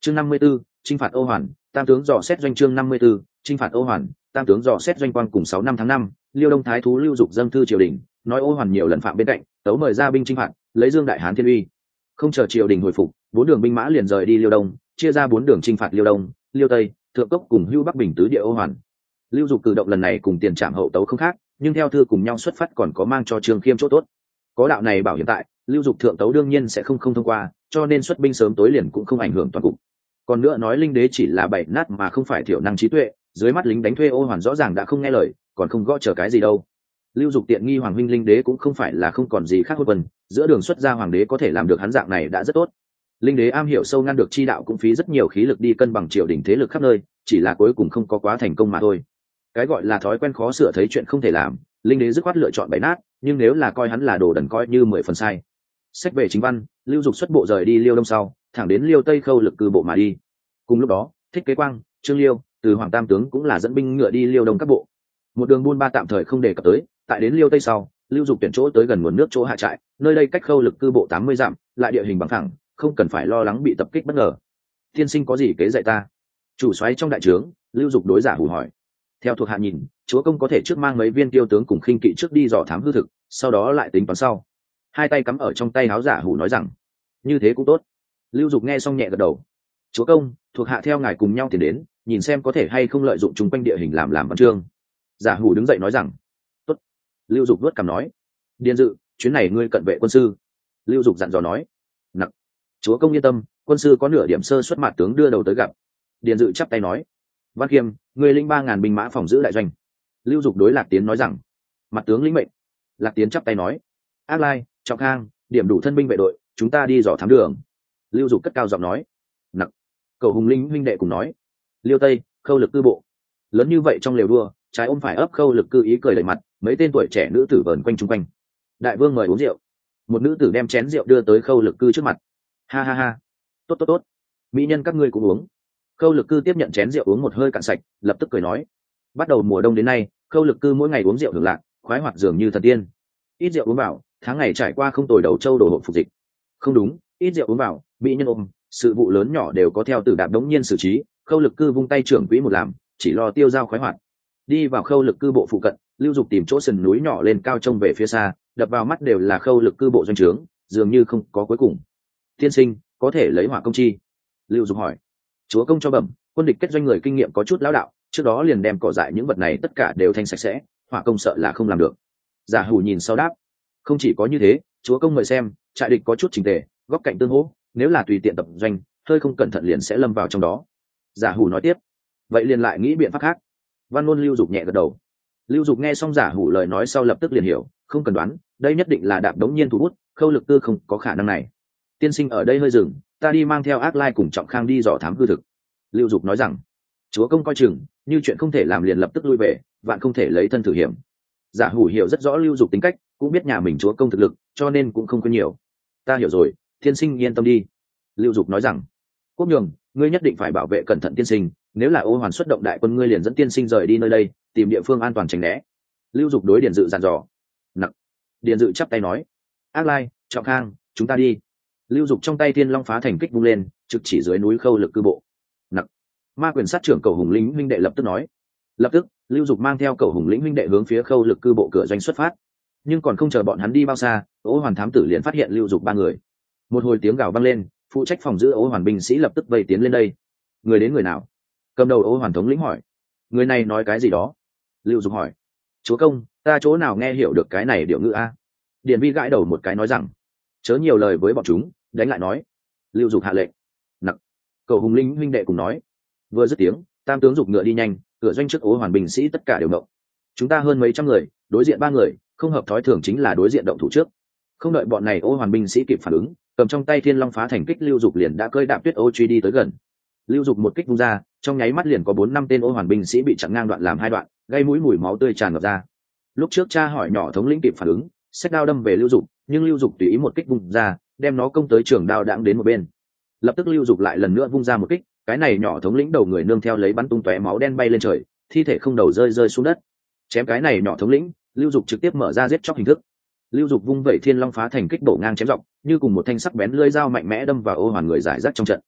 chương 54, chinh phạt Ô Hoàn, tam tướng dò xét doanh. chương 54, chinh phạt Ô Hoàn, tam tướng dò xét doanh. Quang cùng 6 năm tháng 5, Liêu Đông thái thú Lưu Dục dâng thư triều đình, nói Ô Hoàn nhiều lần phạm bên cạnh, tấu mời ra binh chinh phạt, lấy dương đại hán thiên uy. Không chờ triều đình hồi phục, 4 đường binh mã liền rời đi Liêu Đông, chia ra 4 đường chinh phạt Liêu Đông, Liêu Tây, Thượng Cốc cùng Hưu Bắc Bình tứ địa Ô Hoàn. Lưu Dục cử động lần này cùng tiền trạm hậu tấu không khác, nhưng theo thư cùng nhau xuất phát còn có mang cho Trương Khiêm chỗ tốt. Có đạo này bảo hiện tại, Lưu Dục thượng tấu đương nhiên sẽ không thông qua, cho nên xuất binh sớm tối liền cũng không ảnh hưởng toàn cục. Còn nữa nói linh đế chỉ là bảy nát mà không phải thiểu năng trí tuệ, dưới mắt lính đánh thuê Ô Hoàn rõ ràng đã không nghe lời, còn không gõ chờ cái gì đâu. Lưu Dục tiện nghi hoàng huynh linh đế cũng không phải là không còn gì khác hơn vân, giữa đường xuất ra hoàng đế có thể làm được hắn dạng này đã rất tốt. Linh đế am hiểu sâu ngăn được chi đạo cũng phí rất nhiều khí lực đi cân bằng triều đình thế lực khắp nơi, chỉ là cuối cùng không có quá thành công mà thôi. Cái gọi là thói quen khó sửa thấy chuyện không thể làm, linh đế dứt khoát lựa chọn bày nát, nhưng nếu là coi hắn là đồ đần coi như 10 phần sai. Sách về chính văn, Lưu Dục xuất bộ rời đi Liêu Đông sau, thẳng đến Liêu Tây khâu lực cư bộ mà đi. Cùng lúc đó, Thích Kế Quang, Trương Liêu, từ Hoàng Tam tướng cũng là dẫn binh ngựa đi Liêu Đông các bộ. Một đường buôn ba tạm thời không đề cập tới, tại đến Liêu Tây sau, Lưu Dục tuyển chỗ tới gần nguồn nước chỗ hạ trại, nơi đây cách khâu lực cư bộ 80 dặm, lại địa hình bằng phẳng, không cần phải lo lắng bị tập kích bất ngờ. Tiên sinh có gì kế dạy ta? Chủ soái trong đại trướng, Lưu Dục đối Giả Hủ hỏi. Theo thuộc hạ nhìn, chúa công có thể trước mang mấy viên tiêu tướng cùng khinh kỵ trước đi dò thám hư thực, sau đó lại tính toán sau. Hai tay cắm ở trong tay áo Giả Hủ nói rằng, như thế cũng tốt. Lưu Dục nghe xong nhẹ gật đầu. Chúa công, thuộc hạ theo ngài cùng nhau tiến đến, nhìn xem có thể hay không lợi dụng chung quanh địa hình làm văn chương. Giả Hủ đứng dậy nói rằng, tốt. Lưu Dục vuốt cằm nói, Điền Dự, chuyến này ngươi cận vệ quân sư. Lưu Dục dặn dò nói, nặng. Chúa công yên tâm, quân sư có nửa điểm sơ xuất mặt tướng đưa đầu tới gặp. Điền Dự chắp tay nói, Văn Khiêm, người linh 3.000 binh mã phòng giữ đại doanh. Lưu Dục đối Lạc Tiến nói rằng, mặt tướng lĩnh mệnh. Lạc Tiến chắp tay nói, Ác Lai, Trọng Khang, điểm đủ thân binh vệ đội, chúng ta đi dò thám đường. Lưu Dục cất cao giọng nói, nặng. Cầu Hùng Linh huynh đệ cùng nói, Liêu Tây, khâu lực cư bộ. Lớn như vậy trong lều đua, trái ôm phải ấp khâu lực cư ý cười đầy mặt, mấy tên tuổi trẻ nữ tử vờn quanh chung quanh. Đại vương mời uống rượu. Một nữ tử đem chén rượu đưa tới khâu lực cư trước mặt. Ha ha ha, tốt tốt tốt, mỹ nhân các ngươi cũng uống. Khâu lực cư tiếp nhận chén rượu uống một hơi cạn sạch, lập tức cười nói, bắt đầu mùa đông đến nay, khâu lực cư mỗi ngày uống rượu hưởng lạc, khoái hoạt dường như thần tiên. Ít rượu uống vào, tháng ngày trải qua không tồi đầu châu đồ hộ phục dịch. Không đúng, ít rượu uống vào, mỹ nhân ôm, sự vụ lớn nhỏ đều có theo tử đạp đống nhiên xử trí. Khâu lực cư vung tay trưởng quỹ một làm, chỉ lo tiêu dao khoái hoạt. Đi vào khâu lực cư bộ phụ cận, Lưu Dục tìm chỗ sườn núi nhỏ lên cao trông về phía xa, đập vào mắt đều là khâu lực cư bộ doanh trướng, dường như không có cuối cùng. Tiên sinh, có thể lấy hỏa công chi? Lưu Dục hỏi. Chúa công cho bẩm, quân địch kết doanh người kinh nghiệm có chút lão đạo, trước đó liền đem cỏ dại những vật này tất cả đều thanh sạch sẽ, hỏa công sợ là không làm được. Giả Hủ nhìn sau đáp, không chỉ có như thế, chúa công mời xem, trại địch có chút chỉnh tề, góc cạnh tương hỗ, nếu là tùy tiện tập doanh, hơi không cẩn thận liền sẽ lâm vào trong đó. Giả Hủ nói tiếp, vậy liền lại nghĩ biện pháp khác. Văn ngôn Lưu Dục nhẹ gật đầu. Lưu Dục nghe xong Giả Hủ lời nói sau lập tức liền hiểu, không cần đoán, đây nhất định là đạp đống nhiên thủ bút, khâu lực tư không có khả năng này. Tiên sinh ở đây hơi dừng, ta đi mang theo Ác Lai cùng Trọng Khang đi dò thám hư thực. Lưu Dục nói rằng, chúa công coi chừng, như chuyện không thể làm liền lập tức lui về, vạn không thể lấy thân thử hiểm. Giả Hủ hiểu rất rõ Lưu Dục tính cách, cũng biết nhà mình chúa công thực lực, cho nên cũng không quên nhiều. Ta hiểu rồi, tiên sinh yên tâm đi. Lưu Dục nói rằng, Quốc Nhường, ngươi nhất định phải bảo vệ cẩn thận tiên sinh, nếu là Ô Hoàn xuất động đại quân ngươi liền dẫn tiên sinh rời đi nơi đây, tìm địa phương an toàn tránh né. Lưu Dục đối Điền Dự dặn dò. Nặng. Điền Dự chắp tay nói, Ác Lai, Trọng Khang, chúng ta đi. Lưu Dục trong tay Thiên Long phá thành kích vung lên, trực chỉ dưới núi khâu lực cư bộ. Nặng. Ma quyền sát trưởng Cầu Hùng Lĩnh huynh đệ lập tức nói. Lập tức, Lưu Dục mang theo Cầu Hùng Lĩnh huynh đệ hướng phía khâu lực cư bộ cửa doanh xuất phát. Nhưng còn không chờ bọn hắn đi bao xa, Ô Hoàn thám tử liền phát hiện Lưu Dục 3 người. Một hồi tiếng gào vang lên, phụ trách phòng giữ Ô Hoàn binh sĩ lập tức vây tiến lên đây. Người đến người nào? Cầm đầu Ô Hoàn thống lĩnh hỏi. Người này nói cái gì đó? Lưu Dục hỏi. Chúa công, ta chỗ nào nghe hiểu được cái này điệu ngữ a? Điền Vi gãi đầu một cái nói rằng, chớ nhiều lời với bọn chúng, đánh lại nói. Lưu Dục hạ lệnh. Nặng. Cầu Hùng Linh huynh đệ cùng nói. Vừa dứt tiếng, tam tướng giục ngựa đi nhanh, cửa doanh trước Ô Hoàn binh sĩ tất cả đều động. Chúng ta hơn mấy trăm người, đối diện 3 người, không hợp thói thường chính là đối diện động thủ trước. Không đợi bọn này Ô Hoàn binh sĩ kịp phản ứng, cầm trong tay Thiên Long phá thành kích Lưu Dục liền đã cơi đạp tuyết ô truy đi tới gần. Lưu Dục một kích vung ra, trong nháy mắt liền có 4-5 tên Ô Hoàn binh sĩ bị chặn ngang đoạn làm 2 đoạn, gây mũi mùi máu tươi tràn ngập ra. Lúc trước cha hỏi nhỏ thống lĩnh kịp phản ứng, xách đao đâm về Lưu Dục, nhưng Lưu Dục tùy ý một kích vung ra, đem nó công tới trường đao đãng đến một bên. Lập tức Lưu Dục lại lần nữa vung ra một kích, cái này nhỏ thống lĩnh đầu người nương theo lấy bắn tung tóe máu đen bay lên trời, thi thể không đầu rơi xuống đất. Chém cái này nhỏ thống lĩnh, Lưu Dục trực tiếp mở ra giết chóc hình thức. Lưu Dục vung vẩy Thiên Long phá thành kích bổ ngang chém dọc, như cùng một thanh sắc bén lưỡi dao mạnh mẽ đâm vào Ô Hoàn người giải rác trong trận.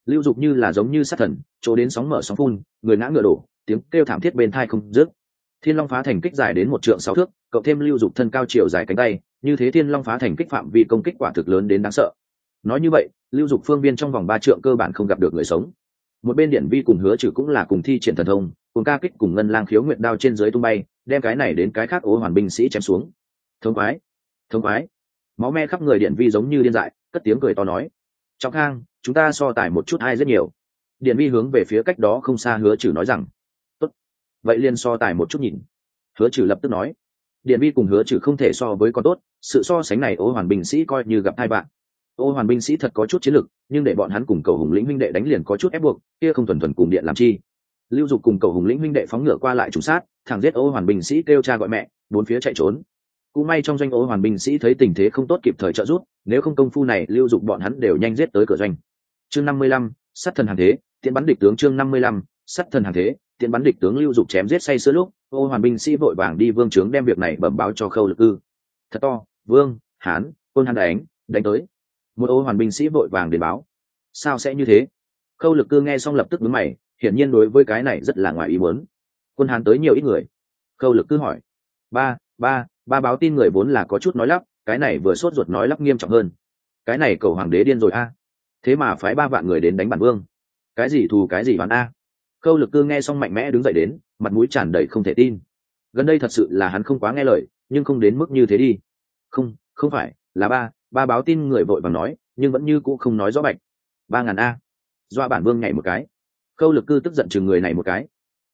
Lưu Dục như là giống như sát thần, chỗ đến sóng mở sóng phun, người ngã ngựa đổ, tiếng kêu thảm thiết bên tai không dứt. Thiên Long phá thành kích dài đến 1 trượng 6 thước, cộng thêm Lưu Dục thân cao chiều dài cánh tay, như thế Thiên Long phá thành kích phạm vi công kích quả thực lớn đến đáng sợ. Nói như vậy, Lưu Dục phương viên trong vòng 3 trượng cơ bản không gặp được người sống. Một bên Điển Vi cùng Hứa Trừ cũng là cùng thi triển thần thông, cùng ca kích cùng ngân lang khiếu nguyệt đao trên dưới tung bay, đem cái này đến cái khác Ô Hoàn binh sĩ chém xuống. Thống quái, thống quái, máu me khắp người Điển Vi giống như điên dại, cất tiếng cười to nói: "Trọng Khang, chúng ta so tài một chút hay rất nhiều." Điển Vi hướng về phía cách đó không xa Hứa Trừ nói rằng: "Tốt, vậy liền so tài một chút nhìn." Hứa Trừ lập tức nói. Điển Vi cùng Hứa Trừ không thể so với con tốt, sự so sánh này Ô Hoàn binh sĩ coi như gặp hai bạn. Ô Hoàn binh sĩ thật có chút chiến lực, nhưng để bọn hắn cùng Cầu Hùng lĩnh huynh đệ đánh liền có chút ép buộc, kia không thuần thuần cùng điện làm chi. Lưu Dục cùng Cầu Hùng lĩnh huynh đệ phóng ngựa qua lại trùng sát, thẳng giết Ô Hoàn binh sĩ kêu cha gọi mẹ, bốn phía chạy trốn. Cũng may trong doanh Ô Hoàn binh sĩ thấy tình thế không tốt kịp thời trợ giúp, nếu không công phu này Lưu Dục bọn hắn đều nhanh giết tới cửa doanh. Chương 55, sát thần hàng thế, tiện bắn địch tướng. Chương 55, sát thần hàng thế, tiện bắn địch tướng. Lưu Dục chém giết say sưa lúc, Ô Hoàn binh sĩ vội vàng đi vương trướng đem việc này bẩm báo cho Khâu Lực Cư. Thật to, Vương, Hán, Quân Hán đánh tới. Một Ô Hoàn binh sĩ vội vàng đến báo. Sao sẽ như thế? Khâu Lực Cư nghe xong lập tức nhướng mày, hiển nhiên đối với cái này rất là ngoài ý muốn. Quân Hán tới nhiều ít người? Khâu Lực Cư hỏi. Ba báo tin người vốn là có chút nói lắp, cái này vừa sốt ruột nói lắp nghiêm trọng hơn. Cái này cầu hoàng đế điên rồi a. Thế mà phái 3 vạn người đến đánh bản vương. Cái gì thù cái gì bán a? Khâu Lực Cư nghe xong mạnh mẽ đứng dậy đến, mặt mũi tràn đầy không thể tin. Gần đây thật sự là hắn không quá nghe lời, nhưng không đến mức như thế đi. Không phải, là ba báo tin người vội vàng nói, nhưng vẫn như cũ không nói rõ bạch. 3.000 a. Dọa bản vương nhảy một cái. Khâu Lực Cư tức giận chừng người này một cái.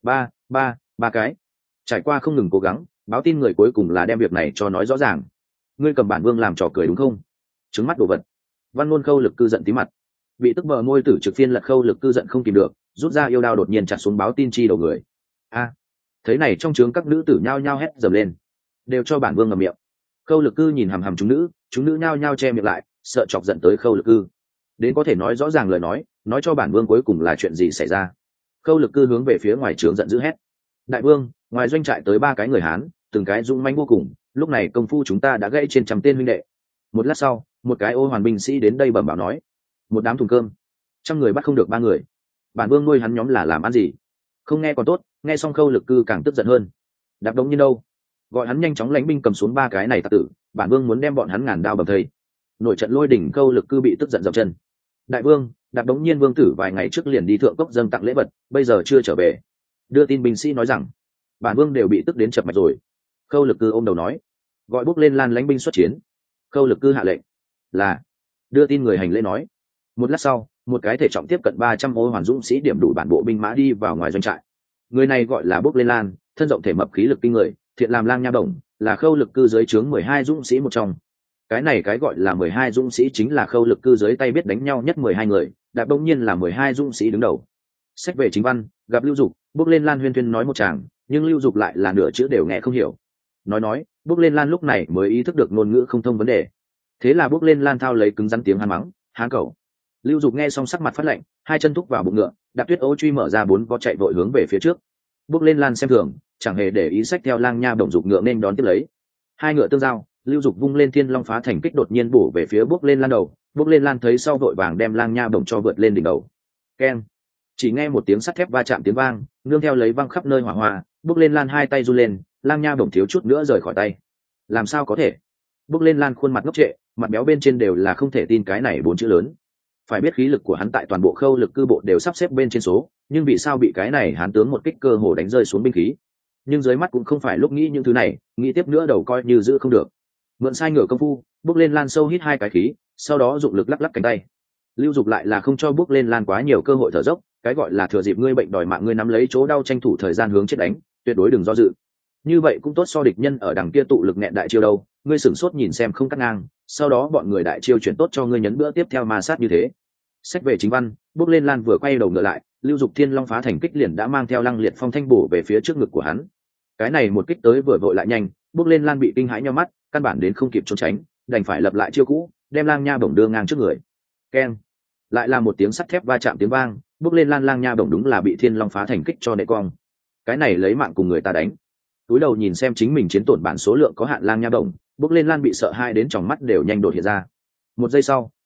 Ba cái. Trải qua không ngừng cố gắng, báo tin người cuối cùng là đem việc này cho nói rõ ràng. Ngươi cầm bản vương làm trò cười đúng không? Trứng mắt đồ vật. Văn Ngôn Khâu Lực Cư giận tí mặt. Bị tức bờ môi tử trực phiên lật Khâu Lực Cư giận không kìm được, rút ra yêu đao đột nhiên chặt xuống báo tin chi đầu người. A. Thấy này trong trướng các nữ tử nhao nhao hét dầm lên, đều cho bản vương ngậm miệng. Khâu Lực Cư nhìn hằm hằm chúng nữ nhao nhao che miệng lại, sợ chọc giận tới Khâu Lực Cư. Đến có thể nói rõ ràng lời nói cho bản vương cuối cùng là chuyện gì xảy ra. Khâu Lực Cư hướng về phía ngoài trướng giận dữ hét: Đại vương, ngoài doanh trại tới 3 cái người Hán, từng cái dũng mãnh vô cùng, lúc này công phu chúng ta đã gãy trên 100 tên huynh đệ. Một lát sau, một cái Ô Hoàn binh sĩ đến đây bẩm báo nói: một đám thùng cơm, 100 người bắt không được 3 người. Bản vương nuôi hắn nhóm là làm ăn gì? Không nghe còn tốt, nghe xong Khâu Lực Cư càng tức giận hơn. Đạp Đống Nhiên đâu? Gọi hắn nhanh chóng lãnh binh cầm xuống 3 cái này tặc tử, bản vương muốn đem bọn hắn ngàn đao bầm thây. Nội trận lôi đỉnh. Khâu Lực Cư bị tức giận dậm chân. Đại vương, Đạp Đống Nhiên vương tử vài ngày trước liền đi thượng cốc dâng tặng lễ vật, bây giờ chưa trở về. Đưa tin binh sĩ nói rằng bản vương đều bị tức đến chập mạch rồi. Khâu Lực Cư ôm đầu nói: gọi Bốc Lên Lan lãnh binh xuất chiến. Khâu Lực Cư hạ lệnh. Là. Đưa tin người hành lễ nói. Một lát sau, một cái thể trọng tiếp cận 300 Ô Hoàn dũng sĩ điểm đủ bản bộ binh mã đi vào ngoài doanh trại. Người này gọi là Bốc Lên Lan, thân rộng thể mập khí lực kinh người, thiện làm lang nha bổng, là Khâu Lực Cư dưới trướng 12 dũng sĩ một trong. Cái này cái gọi là 12 dũng sĩ chính là Khâu Lực Cư dưới tay biết đánh nhau nhất 12 người, Đạp Đống Nhiên là 12 dũng sĩ đứng đầu. Sách về chính văn, gặp Lưu Dục, Bốc Lên Lan huyên thuyên nói một tràng, nhưng Lưu Dục lại là nửa chữ đều nghe không hiểu. Nói, Bốc Lên Lan lúc này mới ý thức được ngôn ngữ không thông vấn đề. Thế là Bốc Lên Lan thao lấy cứng rắn tiếng hàn mắng: Hán cẩu. Lưu Dục nghe xong sắc mặt phát lạnh, hai chân thúc vào bụng ngựa, Đạp Tuyết Ô truy mở ra 4 vó chạy vội hướng về phía trước. Bốc Lên Lan xem thường, chẳng hề để ý, sách theo lang nha bổng dục ngựa nên đón tiếp lấy. Hai ngựa tương giao, Lưu Dục vung lên Thiên Long phá thành kích đột nhiên bổ về phía Bốc Lên Lan đầu. Bốc Lên Lan thấy sau vội vàng đem lang nha bổng cho vượt lên đỉnh đầu. Keng. Chỉ nghe một tiếng sắt thép va chạm tiếng vang, nương theo lấy văng khắp nơi hỏa hoa. Bốc Lên Lan hai tay run lên, lang nha bổng thiếu chút nữa rời khỏi tay. Làm sao có thể? Bốc Lên Lan khuôn mặt ngốc trệ, mặt béo bên trên đều là không thể tin cái này 4 chữ lớn. Phải biết khí lực của hắn tại toàn bộ Khâu Lực Cư bộ đều sắp xếp bên trên số, nhưng vì sao bị cái này Hán tướng một kích cơ hồ đánh rơi xuống binh khí? Nhưng dưới mắt cũng không phải lúc nghĩ những thứ này, nghĩ tiếp nữa đầu coi như giữ không được. Mượn sai ngựa công phu, Bốc Lên Lan sâu hít 2 cái khí, sau đó dụng lực lắc lắc cánh tay. Lưu Dục lại là không cho Bốc Lên Lan quá nhiều cơ hội thở dốc, cái gọi là thừa dịp ngươi bệnh đòi mạng ngươi nắm lấy chỗ đau tranh thủ thời gian hướng chết đánh, tuyệt đối đừng do dự. Như vậy cũng tốt so địch nhân ở đằng kia tụ lực nẹn đại chiêu đâu, ngươi sửng sốt nhìn xem không cắt ngang, sau đó bọn người đại chiêu chuyển tốt cho ngươi nhấn bữa tiếp theo ma sát như thế. Sách về chính văn, Bốc Lên Lan vừa quay đầu ngựa lại, Lưu Dục Thiên Long phá thành kích liền đã mang theo Lăng Liệt Phong thanh bổ về phía trước ngực của hắn. Cái này một kích tới vừa vội lại nhanh, Bốc Lên Lan bị kinh hãi nhíu mắt, căn bản đến không kịp trốn tránh, đành phải lập lại chiêu cũ, đem lang nha bổng đưa ngang trước người. Keng. Lại là một tiếng sắt thép va chạm tiếng vang, Bốc Lên Lan lang nha bổng đúng là bị Thiên Long phá thành kích cho nệ cong. Cái này lấy mạng cùng người ta đánh. Túi đầu nhìn xem chính mình chiến tổn bản số lượng có hạn lang nha bổng, Bốc Lên Lan bị sợ hãi đến tròng mắt đều nhanh đột hiện ra. Một giây sau,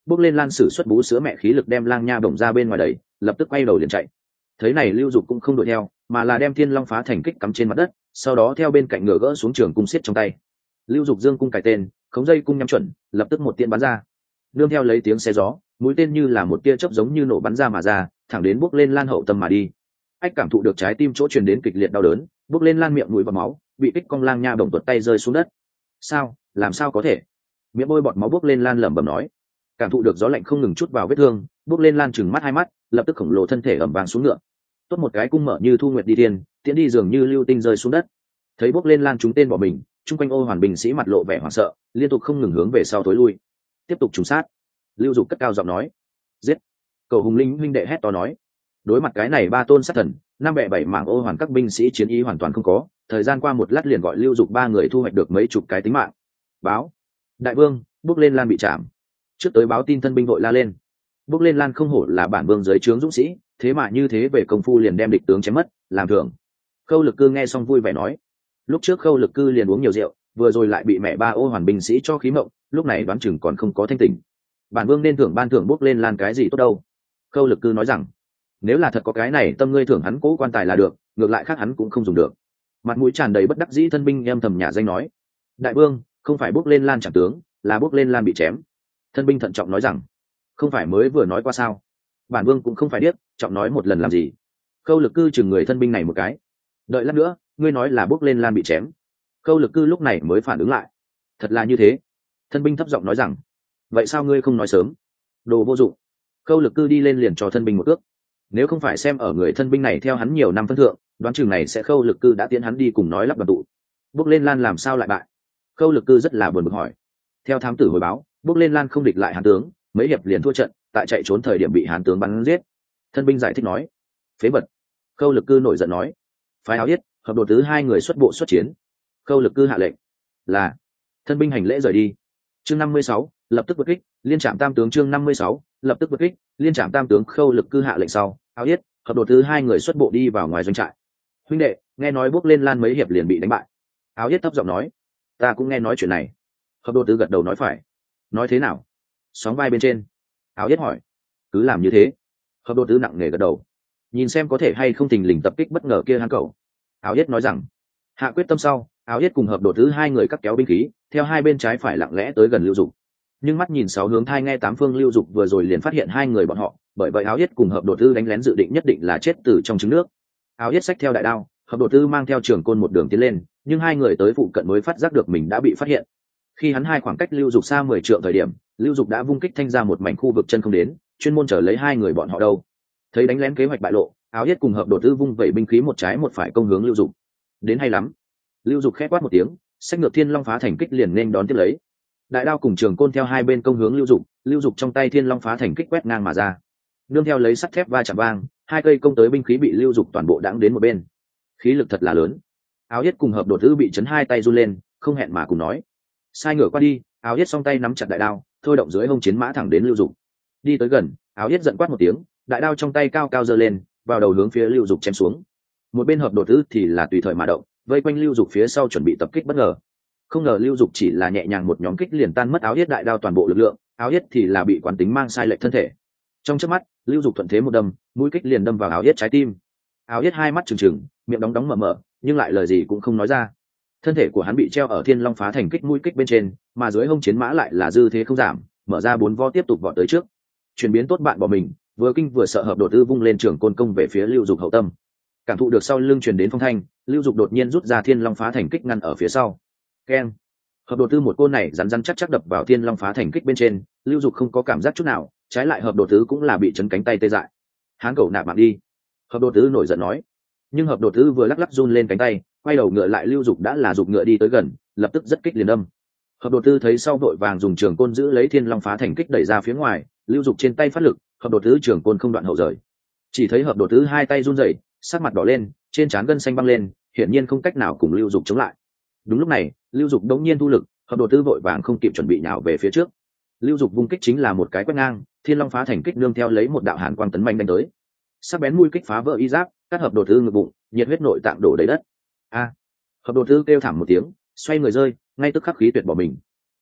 bước lên lan sử xuất bú sữa mẹ khí lực đem lang nha bổng ra bên ngoài đẩy, lập tức quay đầu liền chạy. Thấy này Lưu Dục cũng không đuổi theo, mà là đem Thiên Long Phá Thành kích cắm trên mặt đất, sau đó theo bên cạnh ngựa gỡ xuống trường cung xiết trong tay. Lưu Dục dương cung cài tên, khống dây cung nhắm chuẩn, lập tức một tiên bắn ra. Nương theo lấy tiếng xe gió, mũi tên như là một tia chớp giống như nổ bắn ra mà ra, thẳng đến bước lên lan hậu tâm mà đi. Ách cảm thụ được trái tim chỗ truyền đến kịch liệt đau đớn, bước lên lan miệng mũi và máu, bị kích cong lang nha bổng tuột tay rơi xuống đất. Sao, làm sao có thể? Miệng bôi bọt máu bước lên lan lẩm bẩm nói. Cảm thụ được gió lạnh không ngừng chút vào vết thương, bước lên lan chừng mắt hai mắt, lập tức khổng lồ thân thể ẩm vàng xuống ngựa. Tốt một cái cung mở như thu nguyệt đi tiên, tiễn đi dường như lưu tinh rơi xuống đất. Thấy bước lên lan chúng tên bỏ mình, chung quanh Ô Hoàn binh sĩ mặt lộ vẻ hoảng sợ, liên tục không ngừng hướng về sau tối lui. Tiếp tục trùng sát. Lưu Dục cất cao giọng nói. Giết. Cầu Hùng Linh huynh đệ hét to nói. Đối mặt cái này ba tôn sát thần, năm bè bảy mảng Ô Hoàn các binh sĩ chiến ý hoàn toàn không có, thời gian qua một lát liền gọi Lưu Dục ba người thu hoạch được mấy chục cái tính mạng. Báo. Đại vương, bước lên lan bị chạm. Trước tới báo tin thân binh vội la lên. Bước lên lan không hổ là bản vương dưới trướng dũng sĩ, thế mà như thế về công phu liền đem địch tướng chém mất, làm thưởng. Khâu Lực Cư nghe xong vui vẻ nói. Lúc trước Khâu Lực Cư liền uống nhiều rượu, vừa rồi lại bị mẹ ba Ô Hoàn binh sĩ cho khí mộng, lúc này đoán chừng còn không có thanh tỉnh. Bản vương nên thưởng ban thưởng bước lên lan cái gì tốt đâu. Khâu Lực Cư nói rằng, nếu là thật có cái này tâm ngươi thưởng hắn cố quan tài là được, ngược lại khác hắn cũng không dùng được. Mặt mũi tràn đầy bất đắc dĩ thân binh em thầm nhà danh nói. Đại vương, không phải bước lên lan chẳng tướng, là bước lên lan bị chém. Thân binh thận trọng nói rằng, không phải mới vừa nói qua sao? Bản vương cũng không phải điếc, trọng nói một lần làm gì? Khâu Lực Cư chừng người thân binh này một cái. Đợi lát nữa, ngươi nói là bước lên lan bị chém. Khâu Lực Cư lúc này mới phản ứng lại. Thật là như thế. Thân binh thấp giọng nói rằng, vậy sao ngươi không nói sớm? Đồ vô dụng. Khâu Lực Cư đi lên liền cho thân binh một ước. Nếu không phải xem ở người thân binh này theo hắn nhiều năm phân thượng, đoán chừng này sẽ Khâu Lực Cư đã tiến hắn đi cùng nói lắp đoàn tụ. Bước lên lan làm sao lại bại? Khâu Lực Cư rất là buồn bực hỏi. Theo thám tử hồi báo, bước lên lan không địch lại hán tướng, mấy hiệp liền thua trận, tại chạy trốn thời điểm bị hán tướng bắn giết. Thân binh giải thích nói. Phế vật. Khâu Lực Cư nổi giận nói. Phái Áo Yết, Hợp Đồ Tứ hai người xuất bộ xuất chiến. Khâu Lực Cư hạ lệnh. Là. Thân binh hành lễ rời đi. Chương 56, lập tức vượt kích, liên trạm tam tướng. Chương 56, lập tức vượt kích, liên trạm tam tướng. Khâu Lực Cư hạ lệnh sau, Áo Yết, Hợp Đồ Tứ hai người xuất bộ đi vào ngoài doanh trại. Huynh đệ, nghe nói bước lên lan mấy hiệp liền bị đánh bại. Áo Yết thấp giọng nói. Ta cũng nghe nói chuyện này. Hợp Đồ Tứ gật đầu nói phải. Nói thế nào? Sóng vai bên trên. Áo Yết hỏi. Cứ làm như thế. Hợp Đồ Tứ nặng nề gật đầu. Nhìn xem có thể hay không tình lình tập kích bất ngờ kia hắn cậu. Áo Yết nói rằng. Hạ quyết tâm sau, Áo Yết cùng Hợp Đồ Tứ hai người cắt kéo binh khí, theo hai bên trái phải lặng lẽ tới gần Lưu Dục. Nhưng mắt nhìn sáu hướng thai nghe tám phương, Lưu Dục vừa rồi liền phát hiện hai người bọn họ, bởi vậy Áo Yết cùng Hợp Đồ Tứ đánh lén dự định nhất định là chết từ trong trứng nước. Áo Yết xách theo đại đao, Hợp Đồ Tứ mang theo trường côn một đường tiến lên, nhưng hai người tới phụ cận mới phát giác được mình đã bị phát hiện. Khi hắn hai khoảng cách Lưu Dục xa 10 trượng thời điểm, Lưu Dục đã vung kích thanh ra một mảnh khu vực chân không đến, chuyên môn chờ lấy hai người bọn họ đâu. Thấy đánh lén kế hoạch bại lộ, Áo Yết cùng Hợp Đồ Tứ vung vẩy binh khí một trái một phải công hướng Lưu Dục. Đến hay lắm. Lưu Dục khép quát một tiếng, xách ngược Thiên Long Phá Thành kích liền nên đón tiếp lấy. Đại đao cùng trường côn theo hai bên công hướng Lưu Dục trong tay Thiên Long Phá Thành kích quét ngang mà ra. Nương theo lấy sắt thép va chạm vang, hai cây công tới binh khí bị Lưu Dục toàn bộ đãng đến một bên. Khí lực thật là lớn. Áo Yết cùng Hợp Đồ Tứ bị chấn hai tay run lên, không hẹn mà cùng nói. Sai ngửa qua đi, Áo Yết song tay nắm chặt đại đao, thôi động dưới hông chiến mã thẳng đến Lưu Dục. Đi tới gần, Áo Yết giận quát một tiếng, đại đao trong tay cao cao giơ lên, vào đầu hướng phía Lưu Dục chém xuống. Một bên Hợp Đồ Tứ thì là tùy thời mà động, vây quanh Lưu Dục phía sau chuẩn bị tập kích bất ngờ. Không ngờ Lưu Dục chỉ là nhẹ nhàng một nhóm kích liền tan mất Áo Yết đại đao toàn bộ lực lượng, Áo Yết thì là bị quán tính mang sai lệch thân thể. Trong chớp mắt, Lưu Dục thuận thế một đâm, mũi kích liền đâm vào Áo Yết trái tim. Áo Yết hai mắt trừng trừng, miệng đóng đóng mở mở, nhưng lại lời gì cũng không nói ra. Thân thể của hắn bị treo ở Thiên Long Phá Thành kích mũi kích bên trên, mà dưới hông chiến mã lại là dư thế không giảm, mở ra bốn vo tiếp tục vọt tới trước. Chuyển biến tốt bạn bỏ mình, vừa kinh vừa sợ Hợp Đồ Tứ vung lên trường côn công về phía Lưu Dục hậu tâm. Cảm thụ được sau lưng truyền đến phong thanh, Lưu Dục đột nhiên rút ra Thiên Long Phá Thành kích ngăn ở phía sau. Keng. Hợp Đồ Tứ một côn này rắn rắn chắc chắc đập vào Thiên Long Phá Thành kích bên trên, Lưu Dục không có cảm giác chút nào, trái lại Hợp Đồ Tứ cũng là bị chấn cánh tay tê dại. Hán cẩu nạp mạng đi. Hợp Đồ Tứ nổi giận nói. Nhưng Hợp Đồ Tứ vừa lắc lắc run lên cánh tay, quay đầu ngựa lại, Lưu Dục đã là giục ngựa đi tới gần, lập tức rất kích liền đâm. Hợp Đồ Tứ thấy sau vội vàng dùng trường côn giữ lấy Thiên Long Phá Thành kích đẩy ra phía ngoài, Lưu Dục trên tay phát lực, Hợp Đồ Tứ trường côn không đoạn hậu rời. Chỉ thấy Hợp Đồ Tứ hai tay run rẩy, sắc mặt đỏ lên, trên trán gân xanh băng lên, hiển nhiên không cách nào cùng Lưu Dục chống lại. Đúng lúc này, Lưu Dục đống nhiên thu lực, Hợp Đồ Tứ vội vàng không kịp chuẩn bị nhào về phía trước. Lưu Dục vung kích chính là một cái quét ngang, Thiên Long Phá Thành kích nương theo lấy một đạo hàn quang tấn manh đánh tới. Sắc bén mũi kích phá vỡ y giáp, cắt Hợp Đồ Tứ ngực bụng, nhiệt huyết nội tạng đổ đầy đất. A! Hợp Đồ Tứ kêu thảm một tiếng, xoay người rơi, ngay tức khắc khí tuyệt bỏ mình.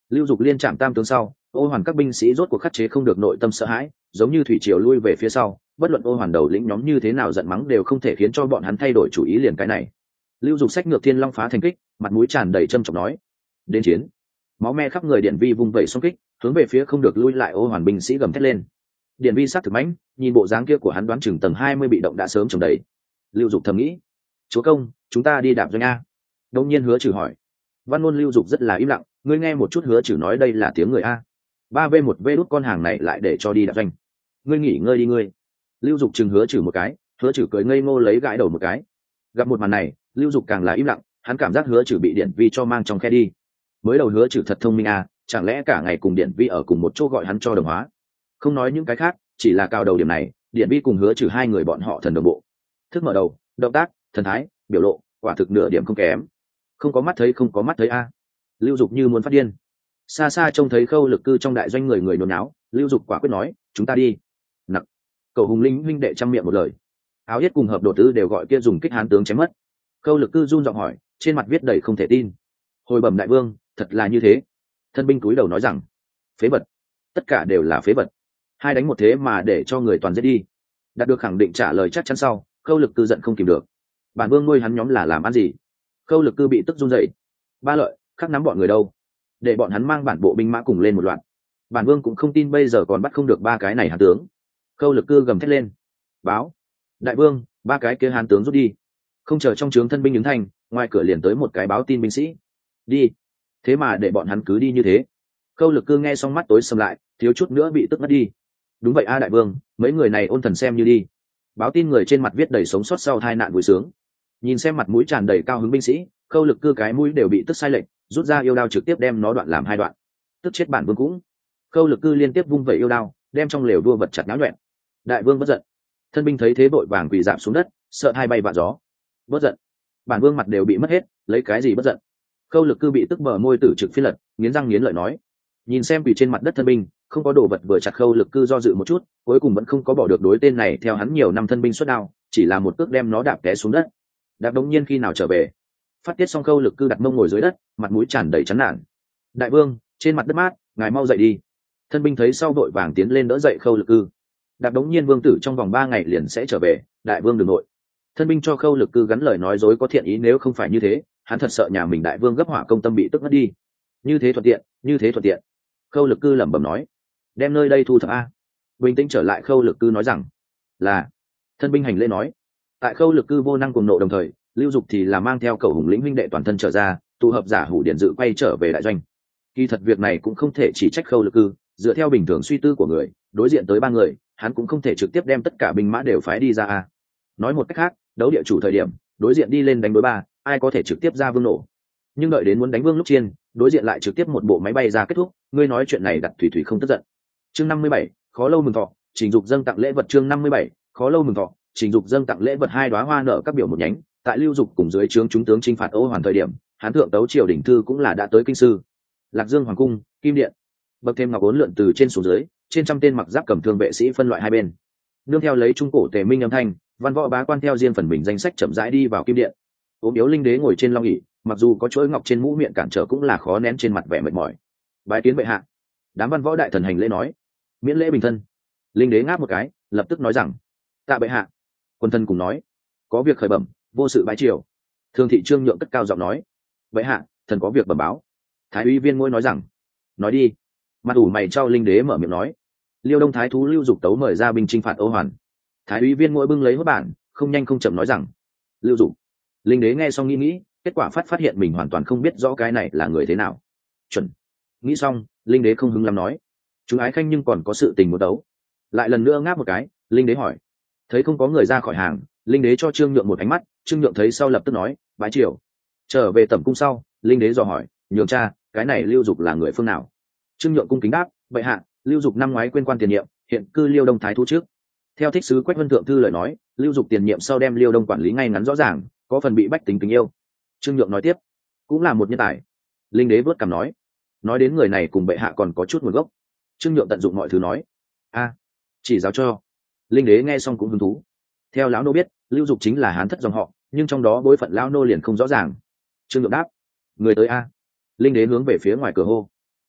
Lưu Dục liên chạm tam tướng sau, Ô Hoàn các binh sĩ rốt cuộc khắc chế không được nội tâm sợ hãi, giống như thủy triều lui về phía sau, bất luận Ô Hoàn đầu lĩnh nhóm như thế nào giận mắng đều không thể khiến cho bọn hắn thay đổi chủ ý liền cái này. Lưu Dục sách ngược Thiên Long phá thành kích, mặt mũi tràn đầy trâm trọng nói: "Đến chiến!" Máu me khắp người Điện Vi vung vẩy xung kích, hướng về phía không được lui lại Ô Hoàn binh sĩ gầm thét lên. Điện Vi sắc thực mãnh, nhìn bộ dáng kia của hắn đoán chừng tầng 20 bị động đã sớm trồng đầy. Lưu Dục thầm nghĩ: "Chúa công, chúng ta đi đạp doanh a." Đông nhiên Hứa Trừ hỏi. Văn ngôn Lưu Dục rất là im lặng, ngươi nghe một chút Hứa Trừ nói đây là tiếng người a. 3v1 đút con hàng này lại để cho đi đạp doanh. Ngươi nghỉ ngơi đi ngươi. Lưu Dục chừng Hứa Trừ một cái, Hứa Trừ cười ngây ngô lấy gãi đầu một cái. Gặp một màn này, Lưu Dục càng là im lặng, hắn cảm giác Hứa Trừ bị Điện Vi cho mang trong khe đi. Mới đầu Hứa Trừ thật thông minh a, chẳng lẽ cả ngày cùng Điện Vi ở cùng một chỗ gọi hắn cho đồng hóa. Không nói những cái khác, chỉ là cao đầu điểm này, Điện Vi cùng Hứa Trừ hai người bọn họ thần đồng bộ. Thức mở đầu, động tác, thần thái, biểu lộ, quả thực nửa điểm không kém. Không có mắt thấy a. Lưu Dục như muốn phát điên. Xa xa trông thấy Khâu Lực Cư trong đại doanh người người nôn náo, Lưu Dục quả quyết nói: "Chúng ta đi." Nặc. Cậu Hùng Linh huynh đệ trăm miệng một lời. Áo Yết cùng Hợp Đồ Tứ đều gọi kia dùng kích hán tướng chém mất. Khâu Lực Cư run giọng hỏi, trên mặt viết đầy không thể tin. Hồi bẩm đại vương, thật là như thế. Thân binh cúi đầu nói rằng: "Phế vật, tất cả đều là phế vật. Hai đánh một thế mà để cho người toàn giết đi." Đạt được khẳng định trả lời chắc chắn sau, Khâu Lực Cư giận không kìm được. Bản vương nuôi hắn nhóm là làm ăn gì? Khâu Lực Cư bị tức run rẩy. Ba Lợi, khắc nắm bọn người đâu? Để bọn hắn mang bản bộ binh mã cùng lên một loạt. Bản vương cũng không tin bây giờ còn bắt không được ba cái này hán tướng. Khâu Lực Cư gầm thét lên. Báo, đại vương, ba cái kia hán tướng rút đi. Không chờ trong trướng thân binh ứng thành, ngoài cửa liền tới một cái báo tin binh sĩ. Đi. Thế mà để bọn hắn cứ đi như thế. Khâu Lực Cư nghe xong mắt tối sầm lại, thiếu chút nữa bị tức mất đi. Đúng vậy a đại vương, mấy người này ôn thần xem như đi. Báo tin người trên mặt viết đầy sống sót sau tai nạn vui sướng. Nhìn xem mặt mũi tràn đầy cao hứng binh sĩ, Khâu Lực Cư cái mũi đều bị tức sai lệch, rút ra yêu đao trực tiếp đem nó đoạn làm hai đoạn. Tức chết bản vương cũng. Khâu Lực Cư liên tiếp vung vẩy yêu đao, đem trong lều đua vật chặt náo nhuẹn. Đại vương bất giận. Thân binh thấy thế vội vàng quỳ rạp xuống đất, sợ hai bay vạ gió. Bất giận. Bản vương mặt đều bị mất hết, lấy cái gì bất giận? Khâu Lực Cư bị tức bờ môi tử trực phi lật, nghiến răng nghiến lợi nói. Nhìn xem quỳ trên mặt đất thân binh, không có đồ vật vừa chặt Khâu Lực Cư do dự một chút, cuối cùng vẫn không có bỏ được đối tên này theo hắn nhiều năm thân binh xuất đao, chỉ là một cước đem nó đạp té xuống đất. Đạp đống nhiên khi nào trở về. Phát tiết xong Khâu Lực Cư đặt mông ngồi dưới đất, mặt mũi tràn đầy chán nản. Đại vương, trên mặt đất mát, ngài mau dậy đi. Thân binh thấy sau đội vàng tiến lên đỡ dậy Khâu Lực Cư. Đạp đống nhiên vương tử trong vòng 3 ngày liền sẽ trở về, đại vương đừng nội. Thân binh cho Khâu Lực Cư gắn lời nói dối có thiện ý, nếu không phải như thế, hắn thật sợ nhà mình đại vương gấp hỏa công tâm bị tức mất đi. Như thế thuận tiện. Khâu Lực Cư lẩm bẩm nói. Đem nơi đây thu thập a. Bình tĩnh trở lại Khâu Lực Cư nói rằng. Là. Thân binh hành lễ nói. Tại Khâu Lực Cư vô năng cùng nộ đồng thời, Lưu Dục thì là mang theo Cẩu Hùng lĩnh huynh đệ toàn thân trở ra, tụ hợp giả hủ điển dự quay trở về đại doanh. Kỳ thật việc này cũng không thể chỉ trách Khâu Lực Cư, dựa theo bình thường suy tư của người, đối diện tới 3 người, hắn cũng không thể trực tiếp đem tất cả binh mã đều phái đi ra a. Nói một cách khác, đấu địa chủ thời điểm, đối diện đi lên đánh đối 3, ai có thể trực tiếp ra vương nổ. Nhưng đợi đến muốn đánh vương lúc chiên, đối diện lại trực tiếp một bộ máy bay ra kết thúc, ngươi nói chuyện này đặt thủy không tức giận. Chương 57, khó lâu mừng thọ, Trình Dục dâng tặng lễ vật. Chương 57, khó lâu mừng thọ, Trình Dục dâng tặng lễ vật. 2 đóa hoa nở các biểu một nhánh, tại Lưu Dục cùng dưới trướng chúng tướng chinh phạt Ô Hoàn thời điểm, hán thượng tấu triều đỉnh thư cũng là đã tới kinh sư. Lạc Dương hoàng cung, kim điện, bậc thêm ngọc ốn lượn từ trên xuống dưới, trên trăm tên mặc giáp cầm thương vệ sĩ phân loại hai bên. Nương theo lấy trung cổ tề minh âm thanh, văn võ bá quan theo riêng phần mình danh sách chậm rãi đi vào kim điện. Ốm yếu linh đế ngồi trên long ỷ, mặc dù có chuỗi ngọc trên mũ miệng cản trở cũng là khó nén trên mặt vẻ mệt mỏi. Bái kiến bệ hạ. Đám văn võ đại thần hành lễ nói. Miễn lễ bình thân. Linh đế ngáp một cái, lập tức nói rằng: tạ bệ hạ. Quân thân cùng nói: có việc khởi bẩm, vô sự bái triều. Thường thị Trương Nhượng cất cao giọng nói: bệ hạ, thần có việc bẩm báo. Thái úy Viên Ngôi nói rằng: nói đi. Mặt ủ mày trao linh đế mở miệng nói: Liêu Đông thái thú Lưu Dục tấu mời ra binh chinh phạt Ô Hoàn. Thái úy Viên Ngôi bưng lấy hốt bản, không nhanh không chậm nói rằng: Lưu Dục. Linh đế nghe xong nghĩ, kết quả phát hiện mình hoàn toàn không biết rõ cái này là người thế nào. Chuẩn. Nghĩ xong, linh đế không hứng lắm nói: chúng ái khanh nhưng còn có sự tình muốn đấu. Lại lần nữa ngáp một cái, linh đế hỏi. Thấy không có người ra khỏi hàng, linh đế cho Trương Nhượng một ánh mắt. Trương Nhượng thấy sau lập tức nói: bái triều. Trở về tẩm cung sau, linh đế dò hỏi: Nhượng cha, cái này Lưu Dục là người phương nào? Trương Nhượng cung kính đáp: bệ hạ, Lưu Dục năm ngoái quên quan tiền nhiệm, hiện cư Liêu Đông thái thú trước. Theo thích sứ Quách Vân thượng thư lời nói, Lưu Dục tiền nhiệm sau đem Liêu Đông quản lý ngay ngắn rõ ràng, có phần bị bách tính kính yêu. Trương Nhượng nói tiếp: cũng là một nhân tài. Linh đế vớt cằm nói đến người này cùng bệ hạ còn có chút nguồn gốc. Trương Nhượng tận dụng mọi thứ nói: chỉ giáo cho. Linh đế nghe xong cũng hứng thú. Theo lão nô biết, Lưu Dục chính là hán thất dòng họ, nhưng trong đó bối phận lão nô liền không rõ ràng. Trương Nhượng đáp: người tới a. Linh đế hướng về phía ngoài cửa hô.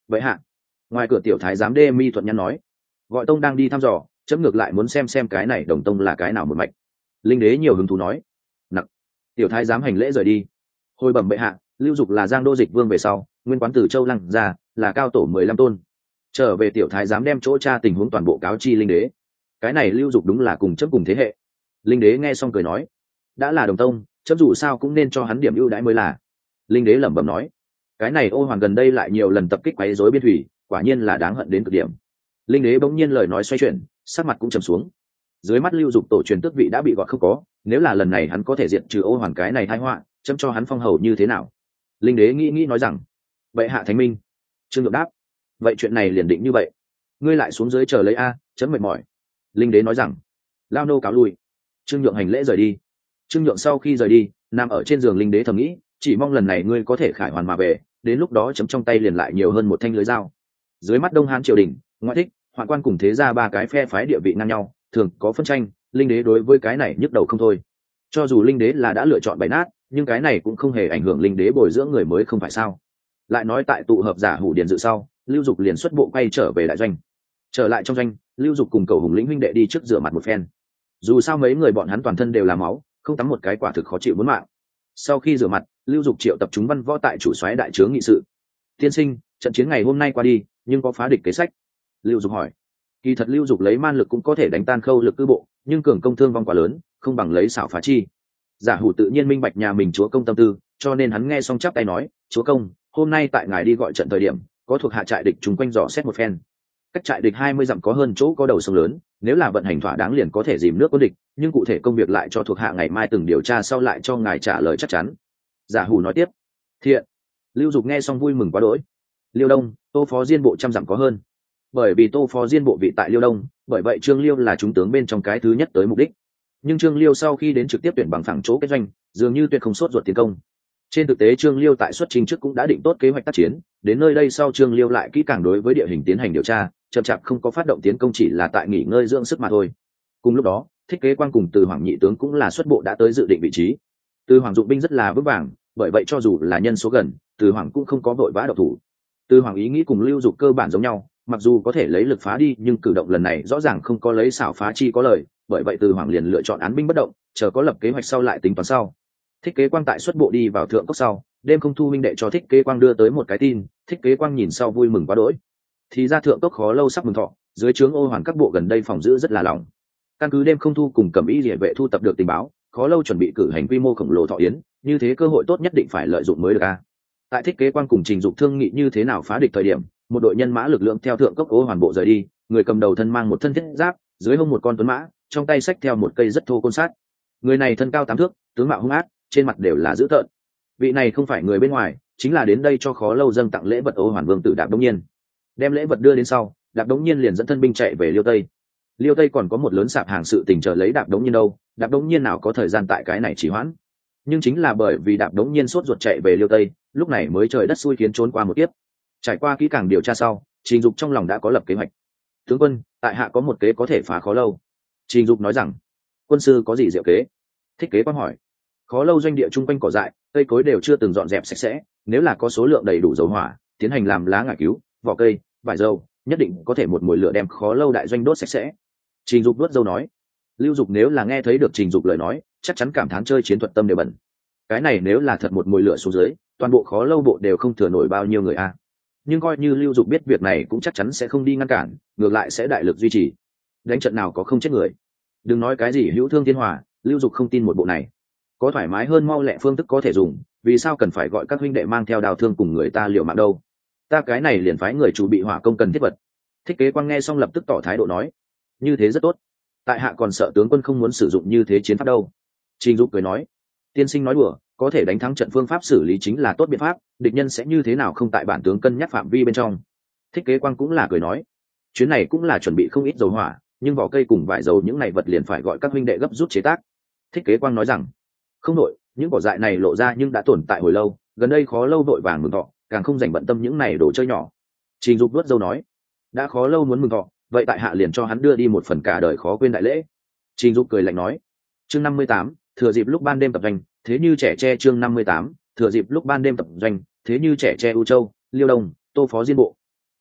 vậy hạ, ngoài cửa tiểu thái giám Đê Mi thuận nhắn nói, gọi tông đang đi thăm dò, chấm ngược lại muốn xem cái này đồng tông là cái nào một mạch. Linh đế nhiều hứng thú nói. Nặc. Tiểu thái giám hành lễ rời đi. Hồi bẩm bệ hạ, Lưu Dục là Giang Đô Dịch Vương về sau, nguyên quán từ Châu Lăng ra, là cao tổ 15 tôn. Trở về tiểu thái giám đem chỗ tra tình huống toàn bộ cáo chi Linh đế. Cái này Lưu Dục đúng là cùng chấm cùng thế hệ. Linh đế nghe xong cười nói, đã là đồng tông, chấm dù sao cũng nên cho hắn điểm ưu đãi mới là. Linh đế lẩm bẩm nói, cái này Ô Hoàn gần đây lại nhiều lần tập kích quấy rối biên thủy, quả nhiên là đáng hận đến cực điểm. Linh đế bỗng nhiên lời nói xoay chuyển, sắc mặt cũng trầm xuống. Dưới mắt Lưu Dục tổ truyền tước vị đã bị gọt không có, nếu là lần này hắn có thể diệt trừ Ô Hoàn cái này tai họa, chấm cho hắn phong hầu như thế nào? Linh đế nghĩ nói rằng, vậy hạ thánh minh. Trương Nhượng đáp, vậy chuyện này liền định như vậy, ngươi lại xuống dưới chờ lấy a, chấm mệt mỏi. Linh đế nói rằng, lao nô cáo lui. Trương Nhượng hành lễ rời đi. Trương Nhượng sau khi rời đi, nằm ở trên giường Linh đế thầm nghĩ, chỉ mong lần này ngươi có thể khải hoàn mà về, đến lúc đó chấm trong tay liền lại nhiều hơn một thanh lưới dao. Dưới mắt Đông Hán triều đình, ngoại thích, hoạn quan cùng thế gia ba cái phe phái địa vị ngang nhau, thường có phân tranh, Linh đế đối với cái này nhức đầu không thôi. Cho dù Linh đế là đã lựa chọn bày nát, nhưng cái này cũng không hề ảnh hưởng Linh đế bồi dưỡng người mới không phải sao? Lại nói tại tụ hợp giả hủ điền dự sau, Lưu Dục liền xuất bộ quay trở về đại doanh. Trở lại trong doanh, Lưu Dục cùng Cầu Hùng lĩnh huynh đệ đi trước rửa mặt một phen. Dù sao mấy người bọn hắn toàn thân đều là máu, không tắm một cái quả thực khó chịu muốn mạng. Sau khi rửa mặt, Lưu Dục triệu tập chúng văn võ tại chủ soái đại trướng nghị sự. Tiên sinh, trận chiến ngày hôm nay qua đi, nhưng có phá địch kế sách? Lưu Dục hỏi. Kỳ thật Lưu Dục lấy man lực cũng có thể đánh tan Khâu Lực cư bộ, nhưng cường công thương vong quá lớn, không bằng lấy xảo phá chi. Giả hủ tự nhiên minh bạch nhà mình chúa công tâm tư, cho nên hắn nghe xong chắp tay nói, chúa công, hôm nay tại ngài đi gọi trận thời điểm, có thuộc hạ trại địch chúng quanh dò xét một phen. Cách trại địch 20 dặm có hơn chỗ có đầu sông lớn, nếu là vận hành thỏa đáng liền có thể dìm nước quân địch, nhưng cụ thể công việc lại cho thuộc hạ ngày mai từng điều tra sau lại cho ngài trả lời chắc chắn. Giả hủ nói tiếp. Thiện. Lưu Dục nghe xong vui mừng quá đỗi. Liêu Đông, Tô phó diên bộ 100 dặm có hơn. Bởi vì Tô phó diên bộ vị tại Liêu Đông, bởi vậy Trương Liêu là chúng tướng bên trong cái thứ nhất tới mục đích. Nhưng Trương Liêu sau khi đến trực tiếp tuyển bằng phẳng chỗ kết doanh, dường như tuyệt không sốt ruột tiến công. Trên thực tế Trương Liêu tại xuất trình trước cũng đã định tốt kế hoạch tác chiến, đến nơi đây sau Trương Liêu lại kỹ càng đối với địa hình tiến hành điều tra, chậm chạp không có phát động tiến công, chỉ là tại nghỉ ngơi dưỡng sức mà thôi. Cùng lúc đó, Thích Kế Quang cùng Từ Hoàng nhị tướng cũng là xuất bộ đã tới dự định vị trí. Từ Hoàng dụng binh rất là vững vàng, bởi vậy cho dù là nhân số gần, Từ Hoàng cũng không có vội vã động thủ. Từ Hoàng ý nghĩ cùng Lưu Dục cơ bản giống nhau, mặc dù có thể lấy lực phá đi, nhưng cử động lần này rõ ràng không có lấy xảo phá chi có lời, bởi vậy Từ Hoàng liền lựa chọn án binh bất động, chờ có lập kế hoạch sau lại tính toán sau. Thích Kế Quang tại xuất bộ đi vào thượng cốc sau, đêm không thu minh đệ cho Thích Kế Quang đưa tới một cái tin, Thích Kế Quang nhìn sau vui mừng quá đỗi. Thì ra thượng cốc khó lâu sắp mừng thọ, dưới trướng Ô Hoàn các bộ gần đây phòng giữ rất là lỏng. Căn cứ đêm không thu cùng Cẩm Y Liễu vệ thu tập được tình báo, khó lâu chuẩn bị cử hành quy mô khổng lồ thọ yến, như thế cơ hội tốt nhất định phải lợi dụng mới được a. Tại Thích Kế Quang cùng Trình Dục thương nghị như thế nào phá địch thời điểm, một đội nhân mã lực lượng theo thượng cốc Ô Hoàn bộ rời đi, người cầm đầu thân mang một thân thiết giáp, dưới hông một con tuấn mã, trong tay xách theo một cây rất thô côn sát. Người này thân cao 8 thước, tướng mạo hung ác, trên mặt đều là dữ tợn. Vị này không phải người bên ngoài, chính là đến đây cho khó lâu dâng tặng lễ vật Ô Hoàn vương tử Đạp Đống Nhiên. Đem lễ vật đưa đến sau, Đạp Đống Nhiên liền dẫn thân binh chạy về Liêu Tây. Liêu Tây còn có một lớn sạp hàng sự tình chờ lấy Đạp Đống Nhiên đâu, Đạp Đống Nhiên nào có thời gian tại cái này trì hoãn. Nhưng chính là bởi vì Đạp Đống Nhiên sốt ruột chạy về Liêu Tây, lúc này mới trời đất xui khiến trốn qua một kiếp. Trải qua kỹ càng điều tra sau, Trình Dục trong lòng đã có lập kế hoạch. Tướng quân, tại hạ có một kế có thể phá khó lâu. Trình Dục nói rằng, quân sư có gì diệu kế? Thích Kế Quang hỏi. Khó lâu doanh địa chung quanh cỏ dại, cây cối đều chưa từng dọn dẹp sạch sẽ, nếu là có số lượng đầy đủ dầu hỏa, tiến hành làm lá ngải cứu, vỏ cây, vải dầu, nhất định có thể một mùi lửa đem khó lâu đại doanh đốt sạch sẽ. Trình Dục đốt dâu nói. Lưu Dục nếu là nghe thấy được Trình Dục lời nói, chắc chắn cảm thán chơi chiến thuật tâm đều bẩn. Cái này nếu là thật một mùi lửa xuống dưới, toàn bộ khó lâu bộ đều không thừa nổi bao nhiêu người a. Nhưng coi như Lưu Dục biết việc này cũng chắc chắn sẽ không đi ngăn cản, ngược lại sẽ đại lực duy trì. Đánh trận nào có không chết người. Đừng nói cái gì hữu thương thiên hòa, Lưu Dục không tin một bộ này. Có thoải mái hơn mau lẹ phương thức có thể dùng, vì sao cần phải gọi các huynh đệ mang theo đào thương cùng người ta liều mạng đâu? Ta cái này liền phái người chủ bị hỏa công cần thiết vật. Thích Kế Quang nghe xong lập tức tỏ thái độ nói, như thế rất tốt. Tại hạ còn sợ tướng quân không muốn sử dụng như thế chiến pháp đâu. Trình Dục cười nói, tiên sinh nói đùa, có thể đánh thắng trận phương pháp xử lý chính là tốt biện pháp, địch nhân sẽ như thế nào không tại bản tướng cân nhắc phạm vi bên trong. Thích Kế Quang cũng là cười nói, chuyến này cũng là chuẩn bị không ít dầu hỏa, nhưng vỏ cây cùng vải dầu những này vật liền phải gọi các huynh đệ gấp rút chế tác. Thích Kế Quang nói rằng, không đội, những cỏ dại này lộ ra nhưng đã tồn tại hồi lâu, gần đây khó lâu đội vàng mừng thọ, càng không dành bận tâm những này đồ chơi nhỏ. Trình Dục vuốt râu nói, đã khó lâu muốn mừng thọ, vậy tại hạ liền cho hắn đưa đi một phần cả đời khó quên đại lễ. Trình Dục cười lạnh nói, chương 58, thừa dịp lúc ban đêm tập doanh, thế như trẻ tre. Chương 58, thừa dịp lúc ban đêm tập doanh, thế như trẻ tre. U Châu, Liêu Đông, Tô phó diên bộ.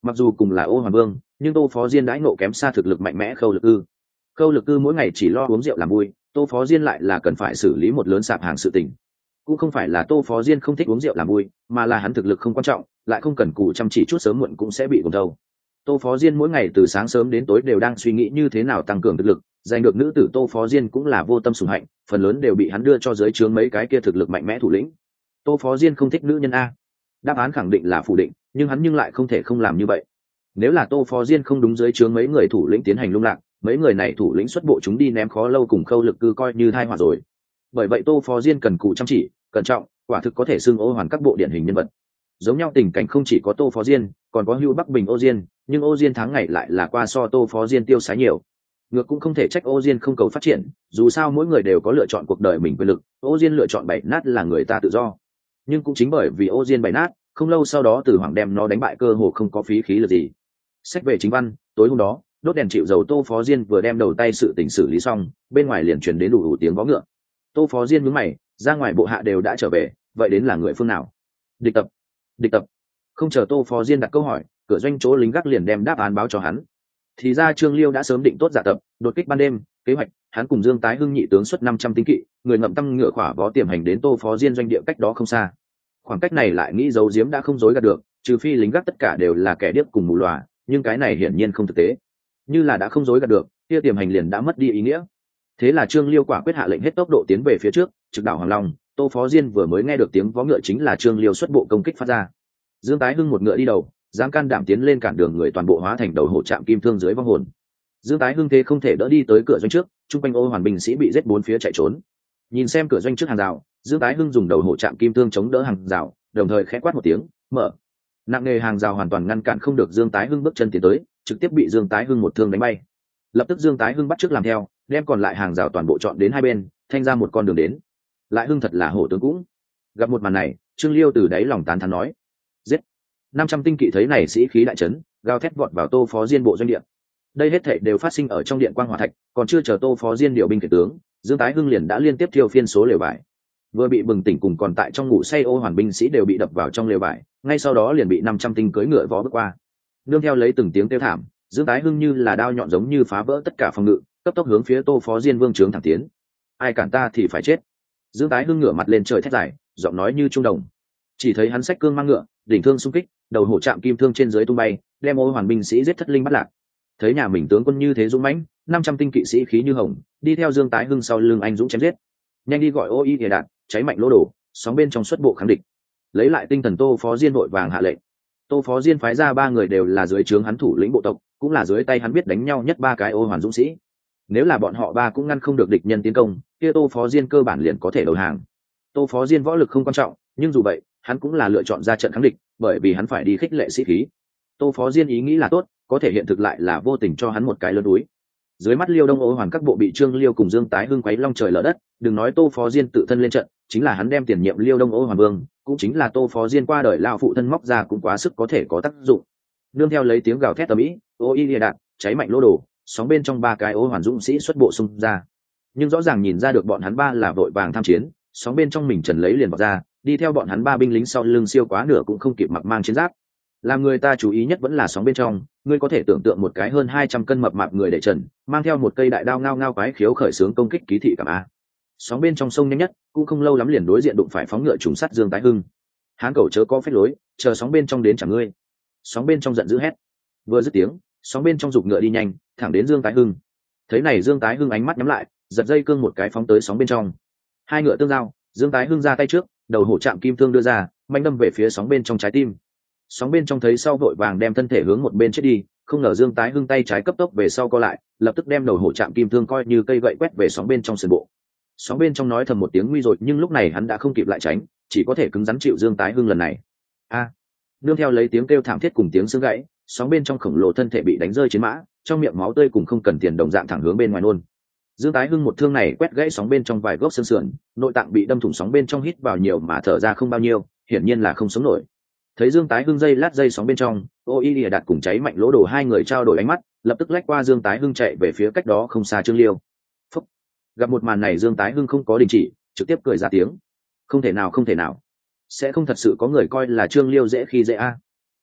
Mặc dù cùng là ô hoàn vương, nhưng Tô Phó Diên đãi nộ kém xa thực lực mạnh mẽ Khâu Lực Cư. Khâu Lực Cư mỗi ngày chỉ lo uống rượu làm vui, Tô Phó Diên lại là cần phải xử lý một lớn sạp hàng sự tình. Cũng không phải là Tô Phó Diên không thích uống rượu làm vui, mà là hắn thực lực không quan trọng, lại không cần cù chăm chỉ chút sớm muộn cũng sẽ bị gồng thâu. Tô Phó Diên mỗi ngày từ sáng sớm đến tối đều đang suy nghĩ như thế nào tăng cường thực lực, giành được nữ tử Tô Phó Diên cũng là vô tâm sủng hạnh, phần lớn đều bị hắn đưa cho dưới trướng mấy cái kia thực lực mạnh mẽ thủ lĩnh. Tô Phó Diên không thích nữ nhân a? Đáp án khẳng định là phủ định, nhưng hắn lại không thể không làm như vậy. Nếu là Tô Phó Diên không đúng dưới trướng mấy người thủ lĩnh tiến hành lung lạc, mấy người này thủ lĩnh xuất bộ chúng đi ném khó lâu cùng Khâu Lực Cư coi như thai họa rồi. Bởi vậy Tô Phó Diên cần cù chăm chỉ, cẩn trọng, quả thực có thể xưng ô hoàn các bộ điển hình nhân vật. Giống nhau tình cảnh không chỉ có Tô Phó Diên, còn có Hưu Bắc Bình Ô Diên, nhưng Ô Diên tháng ngày lại là qua so Tô Phó Diên tiêu sái nhiều. Ngược cũng không thể trách Ô Diên không cầu phát triển, dù sao mỗi người đều có lựa chọn cuộc đời mình quyền lực, Ô Diên lựa chọn bảy nát là người ta tự do. Nhưng cũng chính bởi vì Ô Diên bảy nát, không lâu sau đó Từ Hoàng đem nó đánh bại cơ hồ không có phí khí lực gì. Sách về chính văn, tối hôm đó, đốt đèn chịu dầu Tô Phó Diên vừa đem đầu tay sự tình xử lý xong, bên ngoài liền truyền đến đủ tiếng vó ngựa. Tô Phó Diên nhướng mày, ra ngoài bộ hạ đều đã trở về, vậy đến là người phương nào? Địch tập. Địch tập. Không chờ Tô Phó Diên đặt câu hỏi, cửa doanh chỗ lính gác liền đem đáp án báo cho hắn. Thì ra Trương Liêu đã sớm định tốt giả tập, đột kích ban đêm, kế hoạch, hắn cùng Dương Tái Hưng nhị tướng xuất 500 tinh kỵ, người ngậm tăng ngựa khỏa vó tiềm hành đến Tô Phó Diên doanh địa cách đó không xa. Khoảng cách này lại nghĩ giấu giếm đã không dối gạt được, trừ phi lính gác tất cả đều là kẻ điếc cùng mù lòa, nhưng cái này hiển nhiên không thực tế. Như là đã không dối gạt được, kia tiềm hành liền đã mất đi ý nghĩa. Thế là Trương Liêu quả quyết hạ lệnh hết tốc độ tiến về phía trước, trực đảo Hoàng Long. Tô Phó Diên vừa mới nghe được tiếng vó ngựa chính là Trương Liêu xuất bộ công kích phát ra. Dương Tái Hưng một ngựa đi đầu, dám can đảm tiến lên cản đường người toàn bộ hóa thành đầu hổ trạm kim thương dưới vong hồn. Dương Tái Hưng thế không thể đỡ đi tới cửa doanh trước, trung quanh ô hoàn binh sĩ bị giết bốn phía chạy trốn. Nhìn xem cửa doanh trước hàng rào, Dương Tái Hưng dùng đầu hổ trạm kim thương chống đỡ hàng rào, đồng thời khẽ quát một tiếng, mở. Nặng nề hàng rào hoàn toàn ngăn cản không được Dương Tái Hưng bước chân tiến tới, trực tiếp bị Dương Tái Hưng một thương đánh bay. Lập tức Dương Tái Hưng bắt chước làm theo, đem còn lại hàng rào toàn bộ chọn đến hai bên, thanh ra một con đường đến. Lại Hưng thật là hổ tướng cũng. Gặp một màn này, Trương Liêu từ đáy lòng tán thán nói: giết. 500 tinh kỵ thấy này sĩ khí đại trấn, gào thét vọt vào Tô Phó Diên bộ doanh địa. Đây hết thảy đều phát sinh ở trong điện quang hỏa thạch, còn chưa chờ Tô Phó Diên điều binh khiển tướng, Dương Tái Hưng liền đã liên tiếp thiêu phiên số lều vải. Vừa bị bừng tỉnh cùng còn tại trong ngủ say ô hoàn binh sĩ đều bị đập vào trong lều vải, ngay sau đó liền bị 500 tinh cưỡi ngựa vó bước qua. Nương theo lấy từng tiếng kêu thảm, Dương Tái Hưng như là đao nhọn giống như phá vỡ tất cả phòng ngự, cấp tốc hướng phía Tô Phó Diên vương trướng thẳng tiến. Ai cản ta thì phải chết. Dương Tái Hưng ngửa mặt lên trời thét dài, giọng nói như trung đồng. Chỉ thấy hắn xách cương mang ngựa, đỉnh thương xung kích, đầu hổ chạm kim thương trên dưới tung bay, đem ô hoàn binh sĩ giết thất linh bắt lạc. Thấy nhà mình tướng quân như thế dũng mãnh, 500 tinh kỵ sĩ khí như hồng, đi theo Dương Tái Hưng sau lưng anh dũng chém giết. Nhanh đi gọi Ô Y Địa Đạt, cháy mạnh lỗ đổ, sóng bên trong xuất bộ kháng địch. Lấy lại tinh thần Tô Phó Diên vội vàng hạ lệnh. Tô Phó Diên phái ra 3 người đều là dưới trướng hắn thủ lĩnh bộ tộc, cũng là dưới tay hắn biết đánh nhau nhất 3 cái ô hoàn dũng sĩ. Nếu là bọn họ 3 cũng ngăn không được địch nhân tiến công, kia Tô Phó Diên cơ bản liền có thể đầu hàng. Tô Phó Diên võ lực không quan trọng, nhưng dù vậy, hắn cũng là lựa chọn ra trận kháng địch, bởi vì hắn phải đi khích lệ sĩ khí. Tô Phó Diên ý nghĩ là tốt, có thể hiện thực lại là vô tình cho hắn một cái lớn núi. Dưới mắt Liêu Đông ô hoàn các bộ bị Trương Liêu cùng Dương Tái Hưng quấy long trời lở đất, đừng nói Tô Phó Diên tự thân lên trận, chính là hắn đem tiền nhiệm Liêu Đông ô hoàn vương, cũng chính là Tô Phó Diên qua đời lao phụ thân móc ra cũng quá sức có thể có tác dụng. Nương theo lấy tiếng gào thét tầm ý, Ô Y Địa Đạt, cháy mạnh lỗ đổ, sóng bên trong 3 cái ô hoàn dũng sĩ xuất bộ xung ra. Nhưng rõ ràng nhìn ra được bọn hắn 3 là vội vàng tham chiến, sóng bên trong mình trần lấy liền vào ra, đi theo bọn hắn 3 binh lính sau lưng siêu quá nửa cũng không kịp mặc mang chiến giáp. Làm người ta chú ý nhất vẫn là sóng bên trong, ngươi có thể tưởng tượng một cái hơn 200 cân mập mạp người để trần, mang theo một cây đại đao ngao ngao quái khiếu khởi xướng công kích ký thị cảm a. Sóng bên trong sông nhanh nhất, cũng không lâu lắm liền đối diện đụng phải phóng ngựa trùng sắt Dương Tái Hưng. Hán cẩu chớ có phép lối, chờ sóng bên trong đến chẳng ngươi. Sóng bên trong giận dữ hét. Vừa dứt tiếng, sóng bên trong giục ngựa đi nhanh, thẳng đến Dương Tái Hưng. Thấy này Dương Tái Hưng ánh mắt nhắm lại, giật dây cương một cái phóng tới sóng bên trong. Hai ngựa tương giao, Dương Tái Hưng ra tay trước, đầu hổ chạm kim thương đưa ra, mạnh đâm về phía sóng bên trong trái tim. Sóng bên trong thấy sau vội vàng đem thân thể hướng một bên chết đi, không ngờ Dương Tái Hưng tay trái cấp tốc về sau co lại, lập tức đem đầu hổ chạm kim thương coi như cây gậy quét về sóng bên trong sườn bộ. Sóng bên trong nói thầm một tiếng nguy rồi, nhưng lúc này hắn đã không kịp lại tránh, chỉ có thể cứng rắn chịu Dương Tái Hưng lần này. A! Nương theo lấy tiếng kêu thảm thiết cùng tiếng xương gãy, sóng bên trong khổng lồ thân thể bị đánh rơi trên mã, trong miệng máu tươi cùng không cần tiền đồng dạng thẳng hướng bên ngoài nôn. Dương Tái Hưng một thương này quét gãy sóng bên trong vài gốc xương sườn, nội tạng bị đâm thủng, sóng bên trong hít vào nhiều mà thở ra không bao nhiêu, hiển nhiên là không sống nổi. Thấy Dương Tái Hưng dây sóng bên trong, Ô Y Địa Đạt cùng cháy mạnh lỗ đổ hai người trao đổi ánh mắt, lập tức lách qua Dương Tái Hưng chạy về phía cách đó không xa Trương Liêu. Phúc. Gặp một màn này Dương Tái Hưng không có đình chỉ, trực tiếp cười ra tiếng. Không thể nào, sẽ không thật sự có người coi là Trương Liêu dễ khi dễ a.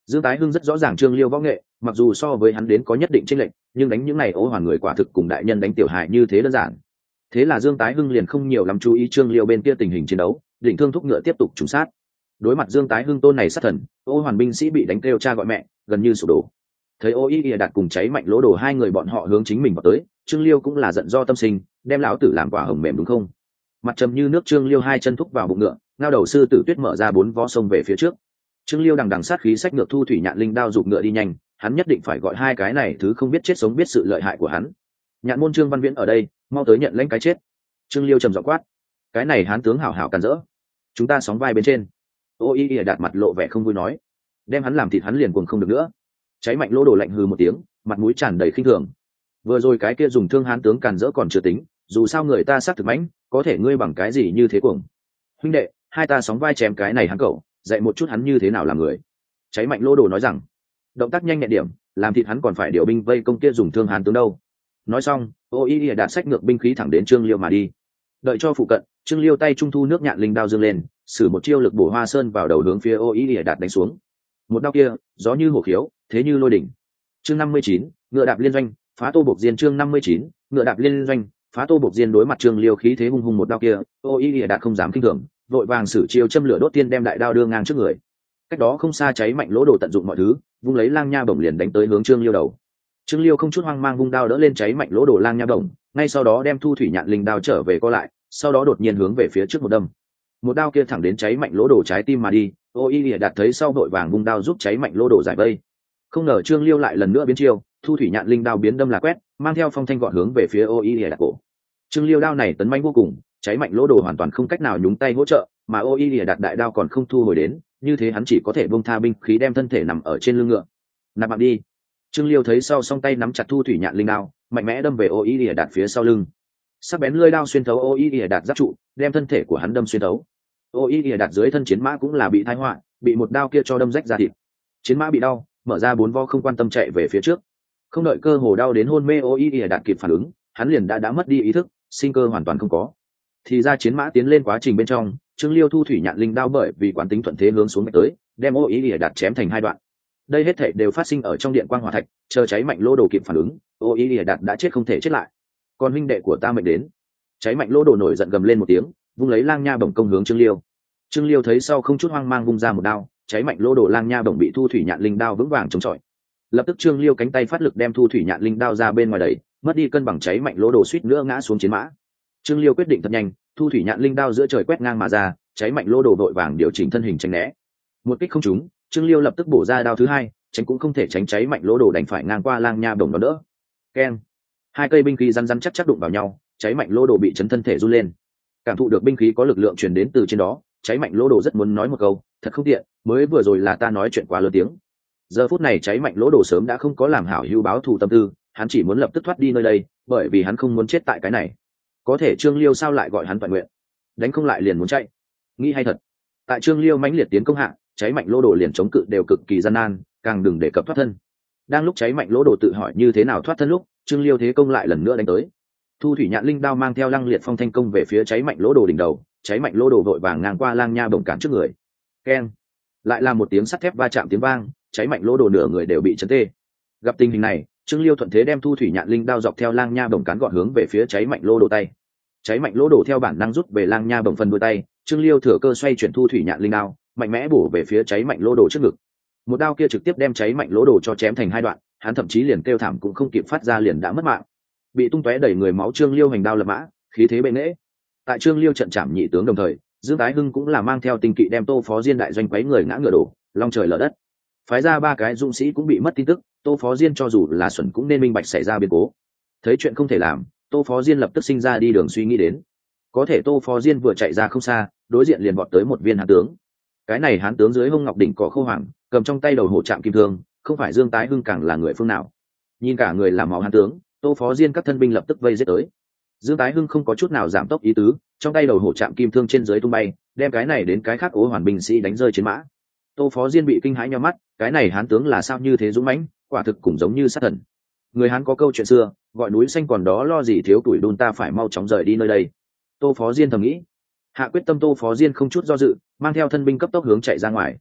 Dương Tái Hưng rất rõ ràng Trương Liêu võ nghệ, mặc dù so với hắn đến có nhất định chênh lệch, nhưng đánh những này Ô Hoàn người quả thực cùng đại nhân đánh tiểu hài như thế đơn giản. Thế là Dương Tái Hưng liền không nhiều lắm chú ý Trương Liêu bên kia tình hình chiến đấu, định thương thúc ngựa tiếp tục trùng sát. Đối mặt Dương Tái Hưng tôn này sát thần, Ô Hoàn binh sĩ bị đánh kêu cha gọi mẹ, gần như sụp đổ. Thấy Ô Y Đạt cùng cháy mạnh lỗ đổ hai người bọn họ hướng chính mình vào tới, Trương Liêu cũng là giận do tâm sinh, đem lão tử làm quả hồng mềm đúng không? Mặt trầm như nước, Trương Liêu hai chân thúc vào bụng ngựa, ngao đầu sư tử tuyết mở ra bốn vó sông về phía trước. Trương Liêu đằng đằng sát khí xách ngược thu thủy nhạn linh đao giục ngựa đi nhanh, hắn nhất định phải gọi hai cái này thứ không biết chết sống biết sự lợi hại của hắn. Nhạn môn Trương Văn Viễn ở đây, mau tới nhận lãnh cái chết. Trương Liêu trầm giọng quát, cái này hán tướng hảo hảo càn rỡ, chúng ta sóng vai bên trên. Ô Y Đạt mặt lộ vẻ không vui nói, đem hắn làm thịt hắn liền cuồng không được nữa. Cháy mạnh lỗ đổ lạnh hừ một tiếng, mặt mũi tràn đầy khinh thường. Vừa rồi cái kia dùng thương hán tướng càn rỡ còn chưa tính, dù sao người ta sát thực mãnh, có thể ngươi bằng cái gì như thế cuồng? Huynh đệ, hai ta sóng vai chém cái này hắn cậu, dạy một chút hắn như thế nào làm người. Cháy mạnh lỗ đồ nói rằng, động tác nhanh nhẹn điểm, làm thịt hắn còn phải điều binh vây công kia dùng thương hán tướng đâu. Nói xong, Ô Y Đạt xách ngược binh khí thẳng đến Trương Liêu mà đi. Đợi cho phụ cận, Trương Liêu tay trung thu nước nhạn linh đao dương lên, sử một chiêu lực bổ hoa sơn vào đầu hướng phía Ô Y Đạt đánh xuống. Một đao kia, gió như hổ khiếu, thế như lôi đỉnh. Chương 59, ngựa đạp liên doanh, phá Tô Bộc Diên. Chương 59, ngựa đạp liên doanh, phá Tô Bộc Diên. Đối mặt Trương Liêu khí thế hung hùng một đao kia, Ô Y Đạt không dám kinh thường, vội vàng sử chiêu châm lửa đốt tiên đem đại đao đưa ngang trước người. Cách đó không xa cháy mạnh lỗ đồ tận dụng mọi thứ, vung lấy lang nha bổng liền đánh tới hướng Trương Liêu đầu. Trương Liêu không chút hoang mang vung đao đỡ lên cháy mạnh lỗ đồ lang nha bổng, ngay sau đó đem thu thủy nhạn linh đao trở về co lại, sau đó đột nhiên hướng về phía trước một đâm. Một đao kia thẳng đến cháy mạnh lỗ đồ trái tim mà đi. Ô Y Đạt thấy sau vội vàng vung đao giúp cháy mạnh lỗ đồ giải vây. Không ngờ Trương Liêu lại lần nữa biến chiêu, thu thủy nhạn linh đao biến đâm là quét, mang theo phong thanh gọn hướng về phía Ô Y Đạt cổ. Trương Liêu đao này tấn manh vô cùng, cháy mạnh lỗ đồ hoàn toàn không cách nào nhúng tay hỗ trợ, mà Ô Y Đạt đại đao còn không thu hồi đến, như thế hắn chỉ có thể buông tha binh khí đem thân thể nằm ở trên lưng ngựa. Nạp mạng đi. Trương Liêu thấy sau song tay nắm chặt thu thủy nhạn linh đao, mạnh mẽ đâm về Ô Y Đạt phía sau lưng. Sắc bén lưỡi đao xuyên thấu Ô Y Đạt giáp trụ, đem thân thể của hắn đâm xuyên thấu. Ô Y Đạt dưới thân chiến mã cũng là bị tai họa, bị một đao kia cho đâm rách ra thịt. Chiến mã bị đau, mở ra bốn vo không quan tâm chạy về phía trước. Không đợi cơ hồ đau đến hôn mê Ô Y Đạt kịp phản ứng, hắn liền đã mất đi ý thức, sinh cơ hoàn toàn không có. Thì ra chiến mã tiến lên quá trình bên trong, Trương Liêu thu thủy nhạn linh đao bởi vì quán tính thuận thế hướng xuống tới, đem Ô Y Đạt chém thành hai đoạn. Đây hết thảy đều phát sinh ở trong điện quang hỏa thạch, chờ cháy mạnh lỗ đồ kịp phản ứng, Ô Y Đạt đã chết không thể chết lại. Còn huynh đệ của ta mệnh đến. Cháy mạnh lỗ đồ nổi giận gầm lên một tiếng, vung lấy lang nha bổng công hướng Trương Liêu. Trương Liêu thấy sau không chút hoang mang vung ra một đao, cháy mạnh lỗ đồ lang nha bổng bị thu thủy nhạn linh đao vững vàng chống chọi. Lập tức Trương Liêu cánh tay phát lực đem thu thủy nhạn linh đao ra bên ngoài đẩy, mất đi cân bằng, cháy mạnh lỗ đồ suýt nữa ngã xuống chiến mã. Trương Liêu quyết định thật nhanh, thu thủy nhạn linh đao giữa trời quét ngang mà ra, cháy mạnh lỗ đồ vội vàng điều chỉnh thân hình tránh né. Một kích không trúng, Trương Liêu lập tức bổ ra đao thứ hai, tránh cũng không thể tránh, cháy mạnh lỗ đồ đành phải ngang qua lang nha bổng đó đỡ. Keng! Hai cây binh khí rắn rắn chắc chắc đụng vào nhau, cháy mạnh lỗ đồ bị chấn thân thể run lên. Cảm thụ được binh khí có lực lượng truyền đến từ trên đó, cháy mạnh lỗ đồ rất muốn nói một câu, thật không tiện, mới vừa rồi là ta nói chuyện quá lớn tiếng. Giờ phút này cháy mạnh lỗ đồ sớm đã không có làm hảo hữu báo thù tâm tư, hắn chỉ muốn lập tức thoát đi nơi đây, bởi vì hắn không muốn chết tại cái này. Có thể Trương Liêu sao lại gọi hắn toàn nguyện, đánh không lại liền muốn chạy, nghĩ hay thật. Tại Trương Liêu mãnh liệt tiến công hạ, cháy mạnh lỗ đồ liền chống cự đều cực kỳ gian nan, càng đừng đề cập thoát thân. Đang lúc cháy mạnh lỗ đồ tự hỏi như thế nào thoát thân lúc, Trương Liêu thế công lại lần nữa đánh tới. Thu thủy nhạn linh đao mang theo lăng liệt phong thanh công về phía cháy mạnh lỗ đồ đỉnh đầu, cháy mạnh lỗ đồ vội vàng ngang qua lang nha bổng cản trước người. Keng! Lại là một tiếng sắt thép va chạm tiếng vang, cháy mạnh lỗ đồ nửa người đều bị chấn tê. Gặp tình hình này, Trương Liêu thuận thế đem thu thủy nhạn linh đao dọc theo lang nha bổng cán gọn hướng về phía cháy mạnh lỗ đồ tay. Cháy mạnh lỗ đồ theo bản năng rút về lang nha bổng phần đuôi tay, Trương Liêu thừa cơ xoay chuyển thu thủy nhạn linh đao, mạnh mẽ bổ về phía cháy mạnh lỗ đồ trước ngực. Một đao kia trực tiếp đem cháy mạnh lỗ đồ cho chém thành hai đoạn, hắn thậm chí liền kêu thảm cũng không kịp phát ra liền đã mất mạng. Bị tung tóe đầy người máu, Trương Liêu hành đao lập mã, khí thế bệ nghệ. Tại Trương Liêu trận chạm nhị tướng đồng thời, Dương Tái Hưng cũng là mang theo tinh kỵ đem Tô Phó Diên đại doanh quấy người ngã ngựa đổ, long trời lở đất. Phái ra ba cái dũng sĩ cũng bị mất tin tức, Tô Phó Diên cho dù là xuẩn cũng nên minh bạch xảy ra biến cố. Thấy chuyện không thể làm, Tô Phó Diên lập tức sinh ra đi đường suy nghĩ đến. Có thể Tô Phó Diên vừa chạy ra không xa, đối diện liền vọt tới một viên hán tướng. Cái này hán tướng dưới hông ngọc đỉnh cỏ khô hoàng, cầm trong tay đầu hổ trạm kim thương, không phải Dương Tái Hưng càng là người phương nào. Nhìn cả người làm máu hán tướng, Tô Phó Diên các thân binh lập tức vây giết tới. Dương Tái Hưng không có chút nào giảm tốc ý tứ, trong tay đầu hổ trạm kim thương trên dưới tung bay, đem cái này đến cái khác Ố Hoàn binh sĩ đánh rơi chiến mã. Tô Phó Diên bị kinh hãi nhíu mắt, cái này hán tướng là sao như thế dũng mãnh, quả thực cũng giống như sát thần. Người Hán có câu chuyện xưa, gọi núi xanh còn đó lo gì thiếu tuổi đun, ta phải mau chóng rời đi nơi đây. Tô Phó Diên thầm nghĩ. Hạ quyết tâm, Tô Phó Diên không chút do dự, mang theo thân binh cấp tốc hướng chạy ra ngoài.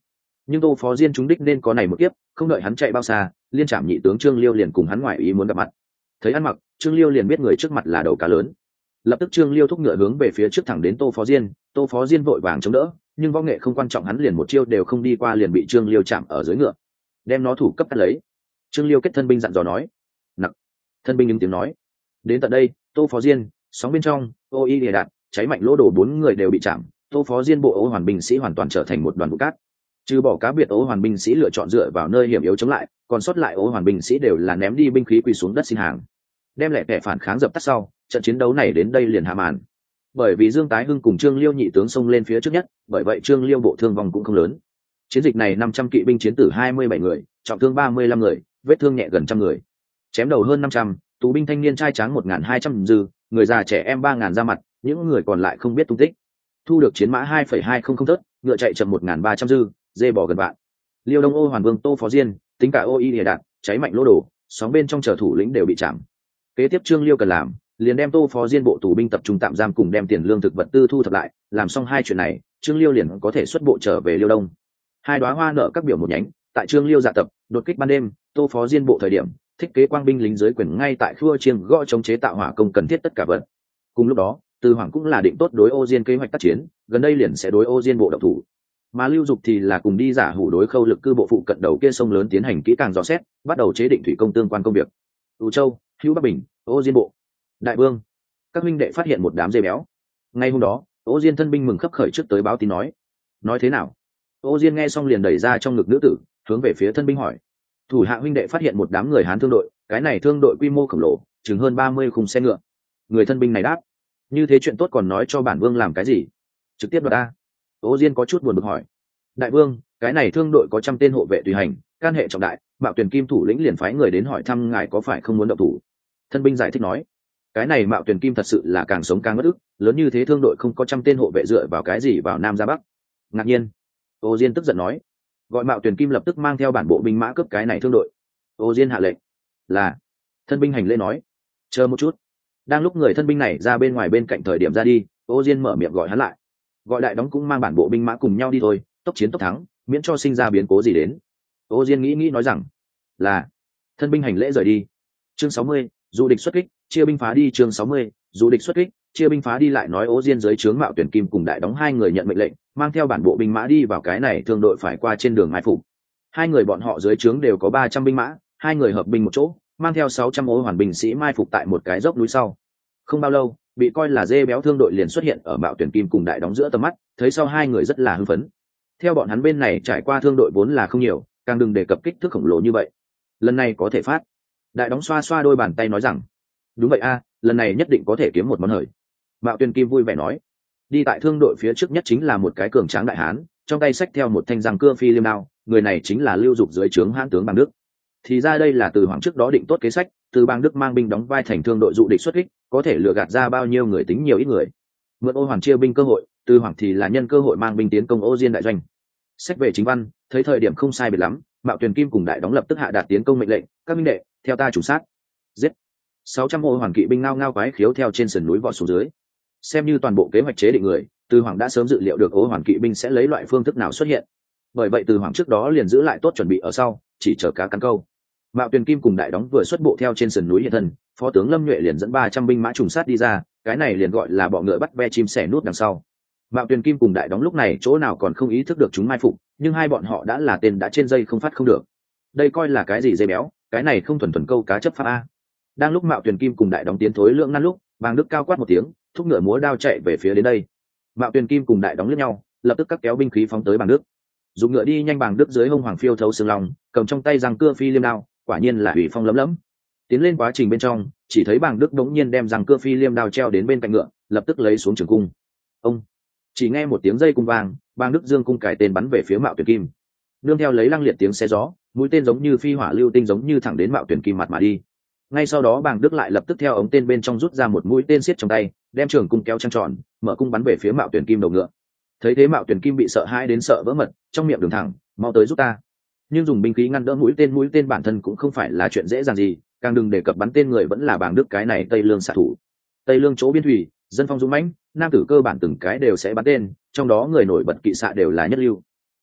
nhưng Tô Phó Diên trúng đích nên có này một kiếp, không đợi hắn chạy bao xa, liên trảm nhị tướng Trương Liêu liền cùng hắn ngoại ý muốn gặp mặt. Thấy ăn mặc, Trương Liêu liền biết người trước mặt là đầu cá lớn. Lập tức Trương Liêu thúc ngựa hướng về phía trước thẳng đến Tô Phó Diên, Tô Phó Diên vội vàng chống đỡ, nhưng võ nghệ không quan trọng, hắn liền một chiêu đều không đi qua liền bị Trương Liêu chạm ở dưới ngựa, đem nó thủ cấp cắt lấy. Trương Liêu kết thân binh dặn dò nói: "Nặc." Thân binh ứng tiếng nói. Đến tận đây, Tô Phó Diên, sóng bên trong, Ô Y Lìa Đạt, cháy mạnh lỗ đổ bốn người đều bị chạm. Tô Phó Diên bộ Ô Hoàn binh sĩ hoàn toàn trở thành một đoàn bụi cát. Trừ bỏ cá biệt Ô Hoàn binh sĩ lựa chọn dựa vào nơi hiểm yếu chống lại, còn sót lại Ô Hoàn binh sĩ đều là ném đi binh khí quỳ xuống đất xin hàng. Đem lẻ tẻ phản kháng dập tắt sau, trận chiến đấu này đến đây liền hạ màn. Bởi vì Dương Tái Hưng cùng Trương Liêu nhị tướng xông lên phía trước nhất, bởi vậy Trương Liêu bộ thương vong cũng không lớn. Chiến dịch này 500 kỵ binh chiến tử 27 người, trọng thương 35 người, vết thương nhẹ gần trăm người. Chém đầu hơn 500, tù binh thanh niên trai tráng 1200 dư, người già trẻ em 3000 ra mặt, những người còn lại không biết tung tích. Thu được chiến mã 2,200 thớt, ngựa chạy chậm 1300 dư, dê bò gần vạn. Liêu Đông Ô Hoàn Vương Tô Phó Diên, tính cả Ô Y Lìa Đạt, cháy mạnh lỗ đổ, sóng bên trong chờ thủ lĩnh đều bị chạm. Kế tiếp Trương Liêu cần làm, liền đem Tô Phó Diên bộ tù binh tập trung tạm giam cùng đem tiền lương thực vật tư thu thập lại, làm xong hai chuyện này, Trương Liêu liền có thể xuất bộ trở về Liêu Đông. Hai đóa hoa nở các biểu một nhánh, tại Trương Liêu dạ tập, đột kích ban đêm, Tô Phó Diên bộ thời điểm, thiết kế quang binh lính dưới quyền ngay tại khua chiêng gõ chống chế tạo hỏa công cần thiết tất cả vật. Cùng lúc đó, Từ Hoàng cũng là định tốt đối Ô Diên kế hoạch tác chiến, gần đây liền sẽ đối Ô Diên bộ động thủ. Mà Lưu Dục thì là cùng đi giả hủ đối Khâu Lực cư bộ phụ cận đầu kia sông lớn tiến hành kỹ càng dò xét, bắt đầu chế định thủy công tương quan công việc. Ú Châu, Hữu Bắc Bình, Ô Diên bộ. Đại vương, các huynh đệ phát hiện một đám dê béo. Ngay hôm đó, Ô Diên thân binh mừng khấp khởi trước tới báo tin nói thế nào? Ô Diên nghe xong liền đẩy ra trong ngực nữ tử, hướng về phía thân binh hỏi: thủ hạ huynh đệ phát hiện một đám người Hán thương đội, cái này thương đội quy mô khổng lồ, chừng hơn 30 khung xe ngựa. Người thân binh này đáp: như thế chuyện tốt còn nói cho bản vương làm cái gì? Trực tiếp đoạt ta. Ô Diên có chút buồn bực hỏi: đại vương, cái này thương đội có trăm tên hộ vệ tùy hành, can hệ trọng đại, Mạo Tuyền Kim thủ lĩnh liền phái người đến hỏi thăm ngài có phải không muốn động thủ. Thân binh giải thích nói: cái này Mạo Tuyền Kim thật sự là càng sống càng bất ức, lớn như thế thương đội không có trăm tên hộ vệ dựa vào cái gì vào Nam ra Bắc. Ngạc nhiên. Ô Diên tức giận nói: gọi Mạo Tuyền Kim lập tức mang theo bản bộ binh mã cướp cái này thương đội. Ô Diên hạ lệnh. Là. Thân binh hành lễ nói: chờ một chút. Đang lúc người thân binh này ra bên ngoài bên cạnh thời điểm ra đi, Ô Diên mở miệng gọi hắn lại: gọi Đại Đóng cũng mang bản bộ binh mã cùng nhau đi thôi, tốc chiến tốc thắng, miễn cho sinh ra biến cố gì đến. Ô Diên nghĩ nói rằng: là. Thân binh hành lễ rời đi. Chương 60, du địch xuất kích, chia binh phá đi. Chương 60, du địch xuất kích, chia binh phá đi. Lại nói Ô Diên dưới trướng Mạo Tuyển Kim cùng Đại Đóng hai người nhận mệnh lệnh, mang theo bản bộ binh mã đi vào cái này thương đội phải qua trên đường mai phục. Hai người bọn họ dưới trướng đều có 300 binh mã, hai người hợp binh một chỗ, mang theo 600 Ô Hoàn binh sĩ mai phục tại một cái dốc núi sau. Không bao lâu, bị coi là dê béo thương đội liền xuất hiện ở Mạo Tuyển Kim cùng Đại Đóng giữa tầm mắt, thấy sau hai người rất là hưng phấn. Theo bọn hắn bên này trải qua thương đội vốn là không nhiều, càng đừng đề cập kích thước khổng lồ như vậy. Lần này có thể phát. Đại Đóng xoa xoa đôi bàn tay nói rằng: đúng vậy a, lần này nhất định có thể kiếm một món hời. Mạo Tuyển Kim vui vẻ nói. Đi tại thương đội phía trước nhất chính là một cái cường tráng đại hán, trong tay xách theo một thanh răng cưa phi liêm đao, người này chính là Lưu Dục dưới trướng hãn tướng Bàng Đức. Thì ra đây là Từ Hoàng trước đó định tốt kế sách, từ Bàng Đức mang binh đóng vai thành thương đội dụ địch xuất kích, có thể lừa gạt ra bao nhiêu người tính nhiều ít người. Mượn Ô Hoàn chia binh cơ hội, Từ Hoàng thì là nhân cơ hội mang binh tiến công Ô Diên đại doanh. Sách về chính văn, thấy thời điểm không sai biệt lắm, Mạo Tuyền Kim cùng Đại Đóng lập tức hạ đạt tiến công mệnh lệnh: các minh đệ, theo ta chủ sát. Giết. 600 Ô Hoàn kỵ binh ngao ngao quái khiếu theo trên sườn núi vọt xuống dưới. Xem như toàn bộ kế hoạch chế định người, Từ Hoàng đã sớm dự liệu được Ô Hoàn kỵ binh sẽ lấy loại phương thức nào xuất hiện. Bởi vậy Từ Hoàng trước đó liền giữ lại tốt chuẩn bị ở sau, chỉ chờ cá cắn câu. Mạo Tuyền Kim cùng Đại Đóng vừa xuất bộ theo trên sườn núi hiện thân, phó tướng Lâm Nhuệ liền dẫn 300 binh mã trùng sát đi ra, cái này liền gọi là bọ ngựa bắt ve chim sẻ nút đằng sau. Mạo Tuyền Kim cùng Đại Đóng lúc này chỗ nào còn không ý thức được chúng mai phục, nhưng hai bọn họ đã là tên đã trên dây không phát không được. Đây coi là cái gì dây béo, cái này không thuần thuần câu cá chấp pháp a. Đang lúc Mạo Tuyền Kim cùng Đại Đóng tiến thối lượng ngăn lúc, Bàng Đức cao quát một tiếng, thúc ngựa múa đao chạy về phía đến đây. Mạo Tuyền Kim cùng Đại Đóng liếc nhau, lập tức cắt kéo binh khí phóng tới Bàng Đức. Dùng ngựa đi nhanh, Bàng Đức dưới hông hoàng phiêu thấu xương lòng, cầm trong tay răng cưa phi liêm đao, quả nhiên là ủy phong lấm lấm. Tiến lên quá trình bên trong, chỉ thấy Bàng Đức đống nhiên đem răng cưa phi liêm đao treo đến bên cạnh ngựa, lập tức lấy xuống trường cung. Ông chỉ nghe một tiếng dây cung vang, Bàng Đức dương cung cải tên bắn về phía Mạo Tuyền Kim. Nương theo lấy lăng liệt tiếng xé gió, mũi tên giống như phi hỏa lưu tinh giống như thẳng đến Mạo Tuyền Kim mặt mà đi. Ngay sau đó Bàng Đức lại lập tức theo ống tên bên trong rút ra một mũi tên xiết trong tay, đem trường cung kéo trăng tròn, mở cung bắn về phía Mạo Tuyền Kim đầu ngựa. Thấy thế Mạo Tuyền Kim bị sợ hãi đến sợ vỡ mật, trong miệng đường thẳng: mau tới giúp ta. Nhưng dùng binh khí ngăn đỡ mũi tên bản thân cũng không phải là chuyện dễ dàng gì, càng đừng đề cập bắn tên người vẫn là Bàng Đức cái này Tây Lương xạ thủ. Tây Lương chỗ biên thủy, dân phong dũng mãnh, nam tử cơ bản từng cái đều sẽ bắn tên, trong đó người nổi bật kỵ xạ đều là nhất lưu.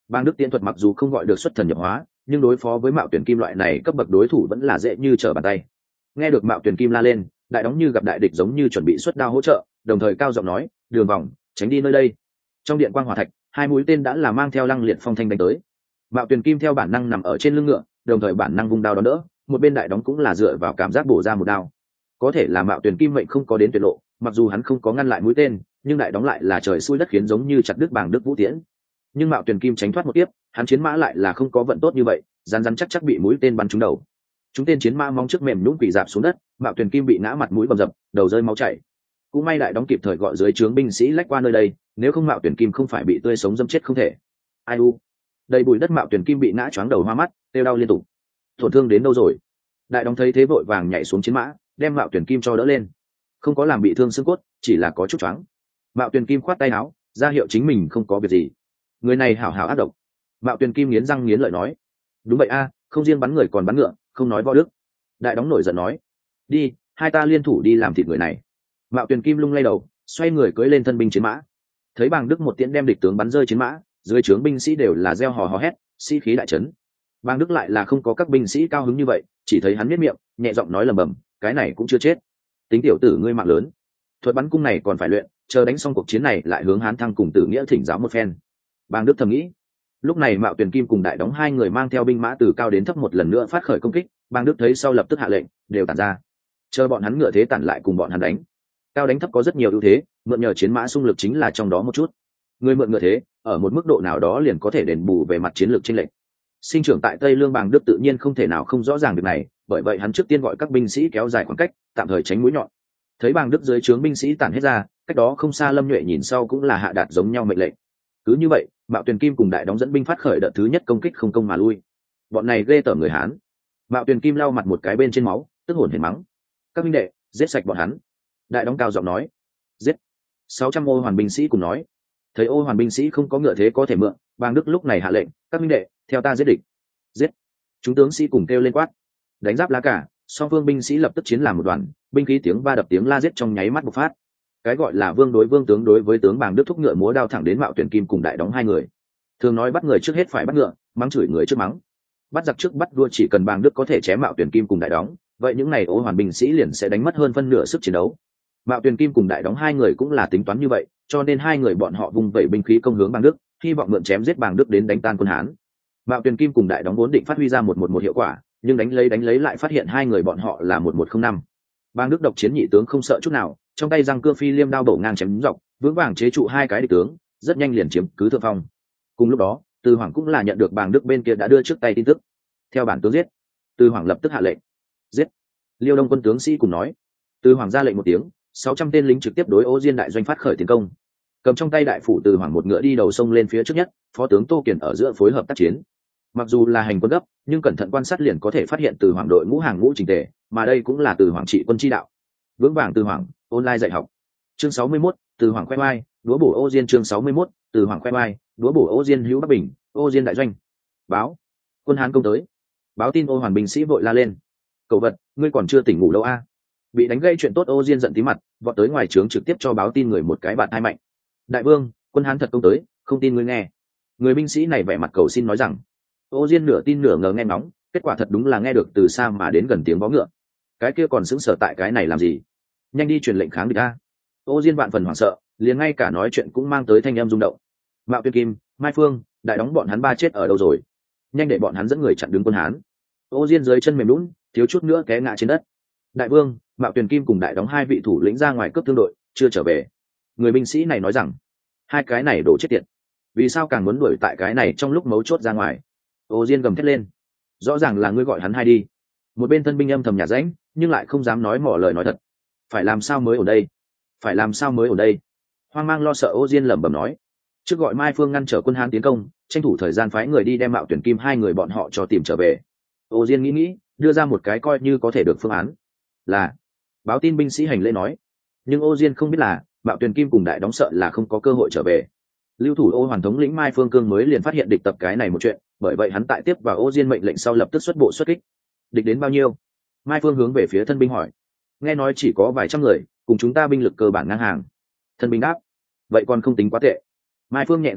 Bang Đức tiễn thuật mặc dù không gọi được xuất thần nhập hóa, nhưng đối phó với Mạo Tuyển Kim loại này cấp bậc đối thủ vẫn là dễ như trở bàn tay. Nghe được Mạo Tuyển Kim la lên, đại đóng như gặp đại địch giống như chuẩn bị xuất đao hỗ trợ, đồng thời cao giọng nói, đường vòng, tránh đi nơi đây. Trong điện quang hỏa thạch, hai mũi tên đã là mang theo lăng liệt phong thanh đánh tới. Mạo Tuyển Kim theo bản năng nằm ở trên lưng ngựa, đồng thời bản năng vung đao đón đỡ, một bên đại đóng cũng là dựa vào cảm giác bổ ra một đao. Có thể là Mạo Tuyển Kim mệnh không có đến tuyệt lộ, mặc dù hắn không có ngăn lại mũi tên, nhưng đại đóng lại là trời xui đất khiến giống như chặt đứt Bàng Đức vũ tiễn. Nhưng Mạo Tuyển Kim tránh thoát một tiếp, hắn chiến mã lại là không có vận tốt như vậy, rắn rắn chắc chắc bị mũi tên bắn trúng đầu. Chúng tên chiến mã mong trước mềm nhũn quỳ rạp xuống đất, Mạo Tuyển Kim bị ngã mặt mũi bầm dập, đầu rơi máu chảy. Cũng may đại đóng kịp thời gọi dưới trướng binh sĩ lách qua nơi đây, nếu không Mạo Tuyển Kim không phải bị tươi sống dâm chết không thể. Ai u, đầy bụi đất Mạo Tuyển Kim bị ngã choáng đầu hoa mắt, tiêu đau liên tục. Tổn thương đến đâu rồi? Đại đóng thấy thế vội vàng nhảy xuống chiến mã, đem Mạo Tuyển Kim cho đỡ lên. Không có làm bị thương xương cốt, chỉ là có chút choáng. Mạo Tuyển Kim khoát tay áo, ra hiệu chính mình không có việc gì. Người này hảo hảo ác độc. Mạo Tuyển Kim nghiến răng nghiến lợi nói, đúng vậy a, không riêng bắn người còn bắn ngựa, không nói võ đức. Đại đóng nổi giận nói, đi, hai ta liên thủ đi làm thịt người này. Mạo Tuyển Kim lung lay đầu, xoay người cưỡi lên thân binh chiến mã. Thấy Bàng Đức một tiễn đem địch tướng bắn rơi chiến mã, dưới trướng binh sĩ đều là reo hò hò hét, sĩ khí đại trấn. Bàng Đức lại là không có các binh sĩ cao hứng như vậy, chỉ thấy hắn miết miệng, nhẹ giọng nói lầm bầm, cái này cũng chưa chết. Tính tiểu tử ngươi mạng lớn, thuật bắn cung này còn phải luyện, chờ đánh xong cuộc chiến này lại hướng Hán Thăng cùng Tử Nghĩa thỉnh giáo một phen. Bàng Đức thầm nghĩ. Lúc này Mạo Tuyển Kim cùng đại đóng hai người mang theo binh mã từ cao đến thấp một lần nữa phát khởi công kích. Bàng Đức thấy sau lập tức hạ lệnh, đều tản ra, chờ bọn hắn ngựa thế tản lại cùng bọn hắn đánh. Cao đánh thấp có rất nhiều ưu thế, mượn nhờ chiến mã xung lực chính là trong đó một chút. Người mượn ngựa thế, ở một mức độ nào đó liền có thể đền bù về mặt chiến lược chênh lệch. Sinh trưởng tại Tây Lương Bàng Đức tự nhiên không thể nào không rõ ràng việc này, bởi vậy hắn trước tiên gọi các binh sĩ kéo dài khoảng cách, tạm thời tránh mũi nhọn. Thấy Bàng Đức dưới trướng binh sĩ tản hết ra, cách đó không xa Lâm Nhuệ nhìn sau cũng là hạ đạt giống nhau mệnh lệnh. Cứ như vậy, Mạo Tuyển Kim cùng đại đóng dẫn binh phát khởi đợt thứ nhất công kích không công mà lui. Bọn này ghê tởm người Hán. Mạo Tuyển Kim lau mặt một cái bên trên máu, tức hồn hển mắng, các binh đệ, giết sạch bọn hắn. Đại đóng cao giọng nói, giết. 600 ô hoàn binh sĩ cùng nói. Thấy ô hoàn binh sĩ không có ngựa thế có thể mượn, Bàng Đức lúc này hạ lệnh, các binh đệ, theo ta giết địch. Giết. Chúng tướng sĩ cùng kêu lên quát. Đánh giáp lá cả, song phương binh sĩ lập tức chiến làm một đoàn, binh khí tiếng va đập tiếng la giết trong nháy mắt bộc phát. Cái gọi là vương đối vương tướng đối với tướng Bàng Đức thúc ngựa múa đao thẳng đến Mạo Tuyển Kim cùng đại đóng hai người. Thường nói bắt người trước hết phải bắt ngựa, mắng chửi người trước mắng. Bắt giặc trước bắt đua, chỉ cần Bàng Đức có thể chém Mạo Tuyển Kim cùng đại đóng, vậy những này ô hoàn binh sĩ liền sẽ đánh mất hơn phân nửa sức chiến đấu. Mạo Tuyển Kim cùng đại đóng hai người cũng là tính toán như vậy, cho nên hai người bọn họ vung vẩy binh khí công hướng Bàng Đức, hy vọng mượn chém giết Bàng Đức đến đánh tan quân Hán. Mạo Tuyển Kim cùng đại đóng vốn định phát huy ra 1-1-1 hiệu quả, nhưng đánh lấy lại phát hiện hai người bọn họ là 1-1-0-5. Bàng Đức độc chiến nhị tướng không sợ chút nào, trong tay răng cưa phi liêm đao bổ ngang chém dọc, vững vàng chế trụ hai cái địch tướng, rất nhanh liền chiếm cứ thượng phong. Cùng lúc đó, Từ Hoàng cũng là nhận được Bàng Đức bên kia đã đưa trước tay tin tức. Theo bản tướng giết. Từ Hoàng lập tức hạ lệnh. Giết. Liêu Đông quân tướng sĩ cùng nói. Từ Hoàng ra lệnh một tiếng, 600 tên lính trực tiếp đối Ô Diên đại doanh phát khởi tiến công. Cầm trong tay đại phủ Từ Hoàng một ngựa đi đầu sông lên phía trước nhất, phó tướng Tô Kiền ở giữa phối hợp tác chiến. Mặc dù là hành quân gấp, nhưng cẩn thận quan sát liền có thể phát hiện Từ Hoàng đội ngũ hàng ngũ chỉnh tề, mà đây cũng là Từ Hoàng trị quân chi đạo. Vững vàng Từ Hoàng, online dạy học. Chương 61, Từ Hoàng khoe oai, đúa bổ Ô Diên. Chương 61, Từ Hoàng khoe oai, đúa bổ Ô Diên. Hữu Bắc Bình, Ô Diên đại doanh. Báo, quân Hán công tới. Báo tin ô hoàn binh sĩ vội la lên, cậu vật, ngươi còn chưa tỉnh ngủ đâu a? Bị đánh gây chuyện tốt Ô Diên giận tí mặt, vọt tới ngoài trướng trực tiếp cho báo tin người một cái bạn hai mạnh. Đại vương, quân Hán thật công tới, không tin ngươi nghe. Người binh sĩ này vẻ mặt cầu xin nói rằng. Ô Diên nửa tin nửa ngờ nghe ngóng, kết quả thật đúng là nghe được từ xa mà đến gần tiếng vó ngựa. Cái kia còn sững sờ tại cái này làm gì? Nhanh đi truyền lệnh kháng địch a! Ô Diên vạn phần hoảng sợ, liền ngay cả nói chuyện cũng mang tới thanh âm rung động. Mạo Tuyên Kim, Mai Phương, đại đóng bọn hắn ba chết ở đâu rồi? Nhanh để bọn hắn dẫn người chặn đứng quân Hán. Ô Diên dưới chân mềm lún, thiếu chút nữa té ngã trên đất. Đại vương, Mạo Tuyển Kim cùng đại đóng hai vị thủ lĩnh ra ngoài cướp thương đội, chưa trở về. Người binh sĩ này nói rằng, hai cái này đổ chết tiệt. Vì sao càng muốn đuổi tại cái này trong lúc mấu chốt ra ngoài? Ô Diên gầm thét lên, rõ ràng là ngươi gọi hắn hai đi. Một bên thân binh âm thầm nhà rãnh, nhưng lại không dám nói mỏ lời nói thật. Phải làm sao mới ở đây? Phải làm sao mới ở đây? Hoang mang lo sợ Ô Diên lẩm bẩm nói. Trước gọi Mai Phương ngăn trở quân Hán tiến công, tranh thủ thời gian phái người đi đem Mạo Tuyển Kim hai người bọn họ cho tìm trở về. Ô Diên nghĩ, đưa ra một cái coi như có thể được phương án. Là, báo tin binh sĩ hành lễ nói. Nhưng Ô Diên không biết là, Mạo Tuyển Kim cùng đại đóng sợ là không có cơ hội trở về. Lưu thủ Ô Hoàn thống lĩnh Mai Phương Cương mới liền phát hiện địch tập cái này một chuyện, bởi vậy hắn tại tiếp vào Ô Diên mệnh lệnh sau lập tức xuất bộ xuất kích. Địch đến bao nhiêu? Mai Phương hướng về phía thân binh hỏi. Nghe nói chỉ có vài trăm người, cùng chúng ta binh lực cơ bản ngang hàng. Thân binh đáp. Vậy còn không tính quá tệ. Mai Phương nhẹ gật đầu,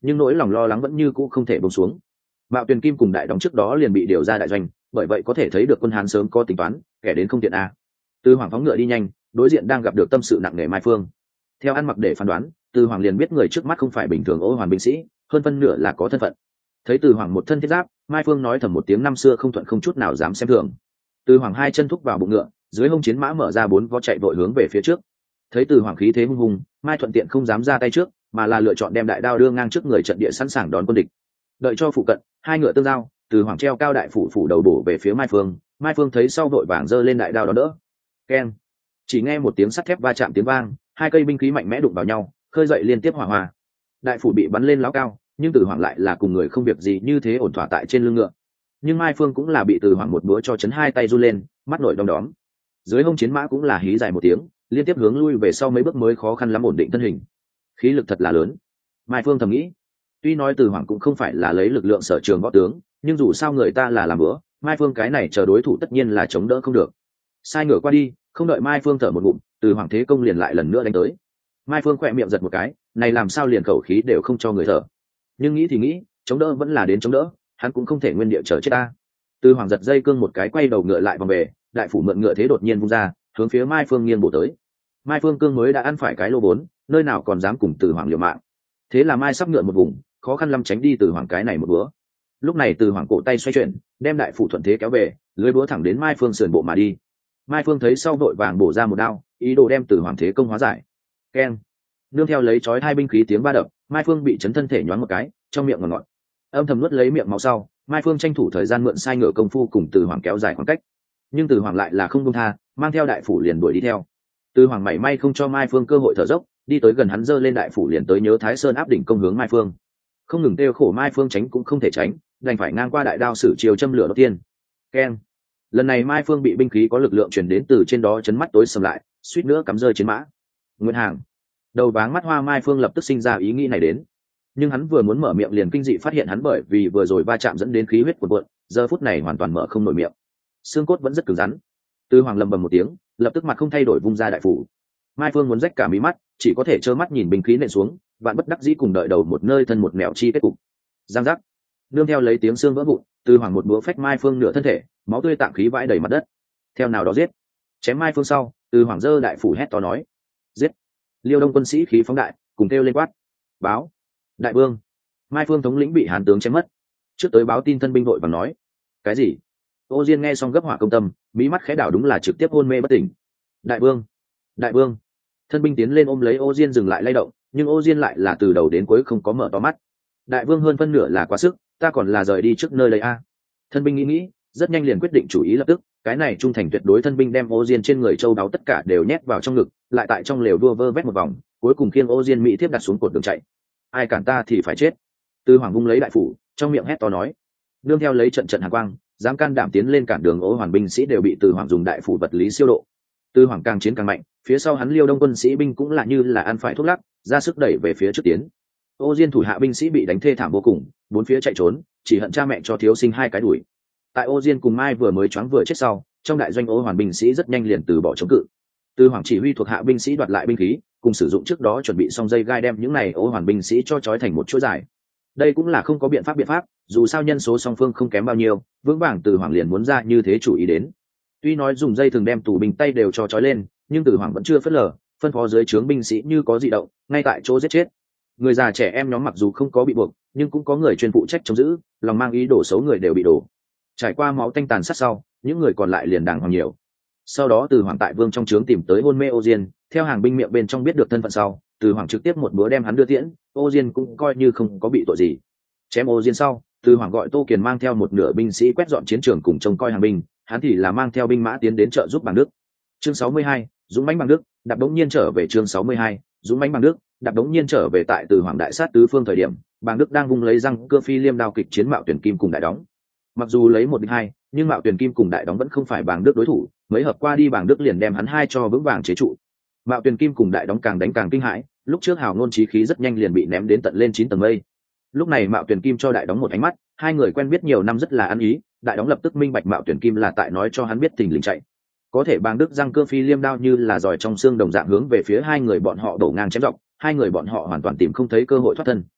nhưng nỗi lòng lo lắng vẫn như cũ không thể buông xuống. Mạo Tuyền Kim cùng Đại Đóng trước đó liền bị điều ra đại doanh, bởi vậy có thể thấy được quân Hán sớm có tính toán, kẻ đến không tiện a. Từ Hoàng phóng ngựa đi nhanh, đối diện đang gặp được tâm sự nặng nề Mai Phương. Theo ăn mặc để phán đoán, Từ Hoàng liền biết người trước mắt không phải bình thường Ô Hoàn binh sĩ, hơn phân nửa là có thân phận. Thấy Từ Hoàng một thân thiết giáp, Mai Phương nói thầm một tiếng năm xưa không thuận không chút nào dám xem thường. Từ Hoàng hai chân thúc vào bụng ngựa, dưới hông chiến mã mở ra bốn vó chạy vội hướng về phía trước. Thấy Từ Hoàng khí thế hung hùng, Mai thuận tiện không dám ra tay trước, mà là lựa chọn đem đại đao đưa ngang trước người trận địa sẵn sàng đón quân địch. Đợi cho phụ cận, hai ngựa tương giao, Từ Hoàng treo cao đại phủ đầu bổ về phía Mai Phương. Mai Phương thấy sau vội vàng giơ lên đại đao đón đỡ. Keng! Chỉ nghe một tiếng sắt thép va chạm tiếng vang, hai cây binh khí mạnh mẽ đụng vào nhau, khơi dậy liên tiếp hỏa hoa. Đại phủ bị bắn lên láo cao, nhưng Từ Hoàng lại là cùng người không việc gì như thế ổn thỏa tại trên lưng ngựa. Nhưng Mai Phương cũng là bị Từ Hoàng một búa cho chấn hai tay run lên, mắt nổi đom đóm. Dưới hông chiến mã cũng là hí dài một tiếng, liên tiếp hướng lui về sau mấy bước mới khó khăn lắm ổn định thân hình. Khí lực thật là lớn. Mai Phương thầm nghĩ. Tuy nói Từ Hoàng cũng không phải là lấy lực lượng sở trường võ tướng, nhưng dù sao người ta là làm bữa, Mai Phương cái này chờ đối thủ tất nhiên là chống đỡ không được. Sai ngựa qua đi, không đợi Mai Phương thở một ngụm, Từ Hoàng thế công liền lại lần nữa đánh tới. Mai Phương khỏe miệng giật một cái, này làm sao liền khẩu khí đều không cho người thở. Nhưng nghĩ thì nghĩ, chống đỡ vẫn là đến chống đỡ, hắn cũng không thể nguyên địa chờ chết ta. Từ Hoàng giật dây cương một cái quay đầu ngựa lại vòng về, đại phủ mượn ngựa thế đột nhiên vung ra, hướng phía Mai Phương nghiêng bổ tới. Mai Phương cương mới đã ăn phải cái lô vốn, nơi nào còn dám cùng Từ Hoàng liều mạng. Thế là Mai sắp ngựa một vùng, khó khăn lắm tránh đi Từ Hoàng cái này một búa. Lúc này Từ Hoàng cổ tay xoay chuyển, đem đại phủ thuận thế kéo về, lưới búa thẳng đến Mai Phương sườn bộ mà đi. Mai Phương thấy sau vội vàng bổ ra một đao, ý đồ đem Từ Hoàng thế công hóa giải. Keng! Nương theo lấy chói hai binh khí tiếng va đập, Mai Phương bị chấn thân thể nhoáng một cái, trong miệng ngọt ngọt. Âm thầm nuốt lấy miệng máu sau, Mai Phương tranh thủ thời gian mượn sai ngựa công phu cùng Từ Hoàng kéo dài khoảng cách. Nhưng Từ Hoàng lại là không buông tha, mang theo đại phủ liền đuổi đi theo. Từ Hoàng mảy may không cho Mai Phương cơ hội thở dốc, đi tới gần hắn giơ lên đại phủ liền tới nhớ Thái Sơn áp đỉnh công hướng Mai Phương. Không ngừng tiêu khổ Mai Phương tránh cũng không thể tránh, đành phải ngang qua đại đao sử chiều châm lửa đầu tiên. Keng! Lần này Mai Phương bị binh khí có lực lượng truyền đến từ trên đó chấn mắt tối sầm lại, suýt nữa cắm rơi chiến mã. Nguyễn Hàng! Đầu váng mắt hoa Mai Phương lập tức sinh ra ý nghĩ này đến. Nhưng hắn vừa muốn mở miệng liền kinh dị phát hiện hắn bởi vì vừa rồi va chạm dẫn đến khí huyết cuồn cuộn, giờ phút này hoàn toàn mở không nổi miệng. Xương cốt vẫn rất cứng rắn. Từ Hoàng lầm bầm một tiếng, lập tức mặt không thay đổi vung ra đại phủ. Mai Phương muốn rách cả mí mắt, chỉ có thể trơ mắt nhìn binh khí nện xuống, vạn bất đắc dĩ cùng đợi đầu một nơi thân một nẻo chi kết cục. Giang giác. Nương theo lấy tiếng xương vỡ vụn, Từ Hoàng một búa phách Mai Phương nửa thân thể, máu tươi tạng khí vãi đầy mặt đất. Theo nào đó giết. Chém Mai Phương sau, Từ Hoàng giơ đại phủ hét to nói: giết! Liêu Đông quân sĩ khí phóng đại, cùng kêu lên quát: báo! Đại vương! Mai Phương thống lĩnh bị Hán tướng chém mất. Trước tới báo tin thân binh vội vàng nói: cái gì? Ô Diên nghe xong gấp hỏa công tâm, mí mắt khẽ đảo đúng là trực tiếp hôn mê bất tỉnh. Đại vương! Đại vương! Thân binh tiến lên ôm lấy Ô Diên dừng lại lay động, nhưng Ô Diên lại là từ đầu đến cuối không có mở to mắt. Đại vương hơn phân nửa là quá sức, ta còn là rời đi trước nơi đây a. Thân binh nghĩ, rất nhanh liền quyết định chủ ý lập tức, cái này trung thành tuyệt đối thân binh đem Ô Diên trên người châu đáo tất cả đều nhét vào trong ngực, lại tại trong lều đua vơ vét một vòng, cuối cùng khiêng Ô Diên mỹ thiếp đặt xuống cột đường chạy. Ai cản ta thì phải chết. Từ Hoàng vung lấy đại phủ, trong miệng hét to nói. Nương theo lấy trận trận hàn quang, dám can đảm tiến lên cản đường Ô Hoàn binh sĩ đều bị Từ Hoàng dùng đại phủ vật lý siêu độ. Từ Hoàng càng chiến càng mạnh, phía sau hắn Liêu Đông quân sĩ binh cũng là như là ăn phải thuốc lắc, ra sức đẩy về phía trước tiến. Ô Diên thủ hạ binh sĩ bị đánh thê thảm vô cùng, bốn phía chạy trốn, chỉ hận cha mẹ cho thiếu sinh hai cái đuổi. Tại Ô Diên cùng Mai vừa mới choáng vừa chết sau, trong đại doanh Ô Hoàn binh sĩ rất nhanh liền từ bỏ chống cự. Từ Hoàng chỉ huy thuộc hạ binh sĩ đoạt lại binh khí, cùng sử dụng trước đó chuẩn bị xong dây gai đem những này Ô Hoàn binh sĩ cho trói thành một chuỗi dài. Đây cũng là không có biện pháp, dù sao nhân số song phương không kém bao nhiêu, vững vàng Từ Hoàng liền muốn ra như thế chủ ý đến. Tuy nói dùng dây thường đem tù binh tay đều cho trói lên, nhưng Từ Hoàng vẫn chưa phớt lờ, phân phó dưới trướng binh sĩ như có dị động, ngay tại chỗ giết chết. Người già trẻ em nhóm mặc dù không có bị buộc, nhưng cũng có người chuyên phụ trách chống giữ, lòng mang ý đồ xấu người đều bị đổ. Trải qua máu tanh tàn sát sau, những người còn lại liền đàng hoàng nhiều. Sau đó Từ Hoàng tại vương trong trướng tìm tới hôn mê Ô Diên, theo hàng binh miệng bên trong biết được thân phận sau, Từ Hoàng trực tiếp một búa đem hắn đưa tiễn, Ô Diên cũng coi như không có bị tội gì. Chém Ô Diên sau, Từ Hoàng gọi Tô Kiền mang theo một nửa binh sĩ quét dọn chiến trường cùng trông coi hàng binh, hắn thì là mang theo binh mã tiến đến trợ giúp Bàng Đức. Chương 62, Dũng mãnh Bàng Đức, đạp đống nhiên trở về. Chương 62, Dũng mãnh Bàng Đức, đạp đống nhiên trở về. Tại Từ Hoàng đại sát tứ phương thời điểm, Bàng Đức đang vung lấy răng cưa phi liêm đao kịch chiến Mạo Tuyển Kim cùng Đại Đóng. Mặc dù lấy 1-2, nhưng Mạo Tuyển Kim cùng Đại Đóng vẫn không phải Bàng Đức đối thủ, mấy hợp qua đi Bàng Đức liền đem hắn hai cho vững vàng chế trụ. Mạo Tuyển Kim cùng Đại Đóng càng đánh càng kinh hãi, lúc trước hào ngôn chí khí rất nhanh liền bị ném đến tận lên 9 tầng mây. Lúc này Mạo Tuyển Kim cho Đại Đóng một ánh mắt, hai người quen biết nhiều năm rất là ăn ý, Đại Đóng lập tức minh bạch Mạo Tuyển Kim là tại nói cho hắn biết thình lình chạy. Có thể Bàng Đức răng cưa phi liêm đao như là giỏi trong xương đồng dạng hướng về phía hai người bọn họ đổ ngang chém dọc, hai người bọn họ hoàn toàn tìm không thấy cơ hội thoát thân.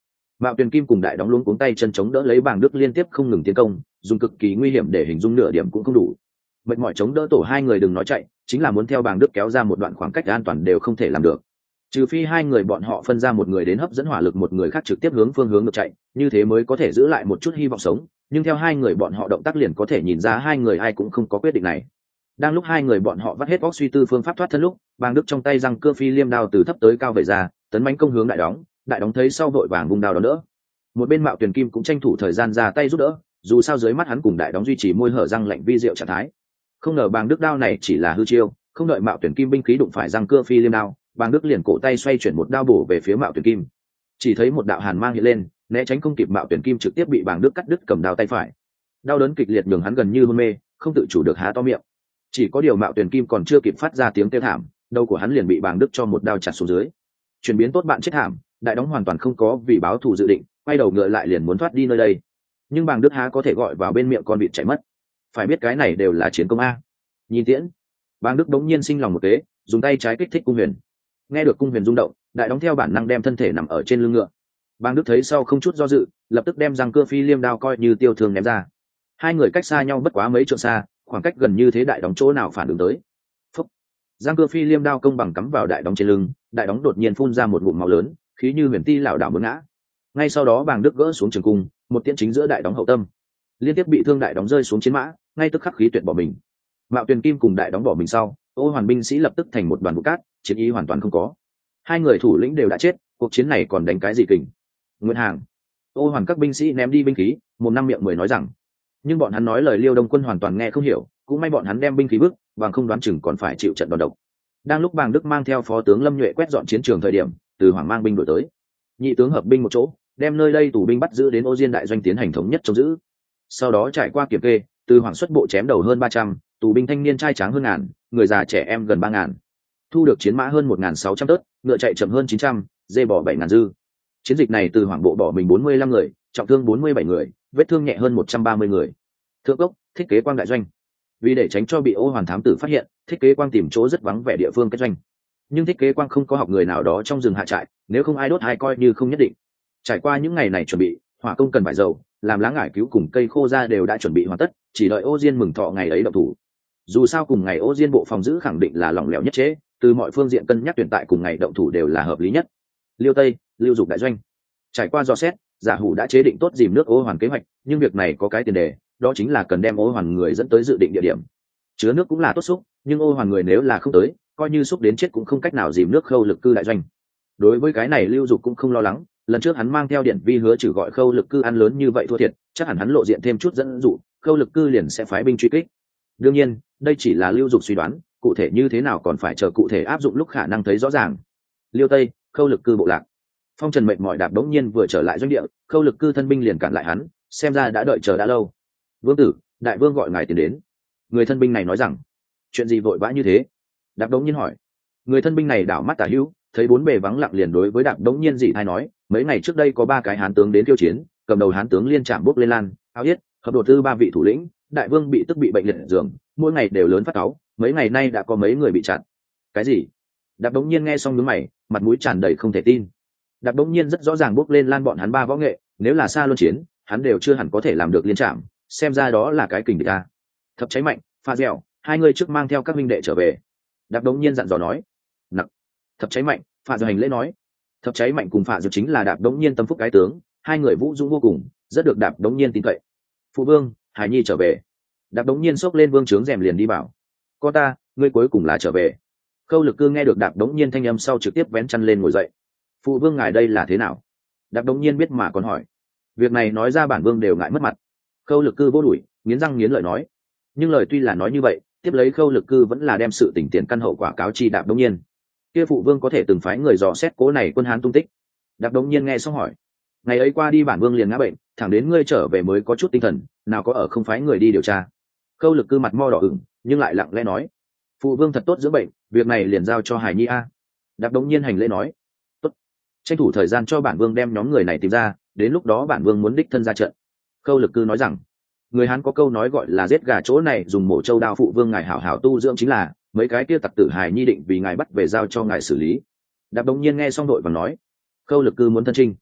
Mạo Tuyền Kim cùng Đại Đóng luống cuống tay chân chống đỡ lấy Bàng Đức liên tiếp không ngừng tiến công, dùng cực kỳ nguy hiểm để hình dung nửa điểm cũng không đủ. Mệt mỏi chống đỡ tổ hai người đừng nói chạy, chính là muốn theo Bàng Đức kéo ra một đoạn khoảng cách an toàn đều không thể làm được. Trừ phi hai người bọn họ phân ra một người đến hấp dẫn hỏa lực, một người khác trực tiếp hướng phương hướng ngược chạy, như thế mới có thể giữ lại một chút hy vọng sống. Nhưng theo hai người bọn họ động tác liền có thể nhìn ra hai người ai cũng không có quyết định này. Đang lúc hai người bọn họ vắt hết óc suy tư phương pháp thoát thân lúc, Bàng Đức trong tay răng cưa phi liêm đao từ thấp tới cao vẩy ra, tấn mãnh công hướng Đại Đóng. Đại Đóng thấy sau vội vàng vung đao đó đỡ. Một bên Mạo Tuyền Kim cũng tranh thủ thời gian ra tay giúp đỡ, dù sao dưới mắt hắn cùng Đại Đóng duy trì môi hở răng lạnh vi diệu trạng thái. Không ngờ Bàng Đức đao này chỉ là hư chiêu, không đợi Mạo Tuyền Kim binh khí đụng phải răng cưa phi liêm đao, Bàng Đức liền cổ tay xoay chuyển một đao bổ về phía Mạo Tuyền Kim. Chỉ thấy một đạo hàn mang hiện lên, né tránh không kịp, Mạo Tuyền Kim trực tiếp bị Bàng Đức cắt đứt cầm đao tay phải. Đau đớn kịch liệt nhường hắn gần như hôn mê, không tự chủ được há to miệng. Chỉ có điều Mạo Tuyền Kim còn chưa kịp phát ra tiếng kêu thảm, đầu của hắn liền bị Bàng Đức cho một đao chặt xuống dưới. Chuyển biến tốt bạn chết thảm, Đại Đóng hoàn toàn không có vì báo thù dự định, quay đầu ngựa lại liền muốn thoát đi nơi đây. Nhưng Bàng Đức há có thể gọi vào bên miệng con vịt chạy mất. Phải biết cái này đều là chiến công a. Nhìn tiễn, Bàng Đức đống nhiên sinh lòng một kế, dùng tay trái kích thích cung huyền. Nghe được cung huyền rung động, Đại Đóng theo bản năng đem thân thể nằm ở trên lưng ngựa. Bàng Đức thấy sau không chút do dự, lập tức đem răng cưa phi liêm đao coi như tiêu thương ném ra. Hai người cách xa nhau bất quá mấy trượng xa, khoảng cách gần như thế Đại Đóng chỗ nào phản ứng tới. Phúc. Răng cưa phi liêm đao công bằng cắm vào Đại Đóng trên lưng, Đại Đóng đột nhiên phun ra một ngụm máu lớn, khí như huyền ti lảo đảo muốn ngã. Ngay sau đó Bàng Đức gỡ xuống trường cung, một tiễn chính giữa Đại Đóng hậu tâm. Liên tiếp bị thương Đại Đóng rơi xuống chiến mã, ngay tức khắc khí tuyệt bỏ mình. Mạo Tuyền Kim cùng Đại Đóng bỏ mình sau, Ô Hoàn binh sĩ lập tức thành một đoàn vụ cát, chiến ý hoàn toàn không có. Hai người thủ lĩnh đều đã chết, cuộc chiến này còn đánh cái gì kình? Nguyên Hàng, Ô Hoàn các binh sĩ ném đi binh khí, một năm miệng mười nói rằng, nhưng bọn hắn nói lời Liêu Đông quân hoàn toàn nghe không hiểu, cũng may bọn hắn đem binh khí bước, bằng không đoán chừng còn phải chịu trận đòn độc. Đang lúc Bàng Đức mang theo phó tướng Lâm Nhuệ quét dọn chiến trường thời điểm, Từ Hoàng mang binh đuổi tới. Nhị tướng hợp binh một chỗ, đem nơi đây tù binh bắt giữ đến Ô Diên đại doanh tiến hành thống nhất trông giữ. Sau đó trải qua kiểm kê, Từ Hoàng xuất bộ chém đầu hơn 300, tù binh thanh niên trai tráng hơn ngàn, người già trẻ em gần 3.000. Thu được chiến mã hơn 1.600 tớt, ngựa chạy chậm hơn 900, dê bò 7.000 dư. Chiến dịch này Từ Hoàng bộ bỏ mình 45 người, trọng thương 47 người, vết thương nhẹ hơn 130 người. Thượng Cốc, Thích Kế Quang đại doanh. Vì để tránh cho bị Ô Hoàn thám tử phát hiện, Thích Kế Quang tìm chỗ rất vắng vẻ địa phương kết doanh. Nhưng Thích Kế Quang không có học người nào đó trong rừng hạ trại, nếu không ai đốt ai coi như không nhất định. Trải qua những ngày này chuẩn bị, hỏa công cần vải dầu, làm lá ngải cứu cùng cây khô ra đều đã chuẩn bị hoàn tất, chỉ đợi Ô Diên mừng thọ ngày ấy động thủ. Dù sao cùng ngày Ô Diên bộ phòng giữ khẳng định là lỏng lẻo nhất chế, từ mọi phương diện cân nhắc tuyển tại cùng ngày động thủ đều là hợp lý nhất. Liêu Tây, Lưu Dục đại doanh. Trải qua dò xét, Giả Hủ đã chế định tốt dìm nước Ô Hoàn kế hoạch, nhưng việc này có cái tiền đề, đó chính là cần đem Ô Hoàn người dẫn tới dự định địa điểm. Chứa nước cũng là tốt xúc, nhưng Ô Hoàn người nếu là không tới, coi như xúc đến chết cũng không cách nào dìm nước Khâu Lực Cư đại doanh. Đối với cái này Lưu Dục cũng không lo lắng, lần trước hắn mang theo Điện Vi hứa trừ gọi Khâu Lực Cư ăn lớn như vậy thua thiệt, chắc hẳn hắn lộ diện thêm chút dẫn dụ, Khâu Lực Cư liền sẽ phái binh truy kích. Đương nhiên, đây chỉ là Lưu Dục suy đoán, cụ thể như thế nào còn phải chờ cụ thể áp dụng lúc khả năng thấy rõ ràng. Liêu Tây, Khâu Lực Cư bộ lạc. Phong Trần mệt mỏi đạp đống nhiên vừa trở lại doanh địa, Khâu Lực Cư thân binh liền cản lại hắn, xem ra đã đợi chờ đã lâu. Vương tử, đại vương gọi ngài tiến đến. Người thân binh này nói rằng, chuyện gì vội vã như thế? Đạp đống nhiên hỏi. Người thân binh này đảo mắt tả hữu, thấy bốn bề vắng lặng liền đối với Đạp đống nhiên dị thay nói, mấy ngày trước đây có 3 cái hán tướng đến tiêu chiến, cầm đầu hán tướng liên trạm bốc lên lan, áo yết, hợp đồ tư 3 vị thủ lĩnh, đại vương bị bệnh liệt giường, mỗi ngày đều lớn phát cáu, mấy ngày nay đã có mấy người bị chặn. Cái gì? Đạp đống nhiên nghe xong nhướng mày, mặt mũi tràn đầy không thể tin. Đạp đống nhiên rất rõ ràng bốc lên lan bọn hắn 3 võ nghệ, nếu là xa luân chiến, hắn đều chưa hẳn có thể làm được liên trạm, xem ra đó là cái kình địch a. Thập Cháy Mạnh, Pha Dẻo, hai người trước mang theo các minh đệ trở về. Đạp đống nhiên dặn dò nói. Nặc. Thập Cháy Mạnh, Pha Dẻo hành lễ nói. Thập Cháy Mạnh cùng Pha Dẻo chính là Đạp đống nhiên tâm phúc cái tướng, hai người vũ dũng vô cùng, rất được Đạp đống nhiên tin cậy. Phụ vương, Hải Nhi trở về. Đạp đống nhiên xốc lên vương trướng rèm liền đi bảo. Con ta, ngươi cuối cùng là trở về. Khâu Lực Cư nghe được Đạp đống nhiên thanh âm sau trực tiếp vén chăn lên ngồi dậy. Phụ vương ngài đây là thế nào? Đạp đống nhiên biết mà còn hỏi. Việc này nói ra bản vương đều ngại mất mặt. Khâu Lực Cư vô đuổi, nghiến răng nghiến lợi nói. Nhưng lời tuy là nói như vậy, tiếp lấy Khâu Lực Cư vẫn là đem sự tình tiền căn hậu quả cáo chi Đạp đống nhiên. Kia phụ vương có thể từng phái người dò xét cố này quân hán tung tích. Đạp đống nhiên nghe xong hỏi. Ngày ấy qua đi bản vương liền ngã bệnh, thẳng đến ngươi trở về mới có chút tinh thần, nào có ở không phái người đi điều tra. Khâu Lực Cư mặt mo đỏ ửng, nhưng lại lặng lẽ nói. Phụ vương thật tốt dưỡng bệnh, việc này liền giao cho Hải Nhi a. Đạp đống nhiên hành lễ nói. Tốt, tranh thủ thời gian cho bản vương đem nhóm người này tìm ra, đến lúc đó bản vương muốn đích thân ra trận. Khâu Lực Cư nói rằng, người Hán có câu nói gọi là giết gà chỗ này dùng mổ trâu đao, phụ vương ngài hảo hảo tu dưỡng chính là, mấy cái kia tặc tử Hải Nhi định vì ngài bắt về giao cho ngài xử lý. Đạp đống nhiên nghe xong đội và nói. Khâu Lực Cư muốn thân trinh.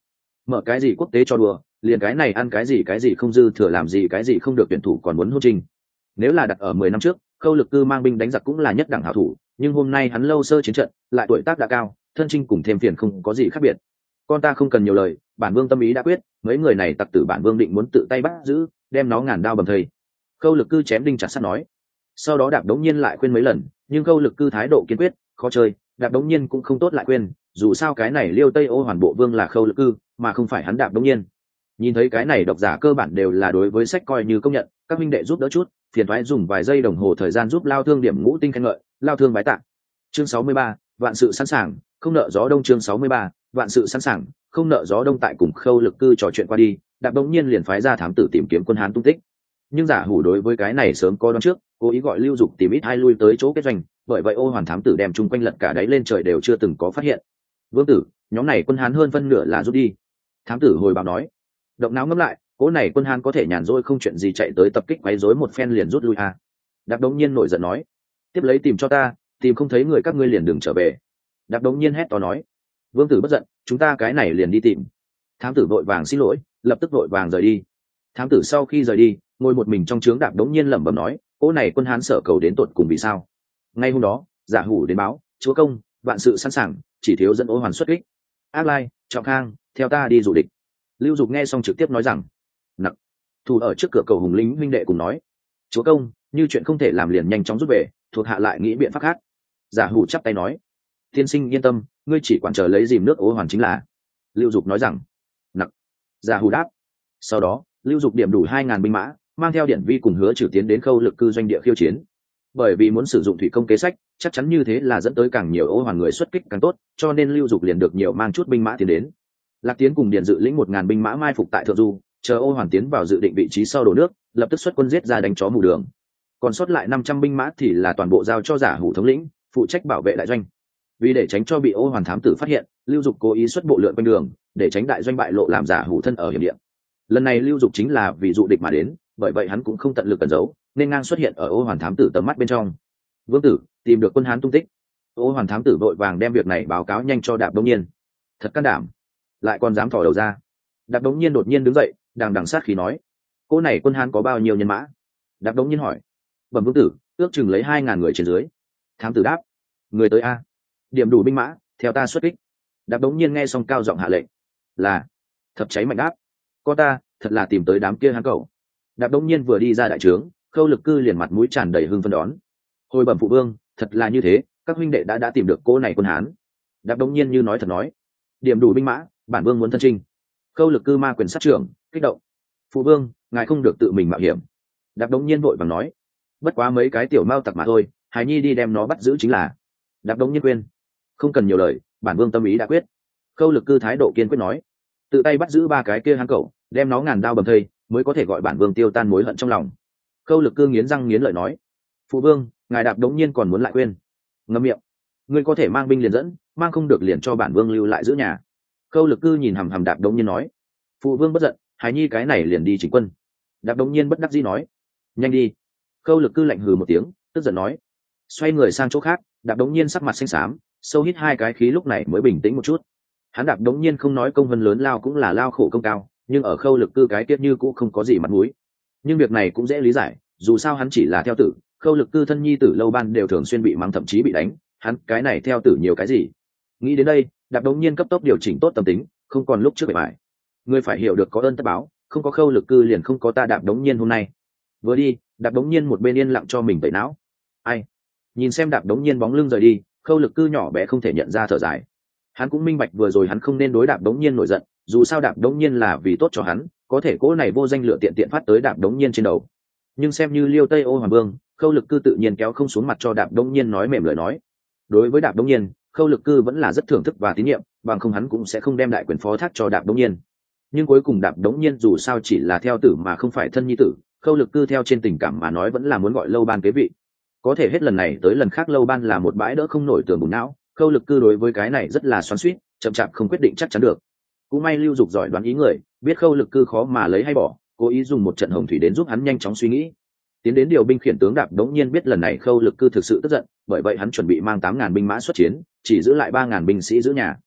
mở cái gì quốc tế cho đùa, liền cái này ăn cái gì không dư thừa, làm gì cái gì không được, tuyển thủ còn muốn hôn trình. Nếu là đặt ở 10 năm trước, Khâu Lực Cư mang binh đánh giặc cũng là nhất đẳng hảo thủ, nhưng hôm nay hắn lâu sơ chiến trận, lại tuổi tác đã cao, thân trinh cùng thêm phiền không có gì khác biệt. Con ta không cần nhiều lời, bản vương tâm ý đã quyết, mấy người này tặc tử bản vương định muốn tự tay bắt giữ, đem nó ngàn đao bầm thây. Khâu Lực Cư chém đinh chặt sắt nói. Sau đó Đạp Đống Nhiên lại khuyên mấy lần, nhưng Khâu Lực Cư thái độ kiên quyết, khó chơi, Đạp Đống Nhiên cũng không tốt lại khuyên, dù sao cái này Liêu Tây Ô Hoàn bộ vương là Khâu Lực Cư, mà không phải hắn Đạp Đống Nhiên. Nhìn thấy cái này độc giả cơ bản đều là đối với sách coi như công nhận, các minh đệ giúp đỡ chút, phiền thoái dùng vài giây đồng hồ thời gian giúp Lao Thương điểm ngũ tinh khen ngợi, Lao Thương bái tạ. Chương 63, vạn sự sẵn sàng, không nợ gió đông. Chương 63, vạn sự sẵn sàng, không nợ gió đông. Tại cùng Khâu Lực Cư trò chuyện qua đi, Đạp Đống Nhiên liền phái ra thám tử tìm kiếm quân Hán tung tích. Nhưng Giả Hủ đối với cái này sớm có đoán trước, cố ý gọi Lưu Dục tìm ít hai lui tới chỗ kết doanh, bởi vậy Ô Hoàn thám tử đem chung quanh lật cả đáy lên trời đều chưa từng có phát hiện. Vương tử, nhóm này quân Hán hơn phân nửa là rút đi. Thám tử hồi báo nói. Động não ngẫm lại, cố này quân Hán có thể nhàn rỗi không chuyện gì chạy tới tập kích quấy rối một phen liền rút lui à? Đạp Đống Nhiên nổi giận nói. Tiếp lấy tìm cho ta, tìm không thấy người các ngươi liền đừng trở về. Đạp Đống Nhiên hét to nói. Vương tử bất giận, chúng ta cái này liền đi tìm. Thám tử vội vàng xin lỗi, lập tức vội vàng rời đi. Thám tử sau khi rời đi, ngồi một mình trong trướng. Đạp Đống Nhiên lẩm bẩm nói, cỗ này quân Hán sở cầu đến tột cùng vì sao? Ngay hôm đó, Giả Hủ đến báo, chúa công, vạn sự sẵn sàng, chỉ thiếu dẫn Ô Hoàn xuất kích. Ác Lai, Trọng Khang, theo ta đi dụ địch. Lưu Dục nghe xong trực tiếp nói rằng, nặc, thủ ở trước cửa cầu Hùng lính huynh đệ cùng nói, chúa công, như chuyện không thể làm liền nhanh chóng rút về, thuộc hạ lại nghĩ biện pháp khác. Giả Hủ chắp tay nói, tiên sinh yên tâm, ngươi chỉ quản chờ lấy dìm nước Ô Hoàn chính là. Lưu Dục nói rằng, nặc. Giả Hủ đáp. Sau đó, Lưu Dục điểm đủ 2.000 binh mã, mang theo Điển Vi cùng Hứa Trừ tiến đến Khâu Lực Cư doanh địa khiêu chiến. Bởi vì muốn sử dụng thủy công kế sách, chắc chắn như thế là dẫn tới càng nhiều Ô Hoàn người xuất kích càng tốt, cho nên Lưu Dục liền được nhiều mang chút binh mã tiến đến. Lạc Tiến cùng Điền Dự lĩnh 1.000 binh mã mai phục tại thượng du, chờ Ô Hoàn tiến vào dự định vị trí sau đổ nước, lập tức xuất quân giết ra đánh chó mù đường. Còn sót lại 500 binh mã thì là toàn bộ giao cho Giả Hủ thống lĩnh, phụ trách bảo vệ đại doanh. Vì để tránh cho bị Ô Hoàn thám tử phát hiện, Lưu Dục cố ý xuất bộ lượn quanh đường, để tránh đại doanh bại lộ làm Giả Hủ thân ở hiểm địa. Lần này Lưu Dục chính là vì dụ địch mà đến, bởi vậy hắn cũng không tận lực cẩn giấu, nên ngang xuất hiện ở Ô Hoàn thám tử tầm mắt bên trong. Vương tử, tìm được quân Hán tung tích. Ô Hoàn thám tử vội vàng đem việc này báo cáo nhanh cho Đạp Đống Nhiên. Thật can đảm, lại còn dám thò đầu ra. Đạp Đống Nhiên đột nhiên đứng dậy, đằng sát khí nói, cô này quân Hán có bao nhiêu nhân mã? Đạp Đống Nhiên hỏi. Bẩm vương tử, ước chừng lấy 2.000 người trên dưới. Thám tử đáp. Người tới a, điểm đủ binh mã, theo ta xuất kích. Đạp Đống Nhiên nghe xong cao giọng hạ lệnh. Là. Thập cháy mạnh đáp. Có ta, thật là tìm tới đám kia Hán cẩu. Đạp Đống Nhiên vừa đi ra đại trướng, Khâu Lực Cư liền mặt mũi tràn đầy hưng phấn đón. Hồi bẩm phụ vương, thật là như thế, các huynh đệ đã tìm được cô này quân Hán. Đạp Đống Nhiên như nói thật nói. Điểm đủ binh mã, bản vương muốn thân trinh. Khâu Lực Cư ma quyền sát trưởng, kích động. Phụ vương, ngài không được tự mình mạo hiểm. Đạp Đống Nhiên vội vàng nói. Bất quá mấy cái tiểu mao tặc mà thôi, Hải Nhi đi đem nó bắt giữ chính là. Đạp Đống Nhiên khuyên. Không cần nhiều lời, bản vương tâm ý đã quyết. Khâu Lực Cư thái độ kiên quyết nói. Tự tay bắt giữ 3 cái kia Hán cẩu, đem nó ngàn đao bầm thây, mới có thể gọi bản vương tiêu tan mối hận trong lòng. Khâu Lực Cư nghiến răng nghiến lợi nói. Phụ vương, ngài Đạp Đống Nhiên còn muốn lại khuyên. Ngậm miệng. Ngươi có thể mang binh liền dẫn, mang không được liền cho bản vương lưu lại giữ nhà. Khâu Lực Cư nhìn hằm hằm Đạp Đống Nhiên nói. Phụ vương bất giận, Hải Nhi cái này liền đi chỉnh quân. Đạp Đống Nhiên bất đắc dĩ nói. Nhanh đi. Khâu Lực Cư lạnh hừ một tiếng, tức giận nói. Xoay người sang chỗ khác, Đạp Đống Nhiên sắc mặt xanh xám, sâu hít 2 cái khí lúc này mới bình tĩnh một chút. Hắn Đạp Đống Nhiên không nói công vân lớn lao cũng là lao khổ công cao, nhưng ở Khâu Lực Cư cái tiết như cũng không có gì mặt mũi. Nhưng việc này cũng dễ lý giải, dù sao hắn chỉ là theo tử, Khâu Lực Cư thân nhi tử lâu ban đều thường xuyên bị mắng thậm chí bị đánh, hắn cái này theo tử nhiều cái gì. Nghĩ đến đây, Đạp Đống Nhiên cấp tốc điều chỉnh tốt tâm tính, không còn lúc trước bề bài. Ngươi phải hiểu được có ơn tất báo, không có Khâu Lực Cư liền không có ta Đạp Đống Nhiên hôm nay. Vừa đi, Đạp Đống Nhiên một bên yên lặng cho mình tẩy não. Ai? Nhìn xem Đạp Đống Nhiên bóng lưng rời đi, Khâu Lực Cư nhỏ bé không thể nhận ra thở dài. Hắn cũng minh bạch vừa rồi hắn không nên đối Đạp Đống Nhiên nổi giận, dù sao Đạp Đống Nhiên là vì tốt cho hắn, có thể cỗ này vô danh lửa tiện phát tới Đạp Đống Nhiên trên đầu. Nhưng xem như Liêu Tây Ô Hoàn Vương, Khâu Lực Cư tự nhiên kéo không xuống mặt cho Đạp Đống Nhiên nói mềm lời nói. Đối với Đạp Đống Nhiên, Khâu Lực Cư vẫn là rất thưởng thức và tín nhiệm, bằng không hắn cũng sẽ không đem đại quyền phó thác cho Đạp Đống Nhiên. Nhưng cuối cùng Đạp Đống Nhiên dù sao chỉ là theo tử mà không phải thân nhi tử, Khâu Lực Cư theo trên tình cảm mà nói vẫn là muốn gọi Lâu Ban kế vị. Có thể hết lần này tới lần khác Lâu Ban là một bãi đỡ không nổi tường bùn não, Khâu Lực Cư đối với cái này rất là xoắn xuýt, chậm chạp không quyết định chắc chắn được. Cũng may Lưu Dục giỏi đoán ý người, biết Khâu Lực Cư khó mà lấy hay bỏ, cố ý dùng một trận hồng thủy đến giúp hắn nhanh chóng suy nghĩ. Tiến đến điều binh khiển tướng Đạp Đống Nhiên biết lần này Khâu Lực Cư thực sự tức giận, bởi vậy hắn chuẩn bị mang 8.000 binh mã xuất chiến, chỉ giữ lại 3.000 binh sĩ giữ nhà.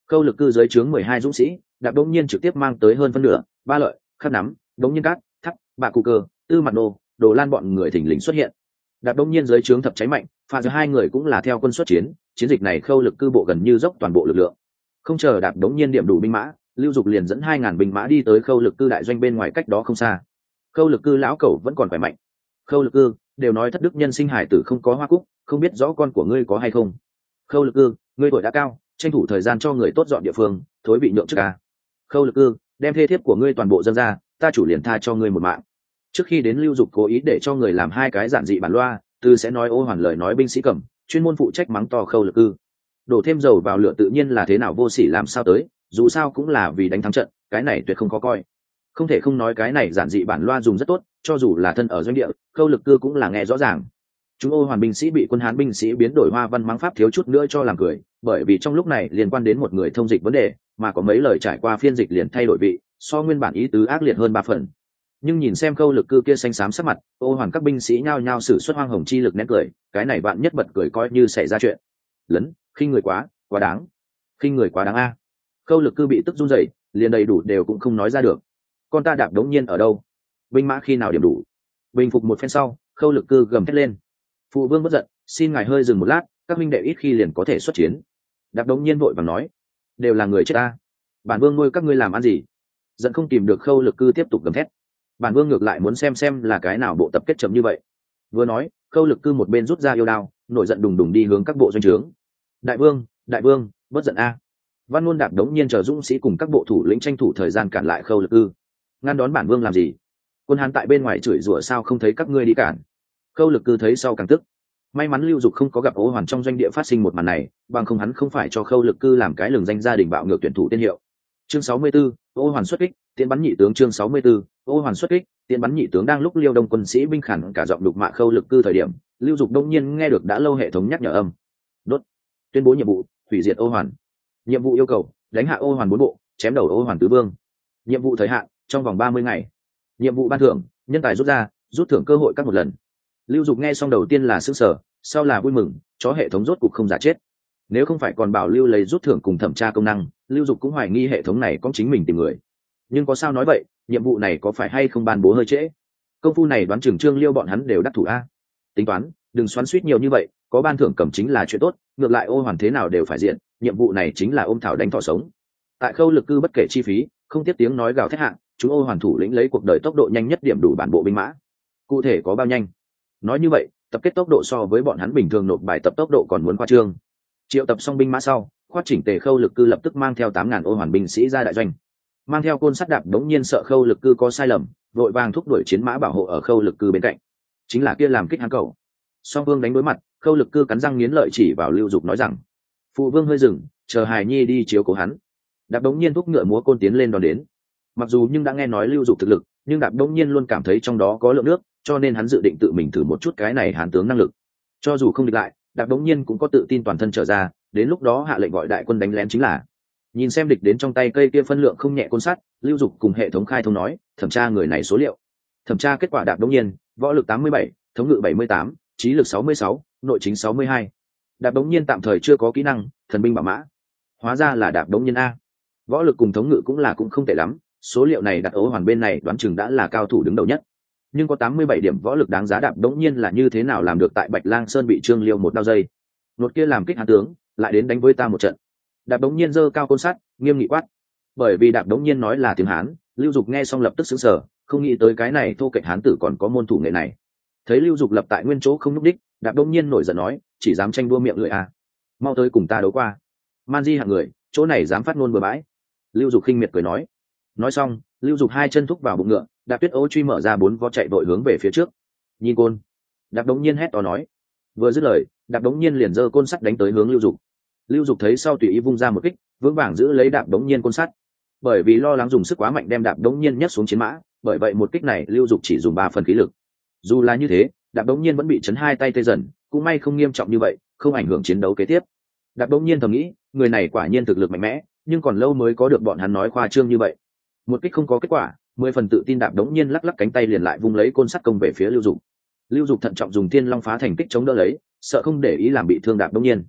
Khâu Lực Cư dưới trướng 12 dũng sĩ, Đạp Đống Nhiên trực tiếp mang tới hơn phân nửa, Ba Lợi, Khắc Nắm, Đống Nhiên Cát, Thắp, Bạ Cụ Cơ, Tư Mặt Nô, Đồ Lan bọn người thình lình xuất hiện. Đạp Đống Nhiên dưới trướng thập cháy mạnh, Phạ giữa hai người cũng là theo quân xuất chiến, chiến dịch này Khâu Lực Cư bộ gần như dốc toàn bộ lực lượng. Không chờ Đạp Đống Nhiên điểm đủ binh mã, Lưu Dục liền dẫn 2000 binh mã đi tới Khâu Lực Cư đại doanh bên ngoài cách đó không xa. Khâu Lực Cư lão cẩu vẫn còn khỏe mạnh. Khâu Lực Cư, đều nói thất đức nhân sinh hải tử không có hoa cúc, không biết rõ con của ngươi có hay không. Khâu Lực Cư, ngươi tuổi đã cao, tranh thủ thời gian cho người tốt dọn địa phương, thối bị nhượng trước ca. Khâu Lực Cư, đem thê thiếp của ngươi toàn bộ dâng ra, ta chủ liền tha cho ngươi một mạng. Trước khi đến Lưu Dục cố ý để cho người làm 2 cái giản dị bản loa, từ sẽ nói Ô Hoàn lời nói binh sĩ cầm, chuyên môn phụ trách mắng to Khâu Lực Cư. Đổ thêm dầu vào lửa tự nhiên là thế nào vô sỉ làm sao tới, dù sao cũng là vì đánh thắng trận, cái này tuyệt không có coi. Không thể không nói cái này giản dị bản loa dùng rất tốt, cho dù là thân ở doanh địa, Khâu Lực Cư cũng là nghe rõ ràng. Chúng Ô Hoàn binh sĩ bị quân Hán binh sĩ biến đổi hoa văn mắng pháp thiếu chút nữa cho làm cười, bởi vì trong lúc này liên quan đến một người thông dịch vấn đề, mà có mấy lời trải qua phiên dịch liền thay đổi vị, so nguyên bản ý tứ ác liệt hơn 3 phần. Nhưng nhìn xem Khâu Lực Cư kia xanh xám sắc mặt, Ô Hoàn các binh sĩ nhao nhao sử xuất hoang hồng chi lực nén cười, cái này bạn nhất bật cười coi như xảy ra chuyện lớn, khinh người quá đáng, khinh người quá đáng a. Khâu Lực Cư bị tức run rẩy, liền đầy đủ đều cũng không nói ra được. Con ta Đạp Đống Nhiên ở đâu? Binh mã khi nào điểm đủ? Bình phục một phen sau, Khâu Lực Cư gầm thét lên. Phụ vương bất giận, xin ngài hơi dừng một lát, các huynh đệ ít khi liền có thể xuất chiến. Đạp Đống Nhiên vội vàng nói, đều là người chết ta, bản vương nuôi các ngươi làm ăn gì? Giận không tìm được, Khâu Lực Cư tiếp tục gầm thét. Bản vương ngược lại muốn xem là cái nào bộ tập kết chậm như vậy. Vừa nói, Khâu Lực Cư một bên rút ra yêu đao, nổi giận đùng đùng đi hướng các bộ doanh trướng. Đại vương, bất giận a. Văn Luân Đạp Đống Nhiên chờ dũng sĩ cùng các bộ thủ lĩnh tranh thủ thời gian cản lại Khâu Lực Cư. Ngăn đón bản vương làm gì? Quân Hán tại bên ngoài chửi rủa sao không thấy các ngươi đi cản? Khâu Lực Cư thấy sau càng tức. May mắn Lưu Dục không có gặp Ô Hoàn trong doanh địa phát sinh một màn này, bằng không hắn không phải cho Khâu Lực Cư làm cái lường danh gia đình bạo ngược tuyển thủ tiên hiệu. Chương 64, Ô Hoàn xuất kích, tiến bắn nhị tướng. Chương 64, Ô Hoàn xuất kích, tiến bắn nhị tướng. Đang lúc Liêu Đông quân sĩ binh khản cả giọng đục mạ Khâu Lực Cư thời điểm, Lưu Dục đông nhiên nghe được đã lâu hệ thống nhắc nhở âm. Đốt. Tuyên bố nhiệm vụ, hủy diệt Ô Hoàn. Nhiệm vụ yêu cầu, đánh hạ Ô Hoàn 4 bộ, chém đầu Ô Hoàn tứ vương. Nhiệm vụ thời hạn, trong vòng 30 ngày. Nhiệm vụ ban thưởng, nhân tài rút ra, rút thưởng cơ hội các một lần. Lưu Dục nghe xong đầu tiên là sững sờ, sau là vui mừng, chó hệ thống rốt cục không giả chết. Nếu không phải còn bảo lưu lấy rút thưởng cùng thẩm tra công năng, Lưu Dục cũng hoài nghi hệ thống này có chính mình tìm người. Nhưng có sao nói vậy, nhiệm vụ này có phải hay không ban bố hơi trễ? Công phu này đoán chừng Trương Liêu bọn hắn đều đắc thủ a. Tính toán, đừng xoắn xuýt nhiều như vậy, có ban thưởng cầm chính là chuyện tốt, ngược lại Ô Hoàn thế nào đều phải diện, nhiệm vụ này chính là ôm thảo đánh thỏ sống. Tại Khâu Lực Cư bất kể chi phí, không tiếp tiếng nói gào thét hạng, chúng Ô Hoàn thủ lĩnh lấy cuộc đời tốc độ nhanh nhất điểm đủ bản bộ binh mã. Cụ thể có bao nhanh? Nói như vậy, tập kết tốc độ so với bọn hắn bình thường nộp bài tập tốc độ còn muốn khoa trương. Triệu tập xong binh mã sau, khoát chỉnh tề Khâu Lực Cư lập tức mang theo 8000 Ô Hoàn binh sĩ ra đại doanh. Mang theo côn sắt Đạp Đống Nhiên sợ Khâu Lực Cư có sai lầm, vội vàng thúc đuổi chiến mã bảo hộ ở Khâu Lực Cư bên cạnh. Chính là kia làm kích hắn cầu. Song vương đánh đối mặt, Khâu Lực Cư cắn răng nghiến lợi chỉ vào Lưu Dục nói rằng: "Phụ vương hơi dừng, chờ Hải Nhi đi chiếu cố hắn." Đạp Đống Nhiên thúc ngựa múa côn tiến lên đón đến. Mặc dù nhưng đã nghe nói Lưu Dục thực lực, nhưng Đạp Đống Nhiên luôn cảm thấy trong đó có lượng nước, cho nên hắn dự định tự mình thử một chút cái này hán tướng năng lực. Cho dù không địch lại, Đạp Đống Nhiên cũng có tự tin toàn thân trở ra, đến lúc đó hạ lệnh gọi đại quân đánh lén chính là. Nhìn xem địch đến trong tay cây kia phân lượng không nhẹ côn sắt, Lưu Dục cùng hệ thống khai thông nói, thẩm tra người này số liệu. Thẩm tra kết quả Đạp Đống Nhiên, võ lực 87, thống ngự 78, trí lực 66, nội chính 62. Đạp Đống Nhiên tạm thời chưa có kỹ năng thần binh bảo mã. Hóa ra là Đạp Đống Nhiên a. Võ lực cùng thống ngự cũng không tệ lắm, số liệu này đặt Ô Hoàn bên này đoán chừng đã là cao thủ đứng đầu nhất. Nhưng có 87 điểm võ lực đáng giá Đạp Đống Nhiên là như thế nào làm được tại Bạch Lang Sơn bị Trương Liêu một đao dây. Nốt kia làm kích hán tướng, lại đến đánh với ta một trận. Đạp Đống Nhiên giơ cao côn sắt, nghiêm nghị quát. Bởi vì Đạp Đống Nhiên nói là tiếng Hán, Lưu Dục nghe xong lập tức sửng sở, không nghĩ tới cái này thô kệch hán tử còn có môn thủ nghệ này. Thấy Lưu Dục lập tại nguyên chỗ không nhúc đích, Đạp Đống Nhiên nổi giận nói, chỉ dám tranh đua miệng lưỡi à? Mau tới cùng ta đấu qua. Man Di hạng người, chỗ này dám phát ngôn bừa bãi. Lưu Dục khinh miệt cười nói. Nói xong, Lưu Dục hai chân thúc vào bụng ngựa, Đạp Tuyết Ô truy mở ra 4 vó chạy vội hướng về phía trước. Nhìn côn. Đạp Đống Nhiên hét to nói. Vừa dứt lời, Đạp Đống Nhiên liền giơ côn sắt đánh tới hướng Lưu Dục. Lưu Dục thấy sau tùy ý vung ra một kích, vững vàng giữ lấy Đạp Đống Nhiên côn sắt. Bởi vì lo lắng dùng sức quá mạnh đem Đạp Đống Nhiên nhấc xuống chiến mã, bởi vậy một kích này Lưu Dục chỉ dùng 3 phần khí lực. Dù là như thế, Đạp Đống Nhiên vẫn bị chấn hai tay tê dần, cũng may không nghiêm trọng như vậy, không ảnh hưởng chiến đấu kế tiếp. Đạp Đống Nhiên thầm nghĩ, người này quả nhiên thực lực mạnh mẽ, nhưng còn lâu mới có được bọn hắn nói khoa trương như vậy. Một kích không có kết quả, 10 phần tự tin Đạp Đống Nhiên lắc lắc cánh tay liền lại vung lấy côn sắt công về phía Lưu Dục. Lưu Dục thận trọng dùng Thiên Long phá thành kích chống đỡ lấy, sợ không để ý làm bị thương Đạp Đống Nhiên.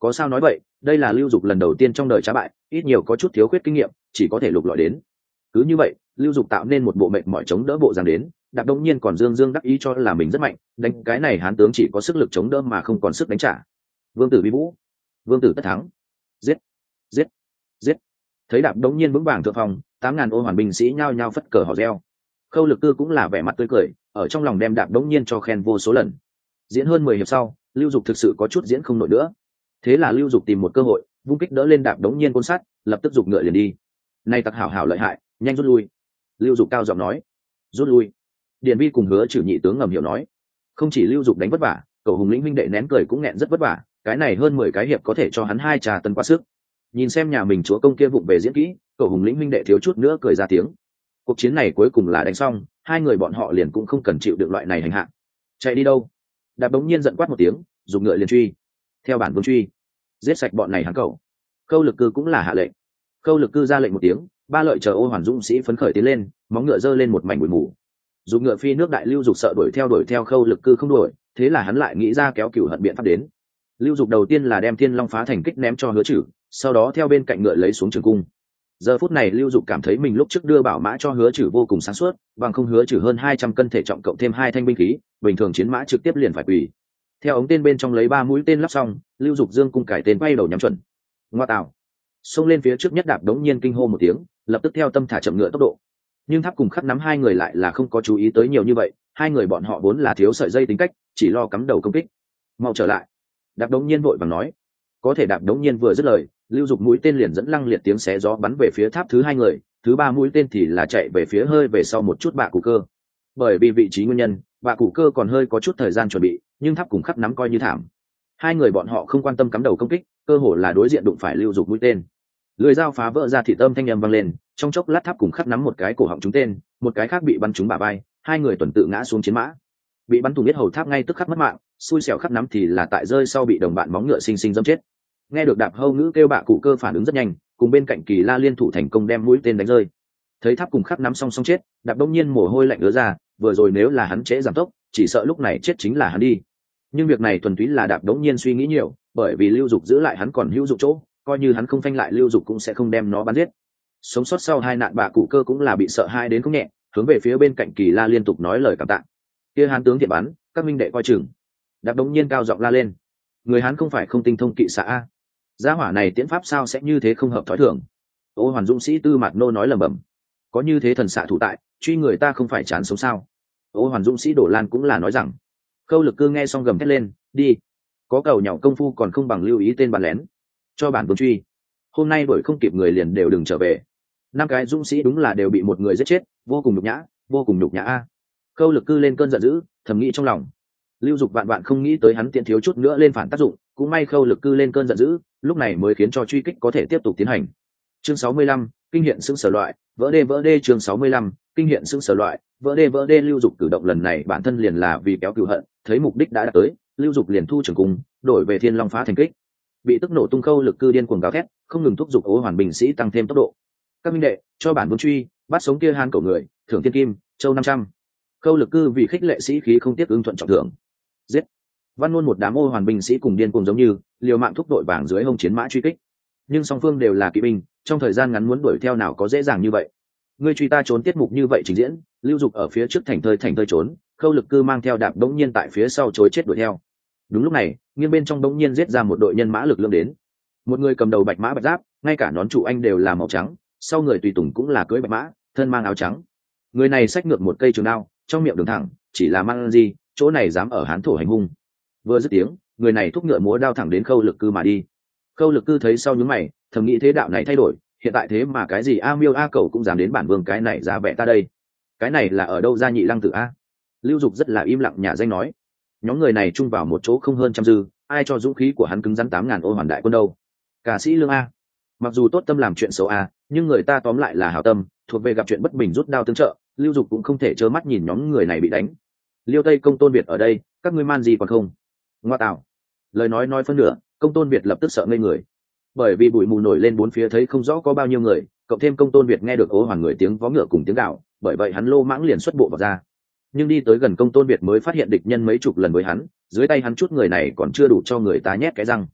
Có sao nói vậy, đây là Lưu Dục lần đầu tiên trong đời trá bại, ít nhiều có chút thiếu khuyết kinh nghiệm, chỉ có thể lục lọi đến. Cứ như vậy, Lưu Dục tạo nên một bộ mệt mỏi chống đỡ bộ dáng đến, Đạp Đống Nhiên còn dương dương đắc ý cho là mình rất mạnh, đánh cái này hán tướng chỉ có sức lực chống đỡ mà không còn sức đánh trả. Vương tử vi vũ, vương tử tất thắng, giết, giết, giết. Thấy Đạp Đống Nhiên vững vàng thượng phòng, 8.000 ô hoàn binh sĩ nhao nhao phất cờ hò reo. Khâu Lực Cư cũng là vẻ mặt tươi cười, ở trong lòng đem Đạp Đống Nhiên cho khen vô số lần. Diễn hơn 10 hiệp sau, Lưu Dục thực sự có chút diễn không nổi nữa. Thế là Lưu Dục tìm một cơ hội, vung kích đỡ lên Đạp Đống Nhiên côn sát, lập tức giục ngựa liền đi. Này tặc hảo hảo lợi hại, nhanh rút lui. Lưu Dục cao giọng nói. Rút lui. Điền Vi cùng Hứa Trừ nhị tướng ngầm hiểu nói. Không chỉ Lưu Dục đánh vất vả, Cẩu Hùng lĩnh huynh đệ nén cười cũng nghẹn rất vất vả, cái này hơn 10 cái hiệp có thể cho hắn hai trà tân quá sức. Nhìn xem nhà mình chúa công kia vụng về diễn kỹ, Cẩu Hùng lĩnh huynh đệ thiếu chút nữa cười ra tiếng. Cuộc chiến này cuối cùng là đánh xong, hai người bọn họ liền cũng không cần chịu được loại này hành hạ. Chạy đi đâu? Đạp Đống Nhiên giận quát một tiếng, dùng ngựa liền truy. Theo bản vương truy, giết sạch bọn này hắn cẩu. Khâu Lực Cư cũng là hạ lệnh. Khâu Lực Cư ra lệnh một tiếng, ba lợi chờ ô hoàn dũng sĩ phấn khởi tiến lên, móng ngựa giơ lên một mảnh bụi mù. Dùng ngựa phi nước đại Lưu Dục sợ đuổi theo Khâu Lực Cư không đuổi, thế là hắn lại nghĩ ra kéo cửu hận biện pháp đến. Lưu Dục đầu tiên là đem Thiên Long phá thành kích ném cho Hứa Trừ, sau đó theo bên cạnh ngựa lấy xuống trường cung. Giờ phút này Lưu Dục cảm thấy mình lúc trước đưa bảo mã cho Hứa Trừ vô cùng sáng suốt, bằng không Hứa Trừ hơn 200 cân thể trọng cộng thêm 2 thanh binh khí, bình thường chiến mã trực tiếp liền phải quỳ. Theo ống tên bên trong lấy 3 mũi tên lắp xong, Lưu Dục dương cung cải tên quay đầu nhắm chuẩn. Ngoa tạo! Xông lên phía trước nhất Đạp Đống Nhiên kinh hô một tiếng, lập tức theo tâm thả chậm ngựa tốc độ. Nhưng Tháp cùng Khắc nắm hai người lại là không có chú ý tới nhiều như vậy, hai người bọn họ vốn là thiếu sợi dây tính cách, chỉ lo cắm đầu công kích. Mau trở lại! Đạp Đống Nhiên vội vàng nói. Có thể Đạp Đống Nhiên vừa dứt lời, Lưu Dục mũi tên liền dẫn lăng liệt tiếng xé gió bắn về phía Tháp thứ hai người, thứ ba mũi tên thì là chạy về phía hơi về sau một chút Bạ Cù Cơ. Bởi vì vị trí nguyên nhân, Bạ Cù Cơ còn hơi có chút thời gian chuẩn bị, nhưng Tháp cùng Khắc nắm coi như thảm. Hai người bọn họ không quan tâm cắm đầu công kích, cơ hồ là đối diện đụng phải Lưu Dục mũi tên. Lưỡi dao phá vỡ ra thị tâm thanh âm vang lên, trong chốc lát Tháp cùng Khắc nắm một cái cổ họng trúng tên, một cái khác bị bắn trúng bả vai, hai người tuần tự ngã xuống chiến mã. Bị bắn thủng biết hầu Tháp ngay tức khắc mất mạng, xui xẻo Khắc nắm thì là tại rơi sau bị đồng bạn móng ngựa sinh sinh dẫm chết. Nghe được Đạp Hâu ngữ kêu Bạ Cù Cơ phản ứng rất nhanh, cùng bên cạnh Kỳ La liên thủ thành công đem mũi tên đánh rơi. Thấy Tháp cùng Khắc nắm song song chết, Đạp Đống Nhiên mồ hôi lạnh ứa ra, vừa rồi nếu là hắn trễ giảm tốc, chỉ sợ lúc này chết chính là hắn đi. Nhưng việc này thuần túy là Đạp Đống Nhiên suy nghĩ nhiều, bởi vì Lưu Dục giữ lại hắn còn hữu dụng chỗ, coi như hắn không phanh lại Lưu Dục cũng sẽ không đem nó bắn giết. Sống sót sau hai nạn Bạ Cù Cơ cũng là bị sợ hai đến không nhẹ, hướng về phía bên cạnh Kỳ La liên tục nói lời cảm tạ. Kia Hán tướng thiện bắn, các minh đệ coi chừng. Đạp Đống Nhiên cao giọng la lên. Người Hán không phải không tinh thông kỵ xạ a. Gia hỏa này tiễn pháp sao sẽ như thế không hợp thói thường. Ô hoàn dũng sĩ Tư Mạt Nô nói lẩm bẩm. Có như thế thần xạ thủ tại, truy người ta không phải chán sống sao? Ô hoàn dũng sĩ Đổ Lan cũng là nói rằng. Khâu Lực Cư nghe xong gầm thét lên, đi. Có cầu nhỏ công phu còn không bằng lưu ý tên bắn lén. Cho bản vương truy. Hôm nay đuổi không kịp người liền đều đừng trở về. 5 cái dũng sĩ đúng là đều bị một người giết chết, vô cùng nhục nhã, vô cùng nhục nhã a. Khâu Lực Cư lên cơn giận dữ, thầm nghĩ trong lòng. Lưu Dục vạn vạn không nghĩ tới hắn tiện thiếu chút nữa lên phản tác dụng, cũng may Khâu Lực Cư lên cơn giận dữ, lúc này mới khiến cho truy kích có thể tiếp tục tiến hành. Chương 65, kinh hiện xứng sở loại, vỡ đê chương 65, kinh hiện xứng sở loại, vỡ đê Lưu Dục cử động lần này bản thân liền là vì kéo cừu hận, thấy mục đích đã đạt tới, Lưu Dục liền thu trường cung, đổi về Thiên Long phá thành kích. Bị tức nổ tung Khâu Lực Cư điên cuồng gào thét, không ngừng thúc giục Ô Hoàn binh sĩ tăng thêm tốc độ. Các minh đệ, cho bản vương truy, bắt sống kia Hán cổ người, thưởng thiên kim, châu 500. Khâu Lực Cư vì khích lệ sĩ khí không tiếc ứng thuận trọng thưởng. Giết! Văn Luôn một đám Ô Hoàn binh sĩ cùng điên cuồng giống như, liều mạng thúc đội vàng dưới hông chiến mã truy kích. Nhưng song phương đều là kỵ binh, trong thời gian ngắn muốn đuổi theo nào có dễ dàng như vậy. Ngươi truy ta trốn tiết mục như vậy trình diễn, Lưu Dục ở phía trước thành thơi trốn, Khâu Lực Cư mang theo Đạp Đống Nhiên tại phía sau chối chết đuổi theo. Đúng lúc này, nghiêng bên trong Đống Nhiên giết ra một đội nhân mã lực lượng đến. Một người cầm đầu bạch mã bạch giáp, ngay cả nón trụ anh đều là màu trắng, sau người tùy tùng cũng là cưỡi bạch mã, thân mang áo trắng. Người này xách ngược một cây trường đao, trong miệng đường thẳng, chỉ là mang gì, chỗ này dám ở Hán thổ hành hung. Vừa dứt tiếng, người này thúc ngựa múa đao thẳng đến Khâu Lực Cư mà đi. Khâu Lực Cư thấy sau nhướng mày, thầm nghĩ thế đạo này thay đổi, hiện tại thế mà cái gì a miêu a cầu cũng dám đến bản vương cái này ra vẻ ta đây. Cái này là ở đâu ra nhị lăng tử a? Lưu Dục rất là im lặng nhà danh nói. Nhóm người này chung vào một chỗ không hơn trăm dư, ai cho dũng khí của hắn cứng rắn 8.000 Ô Hoàn đại quân đâu? Cả sĩ lương a. Mặc dù tốt tâm làm chuyện xấu a, nhưng người ta tóm lại là hảo tâm, thuộc về gặp chuyện bất bình rút đao tương trợ, Lưu Dục cũng không thể trơ mắt nhìn nhóm người này bị đánh. Liêu Tây Công Tôn Việt ở đây, các ngươi man gì còn không? Ngoa tạo. Lời nói phân nửa, Công Tôn Việt lập tức sợ ngây người. Bởi vì bụi mù nổi lên bốn phía thấy không rõ có bao nhiêu người, cộng thêm Công Tôn Việt nghe được Ô Hoàn người tiếng vó ngựa cùng tiếng gạo, bởi vậy hắn lô mãng liền xuất bộ vào ra. Nhưng đi tới gần Công Tôn Việt mới phát hiện địch nhân mấy chục lần với hắn, dưới tay hắn chút người này còn chưa đủ cho người ta nhét cái răng.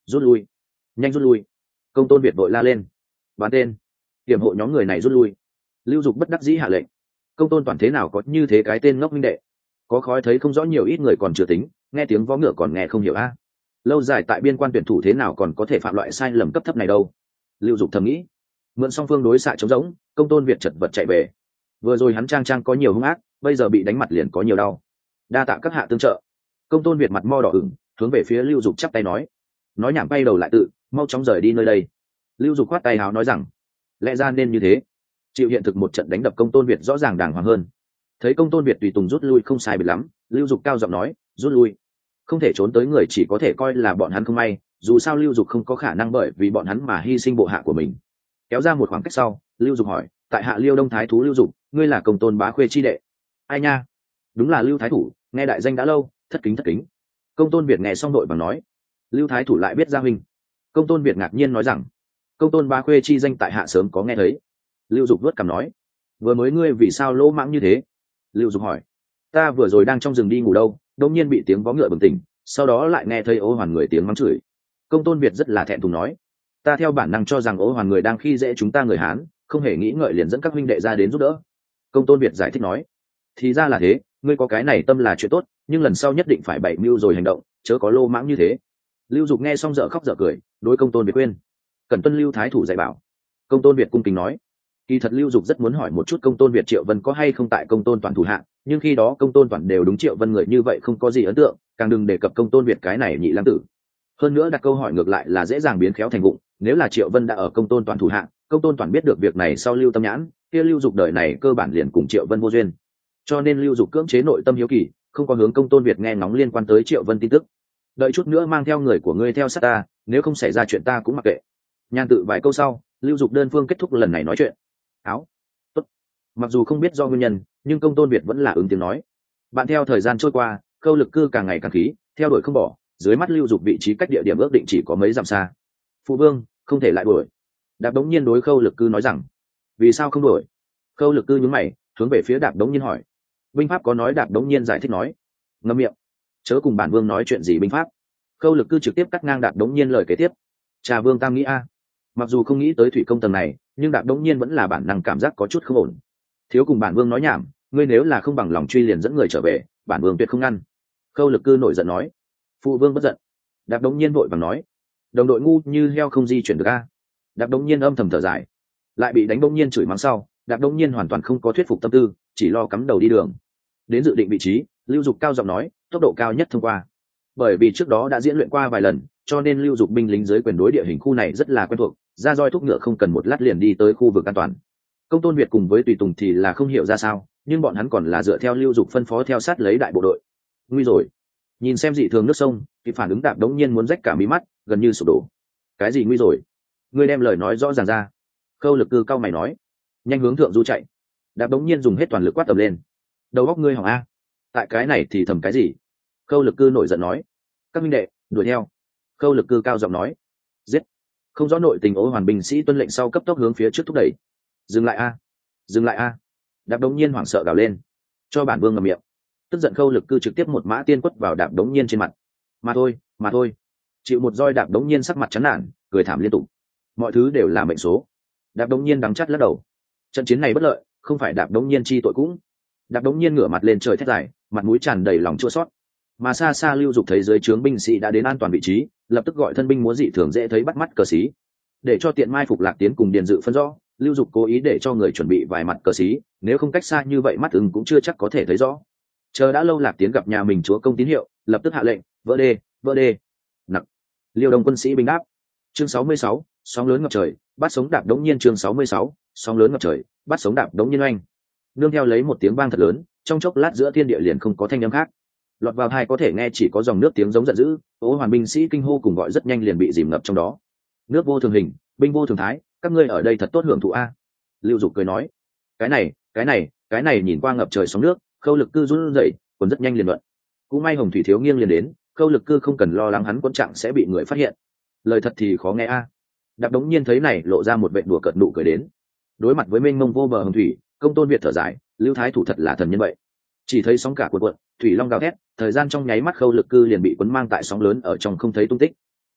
rút lui, nhanh rút lui. Công tôn Việt vội la lên. Bán tên, hiểm hộ nhóm người này rút lui. Lưu Dục bất đắc dĩ hạ lệnh. Công tôn Toàn thế nào có như thế cái tên ngốc minh đệ, có khói thấy không rõ, nhiều ít người còn chưa tính, nghe tiếng vó ngựa còn nghe không hiểu a. Lâu dài tại biên quan tuyển thủ thế nào còn có thể phạm loại sai lầm cấp thấp này đâu. Lưu Dục thầm nghĩ. Mượn song phương đối xạ trống rỗng, công tôn Việt chật vật chạy về. Vừa rồi hắn trang có nhiều hung ác, bây giờ bị đánh mặt liền có nhiều đau. Đa tạ các hạ tương trợ. Công tôn Việt mặt mo đỏ ửng, hướng về phía Lưu Dục chắp tay nói nhảm bay đầu lại tự mau chóng rời đi nơi đây. Lưu Dục khoát tay háo nói rằng lẽ ra nên như thế, chịu hiện thực một trận đánh đập công tôn Việt rõ ràng đàng hoàng hơn. Thấy công tôn Việt tùy tùng rút lui không sai biệt lắm, Lưu Dục cao giọng nói rút lui, không thể trốn tới người chỉ có thể coi là bọn hắn không may, dù sao Lưu Dục không có khả năng bởi vì bọn hắn mà hy sinh bộ hạ của mình. Kéo ra một khoảng cách sau, Lưu Dục hỏi tại hạ Liêu Đông Thái thú Lưu Dục, ngươi là công tôn bá khuê chi đệ? Ai nha, đúng là Lưu Thái thủ, nghe đại danh đã lâu, thất kính. Công tôn Việt nghe xong đội bằng nói Lưu Thái thủ lại biết gia huynh. Công tôn Việt ngạc nhiên nói rằng công tôn bá khuê chi danh tại hạ sớm có nghe thấy. Lưu Dục vớt cằm nói vừa mới ngươi vì sao lỗ mãng như thế? Lưu Dục hỏi ta vừa rồi đang trong rừng đi ngủ đâu, đột nhiên bị tiếng vó ngựa bừng tỉnh, sau đó lại nghe thấy Ô Hoàn người tiếng mắng chửi. Công tôn Việt rất là thẹn thùng nói ta theo bản năng cho rằng Ô Hoàn người đang khi dễ chúng ta người Hán, không hề nghĩ ngợi liền dẫn các huynh đệ ra đến giúp đỡ. Công tôn Việt giải thích nói thì ra là thế, ngươi có cái này tâm là chuyện tốt, nhưng lần sau nhất định phải bày mưu rồi hành động, chớ có lô mãng như thế. Lưu Dục nghe xong dở khóc dở cười, đối công tôn Việt khuyên cần tuân Lưu Thái thủ dạy bảo. Công tôn Việt cung kính nói kỳ thật Lưu Dục rất muốn hỏi một chút công tôn Việt Triệu Vân có hay không tại công tôn Toàn thủ hạng, nhưng khi đó công tôn Toàn đều đúng Triệu Vân người như vậy không có gì ấn tượng, càng đừng đề cập công tôn Việt cái này nhị lang tử. Hơn nữa đặt câu hỏi ngược lại là dễ dàng biến khéo thành vụng, nếu là Triệu Vân đã ở công tôn Toàn thủ hạng, công tôn Toàn biết được việc này sau Lưu Tâm Nhãn, kia Lưu Dục đời này cơ bản liền cùng Triệu Vân vô duyên. Cho nên Lưu Dục cưỡng chế nội tâm hiếu kỳ, không có hướng công tôn Việt nghe ngóng liên quan tới Triệu Vân tin tức. Đợi chút nữa mang theo người của ngươi theo sát ta, nếu không xảy ra chuyện ta cũng mặc kệ. Nhan tự vài câu sau, Lưu Dục đơn phương kết thúc lần này nói chuyện. Áo, tốt. Mặc dù không biết do nguyên nhân, nhưng công tôn Việt vẫn là ứng tiếng nói. Bạn theo thời gian trôi qua, Khâu Lực Cư càng ngày càng khí, theo đuổi không bỏ. Dưới mắt Lưu Dục vị trí cách địa điểm ước định chỉ có mấy dặm xa. Phụ vương, không thể lại đuổi. Đạp Đống Nhiên đối Khâu Lực Cư nói rằng, vì sao không đuổi? Khâu Lực Cư nhướng mày, hướng về phía Đạp Đống Nhiên hỏi. Binh pháp có nói. Đạp Đống Nhiên giải thích nói, ngậm miệng, chớ cùng bản vương nói chuyện gì binh pháp. Khâu Lực Cư trực tiếp cắt ngang Đạp Đống Nhiên lời kế tiếp. Trà vương tam nghĩ a. Mặc dù không nghĩ tới thủy công tầng này, nhưng Đạp Đống Nhiên vẫn là bản năng cảm giác có chút không ổn. Thiếu cùng bản vương nói nhảm, ngươi nếu là không bằng lòng truy liền dẫn người trở về, bản vương tuyệt không ngăn. Khâu Lực Cư nổi giận nói. Phụ vương bất giận. Đạp Đống Nhiên vội vàng nói, đồng đội ngu như heo không di chuyển được a. Đạp Đống Nhiên âm thầm thở dài, lại bị đánh Đống Nhiên chửi mắng sau, Đạp Đống Nhiên hoàn toàn không có thuyết phục tâm tư, chỉ lo cắm đầu đi đường. Đến dự định vị trí, Lưu Dục cao giọng nói tốc độ cao nhất thông qua. Bởi vì trước đó đã diễn luyện qua vài lần, cho nên Lưu Dục binh lính dưới quyền đối địa hình khu này rất là quen thuộc, ra roi thúc ngựa không cần một lát liền đi tới khu vực an toàn. Công tôn Việt cùng với tùy tùng thì là không hiểu ra sao, nhưng bọn hắn còn là dựa theo Lưu Dục phân phó theo sát lấy đại bộ đội. Nguy rồi! Nhìn xem dị thường nước sông, thì phản ứng Đạp Đống Nhiên muốn rách cả mí mắt, gần như sụp đổ. Cái gì nguy rồi? Ngươi đem lời nói rõ ràng ra. Khâu Lực Cư cao mày nói. Nhanh hướng thượng du chạy. Đạp Đống Nhiên dùng hết toàn lực quát tầm lên. Đầu óc ngươi hỏng a? Tại cái này thì thầm cái gì? Khâu Lực Cư nổi giận nói. Các minh đệ, đuổi theo. Khâu Lực Cư cao giọng nói. Giết! Không rõ nội tình Ô Hoàn binh sĩ tuân lệnh sau cấp tốc hướng phía trước thúc đẩy. Dừng lại a! Dừng lại a! Đạp Đống Nhiên hoảng sợ gào lên. Cho bản vương ngậm miệng. Tức giận Khâu Lực Cư trực tiếp một mã tiên quất vào Đạp Đống Nhiên trên mặt. Mà thôi. Chịu một roi Đạp Đống Nhiên sắc mặt chán nản, cười thảm liên tục. Mọi thứ đều là mệnh số. Đạp Đống Nhiên đắng chắt lắc đầu. Trận chiến này bất lợi, không phải Đạp Đống Nhiên chi tội cũng. Đạp Đống Nhiên ngửa mặt lên trời thét dài, mặt mũi tràn đầy lòng chua xót. Mà xa xa Lưu Dục thấy dưới trướng binh sĩ đã đến an toàn vị trí, lập tức gọi thân binh múa dị thường dễ thấy bắt mắt cờ xí. Để cho tiện mai phục Lạc Tiến cùng Điền Dự phân rõ, Lưu Dục cố ý để cho người chuẩn bị vài mặt cờ xí, nếu không cách xa như vậy mắt ưng cũng chưa chắc có thể thấy rõ. Chờ đã lâu Lạc Tiến gặp nhà mình chúa công tín hiệu, lập tức hạ lệnh, vỡ đê. Nặc. Liêu Đông quân sĩ binh đáp. Chương 66, sóng lớn ngập trời, bắt sống Đạp Đống Nhiên. Chương 66, sóng lớn ngập trời, bắt sống Đạp Đống Nhiên oanh. Nương theo lấy một tiếng vang thật lớn, trong chốc lát giữa thiên địa liền không có thanh âm khác. Lọt vào tai có thể nghe chỉ có dòng nước tiếng giống giận dữ, Ô Hoàn binh sĩ kinh hô cùng gọi rất nhanh liền bị dìm ngập trong đó. Nước vô thường hình, binh vô thường thái, các ngươi ở đây thật tốt hưởng thụ a. Lưu Dục cười nói. Cái này nhìn qua ngập trời sóng nước, Khâu Lực Cư run rẩy, còn rất nhanh liền luận. Cũng may Hồng Thủy Thiếu nghiêng liền đến, Khâu Lực Cư không cần lo lắng hắn quân trạng sẽ bị người phát hiện. Lời thật thì khó nghe a. Đạp Đống Nhiên thấy này lộ ra một vệt đùa cợt nụ cười đến. Đối mặt với mênh mông vô bờ hồng thủy, công tôn Việt thở dài, Lưu Thái thủ thật là thần nhân vậy. Chỉ thấy sóng cả cuộn cuộn, thủy long gào thét, thời gian trong nháy mắt Khâu Lực Cư liền bị cuốn mang tại sóng lớn ở trong không thấy tung tích.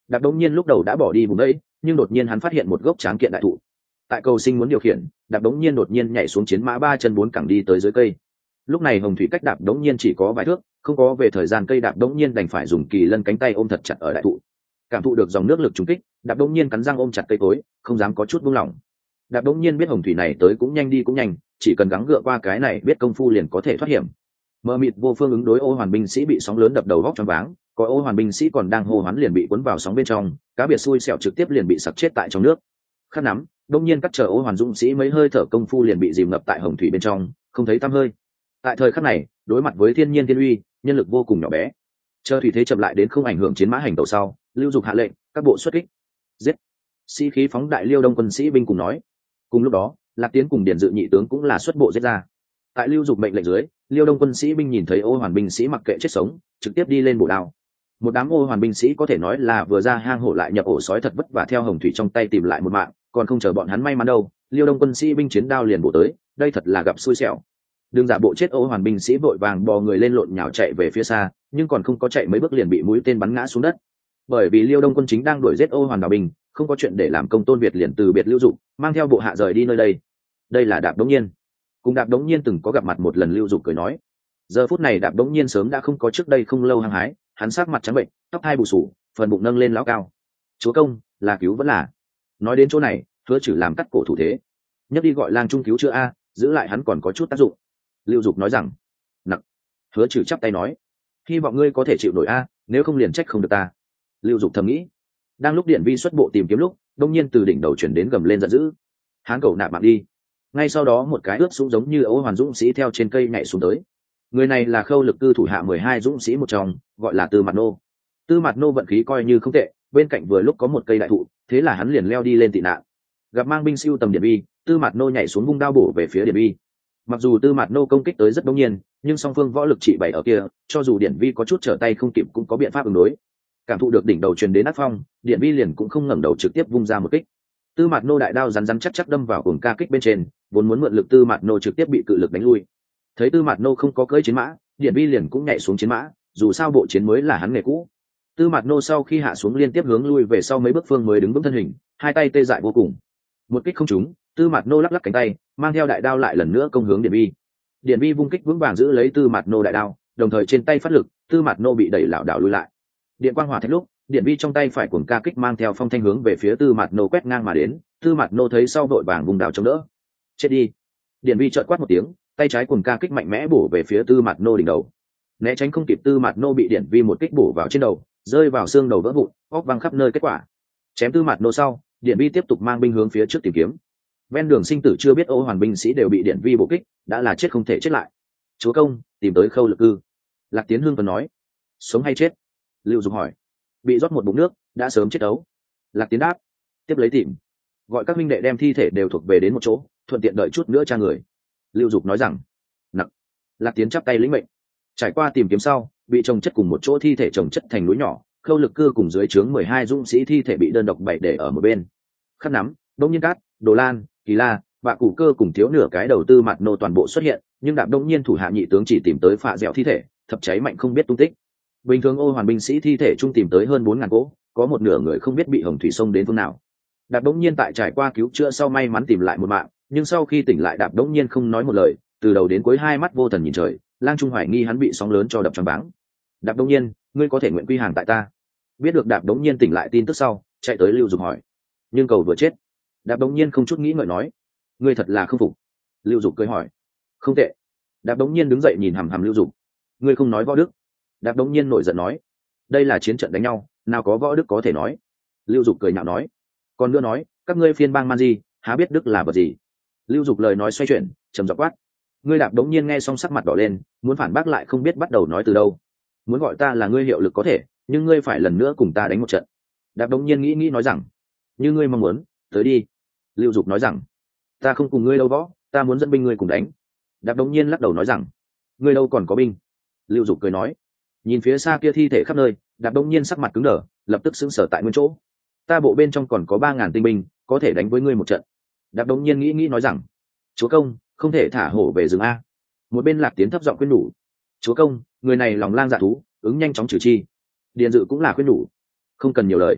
Đạp đống nhiên lúc đầu đã bỏ đi vùng đấy, nhưng đột nhiên hắn phát hiện một gốc tráng kiện đại thụ. Tại cầu sinh muốn điều khiển, Đạp đống nhiên đột nhiên nhảy xuống chiến mã ba chân bốn cẳng đi tới dưới cây. Lúc này hồng thủy cách Đạp đống nhiên chỉ có vài thước, không có về thời gian, cây Đạp đống nhiên đành phải dùng kỳ lân cánh tay ôm thật chặt ở đại thụ. Cảm thụ được dòng nước lực trùng kích, Đạp đống nhiên cắn răng ôm chặt cây cối, không dám có chút buông lỏng. Đạp đống nhiên biết hồng thủy này tới cũng nhanh đi cũng nhanh, chỉ cần gắng gượng qua cái này biết công phu liền có thể thoát hiểm. Mờ mịt vô phương ứng đối, Ô Hoàn binh sĩ bị sóng lớn đập đầu vóc choáng váng, có Ô Hoàn binh sĩ còn đang hô hoán liền bị cuốn vào sóng bên trong, cá biệt xui xẻo trực tiếp liền bị sặc chết tại trong nước. Khát nắm, đông nhiên cắt chờ Ô Hoàn dũng sĩ mấy hơi thở công phu liền bị dìm ngập tại hồng thủy bên trong, không thấy tăm hơi. Tại thời khắc này, đối mặt với thiên nhiên thiên uy, nhân lực vô cùng nhỏ bé. Chờ thủy thế chậm lại đến không ảnh hưởng chiến mã hành tẩu sau, Lưu Dục hạ lệnh, các bộ xuất kích. Giết! Sĩ khí phóng đại Liêu Đông quân sĩ binh cùng nói. Cùng lúc đó, Lạc Tiến cùng Điền Dự nhị tướng cũng là xuất bộ giết ra. Tại Lưu Dục mệnh lệnh dưới, Liêu Đông quân sĩ binh nhìn thấy Ô Hoàn binh sĩ mặc kệ chết sống, trực tiếp đi lên bổ đao. Một đám Ô Hoàn binh sĩ có thể nói là vừa ra hang hổ lại nhập ổ sói, thật vất vả theo hồng thủy trong tay tìm lại một mạng, còn không chờ bọn hắn may mắn đâu, Liêu Đông quân sĩ binh chiến đao liền bổ tới, đây thật là gặp xui xẻo. Đường giả bộ chết Ô Hoàn binh sĩ vội vàng bò người lên lộn nhào chạy về phía xa, nhưng còn không có chạy mấy bước liền bị mũi tên bắn ngã xuống đất. Bởi vì Liêu Đông quân chính đang đuổi giết Ô Hoàn đào binh, không có chuyện để làm, Công Tôn Việt liền từ biệt Lưu Dục, mang theo bộ hạ rời đi nơi đây. Đây là Đạp Đống Nhiên. Cùng Đạp Đống Nhiên từng có gặp mặt một lần, Lưu Dục cười nói. Giờ phút này Đạp Đống Nhiên sớm đã không có trước đây không lâu hăng hái, hắn sắc mặt trắng bệnh, tóc hai bù sù, phần bụng nâng lên lão cao. Chúa công, là cứu vẫn là. Nói đến chỗ này, Hứa Chử làm cắt cổ thủ thế. Nhấc đi gọi lang trung cứu chữa a, giữ lại hắn còn có chút tác dụng. Lưu Dục nói rằng. Nặng. Hứa Chử chắp tay nói. Hy vọng ngươi có thể chịu nổi a, nếu không liền trách không được ta. Lưu Dục thầm nghĩ. Đang lúc Điện Vi xuất bộ tìm kiếm lúc, đông nhiên từ đỉnh đầu chuyển đến gầm lên giận dữ. Hán cầu nạp mạng đi. Ngay sau đó một cái ướp súng giống như Ô Hoàn dũng sĩ theo trên cây nhảy xuống tới. Người này là Khâu Lực Cư thủ hạ 12 dũng sĩ một trong, gọi là Tư Mạt Nô. Tư Mạt Nô vận khí coi như không tệ, bên cạnh vừa lúc có một cây đại thụ, thế là hắn liền leo đi lên tị nạn. Gặp mang binh siêu tầm Điện Vi, Tư Mạt Nô nhảy xuống vung đao bổ về phía Điện Vi. Mặc dù Tư Mạt Nô công kích tới rất đống nhiên, nhưng song phương võ lực trị bảy ở kia, cho dù Điện Vi có chút trở tay không kịp cũng có biện pháp ứng đối. Cảm thụ được đỉnh đầu truyền đến ác phong, Điện Vi liền cũng không ngẩng đầu trực tiếp vung ra một kích. Tư Mạt Nô đại đao rắn rắn chắc chắc đâm vào cuồng ca kích bên trên, vốn muốn mượn lực Tư Mạt Nô trực tiếp bị cự lực đánh lui. Thấy Tư Mạt Nô không có cưỡi chiến mã, Điện Vi liền cũng nhảy xuống chiến mã, dù sao bộ chiến mới là hắn nghề cũ. Tư Mạt Nô sau khi hạ xuống liên tiếp hướng lui về sau mấy bước phương mới đứng vững thân hình, hai tay tê dại vô cùng. Một kích không trúng, Tư Mạt Nô lắc lắc cánh tay, mang theo đại đao lại lần nữa công hướng Điện Vi. Điện Vi vung kích vững vàng giữ lấy Tư Mạt Nô đại đao, đồng thời trên tay phát lực, Tư Mạt Nô bị đẩy lảo đảo lui lại. Điện quang hỏa thạch lúc, Điện Vi trong tay phải cuồng ca kích mang theo phong thanh hướng về phía Tư Mạt Nô quét ngang mà đến, Tư Mạt Nô thấy sau vội vàng vùng đào chống đỡ. Chết đi! Điện Vi chợt quát một tiếng, tay trái cuồng ca kích mạnh mẽ bổ về phía Tư Mạt Nô đỉnh đầu. Né tránh không kịp, Tư Mạt Nô bị Điện Vi một kích bổ vào trên đầu, rơi vào xương đầu vỡ vụn, óc văng khắp nơi. Kết quả chém Tư Mạt Nô sau, Điện Vi tiếp tục mang binh hướng phía trước tìm kiếm. Ven đường sinh tử chưa biết, Ô Hoàn binh sĩ đều bị Điện Vi bổ kích, đã là chết không thể chết lại. Chúa công, tìm tới Khâu Lực Cư. Lạc Tiến hưng phấn nói. Sống hay chết? Lưu Dục hỏi. Bị rót một bụng nước, đã sớm chết đấu. Lạc Tiến đáp. Tiếp lấy tìm, gọi các minh đệ đem thi thể đều thuộc về đến một chỗ, thuận tiện đợi chút nữa tra người. Lưu Dục nói rằng. Nặng. Lạc Tiến chắp tay lĩnh mệnh. Trải qua tìm kiếm sau, bị chồng chất cùng một chỗ thi thể chồng chất thành núi nhỏ, Khâu Lực Cư cùng dưới trướng 12 dũng sĩ thi thể bị đơn độc bày để ở một bên. Khắc nắm, Đông Nhiên Cát, Đồ Lan, Kỳ La, Vạ Củ Cơ cùng thiếu nửa cái đầu Tư Mạt Nô toàn bộ xuất hiện, nhưng Đạp Đông Nhiên thủ hạ nhị tướng chỉ tìm tới Phạ Dẻo thi thể, thập cháy mạnh không biết tung tích. Bình thường Ô Hoàn binh sĩ thi thể chung tìm tới hơn 4.000 cỗ, có một nửa người không biết bị hồng thủy sông đến phương nào. Đạp Đông Nhiên tại trải qua cứu chữa sau may mắn tìm lại một mạng, nhưng sau khi tỉnh lại Đạp Đông Nhiên không nói một lời, từ đầu đến cuối hai mắt vô thần nhìn trời. Lang Trung hoài nghi hắn bị sóng lớn cho đập choáng váng. Đạp Đông Nhiên, ngươi có thể nguyện quy hàng tại ta? Biết được Đạp Đông Nhiên tỉnh lại tin tức sau, chạy tới Lưu Dục hỏi. Nhưng cầu vừa chết. Đạp Đông Nhiên không chút nghĩ ngợi nói. Ngươi thật là không phục. Lưu Dục cười hỏi. Không tệ. Đạp Đông Nhiên đứng dậy nhìn hằm hằm Lưu Dục. Ngươi không nói võ đức. Đạp Đông Nhiên nổi giận nói. Đây là chiến trận đánh nhau, nào có võ đức có thể nói. Lưu Dục cười nhạo nói. Còn nữa nói, các ngươi phiên bang man gì, há biết đức là vật gì? Lưu Dục lời nói xoay chuyển, trầm giọng quát. Ngươi Đạp Đống Nhiên nghe xong sắc mặt đỏ lên, muốn phản bác lại không biết bắt đầu nói từ đâu. Muốn gọi ta là ngươi hiệu lực có thể, nhưng ngươi phải lần nữa cùng ta đánh một trận. Đạp Đống Nhiên nghĩ nói rằng. Như ngươi mong muốn, tới đi. Lưu Dục nói rằng. Ta không cùng ngươi đâu võ, ta muốn dẫn binh ngươi cùng đánh. Đạp Đống Nhiên lắc đầu nói rằng. Ngươi đâu còn có binh. Lưu Dục cười nói. Nhìn phía xa kia thi thể khắp nơi, Đạp Đống Nhiên sắc mặt cứng đờ, lập tức sững sờ tại nguyên chỗ. Ta bộ bên trong còn có 3.000 tinh binh, có thể đánh với ngươi một trận. Đạp Đống Nhiên nghĩ nói rằng. Chúa công, không thể thả hổ về rừng a. Một bên Lạc Tiến thấp giọng khuyên nhủ. Chúa công, người này lòng lang dạ thú, ứng nhanh chóng trừ chi. Điền Dự cũng là khuyên nhủ. Không cần nhiều lời.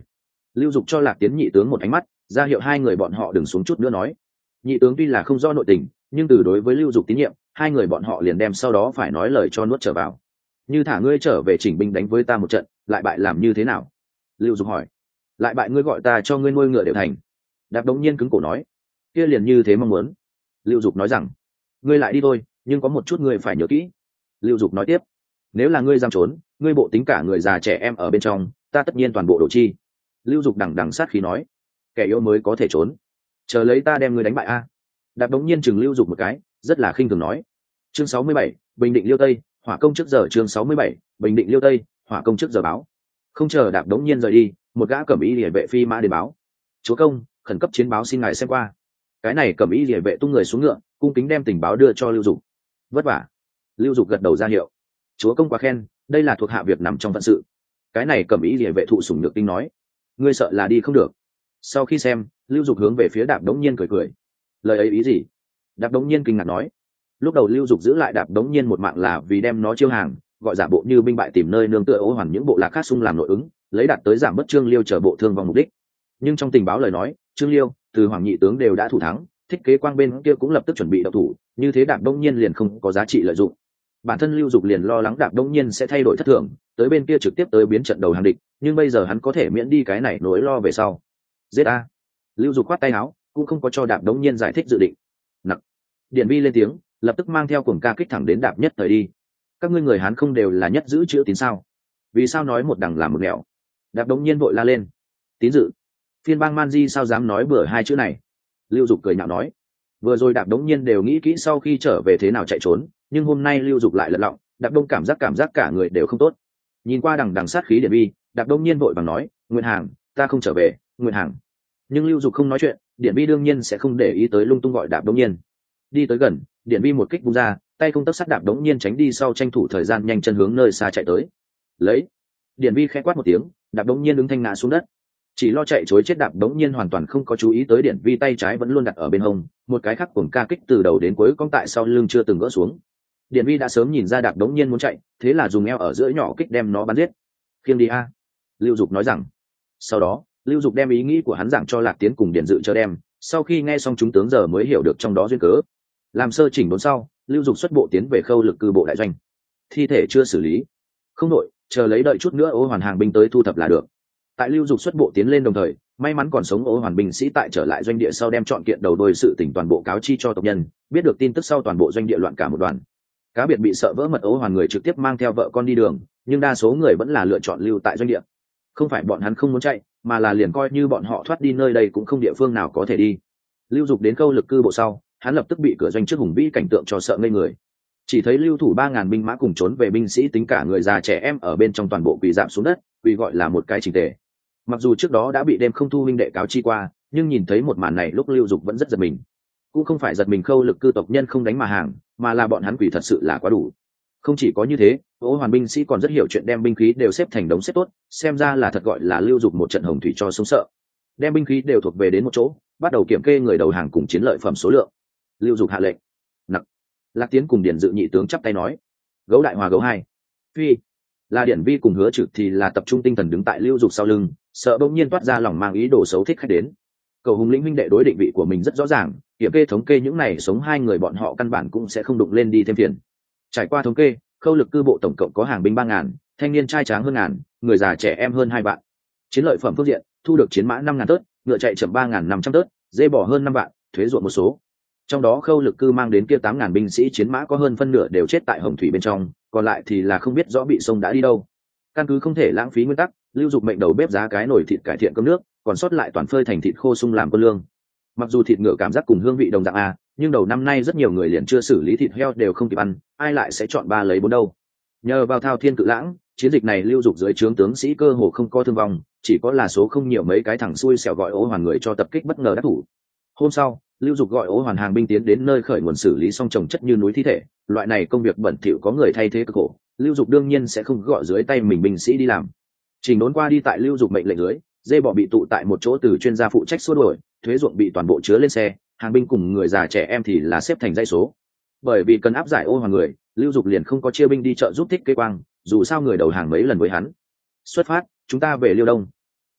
Lưu Dục cho Lạc Tiến nhị tướng một ánh mắt, ra hiệu hai người bọn họ đừng xuống chút nữa nói. Nhị tướng tuy là không rõ nội tình, nhưng từ đối với Lưu Dục tín nhiệm, hai người bọn họ liền đem sau đó phải nói lời cho nuốt trở vào. Như thả ngươi trở về chỉnh binh đánh với ta một trận, lại bại làm như thế nào? Lưu Dục hỏi. Lại bại ngươi gọi ta cho ngươi nuôi ngựa đều thành. Đạp Đống Nhiên cứng cổ nói. Kia liền như thế mong muốn. Lưu Dục nói rằng, ngươi lại đi thôi, nhưng có một chút ngươi phải nhớ kỹ. Lưu Dục nói tiếp, nếu là ngươi dám trốn, ngươi bộ tính cả người già trẻ em ở bên trong, ta tất nhiên toàn bộ đổ chi. Lưu Dục đằng đằng sát khí nói, kẻ yếu mới có thể trốn, chờ lấy ta đem ngươi đánh bại a. Đạp Đống Nhiên chừng Lưu Dục một cái, rất là khinh thường nói. Chương 67, Bình Định Liêu Tây, hỏa công trước giờ. Chương 67, Bình Định Liêu Tây, hỏa công trước giờ báo. Không chờ Đạp Đống Nhiên rời đi, một gã cẩm y liề vệ phi mã đến báo. Chúa công, khẩn cấp chiến báo xin ngài xem qua. Cái này cẩm y liề vệ tung người xuống ngựa, cung kính đem tình báo đưa cho Lưu Dục. Vất vả. Lưu Dục gật đầu ra hiệu. Chúa công quá khen, đây là thuộc hạ việc nằm trong phận sự. Cái này cẩm y liề vệ thụ sủng nhược kinh nói, ngươi sợ là đi không được. Sau khi xem, Lưu Dục hướng về phía Đạp Đống Nhiên cười cười. Lời ấy ý gì? Đạp Đống Nhiên kinh ngạc nói. Lúc đầu Lưu Dục giữ lại Đạp Đống Nhiên một mạng là vì đem nó chiêu hàng, gọi giả bộ như binh bại tìm nơi nương tựa Ô Hoàn những bộ lạc khác xung làm nội ứng, lấy đạt tới giảm bất Trương Liêu trở bộ thương vong mục đích. Nhưng trong tình báo lời nói, Trương Liêu, từ Hoàng nhị tướng đều đã thủ thắng, Thích Kế Quang bên kia cũng lập tức chuẩn bị động thủ, như thế Đạp Đống Nhiên liền không có giá trị lợi dụng. Bản thân Lưu Dục liền lo lắng Đạp Đống Nhiên sẽ thay đổi thất thường, tới bên kia trực tiếp tới biến trận đầu hàng địch, nhưng bây giờ hắn có thể miễn đi cái này nỗi lo về sau. Giết a! Lưu Dục khoát tay áo, cũng không có cho Đạp Đống Nhiên giải thích dự định. Nặc! Điện Vi lên tiếng, lập tức mang theo cuồng ca kích thẳng đến Đạp Nhất Thời đi. Các ngươi người Hán không đều là nhất giữ chữ tín sao? Vì sao nói một đằng làm một nẻo? Đạp Đống Nhiên vội la lên. Tín dự! Phiên bang Man Di sao dám nói bừa hai chữ này? Lưu Dục cười nhạo nói. Vừa rồi Đạp Đống Nhiên đều nghĩ kỹ sau khi trở về thế nào chạy trốn, nhưng hôm nay Lưu Dục lại lật lọng, Đạp Đông cảm giác cả người đều không tốt. Nhìn qua đằng sát khí Điện Vi, Đạp Đống Nhiên vội bằng nói, Nguyện Hàng, ta không trở về, Nguyện Hàng. Nhưng Lưu Dục không nói chuyện, Điện Vi đương nhiên sẽ không để ý tới lung tung gọi Đạp Đống Nhiên. Đi tới gần, Điện Vi một kích vung ra, tay không tấc sắt Đạp Đống Nhiên tránh đi sau tranh thủ thời gian nhanh chân hướng nơi xa chạy tới. Lấy! Điện Vi khẽ quát một tiếng, Đạp Đống Nhiên đứng thanh ngã xuống đất. Chỉ lo chạy chối chết Đạp Đống Nhiên hoàn toàn không có chú ý tới Điện Vi tay trái vẫn luôn đặt ở bên hông, một cái khác cuồng ca kích từ đầu đến cuối cong tại sau lưng chưa từng gỡ xuống. Điện Vi đã sớm nhìn ra Đạp Đống Nhiên muốn chạy, thế là dùng eo ở giữa nhỏ kích đem nó bắn giết. Khiêng đi a! Lưu Dục nói rằng. Sau đó, Lưu Dục đem ý nghĩ của hắn giảng cho Lạc Tiến cùng Điền Dự cho đem, sau khi nghe xong chúng tướng giờ mới hiểu được trong đó duyên cớ. Làm sơ chỉnh đốn sau, Lưu Dục xuất bộ tiến về khâu lực cư bộ đại doanh. Thi thể chưa xử lý, không đội, chờ lấy đợi chút nữa Ô Hoàn hàng binh tới thu thập là được. Tại Lưu Dục xuất bộ tiến lên đồng thời, may mắn còn sống Ô Hoàn binh sĩ tại trở lại doanh địa sau đem chọn kiện đầu đuôi sự tình toàn bộ cáo chi cho tộc nhân, biết được tin tức sau toàn bộ doanh địa loạn cả một đoàn. Cá biệt bị sợ vỡ mật Ô Hoàn người trực tiếp mang theo vợ con đi đường, nhưng đa số người vẫn là lựa chọn lưu tại doanh địa. Không phải bọn hắn không muốn chạy, mà là liền coi như bọn họ thoát đi nơi đây cũng không địa phương nào có thể đi. Lưu Dục đến khâu lực cư bộ sau, hắn lập tức bị cửa doanh trước hùng vĩ cảnh tượng cho sợ ngây người. Chỉ thấy lưu thủ 3000 binh mã cùng trốn về binh sĩ tính cả người già trẻ em ở bên trong toàn bộ quỳ rạp xuống đất, quỳ gọi là một cái chỉnh tề. Mặc dù trước đó đã bị đêm không thu huynh đệ cáo chi qua, nhưng nhìn thấy một màn này lúc Lưu Dục vẫn rất giật mình. Cũng không phải giật mình khâu lực cư tộc nhân không đánh mà hàng, mà là bọn hắn quỳ thật sự là quá đủ. Không chỉ có như thế, Ô Hoàn binh sĩ còn rất hiểu chuyện đem binh khí đều xếp thành đống xếp tốt, xem ra là thật gọi là Lưu Dục một trận hồng thủy cho sống sợ. Đem binh khí đều thuộc về đến một chỗ, bắt đầu kiểm kê người đầu hàng cùng chiến lợi phẩm số lượng. Lưu Dục hạ lệnh. Nặc. Lạc Tiến cùng Điền Dự nhị tướng chắp tay nói, gấu đại hòa gấu hai. Phi. Là Điển Vi cùng Hứa Trực thì là tập trung tinh thần đứng tại Lưu Dục sau lưng, sợ bỗng nhiên toát ra lòng mang ý đồ xấu thích khách đến. Cầu Hùng lĩnh huynh đệ đối định vị của mình rất rõ ràng, kiểm kê thống kê những này sống hai người bọn họ căn bản cũng sẽ không đụng lên đi thêm phiền. Trải qua thống kê, khâu lực cư bộ tổng cộng có hàng binh 3000, thanh niên trai tráng hơn 1000, người già trẻ em hơn 2 vạn. Chiến lợi phẩm phương diện, thu được chiến mã 5000 tớt, ngựa chạy chậm 3500 tớt, dê bò hơn 5 vạn, thuế ruộng một số. Trong đó khâu lực cư mang đến kia 8000 binh sĩ chiến mã có hơn phân nửa đều chết tại hồng thủy bên trong, còn lại thì là không biết rõ bị sông đã đi đâu. Căn cứ không thể lãng phí nguyên tắc, Lưu Dục mệnh đầu bếp giá cái nồi thịt cải thiện cơm nước, còn sót lại toàn phơi thành thịt khô sung làm quân lương. Mặc dù thịt ngựa cảm giác cùng hương vị đồng dạng nhưng đầu năm nay rất nhiều người liền chưa xử lý thịt heo đều không kịp ăn, ai lại sẽ chọn 3 lấy 4 đâu. Nhờ vào thao thiên cự lãng, chiến dịch này Lưu Dục dưới trướng tướng sĩ cơ hồ không có thương vong, chỉ có là số không nhiều mấy cái thằng xui xẻo gọi Ô Hoàn người cho tập kích bất ngờ đắc thủ. Hôm sau, Lưu Dục gọi Ô Hoàn hàng binh tiến đến nơi khởi nguồn xử lý xong chồng chất như núi thi thể, loại này công việc bẩn thỉu có người thay thế cực khổ, Lưu Dục đương nhiên sẽ không gọi dưới tay mình binh sĩ đi làm. Trình đốn qua đi tại Lưu Dục mệnh lệnh dưới, dê bò bị tụ tại một chỗ từ chuyên gia phụ trách xua đuổi, thuế ruộng bị toàn bộ chứa lên xe, hàng binh cùng người già trẻ em thì là xếp thành dãy số. Bởi vì cần áp giải Ô Hoàn người, Lưu Dục liền không có chia binh đi trợ giúp Thích Kế Quang, dù sao người đầu hàng mấy lần với hắn. Xuất phát, chúng ta về Liêu Đông.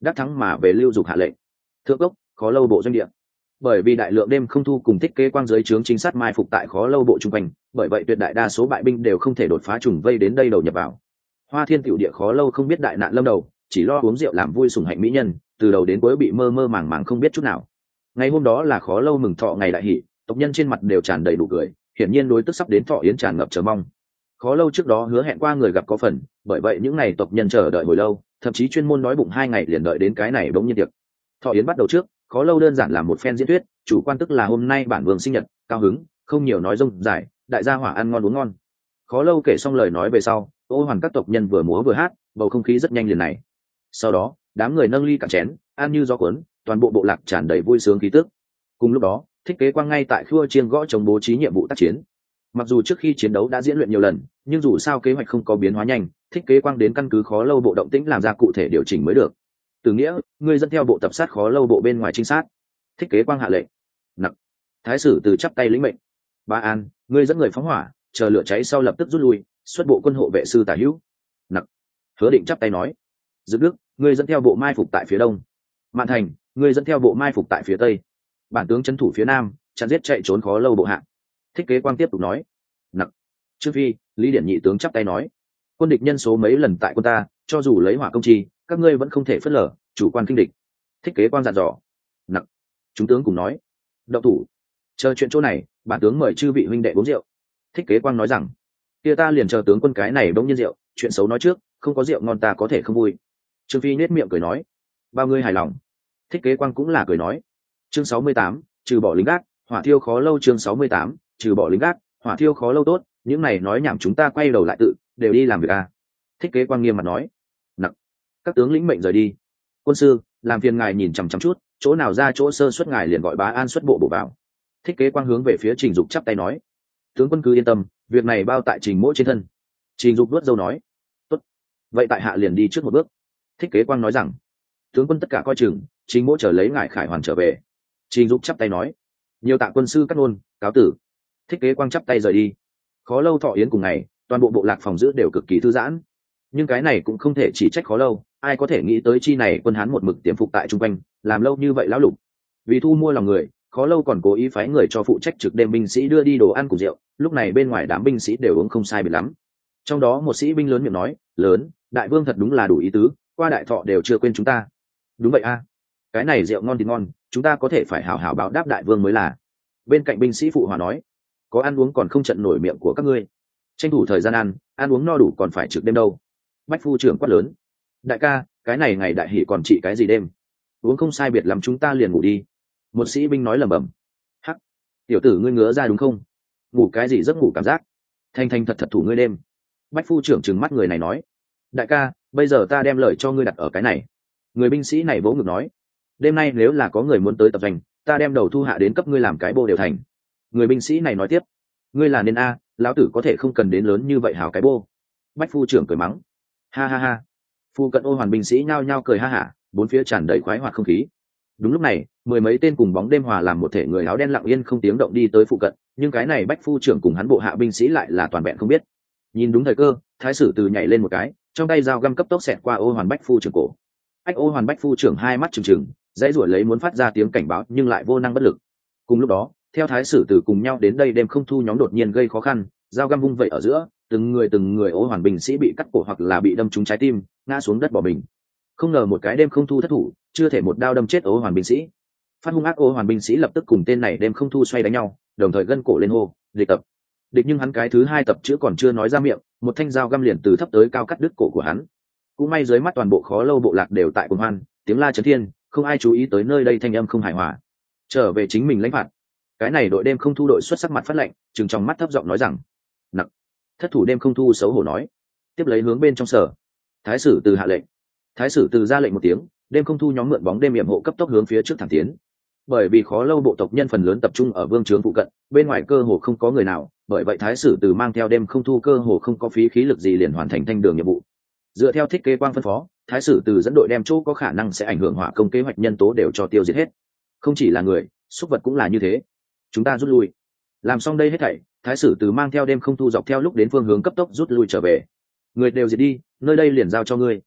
đắc thắng mà về lưu dục hạ lệnh. Thượng cốc, khó lâu bộ doanh địa. Bởi vì đại lượng đêm không thu cùng thích kế quang giới trướng chính sát mai phục tại khó lâu bộ trung quanh, bởi vậy tuyệt đại đa số bại binh đều không thể đột phá trùng vây đến đây đầu nhập vào. Hoa Thiên tiểu địa khó lâu không biết đại nạn lâm đầu, chỉ lo uống rượu làm vui sủng hạnh mỹ nhân, từ đầu đến cuối bị mơ mơ màng màng không biết chút nào. Ngày hôm đó là khó lâu mừng thọ ngày đại hỷ, tộc nhân trên mặt đều tràn đầy đủ cười, hiển nhiên đối tức sắp đến thọ yến tràn ngập chờ mong. Khó lâu trước đó hứa hẹn qua người gặp có phần, bởi vậy những ngày tộc nhân chờ đợi hồi lâu, thậm chí chuyên môn đói bụng 2 ngày liền đợi đến cái này bỗng nhiên tiệc. Thọ yến bắt đầu trước, khó lâu đơn giản là một phen diễn thuyết, chủ quan tức là hôm nay bản vương sinh nhật, cao hứng, không nhiều nói rông dài, đại gia hỏa ăn ngon uống ngon. Khó lâu kể xong lời nói về sau, ô hoàn các tộc nhân vừa múa vừa hát, bầu không khí rất nhanh liền này. Sau đó, đám người nâng ly cạn chén, ăn như gió cuốn, toàn bộ bộ lạc tràn đầy vui sướng khí tức. Cùng lúc đó, thích kế quang ngay tại khua chiêng gõ chống bố trí nhiệm vụ tác chiến. Mặc dù trước khi chiến đấu đã diễn luyện nhiều lần, nhưng dù sao kế hoạch không có biến hóa nhanh, thích kế quang đến căn cứ khó lâu bộ động tĩnh làm ra cụ thể điều chỉnh mới được. Từ nghĩa, ngươi dẫn theo bộ tập sát khó lâu bộ bên ngoài trinh sát. Thích kế quang hạ lệnh. Nặc. Thái sử từ chắp tay lĩnh mệnh. Ba An, ngươi dẫn người phóng hỏa, chờ lửa cháy sau lập tức rút lui, xuất bộ quân hộ vệ sư tả hữu. Nặc. Hứa Định chắp tay nói. Dự Đức, ngươi dẫn theo bộ mai phục tại phía đông. Mạn Thành, ngươi dẫn theo bộ mai phục tại phía tây. Bản tướng trấn thủ phía nam, chặn giết chạy trốn khó lâu bộ hạ. Thích kế quang tiếp tục nói. Nặc. Trương Phi, Lý Điển nhị tướng chắp tay nói. Quân địch nhân số mấy lần tại quân ta, cho dù lấy hỏa công trì, các ngươi vẫn không thể phớt lờ, chủ quan kinh địch. Thích kế quang dặn dò. Nặc. Chúng tướng cùng nói. Động thủ. Chờ chuyện chỗ này, bản tướng mời chư vị huynh đệ uống rượu. Thích kế quang nói rằng. Kia ta liền chờ tướng quân cái này bỗng nhiên rượu, chuyện xấu nói trước, không có rượu ngon ta có thể không vui. Trương Phi nết miệng cười nói. Bao ngươi hài lòng. Thích kế quang cũng là cười nói. Chương 68, trừ bỏ lính gác, hỏa thiêu khó lâu. Chương 68, trừ bỏ lính gác, hỏa thiêu khó lâu. Tốt, những này nói nhảm chúng ta quay đầu lại tự đều đi làm việc à. Thích kế quang nghiêm mặt nói. Nặc. Các tướng lĩnh mệnh rời đi. Quân sư, làm phiền ngài nhìn chằm chằm chút, chỗ nào ra chỗ sơ suất ngài liền gọi Bá An xuất bộ bổ vào. Thích kế quang hướng về phía Trình Dục chắp tay nói. Tướng quân cứ yên tâm, việc này bao tại Trình Mỗ trên thân. Trình Dục vuốt râu nói. Tốt, vậy tại hạ liền đi trước một bước. Thích kế quang nói rằng. Tướng quân tất cả coi chừng, Trình Mỗ chờ lấy ngài khải hoàn trở về. Trình Dục chắp tay nói. Nhiều tạ quân sư cắt ngôn, cáo tử. Thích kế quang chắp tay rời đi. Khó lâu thọ yến cùng ngày, toàn bộ bộ lạc phòng giữ đều cực kỳ thư giãn. Nhưng cái này cũng không thể chỉ trách khó lâu, ai có thể nghĩ tới chi này quân Hán một mực tiềm phục tại trung quanh, làm lâu như vậy lão lục. Vì thu mua lòng người, khó lâu còn cố ý phái người cho phụ trách trực đêm binh sĩ đưa đi đồ ăn cùng rượu, lúc này bên ngoài đám binh sĩ đều uống không sai biệt lắm. Trong đó một sĩ binh lớn miệng nói, lớn, đại vương thật đúng là đủ ý tứ, qua đại thọ đều chưa quên chúng ta. Đúng vậy a, cái này rượu ngon thì ngon, chúng ta có thể phải hảo hảo báo đáp đại vương mới là. Bên cạnh binh sĩ phụ hòa nói, có ăn uống còn không trận nổi miệng của các ngươi, tranh thủ thời gian ăn uống no đủ còn phải trực đêm đâu. Bách phu trưởng quát lớn, đại ca, cái này ngày đại hỷ còn trị cái gì đêm, uống không sai biệt lắm chúng ta liền ngủ đi. Một sĩ binh nói lẩm bẩm, hắc, tiểu tử ngươi ngứa ra đúng không, ngủ cái gì giấc ngủ cảm giác, thanh thanh thật thật thủ ngươi đêm. Bách phu trưởng trừng mắt người này nói, đại ca, bây giờ ta đem lời cho ngươi đặt ở cái này. Người binh sĩ này vỗ ngực nói, đêm nay nếu là có người muốn tới tập doanh, ta đem đầu thu hạ đến cấp ngươi làm cái bô đều thành. Người binh sĩ này nói tiếp, ngươi là nên a, lão tử có thể không cần đến lớn như vậy hào cái bô. Bách phu trưởng cười mắng, ha ha ha. Phu cận ô hoàn binh sĩ nhao nhao cười ha hả, bốn phía tràn đầy khoái hoạt không khí. Đúng lúc này, 10 mấy tên cùng bóng đêm hòa làm một thể người áo đen lặng yên không tiếng động đi tới phụ cận, nhưng cái này Bách phu trưởng cùng hắn bộ hạ binh sĩ lại là toàn vẹn không biết. Nhìn đúng thời cơ, thái sử từ nhảy lên một cái, trong tay dao găm cấp tốc xẹt qua ô hoàn Bách phu trưởng cổ. Ô hoàn Bách phu trưởng hai mắt trừng trừng, dãy ruổi lấy muốn phát ra tiếng cảnh báo nhưng lại vô năng bất lực. Cùng lúc đó, theo thái sử từ cùng nhau đến đây đêm không thu nhóm đột nhiên gây khó khăn, dao găm vung vậy ở giữa, từng người ô hoàn binh sĩ bị cắt cổ hoặc là bị đâm trúng trái tim, ngã xuống đất bỏ mình. Không ngờ một cái đêm không thu thất thủ, chưa thể một đao đâm chết ô hoàn binh sĩ. Phát hung ác ô hoàn binh sĩ lập tức cùng tên này đêm không thu xoay đánh nhau, đồng thời gân cổ lên hô, địch tập. Địch, nhưng hắn cái thứ hai tập chữ còn chưa nói ra miệng, một thanh dao găm liền từ thấp tới cao cắt đứt cổ của hắn. Cũng may dưới mắt toàn bộ khó lâu bộ lạc đều tại cuồng hoan, tiếng la chấn thiên, không ai chú ý tới nơi đây thanh âm không hài hòa. Trở về chính mình lãnh phạt. Cái này đội đêm không thu đội xuất sắc mặt phát lệnh, trừng trong mắt thấp giọng nói rằng, nặng. Thất thủ đêm không thu xấu hổ nói, tiếp lấy hướng bên trong sở. Thái sử từ hạ lệnh. Thái sử từ ra lệnh một tiếng, đêm không thu nhóm mượn bóng đêm yểm hộ cấp tốc hướng phía trước thẳng tiến. Bởi vì khó lâu bộ tộc nhân phần lớn tập trung ở vương trướng phụ cận, bên ngoài cơ hồ không có người nào, bởi vậy thái sử từ mang theo đêm không thu cơ hồ không có phí khí lực gì liền hoàn thành thanh đường nhiệm vụ. Dựa theo thiết kế quang phân phó, thái sử từ dẫn đội đem chỗ có khả năng sẽ ảnh hưởng hỏa công kế hoạch nhân tố đều cho tiêu diệt hết. Không chỉ là người, súc vật cũng là như thế. Chúng ta rút lui. Làm xong đây hết thảy, thái sử từ mang theo đêm không thu dọc theo lúc đến phương hướng cấp tốc rút lui trở về. Người đều diệt đi, nơi đây liền giao cho ngươi.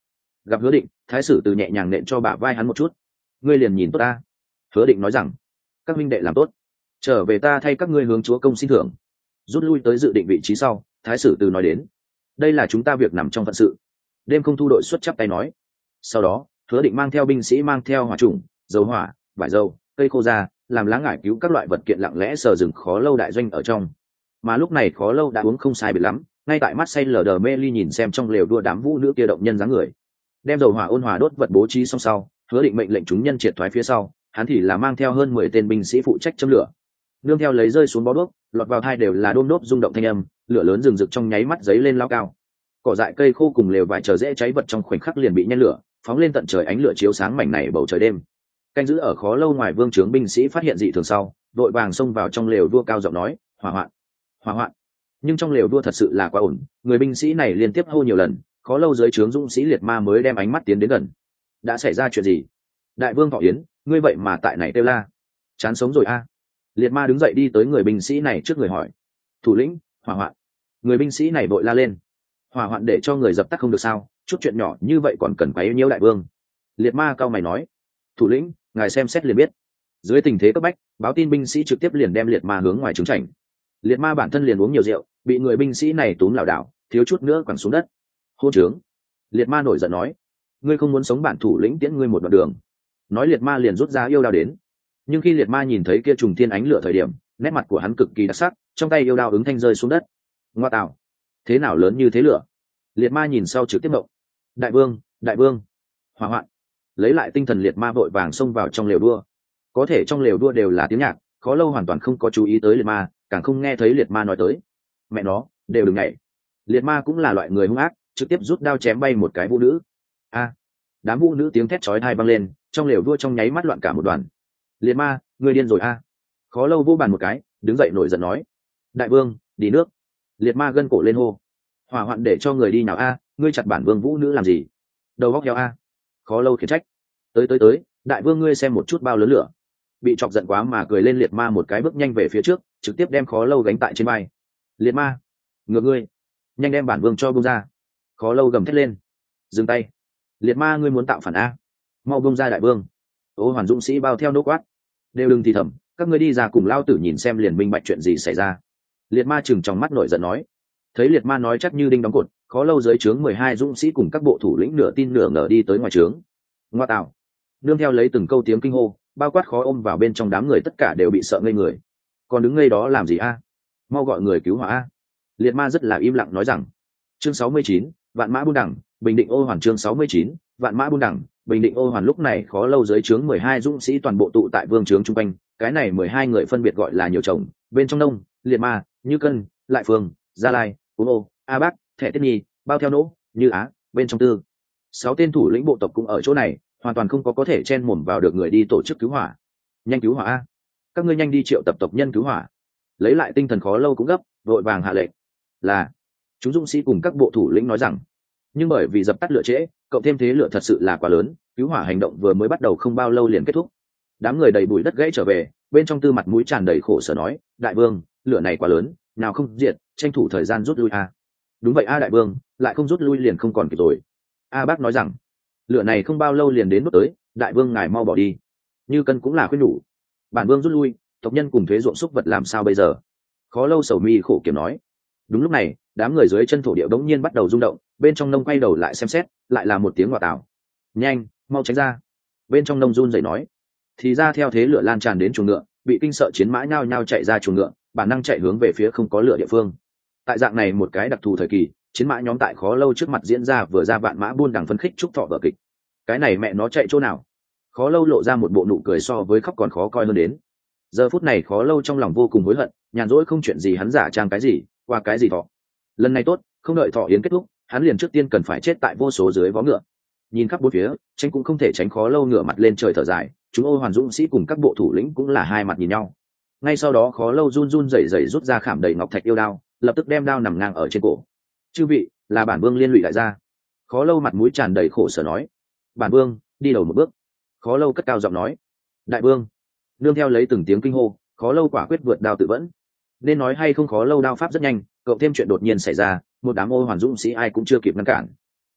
Gặp Hứa Định, thái sử từ nhẹ nhàng nện cho bả vai hắn một chút. Ngươi liền nhìn tốt ta. Hứa Định nói rằng, các minh đệ làm tốt, trở về ta thay các ngươi hướng chúa công xin thưởng. Rút lui tới dự định vị trí sau, thái sử từ nói đến, đây là chúng ta việc nằm trong phận sự. Đêm không thu đội xuất chắp tay nói. Sau đó Hứa Định mang theo binh sĩ mang theo hỏa trùng, dầu hỏa, vải dầu, cây khô ra, làm lá ngải cứu các loại vật kiện lặng lẽ sờ rừng Khó Lâu đại doanh ở trong. Mà lúc này Khó Lâu đã uống không sai biệt lắm, ngay tại mắt say lờ đờ mê ly nhìn xem trong lều đua đám vũ nữ kia động nhân dáng người. Đem dầu hỏa ôn hòa đốt vật bố trí xong sau, Hứa Định mệnh lệnh chúng nhân triệt thoái phía sau, hắn thì là mang theo hơn 10 tên binh sĩ phụ trách châm lửa. Nương theo lấy rơi xuống bó đuốc, lọt vào tai đều là đôm đốp rung động thanh âm, lửa lớn rừng rực trong nháy mắt giấy lên lao cao. Cỏ dại cây khô cùng lều vải chờ dễ cháy vật trong khoảnh khắc liền bị nhen lửa, phóng lên tận trời, ánh lửa chiếu sáng mảnh này bầu trời đêm. Canh giữ ở Khó Lâu ngoài vương trướng binh sĩ phát hiện dị thường sau, đội vàng xông vào trong lều đua cao giọng nói, hỏa hoạn, hỏa hoạn. Nhưng trong lều đua thật sự là quá ổn, người binh sĩ này liên tiếp hô nhiều lần, Khó Lâu dưới trướng dũng sĩ liệt ma mới đem ánh mắt tiến đến gần. Đã xảy ra chuyện gì? Đại vương Thọ Yến, ngươi vậy mà tại này kêu la, chán sống rồi a. Liệt ma đứng dậy đi tới người binh sĩ này trước người hỏi, thủ lĩnh, hỏa hoạn. Người binh sĩ này vội la lên, hỏa hoạn để cho người dập tắt không được sao, chút chuyện nhỏ như vậy còn cần quấy nhiễu đại vương. Liệt ma cao mày nói, thủ lĩnh, ngài xem xét liền biết. Dưới tình thế cấp bách, báo tin binh sĩ trực tiếp liền đem liệt ma hướng ngoài trướng chảnh. Liệt ma bản thân liền uống nhiều rượu, bị người binh sĩ này túm lảo đảo, thiếu chút nữa quẳng xuống đất. Hôn trướng. Liệt ma nổi giận nói, ngươi không muốn sống, bản thủ lĩnh tiễn ngươi một đoạn đường. Nói liệt ma liền rút ra yêu đao đến. Nhưng khi liệt ma nhìn thấy kia trùng thiên ánh lửa thời điểm, nét mặt của hắn cực kỳ đặc sắc, trong tay yêu đao ứng thanh rơi xuống đất. Ngoa tạo, thế nào lớn như thế lửa? Liệt ma nhìn sau trực tiếp động. Đại vương, đại vương, hỏa hoạn. Lấy lại tinh thần, liệt ma vội vàng xông vào trong lều đua. Có thể trong lều đua đều là tiếng nhạc, Khó Lâu hoàn toàn không có chú ý tới liệt ma, càng không nghe thấy liệt ma nói tới. Mẹ nó, đều đừng nhảy. Liệt ma cũng là loại người hung ác, trực tiếp rút đao chém bay một cái vũ nữ. A! Đám vũ nữ tiếng thét chói tai vang lên, trong lều đua trong nháy mắt loạn cả một đoàn. Liệt ma, ngươi điên rồi a. Khó Lâu vô bàn một cái, đứng dậy nổi giận nói, đại vương, đi nước. Liệt ma gân cổ lên hô, hỏa hoạn để cho người đi nào a, ngươi chặt bản vương vũ nữ làm gì? Đầu góc heo a. Khó Lâu khiển trách, tới, đại vương ngươi xem một chút bao lớn lửa. Bị chọc giận quá mà cười lên liệt ma một cái bước nhanh về phía trước, trực tiếp đem Khó Lâu gánh tại trên vai. Liệt ma, ngược ngươi, nhanh đem bản vương cho buông ra. Khó Lâu gầm thét lên, dừng tay. Liệt ma, ngươi muốn tạo phản a, mau buông ra đại vương. Ô Hoàn dũng sĩ bao theo nô quát, đều đừng thì thầm, các ngươi đi ra cùng lao tử nhìn xem liền minh bạch chuyện gì xảy ra. Liệt ma chừng trong mắt nổi giận nói. Thấy liệt ma nói chắc như đinh đóng cột, Khó Lâu dưới trướng 12 dũng sĩ cùng các bộ thủ lĩnh nửa tin nửa ngờ đi tới ngoài trướng. Ngoa tạo. Nương theo lấy từng câu tiếng kinh hô, bao quát Khó ôm vào bên trong đám người tất cả đều bị sợ ngây người. Còn đứng ngây đó làm gì a? Mau gọi người cứu hỏa a. Liệt ma rất là im lặng nói rằng. Chương 69, vạn mã buôn đẳng, bình định Ô Hoàn. Chương 69, vạn mã buôn đẳng, bình định Ô Hoàn. Lúc này Khó Lâu dưới trướng 12 dũng sĩ toàn bộ tụ tại vương trướng trung quanh, cái này 12 người phân biệt gọi là nhiều chồng, bên trong đông, liệt ma, như cân, lại phương, gia lai, cú ô, a bác, thẻ tiết nhi, bao theo nỗ, như á, bên trong tư. 6 tên thủ lĩnh bộ tộc cũng ở chỗ này, hoàn toàn không có thể chen mồm vào được người đi tổ chức cứu hỏa. Nhanh cứu hỏa a, các ngươi nhanh đi triệu tập tộc nhân cứu hỏa. Lấy lại tinh thần Khó Lâu cũng gấp, vội vàng hạ lệnh. Là, chúng dũng sĩ cùng các bộ thủ lĩnh nói rằng. Nhưng bởi vì dập tắt lửa trễ, cộng thêm thế lửa thật sự là quá lớn, cứu hỏa hành động vừa mới bắt đầu không bao lâu liền kết thúc. Đám người đầy bụi đất gãy trở về, bên trong tư mặt mũi tràn đầy khổ sở nói, đại vương, lửa này quá lớn, nào không diệt, tranh thủ thời gian rút lui a. Đúng vậy a đại vương, lại không rút lui liền không còn kịp rồi. A bác nói rằng, lửa này không bao lâu liền đến lúc tới, đại vương ngài mau bỏ đi. Như cân cũng là khuyên nhủ, bản vương rút lui, tộc nhân cùng thuế ruộng xúc vật làm sao bây giờ? Khó Lâu sầu mi khổ kiểm nói. Đúng lúc này, đám người dưới chân thổ địa bỗng nhiên bắt đầu rung động, bên trong nông quay đầu lại xem xét, lại là một tiếng ngoại tảo. Nhanh, mau tránh ra. Bên trong nông run rẩy nói. Thì ra theo thế lửa lan tràn đến chuồng ngựa, bị kinh sợ chiến mã nhao nhao chạy ra chuồng ngựa, bản năng chạy hướng về phía không có lửa địa phương. Tại dạng này một cái đặc thù thời kỳ, chiến mã nhóm tại Khó Lâu trước mặt diễn ra vừa ra vạn mã buôn đằng phấn khích chúc thọ vở kịch. Cái này mẹ nó chạy chỗ nào? Khó Lâu lộ ra một bộ nụ cười so với khóc còn khó coi hơn đến. Giờ phút này Khó Lâu trong lòng vô cùng hối hận, nhàn rỗi không chuyện gì hắn giả trang cái gì, qua cái gì thọ. Lần này tốt, không đợi thọ yến kết thúc, hắn liền trước tiên cần phải chết tại vô số dưới vó ngựa. Nhìn khắp bốn phía, tránh cũng không thể tránh, Khó Lâu ngửa mặt lên trời thở dài, chúng Ô Hoàn dũng sĩ cùng các bộ thủ lĩnh cũng là hai mặt nhìn nhau. Ngay sau đó Khó Lâu run run rẩy rẩy rút ra khảm đầy ngọc thạch yêu đao, lập tức đem đao nằm ngang ở trên cổ. Chư vị, là bản vương liên lụy đại gia. Khó Lâu mặt mũi tràn đầy khổ sở nói. Bản vương, đi đầu một bước. Khó Lâu cất cao giọng nói. Đại vương. Nương theo lấy từng tiếng kinh hô, Khó Lâu quả quyết vượt đao tự vẫn. Nên nói hay không, Khó Lâu đao pháp rất nhanh, cộng thêm chuyện đột nhiên xảy ra, một đám Ô Hoàn dũng sĩ ai cũng chưa kịp ngăn cản.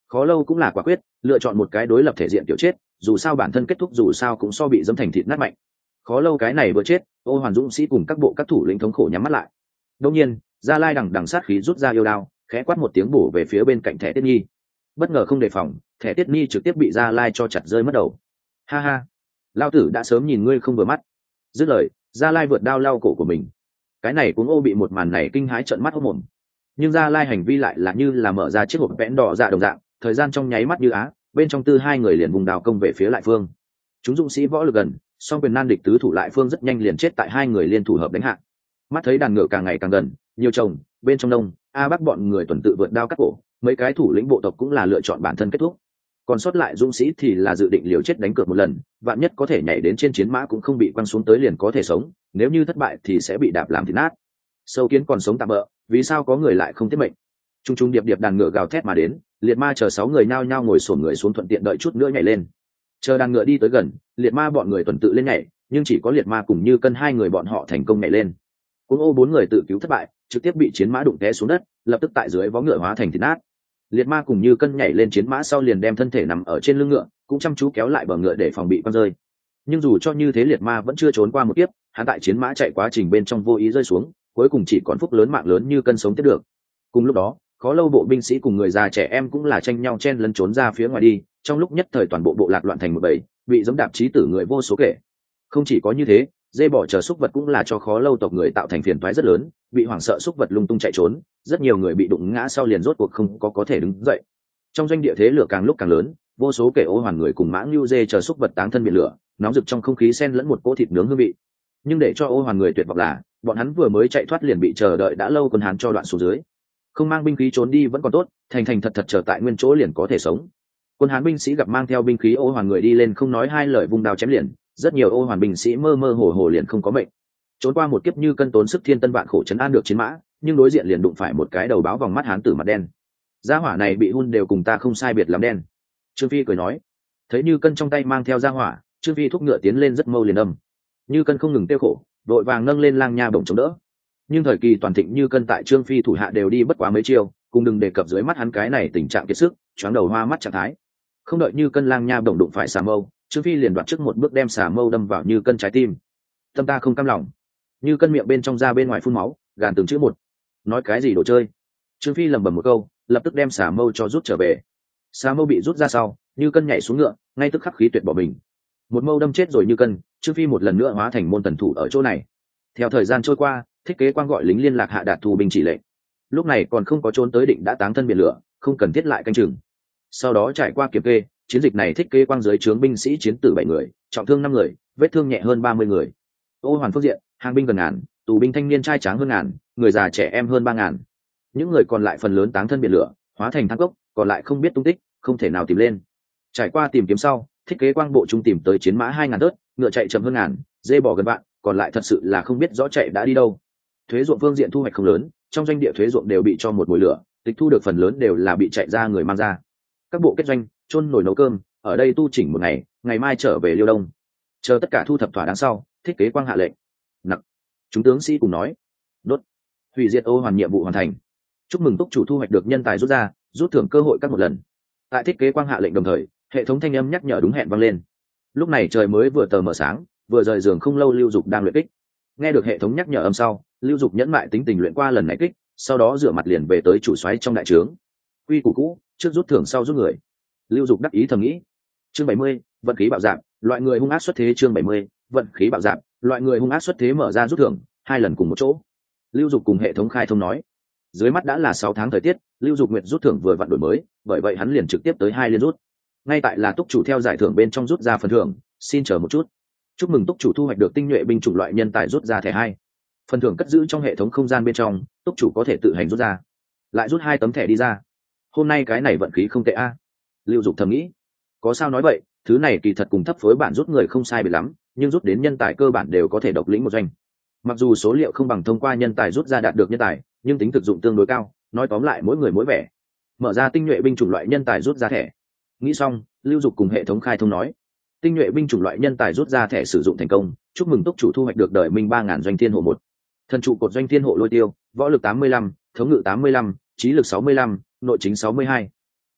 Khó lâu cũng là quả quyết, lựa chọn một cái đối lập thể diện tiểu chết, dù sao bản thân kết thúc dù sao cũng so bị dẫm thành thịt nát mạnh. Khó lâu cái này vừa chết, Ô Hoàn dũng sĩ cùng các bộ các thủ lĩnh thống khổ nhắm mắt lại. Đương nhiên, Gia Lai đằng đằng sát khí rút ra yêu đao, khẽ quát một tiếng bổ về phía bên cạnh thẻ Tiết Nhi. Bất ngờ không đề phòng, thẻ Tiết Nhi trực tiếp bị Gia Lai cho chặt rơi mất đầu. Ha ha, lao tử đã sớm nhìn ngươi không vừa mắt. Dứt lời, Gia Lai vượt đao lau cổ của mình. Cái này cũng Ô bị một màn này kinh hãi trợn mắt hốt mồm. Nhưng Gia Lai hành vi lại là như là mở ra chiếc hộp vẽn đỏ dạ đồng dạng, thời gian trong nháy mắt như á, bên trong tư hai người liền vùng đào công về phía lại phương. Chúng dũng sĩ võ lực gần, song quyền nan địch tứ thủ lại phương rất nhanh liền chết tại hai người liên thủ hợp đánh hạ. Mắt thấy đàn ngựa càng ngày càng gần, nhiều chồng bên trong đông a bắc bọn người tuần tự vượt đao cắt cổ, mấy cái thủ lĩnh bộ tộc cũng là lựa chọn bản thân kết thúc. Còn sót lại dũng sĩ thì là dự định liều chết đánh cược một lần, vạn nhất có thể nhảy đến trên chiến mã cũng không bị quăng xuống tới liền có thể sống, nếu như thất bại thì sẽ bị đạp làm thịt nát. Sâu kiến còn sống tạm bỡ, vì sao có người lại không tiết mệnh? Trung trung điệp điệp đàn ngựa gào thét mà đến, liệt ma chờ 6 người nhao nhao ngồi xổm người xuống thuận tiện đợi chút nữa nhảy lên. Chờ đàn ngựa đi tới gần, liệt ma bọn người tuần tự lên nhảy, nhưng chỉ có liệt ma cùng Như Cân hai người bọn họ thành công nhảy lên. Cuống Ô 4 người tự cứu thất bại, trực tiếp bị chiến mã đụng té xuống đất, lập tức tại dưới vó ngựa hóa thành thịt nát. Liệt ma cùng Như Cân nhảy lên chiến mã sau liền đem thân thể nằm ở trên lưng ngựa, cũng chăm chú kéo lại bờ ngựa để phòng bị quăng rơi. Nhưng dù cho như thế liệt ma vẫn chưa trốn qua một kiếp, hắn tại chiến mã chạy quá trình bên trong vô ý rơi xuống, cuối cùng chỉ còn phúc lớn mạng lớn Như Cân sống tiếp được. Cùng lúc đó, khó lâu bộ binh sĩ cùng người già trẻ em cũng là tranh nhau chen lấn trốn ra phía ngoài đi, trong lúc nhất thời toàn bộ bộ lạc loạn thành một bầy, bị giẫm đạp chí tử người vô số kể. Không chỉ có như thế, dê bỏ chờ súc vật cũng là cho khó lâu tộc người tạo thành phiền toái rất lớn, bị hoảng sợ súc vật lung tung chạy trốn, rất nhiều người bị đụng ngã sau liền rốt cuộc không có thể đứng dậy. Trong doanh địa thế lửa càng lúc càng lớn, vô số kẻ Ô Hoàn người cùng mã lưu dê chờ súc vật táng thân biển lửa, nóng rực trong không khí xen lẫn một cỗ thịt nướng hương vị. Nhưng để cho Ô Hoàn người tuyệt vọng là, bọn hắn vừa mới chạy thoát liền bị chờ đợi đã lâu quân Hán cho đoạn xuống dưới. Không mang binh khí trốn đi vẫn còn tốt, thành thành thật thật chờ tại nguyên chỗ liền có thể sống. Quân Hán binh sĩ gặp mang theo binh khí Ô Hoàn người đi lên không nói hai lời vung đao chém liền, rất nhiều Ô Hoàn binh sĩ mơ mơ hồ hồ liền không có mệnh. Trốn qua một kiếp Như Cân tốn sức thiên tân vạn khổ trấn an được chiến mã, nhưng đối diện liền đụng phải một cái đầu báo vòng mắt Hán tử mặt đen. Gia hỏa này bị hun đều cùng ta không sai biệt lắm đen. Trương Phi cười nói, thấy Như Cân trong tay mang theo gia hỏa, Trương Phi thúc ngựa tiến lên rất mâu liền âm. Như Cân không ngừng tiêu khổ, đội vàng nâng lên lang nha bổng chống đỡ. Nhưng thời kỳ toàn thịnh Như Cân tại Trương Phi thủ hạ đều đi bất quá mấy chiêu, cùng đừng đề cập dưới mắt hắn cái này tình trạng kiệt sức, choáng đầu hoa mắt trạng thái. Không đợi Như Cân lang nha bổng đụng phải xà mâu, Trương Phi liền đoạt trước một bước đem xà mâu đâm vào Như Cân trái tim. Tâm ta không cam lòng. Như Cân miệng bên trong ra bên ngoài phun máu, gàn từng chữ một. Nói cái gì đồ chơi? Trương Phi lẩm bẩm một câu, lập tức đem xà mâu cho rút trở về. Xà mâu bị rút ra sau, Như Cân nhảy xuống ngựa, ngay tức khắc khí tuyệt bỏ mình. Một mâu đâm chết rồi Như Cân, Trương Phi một lần nữa hóa thành môn tần thủ ở chỗ này. Theo thời gian trôi qua, Thích Kế Quang gọi lính liên lạc hạ đạt thu binh chỉ lệnh. Lúc này còn không có trốn tới định đã táng thân biển lửa, không cần thiết lại canh chừng. Sau đó trải qua kiểm kê, chiến dịch này Thích Kế Quang dưới trướng binh sĩ chiến tử 7 người, trọng thương 5 người, vết thương nhẹ hơn 30 người. Ô Hoàn phương diện, hàng binh gần ngàn, tù binh thanh niên trai tráng hơn ngàn, người già trẻ em hơn 3.000. Những người còn lại phần lớn táng thân biển lửa, hóa thành than cốc, còn lại không biết tung tích, không thể nào tìm lên. Trải qua tìm kiếm sau, Thích Kế Quang bộ trung tìm tới chiến mã 2.000 tớt, ngựa chạy chậm hơn ngàn, dê bò gần vạn, còn lại thật sự là không biết rõ chạy đã đi đâu. Thuế ruộng phương diện thu hoạch không lớn, trong doanh địa thuế ruộng đều bị cho một mùi lửa, tịch thu được phần lớn đều là bị chạy ra người mang ra. Các bộ kết doanh, chôn nồi nấu cơm, ở đây tu chỉnh một ngày, ngày mai trở về Liêu Đông. Chờ tất cả thu thập thỏa đáng sau, Thích Kế Quang hạ lệnh. Nặc. Chúng tướng sĩ cùng nói, đốt. Hủy diệt Ô Hoàn nhiệm vụ hoàn thành. Chúc mừng túc chủ thu hoạch được nhân tài rút ra, rút thưởng cơ hội các một lần. Tại Thích Kế Quang hạ lệnh đồng thời, hệ thống thanh âm nhắc nhở đúng hẹn vang lên. Lúc này trời mới vừa tờ mờ sáng, vừa rời giường không lâu Lưu Dục đang luyện kích. Nghe được hệ thống nhắc nhở âm sau, Lưu Dục nhẫn mại tính tình luyện qua lần này kích, sau đó rửa mặt liền về tới chủ soái trong đại trướng. Quy củ cũ, trước rút thưởng sau rút người. Lưu Dục đắc ý thầm nghĩ. Chương 70, vận khí bạo giảm, loại người hung ác xuất thế. Chương 70, vận khí bạo giảm, loại người hung ác xuất thế mở ra rút thưởng, 2 lần cùng một chỗ. Lưu Dục cùng hệ thống khai thông nói. Dưới mắt đã là 6 tháng thời tiết, Lưu Dục nguyện rút thưởng vừa vặn đổi mới, bởi vậy hắn liền trực tiếp tới 2 liên rút. Ngay tại là túc chủ theo giải thưởng bên trong rút ra phần thưởng, xin chờ một chút. Chúc mừng túc chủ thu hoạch được tinh nhuệ binh chủng loại nhân tài rút ra thẻ 2. Phần thưởng cất giữ trong hệ thống không gian bên trong, túc chủ có thể tự hành rút ra. Lại rút 2 tấm thẻ đi ra. Hôm nay cái này vận khí không tệ a. Lưu Dục thầm nghĩ. Có sao nói vậy, thứ này kỳ thật cùng thấp phối bản rút người không sai biệt lắm, nhưng rút đến nhân tài cơ bản đều có thể độc lĩnh một doanh. Mặc dù số liệu không bằng thông qua nhân tài rút ra đạt được nhân tài, nhưng tính thực dụng tương đối cao, nói tóm lại mỗi người mỗi vẻ. Mở ra tinh nhuệ binh chủng loại nhân tài rút ra thẻ. Nghĩ xong, Lưu Dục cùng hệ thống khai thông nói. Tinh nhuệ binh chủng loại nhân tài rút ra thẻ sử dụng thành công, chúc mừng túc chủ thu hoạch được đời minh 3.000 doanh thiên hộ 1. Thần trụ cột doanh thiên hộ lôi tiêu, võ lực 85, thống ngự 85, trí lực 65, nội chính 62.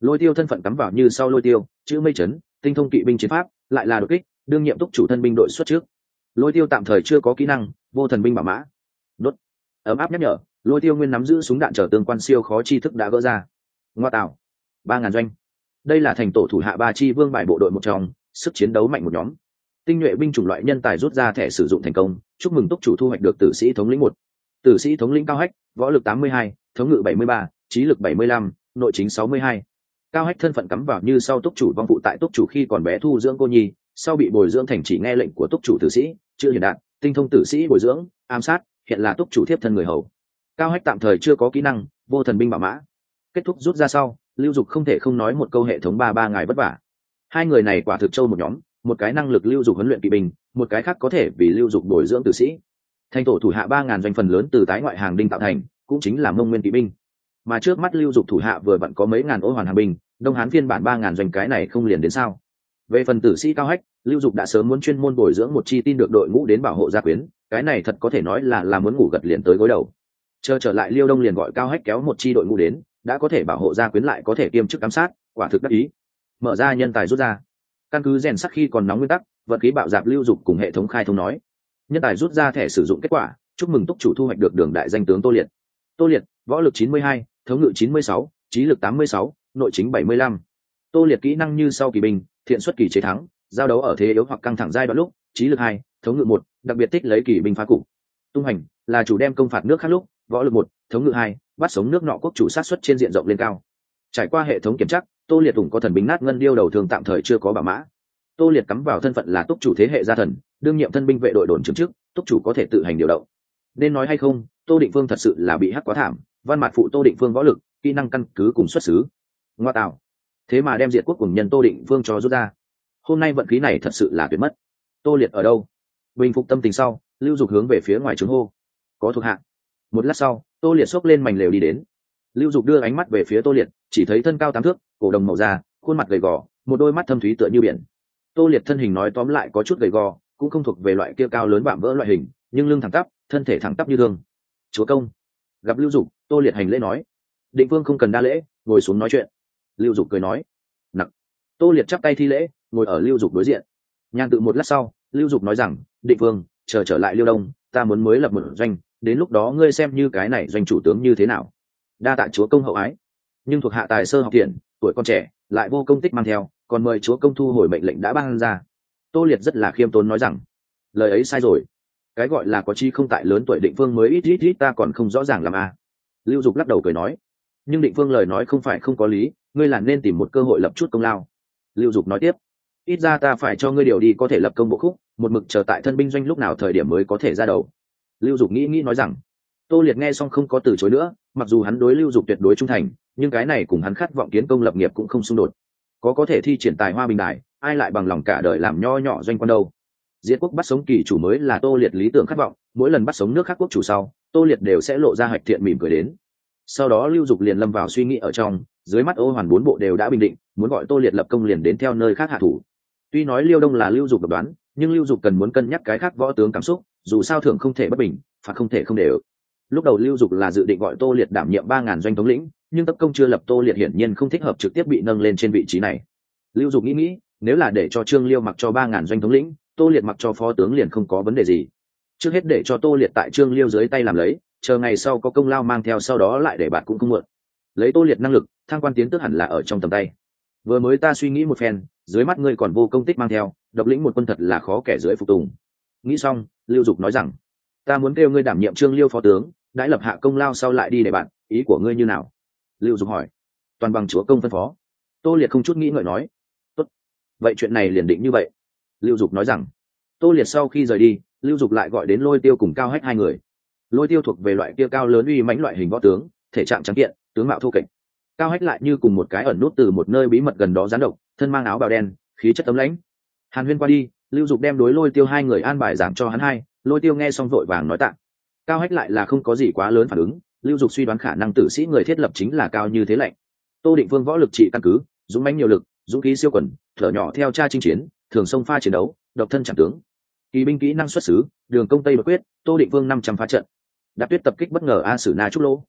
Lôi tiêu thân phận cắm vào như sau lôi tiêu, chữ mây chấn, tinh thông kỵ binh chiến pháp, lại là đột kích, đương nhiệm túc chủ thân binh đội xuất trước. Lôi tiêu tạm thời chưa có kỹ năng, vô thần binh bảo mã. Đốt. Ấm áp nhắc nhở, lôi tiêu nguyên nắm giữ súng đạn trở tương quan siêu khó chi thức đã gỡ ra. Ngoa tạo. 3.000 doanh. Đây là thành tổ thủ hạ ba chi vương bài bộ đội một trong, sức chiến đấu mạnh một nhóm. Tinh nhuệ binh chủng loại nhân tài rút ra thẻ sử dụng thành công, chúc mừng túc chủ thu hoạch được tử sĩ thống lĩnh 1. Tử sĩ thống lĩnh Cao Hách, võ lực 82, thống ngự 73, trí lực 75, nội chính 62. Cao Hách thân phận cắm vào như sau túc chủ vong phụ tại túc chủ khi còn bé thu dưỡng cô nhi, sau bị bồi dưỡng thành chỉ nghe lệnh của túc chủ tử sĩ, chữ hiển đạn, tinh thông tử sĩ bồi dưỡng, ám sát, hiện là túc chủ thiếp thân người hầu. Cao Hách tạm thời chưa có kỹ năng, vô thần binh bảo mã. Kết thúc rút ra sau, Lưu Dục không thể không nói một câu hệ thống 33 ngài vất vả. Hai người này quả thực châu một nhóm, một cái năng lực Lưu Dục huấn luyện kỵ binh, một cái khác có thể vì Lưu Dục bồi dưỡng tử sĩ. Thành tổ thủ hạ 3.000 doanh phần lớn từ tái ngoại hàng đinh tạo thành, cũng chính là Mông Nguyên kỵ binh. Mà trước mắt Lưu Dục thủ hạ vừa vặn có mấy ngàn ô hoàn hàng binh, Đông Hán phiên bản 3.000 doanh cái này không liền đến sao? Về phần tử sĩ Cao Hách, Lưu Dục đã sớm muốn chuyên môn bồi dưỡng một chi tin được đội ngũ đến bảo hộ gia quyến, cái này thật có thể nói là muốn ngủ gật liền tới gối đầu. Chờ trở lại Liêu Đông liền gọi Cao Hách kéo một chi đội ngũ đến, đã có thể bảo hộ gia quyến lại có thể kiêm chức giám sát, quả thực đắc ý. Mở ra nhân tài rút ra. Căn cứ rèn sắc khi còn nóng nguyên tắc, vật khí bạo dạp Lưu Dục cùng hệ thống khai thông nói. Nhân tài rút ra thẻ sử dụng kết quả, chúc mừng túc chủ thu hoạch được đường đại danh tướng Tô Liệt. Tô Liệt, võ lực 92, thống ngự 96, trí lực 86, nội chính 75. Tô Liệt kỹ năng như sau kỳ binh, thiện xuất kỳ chế thắng, giao đấu ở thế yếu hoặc căng thẳng giai đoạn lúc, trí lực 2, thống ngự 1, đặc biệt thích lấy kỳ binh phá cục. Tung hành, là chủ đem công phạt nước khác lúc, võ lực 1, thống ngự 2, bắt sống nước nọ quốc chủ sát xuất trên diện rộng lên cao. Trải qua hệ thống kiểm tra, Tô Liệt ủng có thần binh nát ngân điêu đầu thường tạm thời chưa có bảo mã. Tô Liệt cắm vào thân phận là túc chủ thế hệ gia thần, đương nhiệm thân binh vệ đội đồn trưởng chức, túc chủ có thể tự hành điều động. Nên nói hay không, Tô Định Phương thật sự là bị hắc quá thảm, văn mặt phụ Tô Định Phương võ lực, kỹ năng căn cứ cùng xuất xứ. Ngoa tạo. Thế mà đem diệt quốc cùng nhân Tô Định Phương cho rút ra. Hôm nay vận khí này thật sự là tuyệt mất. Tô Liệt ở đâu? Bình phục tâm tình sau, Lưu Dục hướng về phía ngoài trướng hô. Có thuộc hạ. Một lát sau, Tô Liệt xốc lên mảnh lều đi đến. Lưu Dục đưa ánh mắt về phía Tô Liệt, chỉ thấy thân cao 8 thước, cổ đồng màu da, khuôn mặt gầy gò, một đôi mắt thâm thúy tựa như biển. Tô Liệt thân hình nói tóm lại có chút gầy gò, cũng không thuộc về loại kia cao lớn vạm vỡ loại hình, nhưng lưng thẳng tắp, thân thể thẳng tắp như thương. Chúa công. Gặp Lưu Dục, Tô Liệt hành lễ nói. Định Vương không cần đa lễ, ngồi xuống nói chuyện. Lưu Dục cười nói. Nặc. Tô Liệt chắp tay thi lễ, ngồi ở Lưu Dục đối diện. Nhàn tự một lát sau, Lưu Dục nói rằng, Định Vương, chờ trở lại Liêu Đông, ta muốn mới lập một doanh, đến lúc đó ngươi xem như cái này doanh chủ tướng như thế nào. Đa tạ chúa công hậu ái, nhưng thuộc hạ tài sơ học thiện, tuổi còn trẻ, lại vô công tích mang theo, còn mời chúa công thu hồi mệnh lệnh đã ban ra. Tô Liệt rất là khiêm tốn nói rằng, lời ấy sai rồi, cái gọi là có chi không tại lớn tuổi Định Vương mới ít ta còn không rõ ràng làm à. Lưu Dục lắc đầu cười nói, nhưng Định Vương lời nói không phải không có lý, ngươi là nên tìm một cơ hội lập chút công lao. Lưu Dục nói tiếp, ít ra ta phải cho ngươi điều đi có thể lập công bộ khúc, một mực chờ tại thân binh doanh lúc nào thời điểm mới có thể ra đầu. Lưu Dục nghĩ nói rằng. Tô Liệt nghe xong không có từ chối nữa, mặc dù hắn đối Lưu Dục tuyệt đối trung thành, nhưng cái này cùng hắn khát vọng kiến công lập nghiệp cũng không xung đột. Có thể thi triển tài hoa bình đại, ai lại bằng lòng cả đời làm nho nhỏ doanh quan đâu. Diệt quốc bắt sống kỳ chủ mới là Tô Liệt lý tưởng khát vọng, mỗi lần bắt sống nước khác quốc chủ sau, Tô Liệt đều sẽ lộ ra hạch thiện mỉm cười đến. Sau đó Lưu Dục liền lâm vào suy nghĩ ở trong, dưới mắt Ô Hoàn bốn bộ đều đã bình định, muốn gọi Tô Liệt lập công liền đến theo nơi khác hạ thủ. Tuy nói Liêu Đông là Lưu Dục độc đoán, nhưng Lưu Dục cần muốn cân nhắc cái khác võ tướng cảm xúc, dù sao thưởng không thể bất bình, phạt không thể không đều. Lúc đầu Lưu Dục là dự định gọi Tô Liệt đảm nhiệm 3.000 doanh thống lĩnh, nhưng tất công chưa lập Tô Liệt hiển nhiên không thích hợp trực tiếp bị nâng lên trên vị trí này. Lưu Dục nghĩ, nếu là để cho Trương Liêu mặc cho 3.000 doanh thống lĩnh, Tô Liệt mặc cho phó tướng liền không có vấn đề gì. Trước hết để cho Tô Liệt tại Trương Liêu dưới tay làm lấy, chờ ngày sau có công lao mang theo sau đó lại để bạn cũng không muộn. Lấy Tô Liệt năng lực, thăng quan tiến tước hẳn là ở trong tầm tay. Vừa mới ta suy nghĩ một phen, dưới mắt ngươi còn vô công tích mang theo, độc lĩnh một quân thật là khó kẻ dưới phục tùng. Nghĩ xong, Lưu Dục nói rằng, ta muốn kêu ngươi đảm nhiệm Trương Liêu phó tướng, đãi lập hạ công lao sau lại đi để bạn, ý của ngươi như nào? Lưu Dục hỏi. Toàn bằng chúa công phân phó. Tô Liệt không chút nghĩ ngợi nói. Tốt, vậy chuyện này liền định như vậy. Lưu Dục nói rằng. Tô Liệt sau khi rời đi, Lưu Dục lại gọi đến Lôi Tiêu cùng Cao Hách hai người. Lôi Tiêu thuộc về loại kia cao lớn uy mãnh loại hình võ tướng, thể trạng trắng kiện, tướng mạo thô kệch. Cao Hách lại như cùng một cái ẩn nút từ một nơi bí mật gần đó gián độc, thân mang áo bào đen, khí chất tấm lãnh. Hàn Huyên qua đi, Lưu Dục đem đối Lôi Tiêu hai người an bài giảng cho hắn hai, Lôi Tiêu nghe xong vội vàng nói tạ. Cao Hách lại là không có gì quá lớn phản ứng, Lưu Dục suy đoán khả năng tử sĩ người thiết lập chính là cao như thế lạnh. Tô Định Vương võ lực trị căn cứ, dũng mãnh nhiều lực, dũng khí siêu quần, thở nhỏ theo cha chinh chiến, thường xông pha chiến đấu, độc thân chẳng tướng. Kỳ binh kỹ năng xuất xứ, đường công tây đột quyết, Tô Định Vương 500 phá trận. Đạp tuyết tập kích bất ngờ A Sử Na Trúc Lỗ.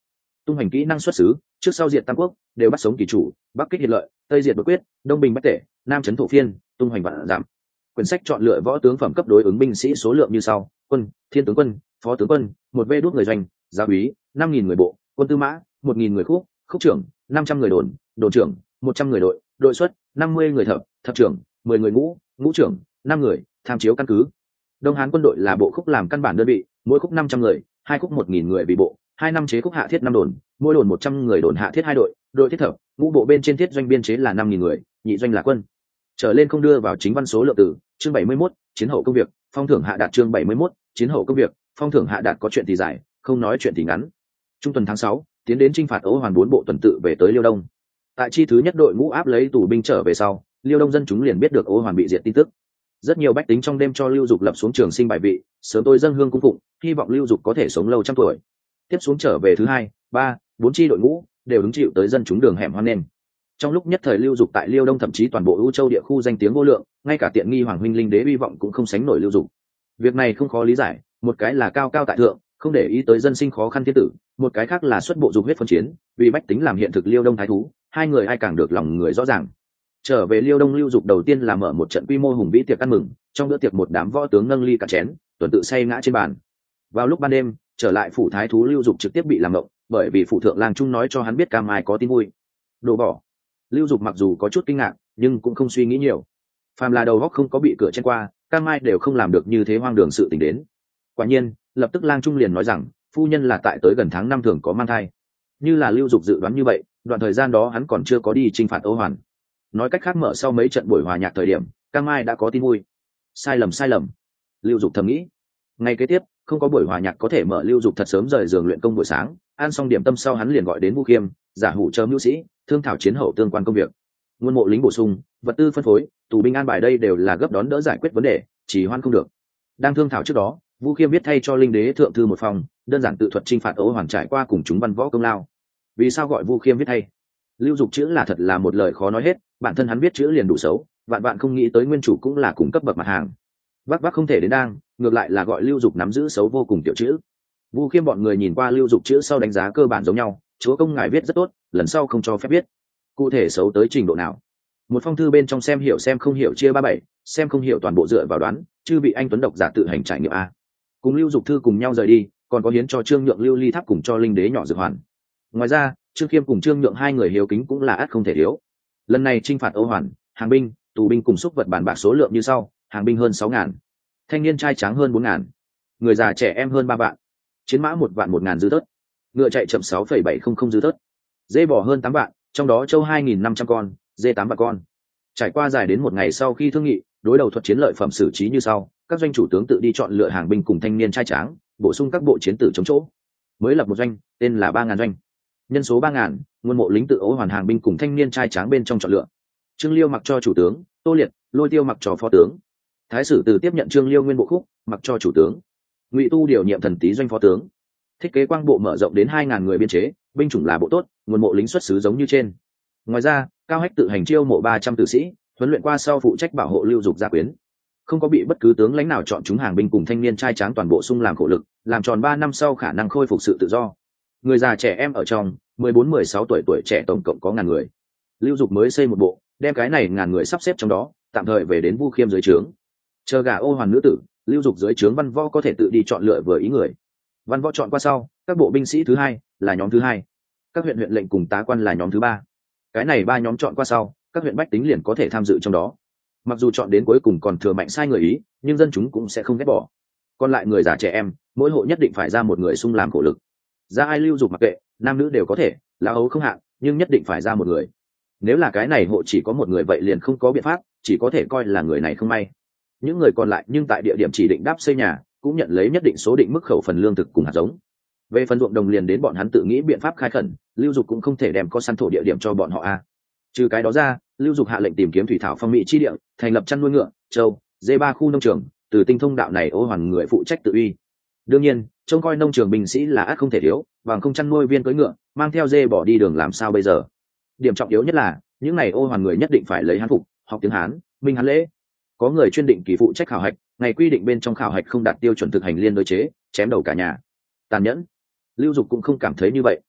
tung hành kỹ năng xuất xứ, trước sau diệt tam quốc, đều bắt sống kỳ chủ, bắc kích hiệt lợi, tây diệt bất quyết, đông bình bách tể, nam trấn thổ phiên, tung hoành vạn giảm. Quyển sách chọn lựa võ tướng phẩm cấp đối ứng binh sĩ số lượng như sau: quân, thiên tướng quân, phó tướng quân, một vê đốt người doanh, giáo úy, 5.000 người bộ, quân tư mã, 1.000 người khúc, khúc trưởng, 500 người đồn, đồn trưởng, 100 người đội, đội xuất, 50 người thập, thập trưởng, 10 người ngũ, ngũ trưởng, 5 người, tham chiếu căn cứ. Đông Hán quân đội là bộ khúc làm căn bản đơn vị, mỗi khúc 500 người, hai khúc 1.000 người vì bộ, 2 năm chế khúc hạ thiết 5 đồn, mỗi đồn 100 người đồn hạ thiết 2 đội, đội thiết thập, ngũ bộ bên trên thiết doanh biên chế là 5.000 người, nhị doanh là quân. Trở lên không đưa vào chính văn số lượng từ. Chương 71, chiến hậu công việc, phong thưởng hạ đạt. Chương 71, chiến hậu công việc, phong thưởng hạ đạt. Có chuyện thì dài, không nói chuyện thì ngắn. Trung tuần tháng 6, tiến đến chinh phạt Ố Hoàn 4 bộ tuần tự về tới Liêu Đông. Tại chi thứ nhất đội ngũ áp lấy tù binh trở về sau, Liêu Đông dân chúng liền biết được Ố Hoàn bị diệt tin tức. Rất nhiều bách tính trong đêm cho Lưu Dục lập xuống trường sinh bài vị, sớm tôi dâng hương cung phụng, hy vọng Lưu Dục có thể sống lâu trăm tuổi. Tiếp xuống trở về thứ 2, 3, 4 chi đội ngũ đều hứng chịu tới dân chúng đường hẻm hoan nghênh. Trong lúc nhất thời Lưu Dục tại Liêu Đông thậm chí toàn bộ ưu châu địa khu danh tiếng vô lượng, ngay cả tiện nghi hoàng huynh linh đế hy vọng cũng không sánh nổi Lưu Dục. Việc này không khó lý giải, một cái là cao cao tại thượng, không để ý tới dân sinh khó khăn thiên tử, một cái khác là xuất bộ dục huyết phân chiến, vì bách tính làm hiện thực Liêu Đông thái thú, hai người ai càng được lòng người rõ ràng. Trở về Liêu Đông, Lưu Dục đầu tiên là mở một trận quy mô hùng vĩ tiệc ăn mừng, trong bữa tiệc một đám võ tướng nâng ly cả chén, tuần tự say ngã trên bàn. Vào lúc ban đêm, trở lại phủ thái thú Lưu Dục trực tiếp bị làm ngộng, bởi vì phủ thượng lang trung nói cho hắn biết Cam Ai có tin vui. Đồ bỏ. Lưu Dục mặc dù có chút kinh ngạc, nhưng cũng không suy nghĩ nhiều. Phàm là đầu góc không có bị cửa chen qua, Cam Ai đều không làm được như thế hoang đường sự tình đến. Quả nhiên, lập tức lang trung liền nói rằng, phu nhân là tại tới gần tháng 5 thường có mang thai. Như là Lưu Dục dự đoán như vậy, đoạn thời gian đó hắn còn chưa có đi chinh phạt Âu Hoàn. Nói cách khác, mở sau mấy trận buổi hòa nhạc thời điểm, Cam Ai đã có tin vui. Sai lầm. Lưu Dục thầm nghĩ. Ngày kế tiếp, không có buổi hòa nhạc có thể mở, Lưu Dục thật sớm rời giường luyện công buổi sáng, ăn xong điểm tâm sau hắn liền gọi đến Vu Khiêm, giả hủ chờ mưu sĩ, thương thảo chiến hậu tương quan công việc. Nguồn mộ lính bổ sung, vật tư phân phối, tù binh an bài đây đều là gấp đón đỡ giải quyết vấn đề, chỉ hoan không được. Đang thương thảo trước đó, Vu Khiêm viết thay cho linh đế thượng thư một phòng, đơn giản tự thuật chinh phạt Ố Hoàn trải qua cùng chúng văn võ công lao. Vì sao gọi Vu Khiêm viết thay? Lưu Dục chữ là thật là một lời khó nói hết, bản thân hắn viết chữ liền đủ xấu, vạn vạn không nghĩ tới nguyên chủ cũng là cùng cấp bậc mặt hàng. Vác không thể đến đang, ngược lại là gọi Lưu Dục nắm giữ xấu vô cùng tiểu chữ. Vu Khiêm bọn người nhìn qua Lưu Dục chữ sau đánh giá cơ bản giống nhau, chúa công ngài viết rất tốt, lần sau không cho phép viết. Cụ thể xấu tới trình độ nào? Một phong thư bên trong xem hiểu xem không hiểu chia 37, xem không hiểu toàn bộ dựa vào đoán, chư vị anh tuấn độc giả tự hành trải nghiệm a. Cùng Lưu Dục thư cùng nhau rời đi, còn có hiến cho Trương Nhượng Lưu Ly Tháp cùng cho linh đế nhỏ dược hoàn. Ngoài ra, Trương Khiêm cùng Trương Nhượng hai người hiếu kính cũng là ắt không thể thiếu. Lần này chinh phạt Âu Hoàn, hàng binh, tù binh cùng xúc vật bản bạc số lượng như sau: hàng binh hơn 6.000, thanh niên trai tráng hơn 4.000, người già trẻ em hơn 3 vạn, chiến mã 1.000 dư tớt, ngựa chạy chậm 6,700 dư tớt, dê bò hơn 8 vạn, trong đó trâu 2.500 con, dê 8 vạn con. Trải qua dài đến một ngày sau khi thương nghị, đối đầu thuật chiến lợi phẩm xử trí như sau: các doanh chủ tướng tự đi chọn lựa hàng binh cùng thanh niên trai tráng, bổ sung các bộ chiến tử chống chỗ. Mới lập một doanh, tên là 3.000 doanh. Nhân số 3.000, nguồn mộ lính tự Ố Hoàn hàng binh cùng thanh niên trai tráng bên trong chọn lựa. Trương Liêu mặc cho chủ tướng, Tô Liệt, Lôi Tiêu mặc cho phó tướng. Thái sử từ tiếp nhận Trương Liêu nguyên bộ khúc, mặc cho chủ tướng. Ngụy Tu điều nhiệm Thần Tý doanh phó tướng. Thiết kế quang bộ mở rộng đến 2.000 người biên chế, binh chủng là bộ tốt, nguồn mộ lính xuất xứ giống như trên. Ngoài ra, Cao Hách tự hành chiêu mộ 300 tử sĩ, huấn luyện qua sau phụ trách bảo hộ Lưu Dục gia quyến. Không có bị bất cứ tướng lãnh nào chọn chúng hàng binh cùng thanh niên trai tráng toàn bộ sung làm khổ lực, làm tròn 3 năm sau khả năng khôi phục sự tự do. Người già trẻ em ở trong, 14-16 tuổi trẻ tổng cộng có 1.000 người. Lưu Dục mới xây một bộ, đem cái này 1.000 người sắp xếp trong đó, tạm thời về đến Vu Khiêm dưới trướng. Chờ gả Âu Hoàn nữ tử, Lưu Dục dưới trướng văn võ có thể tự đi chọn lựa vừa ý người. Văn võ chọn qua sau, các bộ binh sĩ thứ hai là nhóm thứ hai, các huyện lệnh cùng tá quan là nhóm thứ ba. Cái này 3 nhóm chọn qua sau, các huyện bách tính liền có thể tham dự trong đó. Mặc dù chọn đến cuối cùng còn thừa mạnh sai người ý, nhưng dân chúng cũng sẽ không ghét bỏ. Còn lại người già trẻ em, mỗi hộ nhất định phải ra một người sung làm khổ lực. Ra ai Lưu Dục mặc kệ, nam nữ đều có thể, lão ấu không hạn, nhưng nhất định phải ra một người. Nếu là cái này hộ chỉ có một người vậy liền không có biện pháp, chỉ có thể coi là người này không may. Những người còn lại nhưng tại địa điểm chỉ định đáp xây nhà, cũng nhận lấy nhất định số định mức khẩu phần lương thực cùng hạt giống. Về phần ruộng đồng liền đến bọn hắn tự nghĩ biện pháp khai khẩn, Lưu Dục cũng không thể đem có săn thổ địa điểm cho bọn họ a. Trừ cái đó ra, Lưu Dục hạ lệnh tìm kiếm thủy thảo phong mỹ chi địa, thành lập chăn nuôi ngựa, trâu, dê 3 khu nông trường, từ tinh thông đạo này Ố Hoàn người phụ trách tự uy. Đương nhiên, trông coi nông trường binh sĩ là ắt không thể thiếu, bằng không chăn nuôi viên cưỡi ngựa, mang theo dê bỏ đi đường làm sao bây giờ? Điểm trọng yếu nhất là, những này Ố Hoàn người nhất định phải lấy Hán phục, học tiếng Hán, minh Hán lễ. Có người chuyên định kỳ phụ trách khảo hạch, ngày quy định bên trong khảo hạch không đạt tiêu chuẩn thực hành liên đối chế, chém đầu cả nhà. Tàn nhẫn. Lưu Dục cũng không cảm thấy như vậy.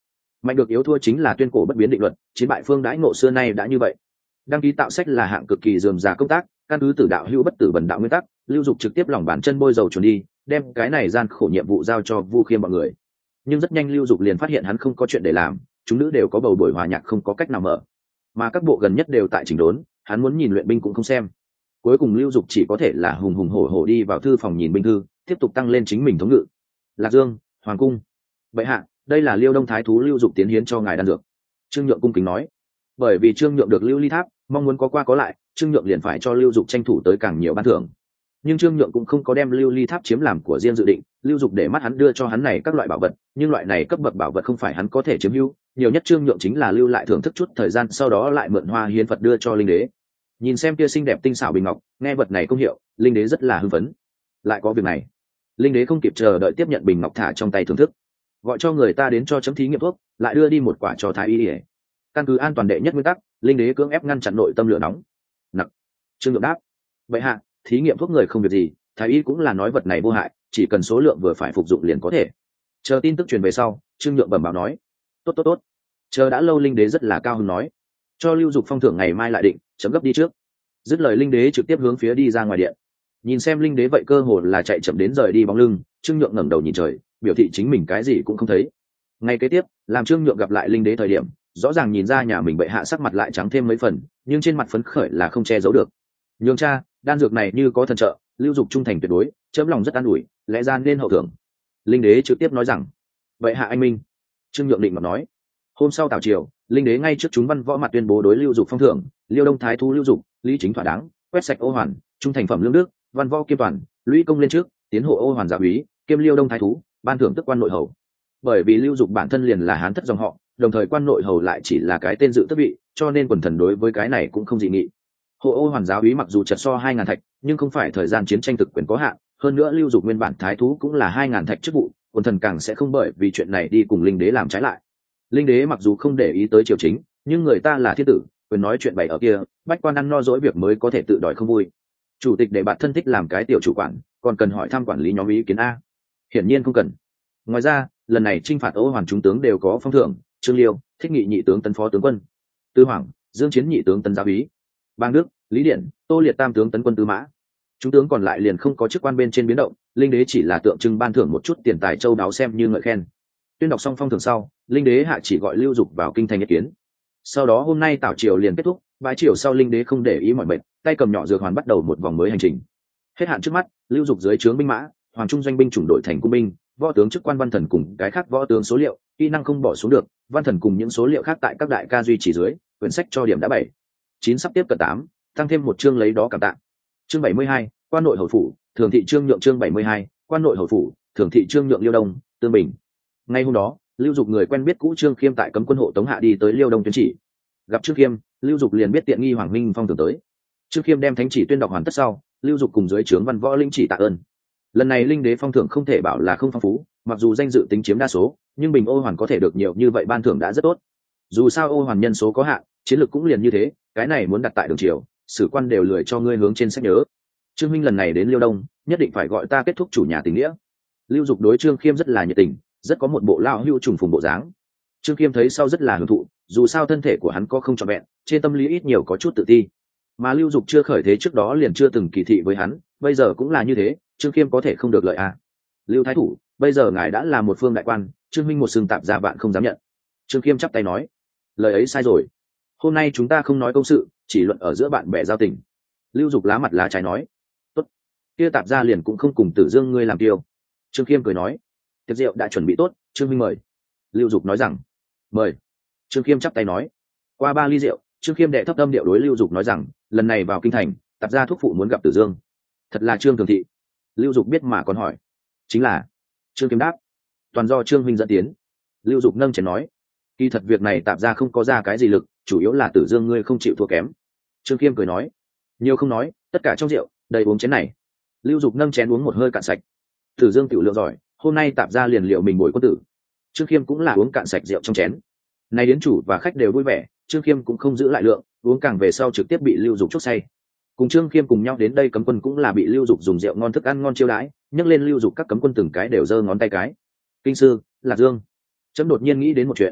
mạnh được yếu thua chính là tuyên cổ bất biến định luật, chiến bại phương đãi ngộ xưa nay đã như vậy. Đăng ký tạo sách là hạng cực kỳ rườm rà công tác, căn cứ tử đạo hữu bất tử bần đạo nguyên tắc, Lưu Dục trực tiếp lòng bàn chân bôi dầu chuồn đi, đem cái này gian khổ nhiệm vụ giao cho Vu Khiêm bọn người. Nhưng rất nhanh Lưu Dục liền phát hiện hắn không có chuyện để làm, chúng nữ đều có bầu buổi hòa nhạc không có cách nào mở, mà các bộ gần nhất đều tại chỉnh đốn, hắn muốn nhìn luyện binh cũng không xem. Cuối cùng Lưu Dục chỉ có thể là hùng hùng hổ hổ đi vào thư phòng nhìn binh thư, tiếp tục tăng lên chính mình thống ngự. Lạc Dương, hoàng cung. Bệ hạ, đây là Liêu Đông thái thú Lưu Dục tiến hiến cho ngài đan dược. Trương Nhượng cung kính nói. Bởi vì Trương Nhượng được Lưu Ly Tháp, mong muốn có qua có lại, Trương Nhượng liền phải cho Lưu Dục tranh thủ tới càng nhiều ban thưởng. Nhưng Trương Nhượng cũng không có đem Lưu Ly Tháp chiếm làm của riêng dự định, Lưu Dục để mắt hắn đưa cho hắn này các loại bảo vật, nhưng loại này cấp bậc bảo vật không phải hắn có thể chiếm hữu, nhiều nhất Trương Nhượng chính là lưu lại thưởng thức chút thời gian, sau đó lại mượn hoa hiến Phật đưa cho linh đế. Nhìn xem kia xinh đẹp tinh xảo bình ngọc, nghe vật này công hiệu, linh đế rất là hưng phấn. Lại có việc này, linh đế không kịp chờ đợi tiếp nhận bình ngọc thả trong tay thưởng thức, gọi cho người ta đến cho chấm thí nghiệm thuốc, lại đưa đi một quả cho thái y. Căn cứ an toàn đệ nhất nguyên tắc, linh đế cưỡng ép ngăn chặn nội tâm lửa nóng. Nặc. Trương Nhượng đáp. Vậy hạ, thí nghiệm thuốc người không việc gì, thái y cũng là nói vật này vô hại, chỉ cần số lượng vừa phải phục dụng liền có thể. Chờ tin tức truyền về sau, Trương Nhượng bẩm báo nói. Tốt. Chờ đã lâu linh đế rất là cao hứng nói. Cho Lưu Dục phong thưởng ngày mai lại định, chấm gấp đi trước. Dứt lời linh đế trực tiếp hướng phía đi ra ngoài điện. Nhìn xem linh đế vậy cơ hồ là chạy chậm đến rời đi bóng lưng, Trương Nhượng ngẩng đầu nhìn trời, biểu thị chính mình cái gì cũng không thấy. Ngay kế tiếp, làm Trương Nhượng gặp lại linh đế thời điểm, rõ ràng nhìn ra nhà mình bệ hạ sắc mặt lại trắng thêm mấy phần, nhưng trên mặt phấn khởi là không che giấu được. Nhường cha, đan dược này như có thần trợ, Lưu Dục trung thành tuyệt đối, chấm lòng rất an ủi, lẽ ra nên hậu thưởng. Linh đế trực tiếp nói rằng, bệ hạ anh minh. Trương Nhượng định mà nói. Hôm sau tảo triều, linh đế ngay trước chúng văn võ mặt tuyên bố đối Lưu Dục phong thưởng, Liêu Đông thái thú Lưu Dục, lý chính thỏa đáng, quét sạch ô hoàn, trung thành phẩm lương đức, văn võ kiêm toàn, lũy công lên trước, tiến hộ ô hoàn gia úy, kiêm Liêu Đông thái thú, ban thưởng tức quan nội hầu. Bởi vì Lưu Dục bản thân liền là hán thất dòng họ, đồng thời quan nội hầu lại chỉ là cái tên dự tước vị, cho nên quần thần đối với cái này cũng không dị nghị. Hộ ô hoàn giáo úy mặc dù chật so 2.000 thạch, nhưng không phải thời gian chiến tranh thực quyền có hạn, hơn nữa Lưu Dục nguyên bản thái thú cũng là 2.000 thạch chức vụ, quần thần càng sẽ không bởi vì chuyện này đi cùng linh đế làm trái lại. Linh đế mặc dù không để ý tới triều chính, nhưng người ta là thiên tử, quyền nói chuyện bày ở kia, bách quan ăn no dỗi việc mới có thể tự đòi không vui. Chủ tịch để bạn thân thích làm cái tiểu chủ quản, còn cần hỏi thăm quản lý nhóm ý kiến a? Hiển nhiên không cần. Ngoài ra, lần này chinh phạt Ô Hoàn chúng tướng đều có phong thưởng, Trương Liêu, Thích Nghị nhị tướng tấn phó tướng quân, Tư Hoàng, Dương Chiến nhị tướng tấn giáo úy, Bang Đức, Lý Điển, Tô Liệt tam tướng tấn quân tư mã. Chúng tướng còn lại liền không có chức quan bên trên biến động, linh đế chỉ là tượng trưng ban thưởng một chút tiền tài châu đáo xem như ngợi khen. Tuyên đọc xong phong thưởng sau, linh đế hạ chỉ gọi Lưu Dục vào kinh thành ý kiến. Sau đó hôm nay tảo triều liền kết thúc, bãi triều sau linh đế không để ý mọi mệt, tay cầm nhỏ dược hoàn bắt đầu một vòng mới hành trình. Hết hạn trước mắt, Lưu Dục dưới trướng binh mã, hoàng trung doanh binh chủng đội thành cung binh, võ tướng chức quan văn thần cùng cái khác võ tướng số liệu, kỹ năng không bỏ xuống được, văn thần cùng những số liệu khác tại các đại ca duy trì dưới, quyển sách cho điểm đã 7, 9 sắp tiếp cận 8, tăng thêm một chương lấy đó cảm tạ. Chương 72, quan nội hầu phủ, thường thị Trương Nhượng. Chương 72, quan nội hầu phủ, thường thị Trương Nhượng Liêu Đông, Tương Bình. Ngay hôm đó, Lưu Dục người quen biết cũ Trương Khiêm tại cấm quân hộ tống hạ đi tới Liêu Đông tuyên chỉ. Gặp Trương Khiêm, Lưu Dục liền biết tiện nghi Hoàng Minh phong thưởng tới. Trương Khiêm đem thánh chỉ tuyên đọc hoàn tất sau, Lưu Dục cùng dưới trướng văn võ linh chỉ tạ ơn. Lần này linh đế phong thưởng không thể bảo là không phong phú, mặc dù danh dự tính chiếm đa số, nhưng bình Ô Hoàn có thể được nhiều như vậy ban thưởng đã rất tốt. Dù sao Ô Hoàn nhân số có hạn, chiến lược cũng liền như thế, cái này muốn đặt tại đường triều, sử quan đều lười cho ngươi hướng trên sách nhớ. Trương huynh lần này đến Liêu Đông, nhất định phải gọi ta kết thúc chủ nhà tình nghĩa. Lưu Dục đối Trương Khiêm rất là nhiệt tình, rất có một bộ lao hưu trùng phùng bộ dáng. Trương Khiêm thấy sau rất là hưởng thụ, dù sao thân thể của hắn có không trọn vẹn, trên tâm lý ít nhiều có chút tự ti. Mà Lưu Dục chưa khởi thế trước đó liền chưa từng kỳ thị với hắn, bây giờ cũng là như thế, Trương Khiêm có thể không được lợi à? Lưu thái thủ, bây giờ ngài đã là một phương đại quan, Trương huynh một sừng tạp ra bạn không dám nhận. Trương Khiêm chắp tay nói, lời ấy sai rồi. Hôm nay chúng ta không nói công sự, chỉ luận ở giữa bạn bè giao tình. Lưu Dục lá mặt lá trái nói, tốt, kia tạp ra liền cũng không cùng Tử Dương ngươi làm tiêu. Trương Khiêm cười nói, tiệc rượu đã chuẩn bị tốt, Trương huynh mời. Lưu Dục nói rằng, mời. Trương Khiêm chắp tay nói, qua 3 ly rượu, Trương Khiêm đệ thấp âm điệu đối Lưu Dục nói rằng, lần này vào kinh thành, tạp ra thúc phụ muốn gặp Tử Dương. Thật là Trương thường thị? Lưu Dục biết mà còn hỏi. Chính là. Trương Khiêm đáp, toàn do Trương huynh dẫn tiến. Lưu Dục nâng chén nói, kỳ thật việc này tạp ra không có ra cái gì lực, chủ yếu là Tử Dương ngươi không chịu thua kém. Trương Khiêm cười nói, nhiều không nói, tất cả trong rượu, đầy uống chén này. Lưu Dục nâng chén uống một hơi cạn sạch. Tử Dương tiểu lượng giỏi, hôm nay tạp ra liền liệu mình bồi quân tử. Trương Khiêm cũng là uống cạn sạch rượu trong chén. Này đến chủ và khách đều vui vẻ, Trương Khiêm cũng không giữ lại lượng, uống càng về sau trực tiếp bị Lưu Dục chốt say. Cùng Trương Khiêm cùng nhau đến đây cấm quân cũng là bị Lưu Dục dùng rượu ngon thức ăn ngon chiêu đãi, nhấc lên Lưu Dục các cấm quân từng cái đều giơ ngón tay cái. Kinh sư, Lạc Dương. Chấm đột nhiên nghĩ đến một chuyện.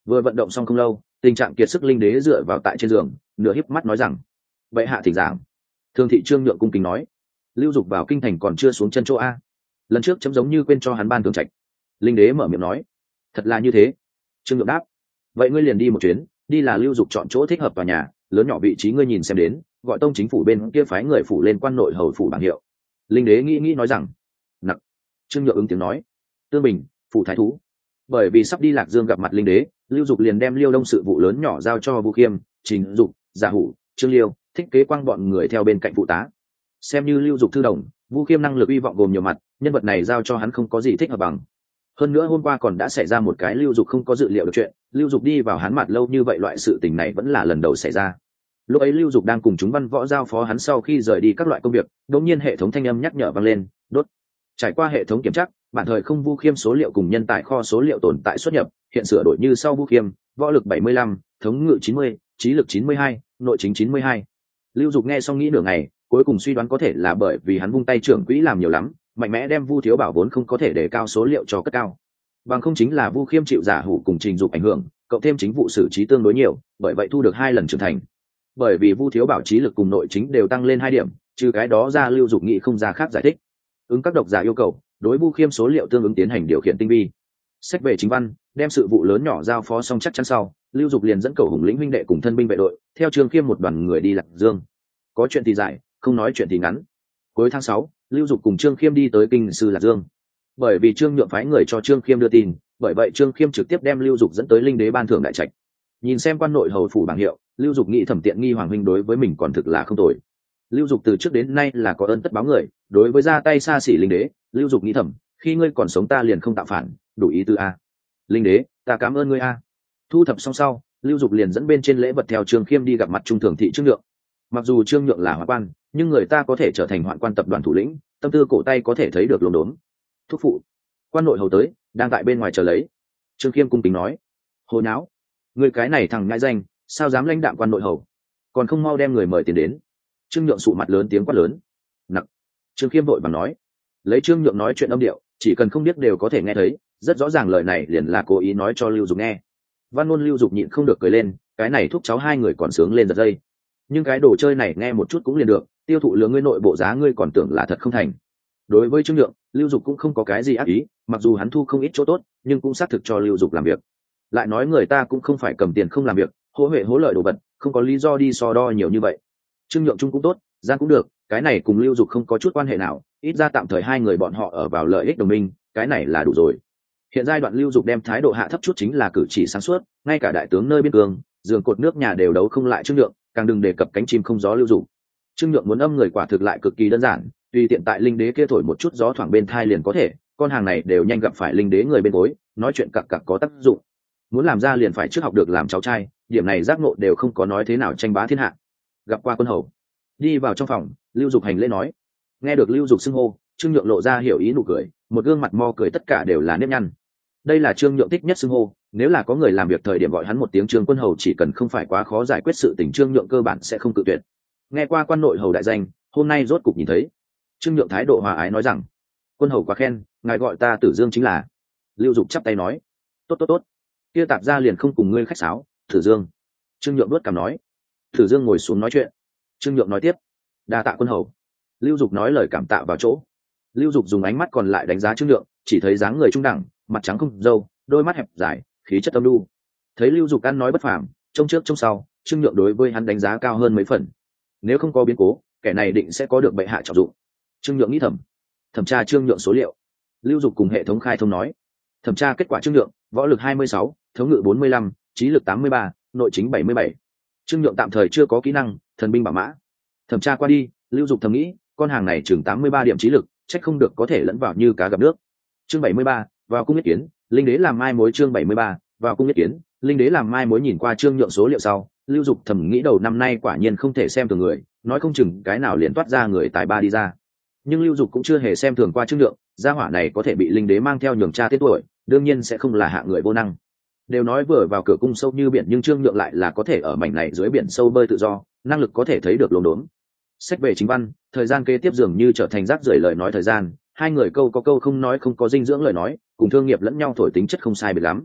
Vừa vận động xong không lâu, tình trạng kiệt sức linh đế dựa vào tại trên giường, nửa híp mắt nói rằng: "Bệ hạ thỉnh giảng." Thường thị Trương Nhượng cung kính nói: "Lưu Dục vào kinh thành còn chưa xuống chân chỗ a. Lần trước chấm giống như quên cho hắn ban thường trạch." Linh đế mở miệng nói: "Thật là như thế." Trương Nhượng đáp: "Vậy ngươi liền đi một chuyến, đi là Lưu Dục chọn chỗ thích hợp tòa nhà, lớn nhỏ vị trí ngươi nhìn xem đến, gọi tông chính phủ bên kia phái người phủ lên quan nội hầu phủ bảng hiệu." Linh đế nghĩ nói rằng: "Nặc." Trương Nhượng ứng tiếng nói: "Tương Bình, phủ thái thú." Bởi vì sắp đi Lạc Dương gặp mặt linh đế, Lưu Dục liền đem Liêu Đông sự vụ lớn nhỏ giao cho Vu Khiêm, Trình Dục, Giả Hủ, Trương Liêu, Thích Kế Quang bọn người theo bên cạnh phụ tá. Xem như Lưu Dục thư đồng, Vu Khiêm năng lực uy vọng gồm nhiều mặt, nhân vật này giao cho hắn không có gì thích hợp bằng. Hơn nữa hôm qua còn đã xảy ra một cái Lưu Dục không có dự liệu được chuyện, Lưu Dục đi vào hắn mặt lâu như vậy, loại sự tình này vẫn là lần đầu xảy ra. Lúc ấy Lưu Dục đang cùng chúng văn võ giao phó hắn sau khi rời đi các loại công việc, đột nhiên hệ thống thanh âm nhắc nhở vang lên, đốt. Trải qua hệ thống kiểm tra, bản thời không Vu Khiêm số liệu cùng nhân tài kho số liệu tồn tại xuất nhập, hiện sửa đổi như sau: Vu Khiêm, võ lực 75, thống ngự 90, trí lực 92, nội chính 92. Lưu Dục nghe xong nghĩ nửa ngày, cuối cùng suy đoán có thể là bởi vì hắn vung tay trưởng quỹ làm nhiều lắm, mạnh mẽ đem Vu Thiếu Bảo vốn không có thể để cao số liệu cho cất cao. Bằng không chính là Vu Khiêm chịu Giả Hủ cùng Trình Dục ảnh hưởng, cộng thêm chính vụ xử trí tương đối nhiều, bởi vậy thu được 2 lần trưởng thành. Bởi vì Vu Thiếu Bảo trí lực cùng nội chính đều tăng lên 2 điểm, trừ cái đó ra Lưu Dục nghĩ không ra khác giải thích. Ứng các độc giả yêu cầu, đối Vu Khiêm số liệu tương ứng tiến hành điều khiển tinh vi. Sách về chính văn, đem sự vụ lớn nhỏ giao phó xong chắc chắn sau, Lưu Dục liền dẫn cầu Hùng lĩnh huynh đệ cùng thân binh vệ đội, theo Trương Khiêm một đoàn người đi Lạc Dương. Có chuyện thì dài, không nói chuyện thì ngắn. Cuối tháng 6, Lưu Dục cùng Trương Khiêm đi tới kinh sư Lạc Dương. Bởi vì Trương Nhượng phái người cho Trương Khiêm đưa tin, bởi vậy Trương Khiêm trực tiếp đem Lưu Dục dẫn tới linh đế ban thưởng đại trạch. Nhìn xem quan nội hầu phủ bảng hiệu, Lưu Dục nghĩ thẩm tiện nghi hoàng huynh đối với mình còn thực là không tồi. Lưu Dục từ trước đến nay là có ơn tất báo người, đối với ra tay xa xỉ linh đế, Lưu Dục nghĩ thầm, khi ngươi còn sống ta liền không tạo phản, đủ ý tứ a. Linh đế, ta cảm ơn ngươi a. Thu thập xong sau, Lưu Dục liền dẫn bên trên lễ vật theo Trương Khiêm đi gặp mặt trung thường thị Trương Nhượng. Mặc dù Trương Nhượng là hoạn quan, nhưng người ta có thể trở thành hoạn quan tập đoàn thủ lĩnh, tâm tư cổ tay có thể thấy được lốm đốm. Thúc phụ, quan nội hầu tới, đang tại bên ngoài chờ lấy. Trương Khiêm cung kính nói: "Hồ nháo, người cái này thằng nhãi danh, sao dám lãnh đạm quan nội hầu, còn không mau đem người mời tiền đến." Trương Nhượng sụ mặt lớn tiếng quát lớn. Nặc. Trương Khiêm vội vàng nói. Lấy Trương Nhượng nói chuyện âm điệu, chỉ cần không biết đều có thể nghe thấy, rất rõ ràng lời này liền là cố ý nói cho Lưu Dục nghe. Văn ngôn Lưu Dục nhịn không được cười lên, cái này thúc cháu hai người còn sướng lên giật dây. Nhưng cái đồ chơi này nghe một chút cũng liền được, tiêu thụ lừa ngươi nội bộ giá ngươi còn tưởng là thật không thành. Đối với Trương Nhượng, Lưu Dục cũng không có cái gì ác ý, mặc dù hắn thu không ít chỗ tốt, nhưng cũng xác thực cho Lưu Dục làm việc. Lại nói người ta cũng không phải cầm tiền không làm việc, hỗ huệ hỗ lợi đồ vật, không có lý do đi so đo nhiều như vậy. Trương Nhượng trung cũng tốt, gian cũng được, cái này cùng Lưu Dục không có chút quan hệ nào, ít ra tạm thời hai người bọn họ ở vào lợi ích đồng minh, cái này là đủ rồi. Hiện giai đoạn Lưu Dục đem thái độ hạ thấp chút chính là cử chỉ sáng suốt, ngay cả đại tướng nơi biên cương, giường cột nước nhà đều đấu không lại Trương Nhượng, càng đừng đề cập cánh chim không gió Lưu Dục. Trương Nhượng muốn âm người quả thực lại cực kỳ đơn giản, tùy tiện tại linh đế kia thổi một chút gió thoảng bên thai liền có thể, con hàng này đều nhanh gặp phải linh đế người bên gối, nói chuyện cặc cặc có tác dụng. Muốn làm ra liền phải trước học được làm cháu trai, điểm này giác ngộ đều không có, nói thế nào tranh bá thiên hạ. Gặp qua quân hầu, đi vào trong phòng, Lưu Dục hành lễ nói. Nghe được Lưu Dục xưng hô, Trương Nhượng lộ ra hiểu ý nụ cười, một gương mặt mo cười tất cả đều là nếp nhăn. Đây là Trương Nhượng thích nhất xưng hô, nếu là có người làm việc thời điểm gọi hắn một tiếng Trương quân hầu, chỉ cần không phải quá khó giải quyết sự tình, Trương Nhượng cơ bản sẽ không cự tuyệt. Nghe qua quan nội hầu đại danh, hôm nay rốt cục nhìn thấy. Trương Nhượng thái độ hòa ái nói rằng: "Quân hầu quá khen, ngài gọi ta Tử Dương chính là." Lưu Dục chắp tay nói: "Tốt tốt tốt, kia tạp ra liền không cùng ngươi khách sáo, Tử Dương." Trương Nhượng đuốt cằm nói. Tử Dương ngồi xuống nói chuyện. Trương Nhượng nói tiếp: "Đa tạ quân hầu." Lưu Dục nói lời cảm tạ vào chỗ. Lưu Dục dùng ánh mắt còn lại đánh giá Trương Nhượng, chỉ thấy dáng người trung đẳng, mặt trắng không râu, đôi mắt hẹp dài, khí chất âm nhu. Thấy Lưu Dục ăn nói bất phàm, trông trước trông sau, Trương Nhượng đối với hắn đánh giá cao hơn mấy phần. Nếu không có biến cố, kẻ này định sẽ có được bệ hạ trọng dụng. Trương Nhượng nghĩ thầm. Thẩm tra Trương Nhượng số liệu. Lưu Dục cùng hệ thống khai thông nói. Thẩm tra kết quả Trương Nhượng, võ lực 26, thống ngự 45, trí lực 83, nội chính 77. Trương Nhượng tạm thời chưa có kỹ năng thần binh bảo mã. Thẩm tra qua đi, Lưu Dục thầm nghĩ, con hàng này chừng 83 điểm trí lực, chắc không được có thể lẫn vào như cá gặp nước. Chương 73, vào cung nhất kiến, linh đế làm mai mối. Chương 73, vào cung nhất kiến, linh đế làm mai mối. Nhìn qua Trương Nhượng số liệu sau, Lưu Dục thầm nghĩ đầu năm nay quả nhiên không thể xem thường người, nói không chừng cái nào liền toát ra người tài ba đi ra. Nhưng Lưu Dục cũng chưa hề xem thường qua Trương Nhượng, gia hỏa này có thể bị linh đế mang theo nhường cha tiết tuổi, đương nhiên sẽ không là hạng người vô năng. Đều nói vừa vào cửa cung sâu như biển, nhưng Trương Nhượng lại là có thể ở mảnh này dưới biển sâu bơi tự do, năng lực có thể thấy được lốm đốm. Sách về chính văn, thời gian kế tiếp dường như trở thành rác rưởi lời nói thời gian, hai người câu có câu không nói, không có dinh dưỡng lời nói, cùng thương nghiệp lẫn nhau thổi tính chất không sai biệt lắm.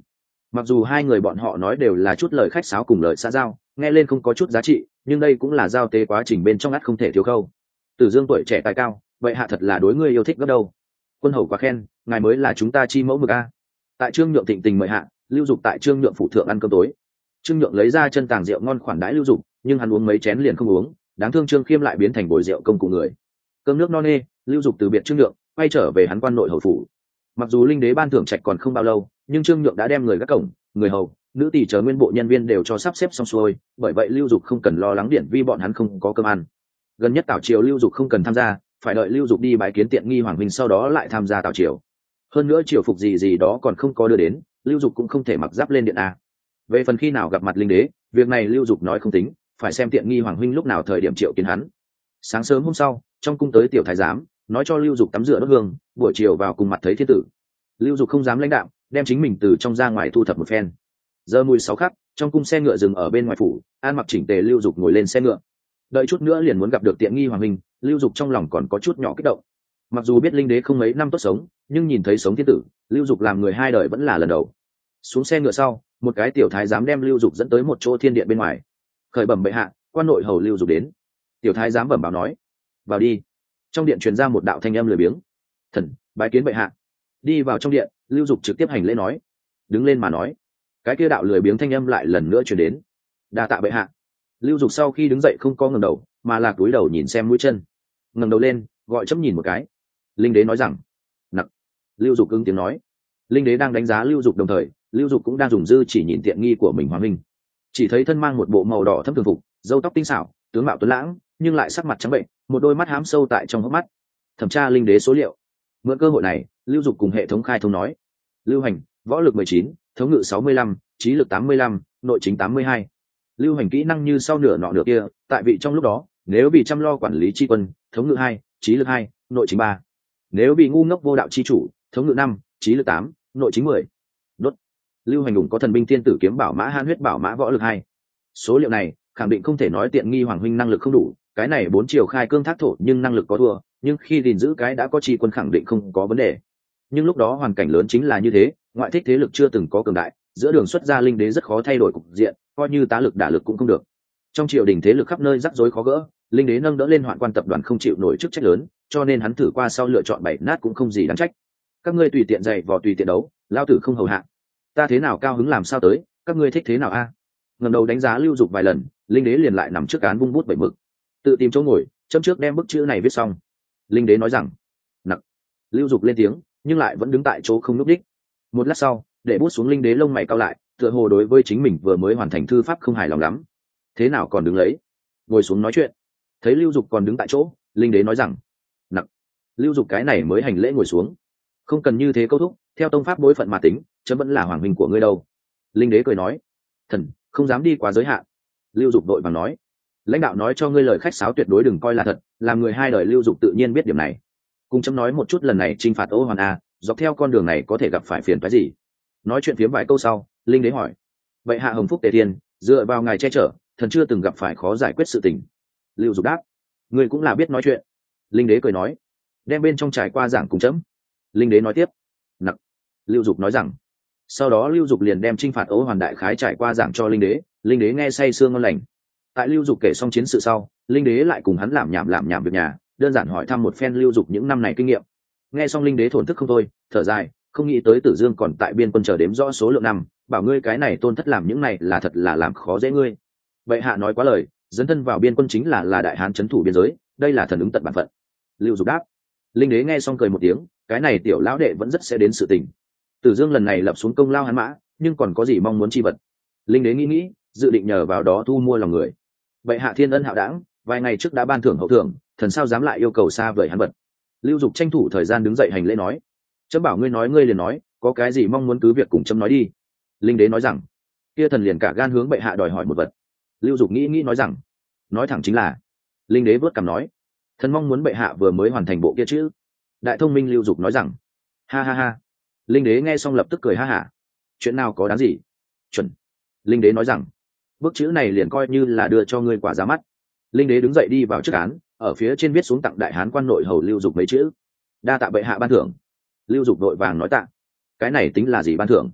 Mặc dù hai người bọn họ nói đều là chút lời khách sáo cùng lời xã giao, nghe lên không có chút giá trị, nhưng đây cũng là giao tế quá trình bên trong ắt không thể thiếu khâu. Tử Dương tuổi trẻ tài cao, vậy hạ thật là đối ngươi yêu thích gấp đâu. Quân hầu quá khen, ngài mới là chúng ta chi mẫu mực a. Tại Trương Nhượng thịnh tình mời hạ, Lưu Dục tại Trương Nhượng phủ thượng ăn cơm tối. Trương Nhượng lấy ra chân tàng rượu ngon khoản đãi Lưu Dục, nhưng hắn uống mấy chén liền không uống, đáng thương Trương Khiêm lại biến thành bồi rượu công cụ người. Cơm nước no nê, Lưu Dục từ biệt Trương Nhượng, quay trở về hắn quan nội hầu phủ. Mặc dù linh đế ban thưởng trạch còn không bao lâu, nhưng Trương Nhượng đã đem người gác cổng, người hầu, nữ tỳ chờ nguyên bộ nhân viên đều cho sắp xếp xong xuôi, bởi vậy Lưu Dục không cần lo lắng điển vi bọn hắn không có cơm ăn. Gần nhất tảo triều Lưu Dục không cần tham gia, phải đợi Lưu Dục đi bái kiến tiện nghi hoàng huynh sau đó lại tham gia tảo triều. Hơn nữa triều phục gì đó còn không có đưa đến, Lưu Dục cũng không thể mặc giáp lên điện a. Về phần khi nào gặp mặt linh đế, việc này Lưu Dục nói không tính, phải xem tiện nghi hoàng huynh lúc nào thời điểm triệu kiến hắn. Sáng sớm hôm sau, trong cung tới tiểu thái giám, nói cho Lưu Dục tắm rửa đốt hương, buổi chiều vào cùng mặt thấy thiên tử. Lưu Dục không dám lãnh đạm, đem chính mình từ trong ra ngoài thu thập một phen. Giờ mùi 6 khắc, trong cung xe ngựa dừng ở bên ngoài phủ, an mặc chỉnh tề Lưu Dục ngồi lên xe ngựa. Đợi chút nữa liền muốn gặp được tiện nghi hoàng huynh, Lưu Dục trong lòng còn có chút nhỏ kích động. Mặc dù biết linh đế không mấy năm tốt sống, nhưng nhìn thấy sống thiên tử, Lưu Dục làm người hai đời vẫn là lần đầu. Xuống xe ngựa sau, một cái tiểu thái giám đem Lưu Dục dẫn tới một chỗ thiên điện bên ngoài. Khởi bẩm bệ hạ, quan nội hầu Lưu Dục đến. Tiểu thái giám bẩm báo nói, vào đi. Trong điện truyền ra một đạo thanh âm lười biếng. Thần bái kiến bệ hạ. Đi vào trong điện, Lưu Dục trực tiếp hành lễ nói, đứng lên mà nói. Cái kia đạo lười biếng thanh âm lại lần nữa truyền đến, đa tạ bệ hạ. Lưu Dục sau khi đứng dậy không có ngẩng đầu, mà là cúi đầu nhìn xem mũi chân. Ngẩng đầu lên, gọi chấm nhìn một cái. Linh đế nói rằng, nặc. Lưu Dục ứng tiếng nói. Linh đế đang đánh giá Lưu Dục đồng thời, Lưu Dục cũng đang dùng dư chỉ nhìn tiện nghi của mình hoàng minh. Chỉ thấy thân mang một bộ màu đỏ thâm thường phục, râu tóc tinh xảo, tướng mạo tuấn lãng, nhưng lại sắc mặt trắng bệnh, một đôi mắt hám sâu tại trong hốc mắt. Thẩm tra linh đế số liệu. Mượn cơ hội này, Lưu Dục cùng hệ thống khai thông nói. Lưu Hành, võ lực 19, thống ngự 65, trí lực 85, nội chính 82. Lưu Hành kỹ năng như sau nửa nọ nửa kia, tại vị trong lúc đó, nếu bị chăm lo quản lý chi quân, thống ngự 2, trí lực 2, nội chính 3. Nếu bị ngu ngốc vô đạo chi chủ, thống ngự 5, trí lực 8, nội chính 10. Đốt. Lưu Hành đủng có thần binh thiên tử kiếm bảo mã han huyết bảo mã võ lực 2. Số liệu này khẳng định không thể nói tiện nghi hoàng huynh năng lực không đủ, cái này 4 chiều khai cương thác thổ nhưng năng lực có thua, nhưng khi gìn giữ cái đã có chi quân khẳng định không có vấn đề. Nhưng lúc đó hoàn cảnh lớn chính là như thế, ngoại thích thế lực chưa từng có cường đại, giữa đường xuất ra linh đế rất khó thay đổi cục diện, coi như tá lực đả lực cũng không được. Trong triều đình thế lực khắp nơi rắc rối khó gỡ, linh đế nâng đỡ lên hoạn quan tập đoàn không chịu nổi chức trách lớn, cho nên hắn thử qua sau lựa chọn bảy nát cũng không gì đáng trách. Các ngươi tùy tiện dạy vò tùy tiện đấu, lao tử không hầu hạ. Ta thế nào cao hứng làm sao tới, các ngươi thích thế nào a? Ngẩng đầu đánh giá Lưu Dục vài lần, linh đế liền lại nằm trước án vung bút bảy mực, tự tìm chỗ ngồi, châm trước đem bức chữ này viết xong. Linh đế nói rằng, nặc. Lưu Dục lên tiếng, nhưng lại vẫn đứng tại chỗ không lúc đích. Một lát sau, để bút xuống, linh đế lông mày cau lại, tựa hồ đối với chính mình vừa mới hoàn thành thư pháp không hài lòng lắm. Thế nào còn đứng lấy, ngồi xuống nói chuyện. Thấy Lưu Dục còn đứng tại chỗ, linh đế nói rằng, nặc. Lưu Dục cái này mới hành lễ ngồi xuống. Không cần như thế câu thúc, theo tông pháp bối phận mà tính, chấm vẫn là hoàng huynh của ngươi đâu. Linh đế cười nói, thần không dám đi quá giới hạn. Lưu Dục đội vàng nói, lãnh đạo nói cho ngươi lời khách sáo tuyệt đối đừng coi là thật, làm người hai đời Lưu Dục tự nhiên biết điểm này. Cùng chấm nói một chút lần này chinh phạt Ô Hoàn a, dọc theo con đường này có thể gặp phải phiền phức gì. Nói chuyện phiếm vài câu sau, linh đế hỏi, vậy hạ hồng phúc tề thiên, dựa vào ngài che chở, thần chưa từng gặp phải khó giải quyết sự tình. Lưu Dục đáp, ngươi cũng là biết nói chuyện. Linh đế cười nói, đem bên trong trải qua giảng cùng chấm. Linh đế nói tiếp, nặc. Lưu Dục nói rằng, sau đó Lưu Dục liền đem chinh phạt Ô Hoàn đại khái trải qua giảng cho linh đế. Linh đế nghe say sương ngon lành. Tại Lưu Dục kể xong chiến sự sau, linh đế lại cùng hắn làm nhảm việc nhà, đơn giản hỏi thăm một phen Lưu Dục những năm này kinh nghiệm. Nghe xong linh đế thổn thức không thôi, thở dài, không nghĩ tới Tử Dương còn tại biên quân chờ đếm rõ số lượng năm, bảo ngươi cái này tôn thất làm những này là thật là làm khó dễ ngươi. Bệ hạ nói quá lời, dấn thân vào biên quân chính là đại hán trấn thủ biên giới, đây là thần ứng tận bản phận. Lưu Dục đáp. Linh đế nghe xong cười một tiếng, cái này tiểu lão đệ vẫn rất sẽ đến sự tình. Tử Dương lần này lập xuống công lao hắn mã, nhưng còn có gì mong muốn chi vật. Linh đế nghĩ, dự định nhờ vào đó thu mua lòng người. Bệ hạ thiên ân hạo đảng, vài ngày trước đã ban thưởng hậu thưởng, thần sao dám lại yêu cầu xa vời hắn vật. Lưu Dục tranh thủ thời gian đứng dậy hành lễ nói, chấm bảo ngươi nói ngươi liền nói, có cái gì mong muốn cứ việc cùng chấm nói đi. Linh đế nói rằng, kia thần liền cả gan hướng bệ hạ đòi hỏi một vật. Lưu Dục nghĩ nói rằng, nói thẳng chính là. Linh đế vớt cằm nói, thần mong muốn bệ hạ vừa mới hoàn thành bộ kia chữ. Đại thông minh Lưu Dục nói rằng, ha ha ha. Linh đế nghe xong lập tức cười ha hả, chuyện nào có đáng gì. Chuẩn. Linh đế nói rằng, bức chữ này liền coi như là đưa cho ngươi quả giá mắt. Linh đế đứng dậy đi vào trước án, ở phía trên viết xuống tặng đại hán quan nội hầu Lưu Dục mấy chữ. Đa tạ bệ hạ ban thưởng. Lưu Dục đội vàng nói tạ. Cái này tính là gì ban thưởng?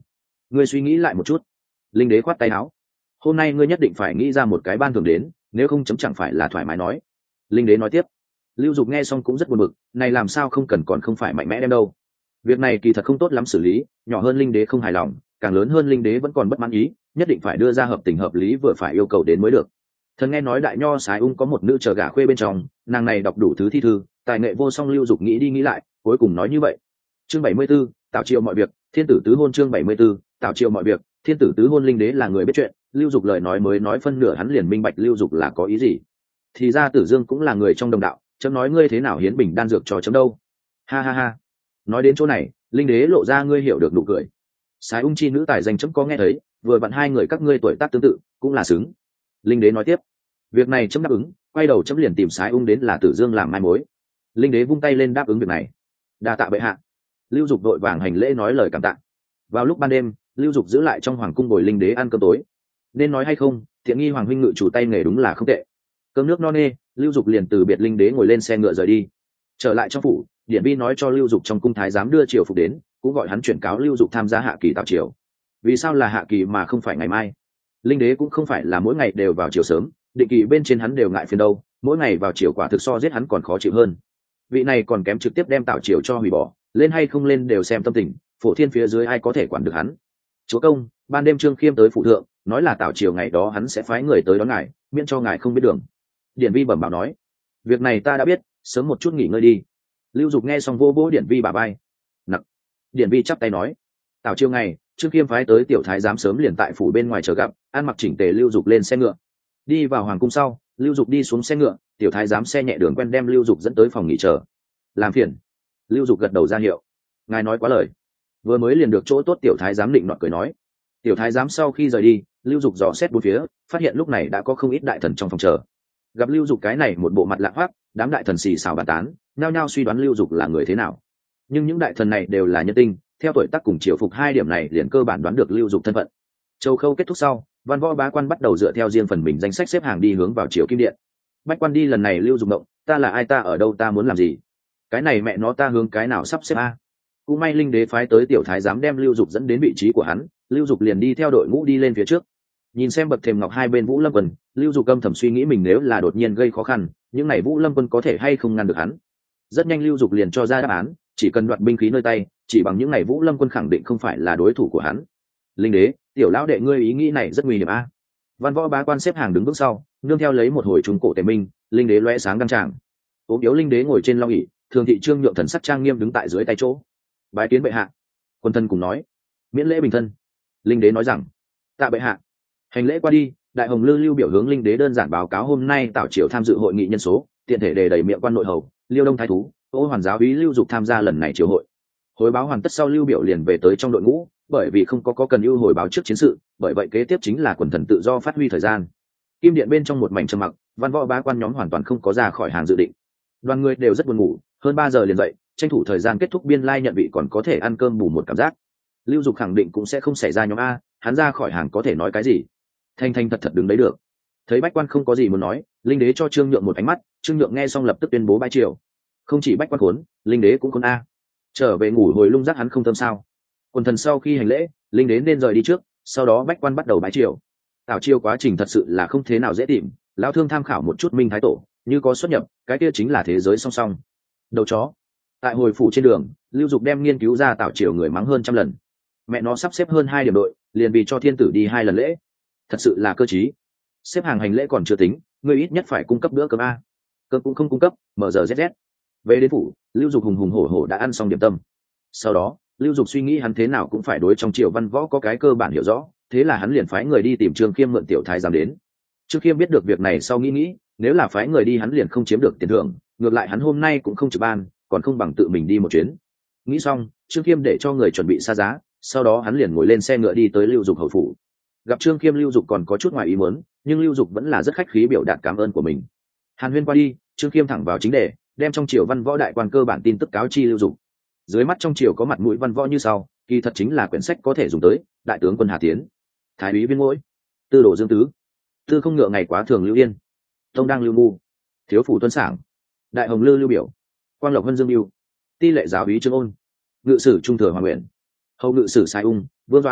Ngươi suy nghĩ lại một chút. Linh đế khoát tay áo. Hôm nay ngươi nhất định phải nghĩ ra một cái ban thưởng đến, nếu không chấm chẳng phải là thoải mái nói. Linh đế nói tiếp. Lưu Dục nghe xong cũng rất buồn bực, này làm sao không cần còn không phải mạnh mẽ đem đâu. Việc này kỳ thật không tốt lắm xử lý, nhỏ hơn linh đế không hài lòng, càng lớn hơn linh đế vẫn còn bất mãn ý, nhất định phải đưa ra hợp tình hợp lý vừa phải yêu cầu đến mới được. Thần nghe nói đại nho Sái Ung có một nữ chờ gả khuê bên trong, nàng này đọc đủ thứ thi thư, tài nghệ vô song. Lưu Dục nghĩ đi nghĩ lại, cuối cùng nói như vậy. Chương 74, tạo chiều mọi việc, thiên tử tứ hôn. Chương 74, tạo chiều mọi việc, thiên tử tứ hôn. Linh đế là người biết chuyện, Lưu Dục lời nói mới nói phân nửa hắn liền minh bạch Lưu Dục là có ý gì. Thì ra Tử Dương cũng là người trong đồng đạo, chấm nói ngươi thế nào hiến bình đan dược cho chấm đâu. Ha ha ha. Nói đến chỗ này, linh đế lộ ra ngươi hiểu được nụ cười. Sái Ung chi nữ tài danh chấm có nghe thấy, vừa vặn hai người các ngươi tuổi tác tương tự, cũng là xứng. Linh đế nói tiếp. Việc này chấm đáp ứng, quay đầu chấm liền tìm Sái Ung đến là Tử Dương làm mai mối. Linh đế vung tay lên đáp ứng việc này. Đa tạ bệ hạ. Lưu Dục đội vàng hành lễ nói lời cảm tạ. Vào lúc ban đêm, Lưu Dục giữ lại trong hoàng cung bồi linh đế ăn cơm tối. Nên nói hay không, Thiện Nghi hoàng huynh ngự chủ tay nghề đúng là không tệ. Cơm nước no nê, Lưu Dục liền từ biệt linh đế ngồi lên xe ngựa rời đi. Trở lại trong phủ, điện vi nói cho Lưu Dục trong cung thái giám đưa triều phục đến, cũng gọi hắn chuyển cáo Lưu Dục tham gia hạ kỳ tạo triều. Vì sao là hạ kỳ mà không phải ngày mai? Linh đế cũng không phải là mỗi ngày đều vào triều sớm, định kỳ bên trên hắn đều ngại phiền đâu, mỗi ngày vào triều quả thực so giết hắn còn khó chịu hơn. Vị này còn kém trực tiếp đem tạo triều cho hủy bỏ, lên hay không lên đều xem tâm tình, phổ thiên phía dưới ai có thể quản được hắn. Chúa công, ban đêm Trương Khiêm tới phụ thượng, nói là tạo triều ngày đó hắn sẽ phái người tới đón ngài, miễn cho ngài không biết đường. Điển vi bẩm báo nói, việc này ta đã biết, sớm một chút nghỉ ngơi đi. Lưu Dục nghe xong vô vô Điển vi bả vai. Nặc. Điển vi chắp tay nói, tảo chiều ngày, Trương Khiêm phái tới tiểu thái giám sớm liền tại phủ bên ngoài chờ gặp, ăn mặc chỉnh tề. Lưu Dục lên xe ngựa, đi vào hoàng cung sau, Lưu Dục đi xuống xe ngựa, tiểu thái giám xe nhẹ đường quen đem Lưu Dục dẫn tới phòng nghỉ chờ. Làm phiền. Lưu Dục gật đầu ra hiệu. Ngài nói quá lời. Vừa mới liền được chỗ tốt tiểu thái giám định nọt cười nói. Tiểu thái giám sau khi rời đi, Lưu Dục dò xét bốn phía, phát hiện lúc này đã có không ít đại thần trong phòng chờ. Gặp Lưu Dục cái này một bộ mặt lạ hoắc, đám đại thần xì xào bàn tán, nhao nhao suy đoán Lưu Dục là người thế nào. Nhưng những đại thần này đều là nhân tinh, theo tuổi tác cùng triều phục hai điểm này liền cơ bản đoán được Lưu Dục thân phận. Châu khâu kết thúc sau, văn võ bá quan bắt đầu dựa theo riêng phần mình danh sách xếp hàng đi hướng vào triều kim điện. Bách quan đi lần này Lưu Dục động, ta là ai, ta ở đâu, ta muốn làm gì? Cái này mẹ nó ta hướng cái nào sắp xếp a? Cũng may linh đế phái tới tiểu thái giám đem Lưu Dục dẫn đến vị trí của hắn, Lưu Dục liền đi theo đội ngũ đi lên phía trước. Nhìn xem bậc thềm ngọc hai bên Vũ Lâm Quân, Lưu Dục âm thầm suy nghĩ mình nếu là đột nhiên gây khó khăn, những này Vũ Lâm Quân có thể hay không ngăn được hắn. Rất nhanh Lưu Dục liền cho ra đáp án, chỉ cần đoạt binh khí nơi tay, chỉ bằng những này Vũ Lâm Quân khẳng định không phải là đối thủ của hắn. Linh đế, tiểu lão đệ ngươi ý nghĩ này rất nguy hiểm a. Văn võ bá quan xếp hàng đứng bước sau, nương theo lấy một hồi trung cổ tề minh, linh đế lóe sáng đăng tràng. Ốm yếu linh đế ngồi trên long ỷ, thường thị Trương Nhượng thần sắc trang nghiêm đứng tại dưới tay chỗ. Bái kiến bệ hạ. Quân thân cùng nói, miễn lễ bình thân. Linh đế nói rằng, tạ bệ hạ. Hành lễ qua đi, đại hồng lư Lưu biểu hướng linh đế đơn giản báo cáo hôm nay tảo triều tham dự hội nghị nhân số, tiện thể đề đầy miệng quan nội hầu, Liêu Đông thái thú, Ô Hoàn giáo úy Lưu Dục tham gia lần này triều hội. Hồi báo hoàn tất sau, Lưu biểu liền về tới trong đội ngũ, bởi vì không có cần ưu hồi báo trước chiến sự, bởi vậy kế tiếp chính là quần thần tự do phát huy thời gian. Kim điện bên trong một mảnh trầm mặc, văn võ bá quan nhóm hoàn toàn không có ra khỏi hàng dự định. Đoàn người đều rất buồn ngủ, hơn 3 giờ liền dậy, tranh thủ thời gian kết thúc biên lai nhận vị còn có thể ăn cơm bù một cảm giác. Lưu Dục khẳng định cũng sẽ không xảy ra nhóm a, hắn ra khỏi hàng có thể nói cái gì? Thanh thanh thật thật đứng đấy được. Thấy bách quan không có gì muốn nói, linh đế cho Trương Nhượng một ánh mắt, Trương Nhượng nghe xong lập tức tuyên bố bãi triều. Không chỉ bách quan khốn, linh đế cũng khốn a. Trở về ngủ hồi lung rắc hắn không thơm sao? Quần thần sau khi hành lễ, linh đế nên rời đi trước, sau đó bách quan bắt đầu bãi triều. Tảo triều quá trình thật sự là không thế nào dễ tìm, lão thương tham khảo một chút Minh Thái Tổ, như có xuất nhập, cái kia chính là thế giới song song. Đầu chó. Tại hồi phủ trên đường, Lưu Dục đem nghiên cứu ra tảo triều người mắng hơn 100 lần. Mẹ nó sắp xếp hơn 2 điểm đội, liền vì cho thiên tử đi 2 lần lễ. Thật sự là cơ trí. Xếp hàng hành lễ còn chưa tính, ngươi ít nhất phải cung cấp bữa cơm a. Cơm cũng không cung cấp, MZZ. Về đến phủ, Lưu Dục hùng hùng hổ hổ đã ăn xong điểm tâm. Sau đó, Lưu Dục suy nghĩ hắn thế nào cũng phải đối trong triều văn võ có cái cơ bản hiểu rõ, thế là hắn liền phái người đi tìm Trương Khiêm mượn tiểu thái giám đến. Trương Khiêm biết được việc này sau nghĩ, nếu là phái người đi hắn liền không chiếm được tiền thưởng, ngược lại hắn hôm nay cũng không trực ban, còn không bằng tự mình đi một chuyến. Nghĩ xong, Trương Khiêm để cho người chuẩn bị xa giá, sau đó hắn liền ngồi lên xe ngựa đi tới Lưu Dục hầu phủ. Gặp Trương Khiêm, Lưu Dục còn có chút ngoài ý muốn, nhưng Lưu Dục vẫn là rất khách khí biểu đạt cảm ơn của mình. Hàn huyên qua đi, Trương Khiêm thẳng vào chính đề, đem trong triều văn võ đại quan cơ bản tin tức cáo chi Lưu Dục. Dưới mắt trong triều có mặt mũi văn võ như sau, kỳ thật chính là quyển sách có thể dùng tới: đại tướng quân Hà Tiến, thái úy Viên Mỗi, tư đồ Dương Tứ, tư không ngựa ngày quá thường Lưu Yên, tông đang Lưu Ngu, thiếu phủ Tuân Sảng, đại hồng lư Lưu Biểu, quang lộc Vân Dương Lưu, ti lệ giáo úy Trương Ôn, ngự sử trung thừa Hoàng Nguyện, hầu ngự sử Sai Ung, Vương Doãn,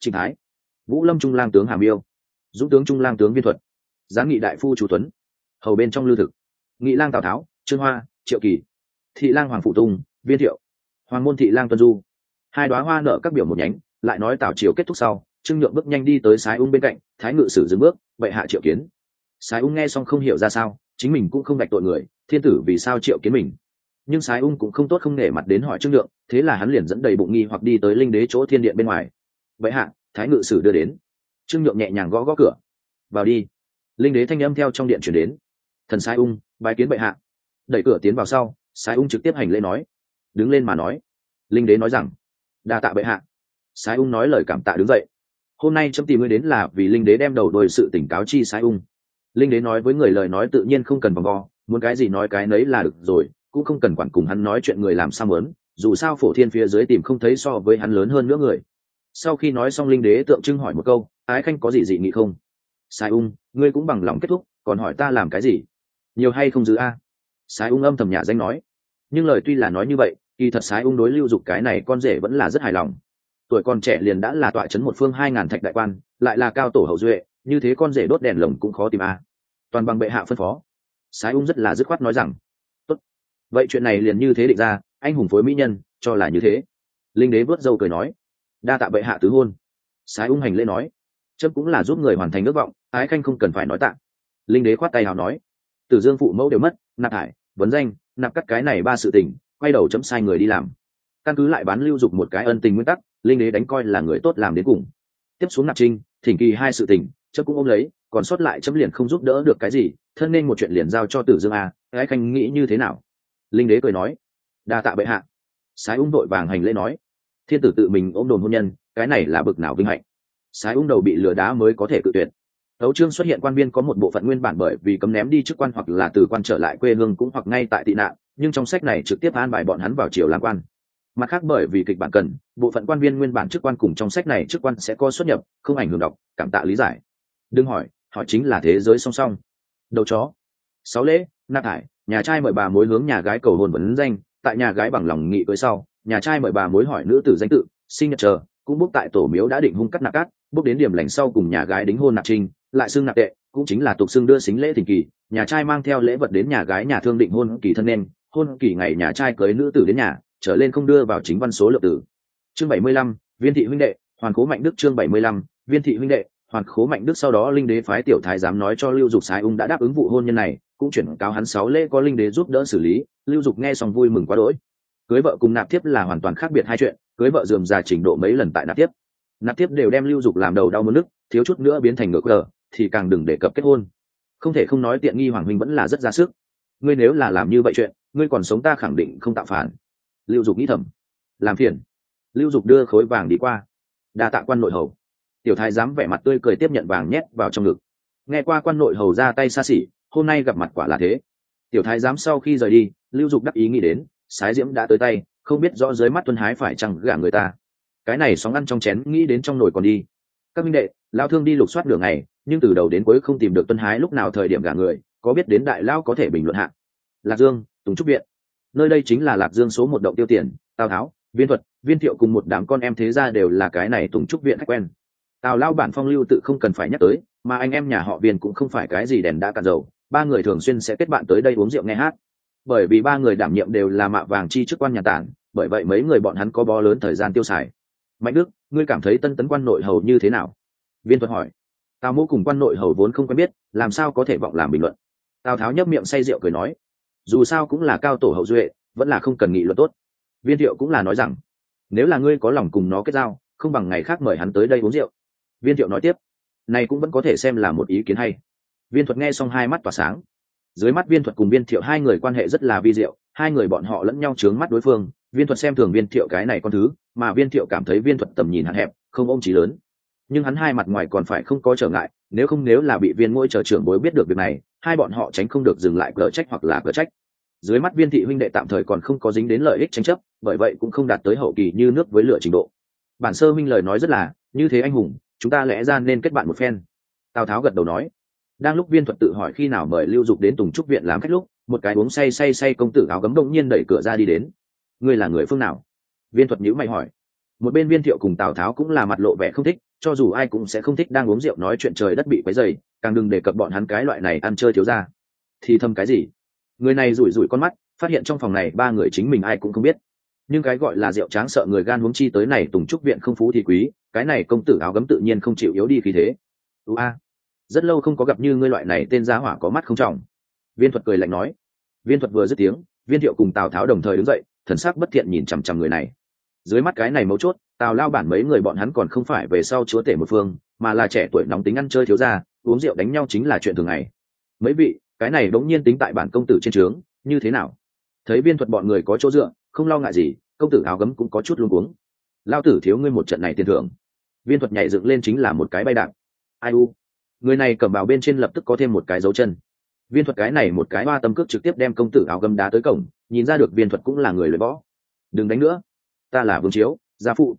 Trịnh Thái, Vũ Lâm trung lang tướng Hàm Yêu, Dũng tướng trung lang tướng Viên Thuật, Giáng nghị đại phu Chu Tuấn, hầu bên trong Lưu Thực, Nghị lang Tào Tháo, Trương Hoa, Triệu Kỳ, thị lang Hoàng Phụ Tung, Viên Thiệu, Hoàng môn thị lang Tuân Du. Hai đóa hoa nở các biểu một nhánh, lại nói Tào triều kết thúc sau, Trương Nhượng bước nhanh đi tới Sái Ung bên cạnh, Thái ngự sử dừng bước, bệ hạ triệu kiến. Sái Ung nghe xong không hiểu ra sao, chính mình cũng không gạch tội người, thiên tử vì sao triệu kiến mình. Nhưng Sái Ung cũng không tốt không nể mặt đến hỏi Trương Nhượng, thế là hắn liền dẫn đầy bụng nghi hoặc đi tới linh đế chỗ thiên điện bên ngoài. Bệ hạ, Thái ngự sử đưa đến. Trương Nhượng nhẹ nhàng gõ gõ cửa. Vào đi. Linh đế thanh âm theo trong điện chuyển đến. Thần Sái Ung bái kiến bệ hạ. Đẩy cửa tiến vào sau, Sái Ung trực tiếp hành lễ nói. Đứng lên mà nói. Linh đế nói rằng, đa tạ bệ hạ. Sái Ung nói lời cảm tạ đứng dậy. Hôm nay chấm tìm ngươi đến là vì linh đế đem đầu đuôi sự tỉnh cáo chi Sái Ung. Linh đế nói với người lời nói tự nhiên không cần vòng vo, muốn cái gì nói cái nấy là được rồi, cũng không cần quản cùng hắn nói chuyện người làm sao muốn, dù sao phổ thiên phía dưới tìm không thấy so với hắn lớn hơn nữa người. Sau khi nói xong linh đế tượng trưng hỏi một câu, ái khanh có gì dị nghị không? Sái Ung, ngươi cũng bằng lòng kết thúc, còn hỏi ta làm cái gì? Nhiều hay không giữ a? Sái Ung âm thầm nhà danh nói. Nhưng lời tuy là nói như vậy, kỳ thật Sái Ung đối Lưu Dục cái này con rể vẫn là rất hài lòng. Tuổi còn trẻ liền đã là tọa trấn một phương 2000 thạch đại quan, lại là cao tổ hậu duệ, như thế con rể đốt đèn lồng cũng khó tìm a. Toàn bằng bệ hạ phân phó. Sái Ung rất là dứt khoát nói rằng, tốt, vậy chuyện này liền như thế định ra, anh hùng phối mỹ nhân, cho là như thế. Linh đế vớt râu cười nói, đa tạ bệ hạ tứ hôn. Sái Ung hành lễ nói, chấm cũng là giúp người hoàn thành ước vọng, ái khanh không cần phải nói tạ. Linh đế khoát tay hào nói, Tử Dương phụ mẫu đều mất, nạp hải, vấn danh, nạp cắt cái này ba sự tình, quay đầu chấm sai người đi làm. Căn cứ lại bán Lưu Dục một cái ân tình nguyên tắc, linh đế đánh coi là người tốt làm đến cùng. Tiếp xuống nạp trinh, thỉnh kỳ hai sự tình, chấm cũng ôm lấy, còn sót lại chấm liền không giúp đỡ được cái gì, thân nên một chuyện liền giao cho Tử Dương a, ái khanh nghĩ như thế nào? Linh đế cười nói, đa tạ bệ hạ. Sái Ung vội vàng hành lễ nói, thiên tử tự mình ôm đồn hôn nhân, cái này là bực nào vinh hạnh. Sái Ung đầu bị lừa đá mới có thể cự tuyệt. Tấu chương xuất hiện quan viên có một bộ phận nguyên bản bởi vì cấm ném đi chức quan hoặc là từ quan trở lại quê hương cũng hoặc ngay tại tị nạn, nhưng trong sách này trực tiếp an bài bọn hắn vào triều làm quan. Mặt khác bởi vì kịch bản cần, bộ phận quan viên nguyên bản chức quan cùng trong sách này chức quan sẽ có xuất nhập, không ảnh hưởng đọc, cảm tạ lý giải. Đừng hỏi chính là thế giới song song. Đầu chó. 6 lễ, nạp thải, nhà trai mời bà mối hướng nhà gái cầu hôn vấn danh, tại nhà gái bằng lòng nghị cưới sau, nhà trai mời bà mối hỏi nữ tử danh tự, sinh nhật chờ, cũng bốc tại tổ miếu đã định hung cắt nạp cát, bốc đến điểm lành sau cùng nhà gái đính hôn nạp trinh, lại xưng nạp tệ, cũng chính là tục xưng đưa xính lễ thỉnh kỳ, nhà trai mang theo lễ vật đến nhà gái nhà thương định hôn kỳ thân nên, hôn kỳ ngày nhà trai cưới nữ tử đến nhà, trở lên không đưa vào chính văn số lượng tử. Chương 75, Viên thị huynh đệ, Hoàn Khố Mạnh Đức. Chương 75, Viên thị huynh đệ, Hoàn Khố Mạnh Đức. Sau đó linh đế phái tiểu thái giám nói cho Lưu Dục Sái Ung đã đáp ứng vụ hôn nhân này, cũng chuyển cáo hắn 6 lễ có linh đế giúp đỡ xử lý. Lưu Dục nghe xong vui mừng quá đỗi. Cưới vợ cùng nạp thiếp là hoàn toàn khác biệt hai chuyện, cưới vợ rườm rà trình độ mấy lần tại nạp thiếp đều đem Lưu Dục làm đầu đau muốn nức, thiếu chút nữa biến thành ngược cờ, thì càng đừng đề cập kết hôn. Không thể không nói tiện nghi hoàng huynh vẫn là rất ra sức. Ngươi nếu là làm như vậy chuyện, ngươi còn sống ta khẳng định không tạo phản. Lưu Dục nghĩ thầm, làm phiền. Lưu Dục đưa khối vàng đi qua, đa tạ quan nội hầu. Tiểu thái giám vẻ mặt tươi cười tiếp nhận vàng nhét vào trong ngực. Nghe qua quan nội hầu ra tay xa xỉ, hôm nay gặp mặt quả là thế. Tiểu thái giám sau khi rời đi, Lưu Dục đắc ý nghĩ đến, Sái Diễm đã tới tay, không biết rõ dưới mắt Tuân Hái phải chăng gả người ta. Cái này sóng ăn trong chén nghĩ đến trong nồi còn đi. Các minh đệ, lao thương đi lục soát đường này, nhưng từ đầu đến cuối không tìm được Tuân Hái lúc nào thời điểm gả người, có biết đến đại lao có thể bình luận hạ. Lạc Dương, Tùng Trúc Viện. Nơi đây chính là Lạc Dương số một động tiêu tiền, Tào Tháo, Viên Thuật, Viên Thiệu cùng một đám con em thế gia đều là cái này Tùng Trúc Viện khách quen. Tào lao bản phong lưu tự không cần phải nhắc tới, mà anh em nhà họ Viên cũng không phải cái gì đèn đã cạn dầu, ba người thường xuyên sẽ kết bạn tới đây uống rượu nghe hát. Bởi vì ba người đảm nhiệm đều là mạ vàng chi chức quan nhà tản, bởi vậy mấy người bọn hắn có bó lớn thời gian tiêu xài. Mạnh Đức, ngươi cảm thấy tân tấn quan nội hầu như thế nào? Viên Thuật hỏi. Tào Mỗ cùng quan nội hầu vốn không quen biết, làm sao có thể vọng làm bình luận. Tào Tháo nhấp miệng say rượu cười nói, dù sao cũng là cao tổ hậu duệ, vẫn là không cần nghị luận tốt. Viên Thiệu cũng là nói rằng, nếu là ngươi có lòng cùng nó kết giao, không bằng ngày khác mời hắn tới đây uống rượu. Viên Thiệu nói tiếp, này cũng vẫn có thể xem là một ý kiến hay. Viên Thuật nghe xong hai mắt tỏa sáng. Dưới mắt Viên Thuật cùng Viên Thiệu hai người quan hệ rất là vi diệu, hai người bọn họ lẫn nhau trướng mắt đối phương. Viên Thuật xem thường Viên Thiệu cái này con thứ, mà Viên Thiệu cảm thấy Viên Thuật tầm nhìn hạn hẹp, không ôm chí lớn. Nhưng hắn hai mặt ngoài còn phải không có trở ngại, nếu là bị Viên Ngôi chờ trưởng bối biết được việc này, hai bọn họ tránh không được dừng lại cờ trách hoặc là cờ trách. Dưới mắt Viên thị huynh đệ tạm thời còn không có dính đến lợi ích tranh chấp, bởi vậy cũng không đạt tới hậu kỳ như nước với lửa trình độ. Bản sơ huynh lời nói rất là, như thế anh hùng, chúng ta lẽ ra nên kết bạn một phen. Tào Tháo gật đầu nói. Đang lúc Viên Thuật tự hỏi khi nào mời Lưu Dục đến Tùng Trúc Viện làm khách lúc, một cái uống say công tử áo gấm đông nhiên đẩy cửa ra đi đến. Ngươi là người phương nào? Viên Thuật nhíu mày hỏi. Một bên Viên Thiệu cùng Tào Tháo cũng là mặt lộ vẻ không thích, cho dù ai cũng sẽ không thích đang uống rượu nói chuyện trời đất bị quấy dày, càng đừng đề cập bọn hắn cái loại này ăn chơi thiếu ra. Thì thầm cái gì? Người này rủi rủi con mắt, phát hiện trong phòng này ba người chính mình ai cũng không biết. Nhưng cái gọi là rượu tráng sợ người gan huống chi tới này Tùng Trúc viện không phú thì quý, cái này công tử áo gấm tự nhiên không chịu yếu đi khí thế. Rất lâu không có gặp như ngươi loại này tên giá hỏa có mắt không trọng. Viên Thuật cười lạnh nói. Viên Thuật vừa dứt tiếng, Viên Thiệu cùng Tào Tháo đồng thời đứng dậy, thần sắc bất thiện nhìn chằm chằm người này. Dưới mắt cái này mấu chốt, Tào Lao bản mấy người bọn hắn còn không phải về sau chúa tể một phương, mà là trẻ tuổi nóng tính ăn chơi thiếu gia, uống rượu đánh nhau chính là chuyện thường ngày. Mấy vị, cái này đống nhiên tính tại bản công tử trên trướng, như thế nào? Thấy Viên Thuật bọn người có chỗ dựa, không lo ngại gì, công tử áo gấm cũng có chút luống cuống. Lao tử thiếu ngươi một trận này tiền thưởng. Viên Thuật nhảy dựng lên chính là một cái bay đạp. Ai u? Người này cầm vào bên trên lập tức có thêm một cái dấu chân. Viên Thuật cái này một cái hoa tâm cước trực tiếp đem công tử áo gấm đá tới cổng, nhìn ra được Viên Thuật cũng là người luyện võ. Đừng đánh nữa, ta là Vương Chiếu, gia phụ.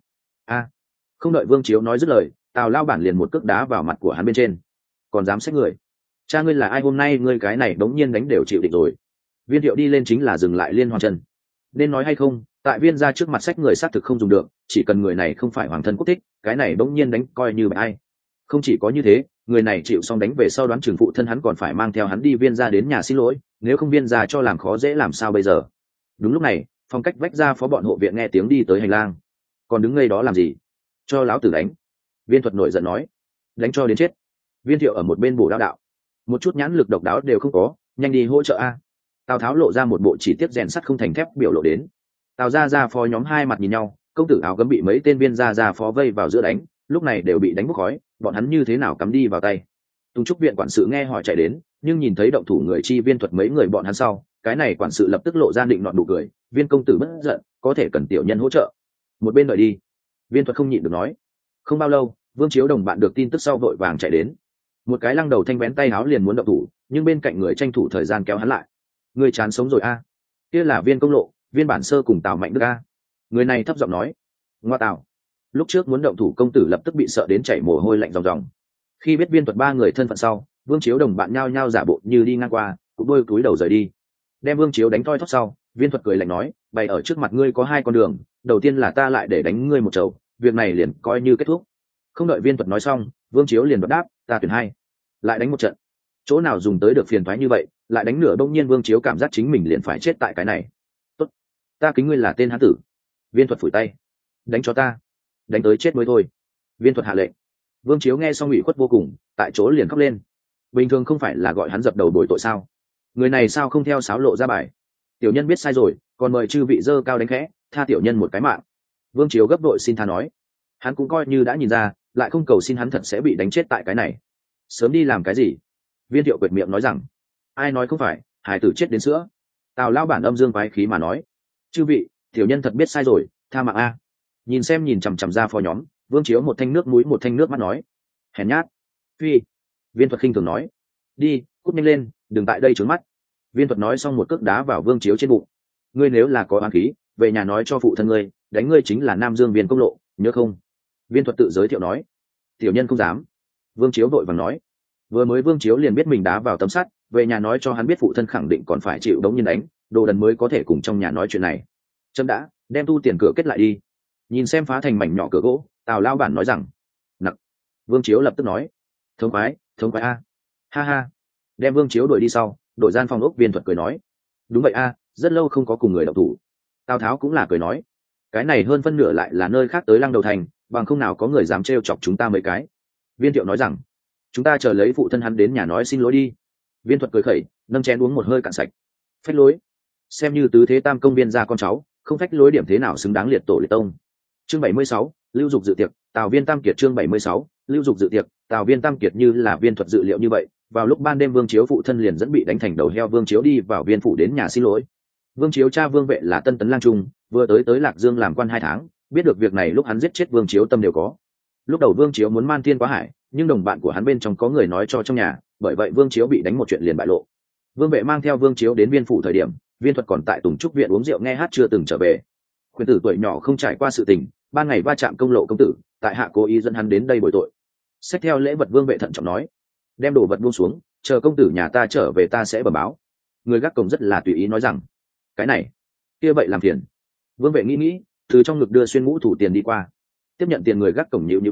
Không đợi Vương Chiếu nói dứt lời, Tào Lao bản liền một cước đá vào mặt của hắn bên trên. Còn dám xách người? Cha ngươi là ai hôm nay ngươi cái này đống nhiên đánh đều chịu định rồi. Viên Thiệu đi lên chính là dừng lại liên hoàn chân. Nên nói hay không, tại Viên gia trước mặt xách người xác thực không dùng được, chỉ cần người này không phải hoàng thân quốc thích, cái này đống nhiên đánh coi như ai. Không chỉ có như thế, người này chịu xong đánh về sau đoán trường phụ thân hắn còn phải mang theo hắn đi Viên gia đến nhà xin lỗi, nếu không Viên gia cho làm khó dễ làm sao bây giờ. Đúng lúc này, phong cách vách ra phó bọn hộ viện nghe tiếng đi tới hành lang. Còn đứng ngây đó làm gì? Cho lão tử đánh. Viên Thuật nổi giận nói. Đánh cho đến chết. Viên Thiệu ở một bên bổ đao đạo. Một chút nhãn lực độc đáo đều không có, nhanh đi hỗ trợ a. Tào Tháo lộ ra một bộ chỉ tiết rèn sắt không thành thép biểu lộ đến. Tào gia phó nhóm hai mặt nhìn nhau, công tử áo gấm bị mấy tên Viên gia phó vây vào giữa đánh, lúc này đều bị đánh bốc khói, bọn hắn như thế nào cắm đi vào tay. Tùng Trúc viện quản sự nghe hỏi chạy đến, nhưng nhìn thấy động thủ người chi Viên Thuật mấy người bọn hắn sau, cái này quản sự lập tức lộ ra định nọt nụ cười. Viên công tử bất giận, có thể cần tiểu nhân hỗ trợ. Một bên đợi đi. Viên Thuật không nhịn được nói. Không bao lâu, Vương Chiếu đồng bạn được tin tức sau vội vàng chạy đến. Một cái lăng đầu thanh bén tay áo liền muốn động thủ, nhưng bên cạnh người tranh thủ thời gian kéo hắn lại. Người chán sống rồi a? Kia là Viên Công Lộ, Viên Bản Sơ cùng Tào Mạnh Đức a. Người này thấp giọng nói. Ngoa Tào. Lúc trước muốn động thủ công tử lập tức bị sợ đến chảy mồ hôi lạnh ròng ròng. Khi biết Viên Thuật ba người thân phận sau, Vương Chiếu đồng bạn nhao nhao giả bộ như đi ngang qua, cũng đôi cúi đầu rời đi. Đem Vương Chiếu đánh thoi thóp sau, Viên Thuật cười lạnh nói, bày ở trước mặt ngươi có hai con đường, đầu tiên là ta lại để đánh ngươi một chầu, việc này liền coi như kết thúc. Không đợi Viên Thuật nói xong, Vương Chiếu liền đáp, ta tuyển hai, lại đánh một trận. Chỗ nào dùng tới được phiền toái như vậy, lại đánh nửa bỗng nhiên Vương Chiếu cảm giác chính mình liền phải chết tại cái này. Tốt, ta kính ngươi là tên hán tử. Viên Thuật phủi tay, đánh cho ta, đánh tới chết mới thôi. Viên Thuật hạ lệnh. Vương Chiếu nghe xong ủy khuất vô cùng, tại chỗ liền khóc lên. Bình thường không phải là gọi hắn dập đầu bồi tội sao? Người này sao không theo sáo lộ ra bài? Tiểu nhân biết sai rồi, còn mời chư vị dơ cao đánh khẽ, tha tiểu nhân một cái mạng. Vương Chiếu gấp đội xin tha nói. Hắn cũng coi như đã nhìn ra, lại không cầu xin hắn thật sẽ bị đánh chết tại cái này. Sớm đi làm cái gì? Viên Thiệu quệt miệng nói rằng. Ai nói không phải, hải tử chết đến sữa. Tào Lao bản âm dương quái khí mà nói. Chư vị, tiểu nhân thật biết sai rồi, tha mạng a. Nhìn xem nhìn chằm chằm ra phó nhóm, Vương Chiếu một thanh nước mũi một thanh nước mắt nói. Hèn nhát. Phi. Viên Thuật khinh thường nói. Đi, cút nhanh lên, đừng tại đây trướng mắt. Viên Thuật nói xong một cước đá vào Vương Chiếu trên bụng. Ngươi nếu là có oán khí, về nhà nói cho phụ thân ngươi, đánh ngươi chính là Nam Dương Viên Công Lộ, nhớ không? Viên Thuật tự giới thiệu nói. Tiểu nhân không dám. Vương Chiếu vội vàng nói. Vừa mới Vương Chiếu liền biết mình đá vào tấm sắt, về nhà nói cho hắn biết phụ thân khẳng định còn phải chịu đống nhiên đánh, đồ đần mới có thể cùng trong nhà nói chuyện này. Chấm đã, đem tu tiền cửa kết lại đi. Nhìn xem phá thành mảnh nhỏ cửa gỗ, Tào Lao bản nói rằng. Nặc. Vương Chiếu lập tức nói. Thống khoái a. Ha ha. Đem Vương Chiếu đuổi đi sau, đổi gian phòng ốc. Viên Thuật cười nói. Đúng vậy a, rất lâu không có cùng người động thủ. Tào Tháo cũng là cười nói. Cái này hơn phân nửa lại là nơi khác tới Lăng Đầu Thành, bằng không nào có người dám trêu chọc chúng ta mấy cái. Viên Thiệu nói rằng. Chúng ta chờ lấy phụ thân hắn đến nhà nói xin lỗi đi. Viên Thuật cười khẩy, nâng chén uống một hơi cạn sạch. Phách lối. Xem như tứ thế tam công viên gia con cháu, không phách lối điểm thế nào xứng đáng liệt tổ liệt tông. Chương 76, Lưu Dục dự tiệc, Tào Viên Tam Kiệt. Chương 76, Lưu Dục dự tiệc, Tào Viên Tam Kiệt. Như là Viên Thuật dự liệu như vậy, vào lúc ban đêm Vương Chiếu phụ thân liền dẫn bị đánh thành đầu heo Vương Chiếu đi vào Viên phủ đến nhà xin lỗi. Vương Chiếu cha Vương Vệ là Tân Tấn lang trung, vừa tới Lạc Dương làm quan 2 tháng, biết được việc này lúc hắn giết chết Vương Chiếu tâm đều có. Lúc đầu Vương Chiếu muốn man thiên quá hải, nhưng đồng bạn của hắn bên trong có người nói cho trong nhà, bởi vậy Vương Chiếu bị đánh một chuyện liền bại lộ. Vương Vệ mang theo Vương Chiếu đến Viên phủ thời điểm, Viên Thuật còn tại Tùng Trúc viện uống rượu nghe hát chưa từng trở về. Khuyển tử tuổi nhỏ không trải qua sự tình, ban ngày va chạm Công Lộ công tử, tại hạ cố ý dẫn hắn đến đây bồi tội. Xách theo lễ vật Vương Vệ thận trọng nói. Đem đồ vật buông xuống, chờ công tử nhà ta trở về ta sẽ bẩm báo. Người gác cổng rất là tùy ý nói rằng. Cái này kia vậy làm phiền. Vương Vệ nghĩ từ trong ngực đưa xuyên ngũ thủ tiền đi qua, tiếp nhận tiền. Người gác cổng nhíu nhíu mày,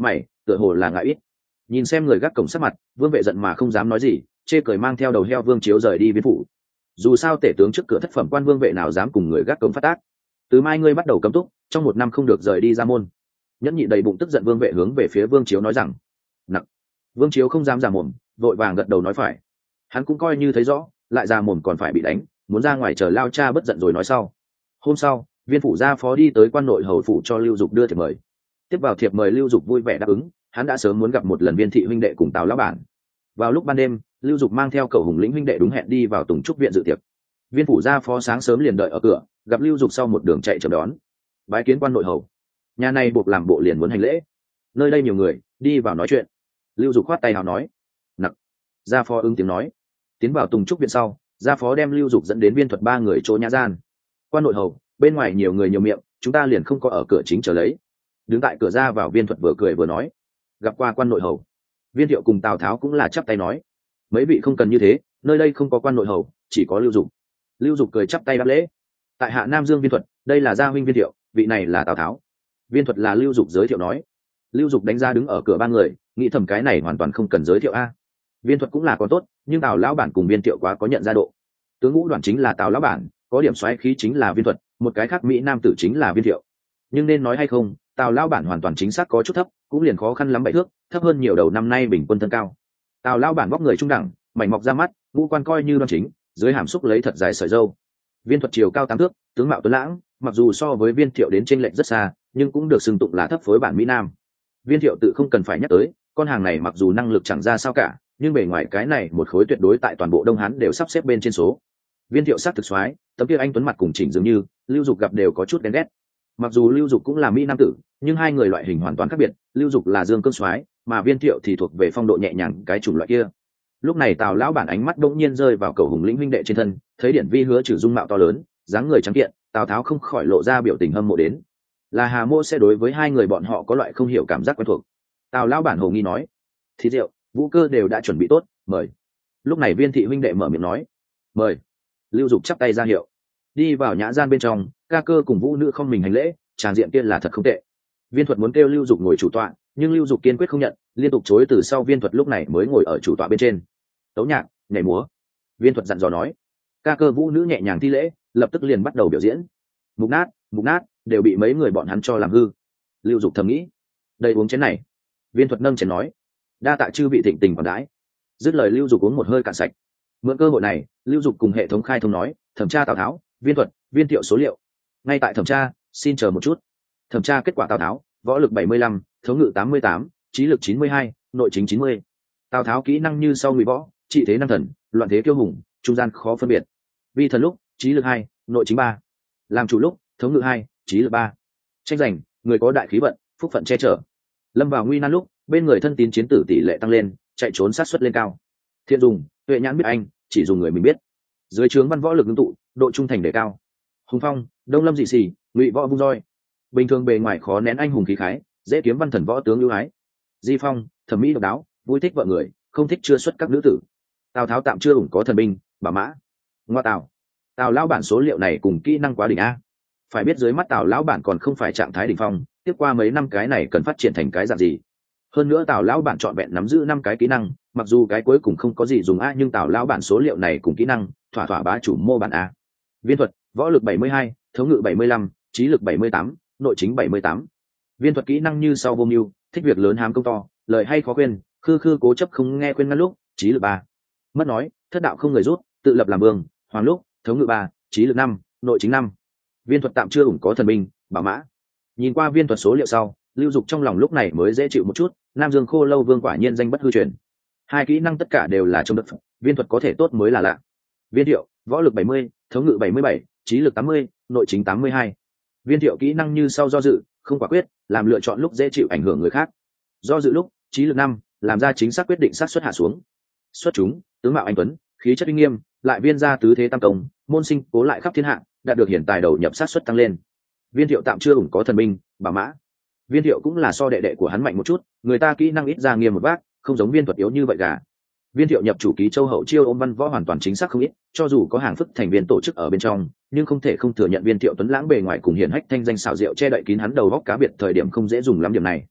tựa hồ là ngại ít. Nhìn xem người gác cổng sắc mặt, Vương Vệ giận mà không dám nói gì, chê cười mang theo đầu heo Vương Chiếu rời đi viên phủ. Dù sao tể tướng trước cửa thất phẩm quan Vương Vệ nào dám cùng người gác cổng phát tác. Từ mai ngươi bắt đầu cấm túc, trong 1 năm không được rời đi ra môn. Nhẫn nhị đầy bụng tức giận Vương Vệ hướng về phía Vương Chiếu nói rằng, nặng. Vương Chiếu không dám giả mồm, vội vàng gật đầu nói phải. Hắn cũng coi như thấy rõ, lại ra mồm còn phải bị đánh, muốn ra ngoài chờ lao cha bất giận rồi nói sau. Hôm sau, viên phủ gia phó đi tới quan nội hầu phủ cho Lưu Dục đưa thiệp mời. Tiếp vào thiệp mời, Lưu Dục vui vẻ đáp ứng, hắn đã sớm muốn gặp một lần Viên thị huynh đệ cùng Tào lão bản. Vào lúc ban đêm, Lưu Dục mang theo Cẩu Hùng lĩnh huynh đệ đúng hẹn đi vào Tùng Trúc viện dự tiệc. Viên phủ gia phó sáng sớm liền đợi ở cửa, gặp Lưu Dục sau một đường chạy chậm đón. Bái kiến quan nội hầu. Nhà này buộc làm bộ liền muốn hành lễ. Nơi đây nhiều người, đi vào nói chuyện. Lưu Dục khoát tay nào nói. Nặc. Gia phó ứng tiếng nói. Tiến vào Tùng Trúc viện sau, gia phó đem Lưu Dục dẫn đến Viên Thuật ba người chỗ nhã gian. Quan nội hầu, bên ngoài nhiều người nhiều miệng, chúng ta liền không có ở cửa chính chờ lấy. Đứng tại cửa ra vào Viên Thuật vừa cười vừa nói. Gặp qua quan nội hầu. Viên Thiệu cùng Tào Tháo cũng là chắp tay nói. Mấy vị không cần như thế, nơi đây không có quan nội hầu, chỉ có Lưu Dục. Lưu Dục cười chắp tay đáp lễ. Tại hạ Nam Dương Viên Thuật, đây là gia huynh Viên Thiệu, vị này là Tào Tháo. Viên Thuật là Lưu Dục giới thiệu nói. Lưu Dục đánh ra đứng ở cửa ba người, nghĩ thầm cái này hoàn toàn không cần giới thiệu a. Viên Thuật cũng là có tốt, nhưng Tào lão bản cùng Viên Thiệu quá có nhận ra độ. Tướng ngũ đoàn chính là Tào lão bản, có điểm xoáy khí chính là Viên Thuật, một cái khác mỹ nam tử chính là Viên Thiệu. Nhưng nên nói hay không, Tào lão bản hoàn toàn chính xác có chút thấp, cũng liền khó khăn lắm 7 thước, thấp hơn nhiều đầu năm nay bình quân thân cao. Tào lão bản vóc người trung đẳng, mảnh mọc ra mắt, ngũ quan coi như đoan chính, dưới hàm xúc lấy thật dài sợi râu. Viên Thuật chiều cao 8 thước, tướng mạo tuấn lãng, mặc dù so với Viên Thiệu đến chênh lệch rất xa, nhưng cũng được xưng tụng là thấp phối bản mỹ nam. Viên Thiệu tự không cần phải nhắc tới, con hàng này mặc dù năng lực chẳng ra sao cả, nhưng bề ngoài cái này một khối tuyệt đối tại toàn bộ Đông Hán đều sắp xếp bên trên số. Viên Thiệu sắc thực soái, tấm kia anh tuấn mặt cùng chỉnh dường như, Lưu Dục gặp đều có chút ghen ghét. Mặc dù Lưu Dục cũng là mỹ nam tử, nhưng hai người loại hình hoàn toàn khác biệt, Lưu Dục là dương cương soái, mà Viên Thiệu thì thuộc về phong độ nhẹ nhàng cái chủng loại kia. Lúc này Tào lão bản ánh mắt đột nhiên rơi vào Cẩu Hùng lĩnh huynh đệ trên thân, thấy Điển Vi hứa trừ dung mạo to lớn, dáng người trắng kiện, Tào Tháo không khỏi lộ ra biểu tình hâm mộ đến. Là Hà Mô sẽ đối với hai người bọn họ có loại không hiểu cảm giác quen thuộc. Tào lão bản hồ nghi nói. Thí rượu, vũ cơ đều đã chuẩn bị tốt, mời. Lúc này Viên thị huynh đệ mở miệng nói. Mời. Lưu Dục chắp tay ra hiệu. Đi vào nhã gian bên trong, ca cơ cùng vũ nữ không mình hành lễ, tràng diện kia là thật không tệ. Viên Thuật muốn kêu Lưu Dục ngồi chủ tọa, nhưng Lưu Dục kiên quyết không nhận, liên tục chối từ sau Viên Thuật lúc này mới ngồi ở chủ tọa bên trên. Tấu nhạc, nhảy múa. Viên Thuật dặn dò nói. Ca cơ vũ nữ nhẹ nhàng thi lễ, lập tức liền bắt đầu biểu diễn. Mục nát, đều bị mấy người bọn hắn cho làm hư. Lưu Dục thầm nghĩ. Đây uống chén này. Viên Thuật nâng chén nói. Đa tạ chư vị thịnh tình còn đãi. Dứt lời Lưu Dục uống một hơi cạn sạch. Mượn cơ hội này, Lưu Dục cùng hệ thống khai thông nói, thẩm tra Tào Tháo, Viên Thuật, Viên Thiệu số liệu. Ngay tại thẩm tra, xin chờ một chút. Thẩm tra kết quả Tào Tháo, võ lực 75, thống ngự 88, trí lực 92, nội chính 90. Tào Tháo kỹ năng như sau: ngụy võ, trị thế năng thần, loạn thế kiêu hùng, trung gian khó phân biệt. Vi thần lúc, trí lực 2, nội chính 3. Làm chủ lúc, thống ngự 2, trí lực 3. Tranh giành, người có đại khí vận, phúc phận che chở. Lâm vào nguy nan lúc, bên người thân tín chiến tử tỷ lệ tăng lên, chạy trốn sát suất lên cao. Thiện dùng, tuệ nhãn biết anh, chỉ dùng người mình biết. Dưới trướng văn võ lực ngưng tụ, độ trung thành đề cao. Hùng phong, đông lâm dị xỉ, ngụy võ vung roi. Bình thường bề ngoài khó nén anh hùng khí khái, dễ kiếm văn thần võ tướng ưu ái. Di phong, thẩm mỹ độc đáo, vui thích vợ người, không thích chưa xuất các nữ tử. Tào Tháo tạm chưa ủng có thần binh, bảo mã. Ngoa Tào lão bản số liệu này cùng kỹ năng quá đỉnh a. Phải biết dưới mắt Tào lão bản còn không phải trạng thái đỉnh phong, tiếp qua mấy năm cái này cần phát triển thành cái dạng gì. Hơn nữa Tào lão bản trọn vẹn nắm giữ 5 cái kỹ năng, mặc dù cái cuối cùng không có gì dùng a, nhưng Tào lão bản số liệu này cùng kỹ năng, thỏa thỏa bá chủ mô bản a. Viên Thuật, võ lực 72, thống ngự 75, trí lực 78, nội chính 78. Viên Thuật kỹ năng như sau: vô mưu, thích việc lớn hám công to, lời hay khó khuyên, khư khư cố chấp không nghe khuyên ngăn lúc, trí lực 3. Mất nói, thất đạo không người rút, tự lập làm vương, hoàng lúc, thống ngự 3, trí lực 5, nội chính 5. Viên Thuật tạm chưa ủng có thần binh, bảo mã. Nhìn qua Viên Thuật số liệu sau, Lưu Dục trong lòng lúc này mới dễ chịu một chút, Nam Dương Khô Lâu Vương quả nhiên danh bất hư truyền. Hai kỹ năng tất cả đều là trong đất, Viên Thuật có thể tốt mới là lạ. Viên Thiệu, võ lực 70, thống ngự 77, trí lực 80, nội chính 82. Viên Thiệu kỹ năng như sau: do dự, không quả quyết, làm lựa chọn lúc dễ chịu ảnh hưởng người khác. Do dự lúc, trí lực 5, làm ra chính xác quyết định sát xuất hạ xuống. Xuất chúng, tướng mạo anh tuấn, khí chất uy nghiêm, lại viên ra tứ thế tam công, môn sinh cố lại khắp thiên hạ, đạt được hiện tài đầu nhập sát xuất tăng lên. Viên Thiệu tạm chưa ủng có thần binh, bảo mã. Viên Thiệu cũng là so đệ đệ của hắn mạnh một chút, người ta kỹ năng ít ra nghiêm một bác, không giống Viên Thuật yếu như vậy cả. Viên Thiệu nhập chủ ký châu hậu chiêu ôm văn võ hoàn toàn chính xác không ít, cho dù có hàng phức thành viên tổ chức ở bên trong, nhưng không thể không thừa nhận Viên Thiệu tuấn lãng bề ngoài cùng hiển hách thanh danh xảo diệu che đậy kín hắn đầu góc cá biệt thời điểm không dễ dùng lắm điểm này.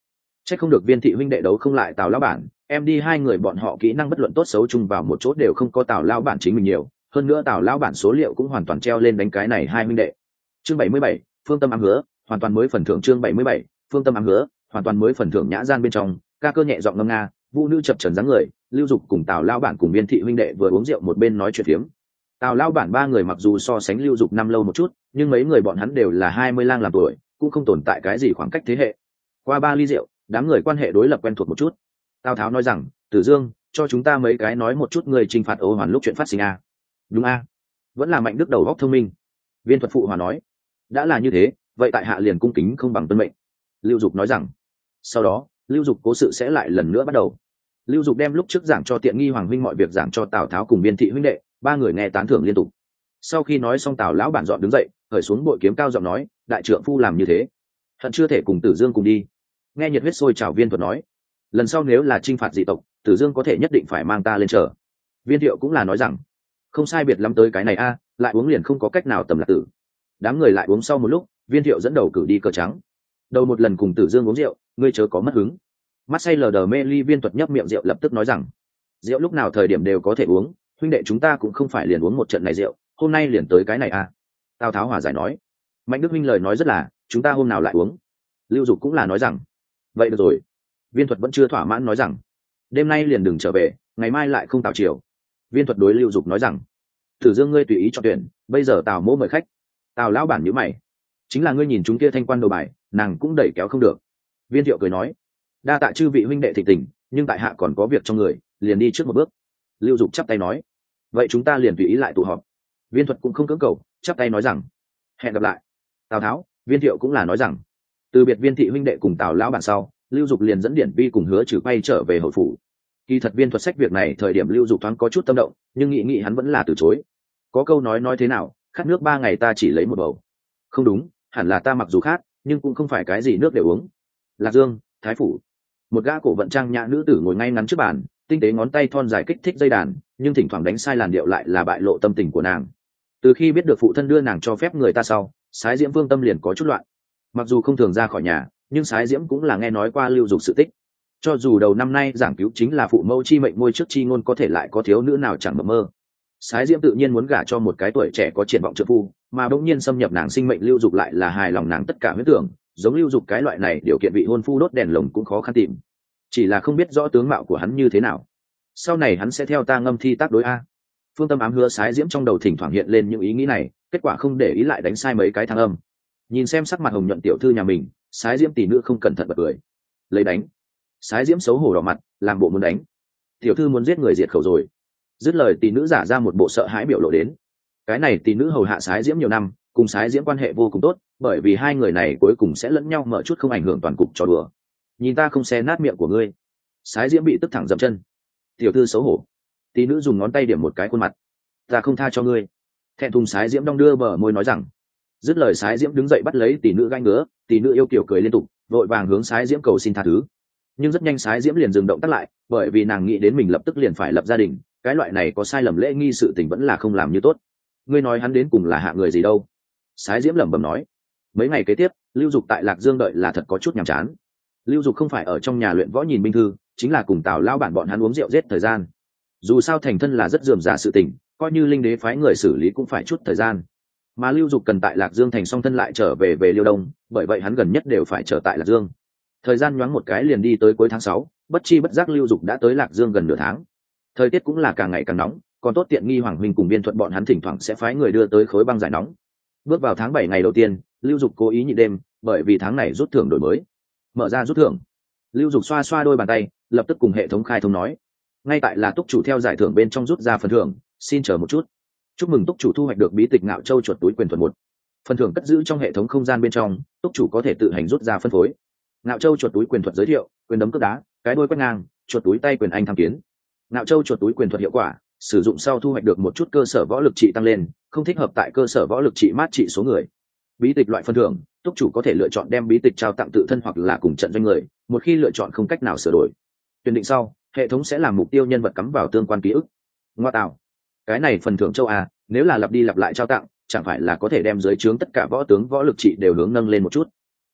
Chắc không được Viên thị huynh đệ đấu không lại Tào lão bản, em đi hai người bọn họ kỹ năng bất luận tốt xấu chung vào một chỗ đều không có Tào lão bản chính mình nhiều, hơn nữa Tào lão bản số liệu cũng hoàn toàn treo lên đánh cái này hai huynh đệ. Chương 77, Phương Tâm ám hứa, hoàn toàn mới phần thưởng. Chương 77, Phương Tâm ám hứa, hoàn toàn mới phần thưởng. Nhã gian bên trong, ca cơ nhẹ giọng ngâm nga, vũ nữ chập chờn dáng người, Lưu Dục cùng Tào lão bản cùng Viên thị huynh đệ vừa uống rượu một bên nói chuyện phiếm. Tào lão bản ba người mặc dù so sánh Lưu Dục năm lâu một chút, nhưng mấy người bọn hắn đều là 20 lang làm tuổi, cũng không tồn tại cái gì khoảng cách thế hệ. Qua ba ly rượu, đám người quan hệ đối lập quen thuộc một chút. Tào Tháo nói rằng, Tử Dương, cho chúng ta mấy cái nói một chút người trừng phạt Ô Hoàn lúc chuyện phát sinh a. Đúng a? Vẫn là Mạnh Đức đầu óc thông minh. Viên Thuật phụ hòa nói, đã là như thế, vậy tại hạ liền cung kính không bằng tuân mệnh. Lưu Dục nói rằng. Sau đó, Lưu Dục cố sự sẽ lại lần nữa bắt đầu. Lưu Dục đem lúc trước giảng cho Tiện Nghi Hoàng huynh mọi việc giảng cho Tào Tháo cùng Viên thị huynh đệ, ba người nghe tán thưởng liên tục. Sau khi nói xong, Tào lão bản dọn đứng dậy, khởi xuống bội kiếm cao giọng nói, đại trượng phu làm như thế, hận chưa thể cùng Tử Dương cùng đi. Nghe nhiệt huyết sôi trào. Viên Thuật nói, lần sau nếu là chinh phạt dị tộc, Tử Dương có thể nhất định phải mang ta lên chờ. Viên Thiệu cũng là nói rằng, không sai biệt lắm tới cái này a, lại uống liền không có cách nào tầm lạc tử. Đám người lại uống sau một lúc, Viên Thiệu dẫn đầu cử đi cờ trắng. Đầu một lần cùng Tử Dương uống rượu, ngươi chớ có mất hứng. Mắt say lờ đờ mê ly. Viên Thuật nhấp miệng rượu lập tức nói rằng, rượu lúc nào thời điểm đều có thể uống, huynh đệ chúng ta cũng không phải liền uống một trận này rượu, hôm nay liền tới cái này a. Tào Tháo hòa giải nói, Mạnh Đức huynh lời nói rất là, chúng ta hôm nào lại uống. Lưu Dục cũng là nói rằng, vậy được rồi. Viên Thuật vẫn chưa thỏa mãn nói rằng, đêm nay liền đừng trở về, ngày mai lại không Tào chiều. Viên Thuật đối Lưu Dục nói rằng, Tử Dương ngươi tùy ý chọn tuyển, bây giờ Tào mỗ mời khách. Tào lão bản nhíu mày, chính là ngươi nhìn chúng kia thanh quan đồ bài, nàng cũng đẩy kéo không được. Viên Thiệu cười nói, đa tạ chư vị huynh đệ thịnh tình, nhưng tại hạ còn có việc trong người, liền đi trước một bước. Lưu Dục chắp tay nói, vậy chúng ta liền tùy ý lại tụ họp. Viên Thuật cũng không cưỡng cầu, chắp tay nói rằng, hẹn gặp lại. Tào Tháo, Viên Thiệu cũng là nói rằng, từ biệt Viên thị huynh đệ cùng Tào lão bản sau, Lưu Dục liền dẫn Điển Vi cùng Hứa Trừ quay trở về hậu phủ. Kỳ thật Viên Thuật sách việc này thời điểm Lưu Dục thoáng có chút tâm động, nhưng nghĩ hắn vẫn là từ chối. Có câu nói thế nào, khát nước 3 ngày ta chỉ lấy một bầu. Không đúng, hẳn là ta mặc dù khát, nhưng cũng không phải cái gì nước để uống. Lạc Dương, Thái phủ, một gã cổ vận trang nhã nữ tử ngồi ngay ngắn trước bàn, tinh tế ngón tay thon dài kích thích dây đàn, nhưng thỉnh thoảng đánh sai làn điệu lại là bại lộ tâm tình của nàng. Từ khi biết được phụ thân đưa nàng cho phép người ta sau, Sái Diễm Vương tâm liền có chút loạn. Mặc dù không thường ra khỏi nhà, nhưng Sái Diễm cũng là nghe nói qua Lưu Dục sự tích. Cho dù đầu năm nay giảng cứu chính là phụ mẫu chi mệnh môi trước chi ngôn, có thể lại có thiếu nữ nào chẳng mộng mơ. Sái Diễm tự nhiên muốn gả cho một cái tuổi trẻ có triển vọng trợ phu, mà bỗng nhiên xâm nhập nàng sinh mệnh Lưu Dục lại là hài lòng nàng tất cả huyết tưởng, giống Lưu Dục cái loại này điều kiện vị hôn phu đốt đèn lồng cũng khó khăn tìm. Chỉ là không biết rõ tướng mạo của hắn như thế nào. Sau này hắn sẽ theo ta ngâm thi tác đối a. Phương Tâm ám hứa Sái Diễm trong đầu thỉnh thoảng hiện lên những ý nghĩ này, kết quả không để ý lại đánh sai mấy cái thang âm. Nhìn xem sắc mặt hồng nhuận tiểu thư nhà mình, Sái Diễm tỷ nữ không cẩn thận bật cười. Lấy đánh. Sái Diễm xấu hổ đỏ mặt, làm bộ muốn đánh. Tiểu thư muốn giết người diệt khẩu rồi. Dứt lời tỷ nữ giả ra một bộ sợ hãi biểu lộ đến. Cái này tỷ nữ hầu hạ Sái Diễm nhiều năm, cùng Sái Diễm quan hệ vô cùng tốt, bởi vì hai người này cuối cùng sẽ lẫn nhau mở chút không ảnh hưởng toàn cục trò đùa. Nhìn ta không xé nát miệng của ngươi. Sái Diễm bị tức thẳng dậm chân. Tiểu thư xấu hổ. Tỷ nữ dùng ngón tay điểm một cái khuôn mặt. Ta không tha cho ngươi. Thẹn thùng Sái Diễm đong đưa bờ môi nói rằng. Dứt lời Sái Diễm đứng dậy bắt lấy tỷ nữ gai ngứa, tỷ nữ yêu kiều cười liên tục, vội vàng hướng Sái Diễm cầu xin tha thứ. Nhưng rất nhanh Sái Diễm liền dừng động tác lại, bởi vì nàng nghĩ đến mình lập tức liền phải lập gia đình, cái loại này có sai lầm lễ nghi sự tình vẫn là không làm như tốt. Ngươi nói hắn đến cùng là hạ người gì đâu? Sái Diễm lẩm bẩm nói. Mấy ngày kế tiếp, Lưu Dục tại Lạc Dương đợi là thật có chút nhàm chán. Lưu Dục không phải ở trong nhà luyện võ nhìn binh thư, chính là cùng Tào lão bản bọn hắn uống rượu giết thời gian. Dù sao thành thân là rất rườm rà sự tình, coi như linh đế phái người xử lý cũng phải chút thời gian. Mà Lưu Dục cần tại Lạc Dương thành xong thân lại trở về Liêu Đông, bởi vậy hắn gần nhất đều phải trở tại Lạc Dương. Thời gian nhoáng một cái liền đi tới cuối tháng 6, bất chi bất giác Lưu Dục đã tới Lạc Dương gần nửa tháng. Thời tiết cũng là càng ngày càng nóng, còn tốt Tiện Nghi Hoàng huynh cùng Viên Thuận bọn hắn thỉnh thoảng sẽ phái người đưa tới khối băng giải nóng. Bước vào tháng 7 ngày đầu tiên, Lưu Dục cố ý nhịn đêm, bởi vì tháng này rút thưởng đổi mới. Mở ra rút thưởng. Lưu Dục xoa xoa đôi bàn tay, lập tức cùng hệ thống khai thông nói. Ngay tại là túc chủ theo giải thưởng bên trong rút ra phần thưởng, xin chờ một chút. Chúc mừng túc chủ thu hoạch được bí tịch Ngạo Châu chuột túi quyền thuật 1. Phần thưởng cất giữ trong hệ thống không gian bên trong, túc chủ có thể tự hành rút ra phân phối. Ngạo Châu chuột túi quyền thuật giới thiệu, quyền đấm cước đá, cái đuôi quét ngang, chuột túi tay quyền anh tham kiến. Ngạo Châu chuột túi quyền thuật hiệu quả, sử dụng sau thu hoạch được một chút cơ sở võ lực trị tăng lên, không thích hợp tại cơ sở võ lực trị mát trị số người. Bí tịch loại phần thưởng, túc chủ có thể lựa chọn đem bí tịch trao tặng tự thân hoặc là cùng trận doanh người, một khi lựa chọn không cách nào sửa đổi. Tuyển định sau, hệ thống sẽ làm mục tiêu nhân vật cắm vào tương quan ký ức. Ngoa tạo, cái này phần thưởng châu A, nếu là lặp đi lặp lại trao tặng, chẳng phải là có thể đem dưới trướng tất cả võ tướng võ lực trị đều hướng nâng lên một chút.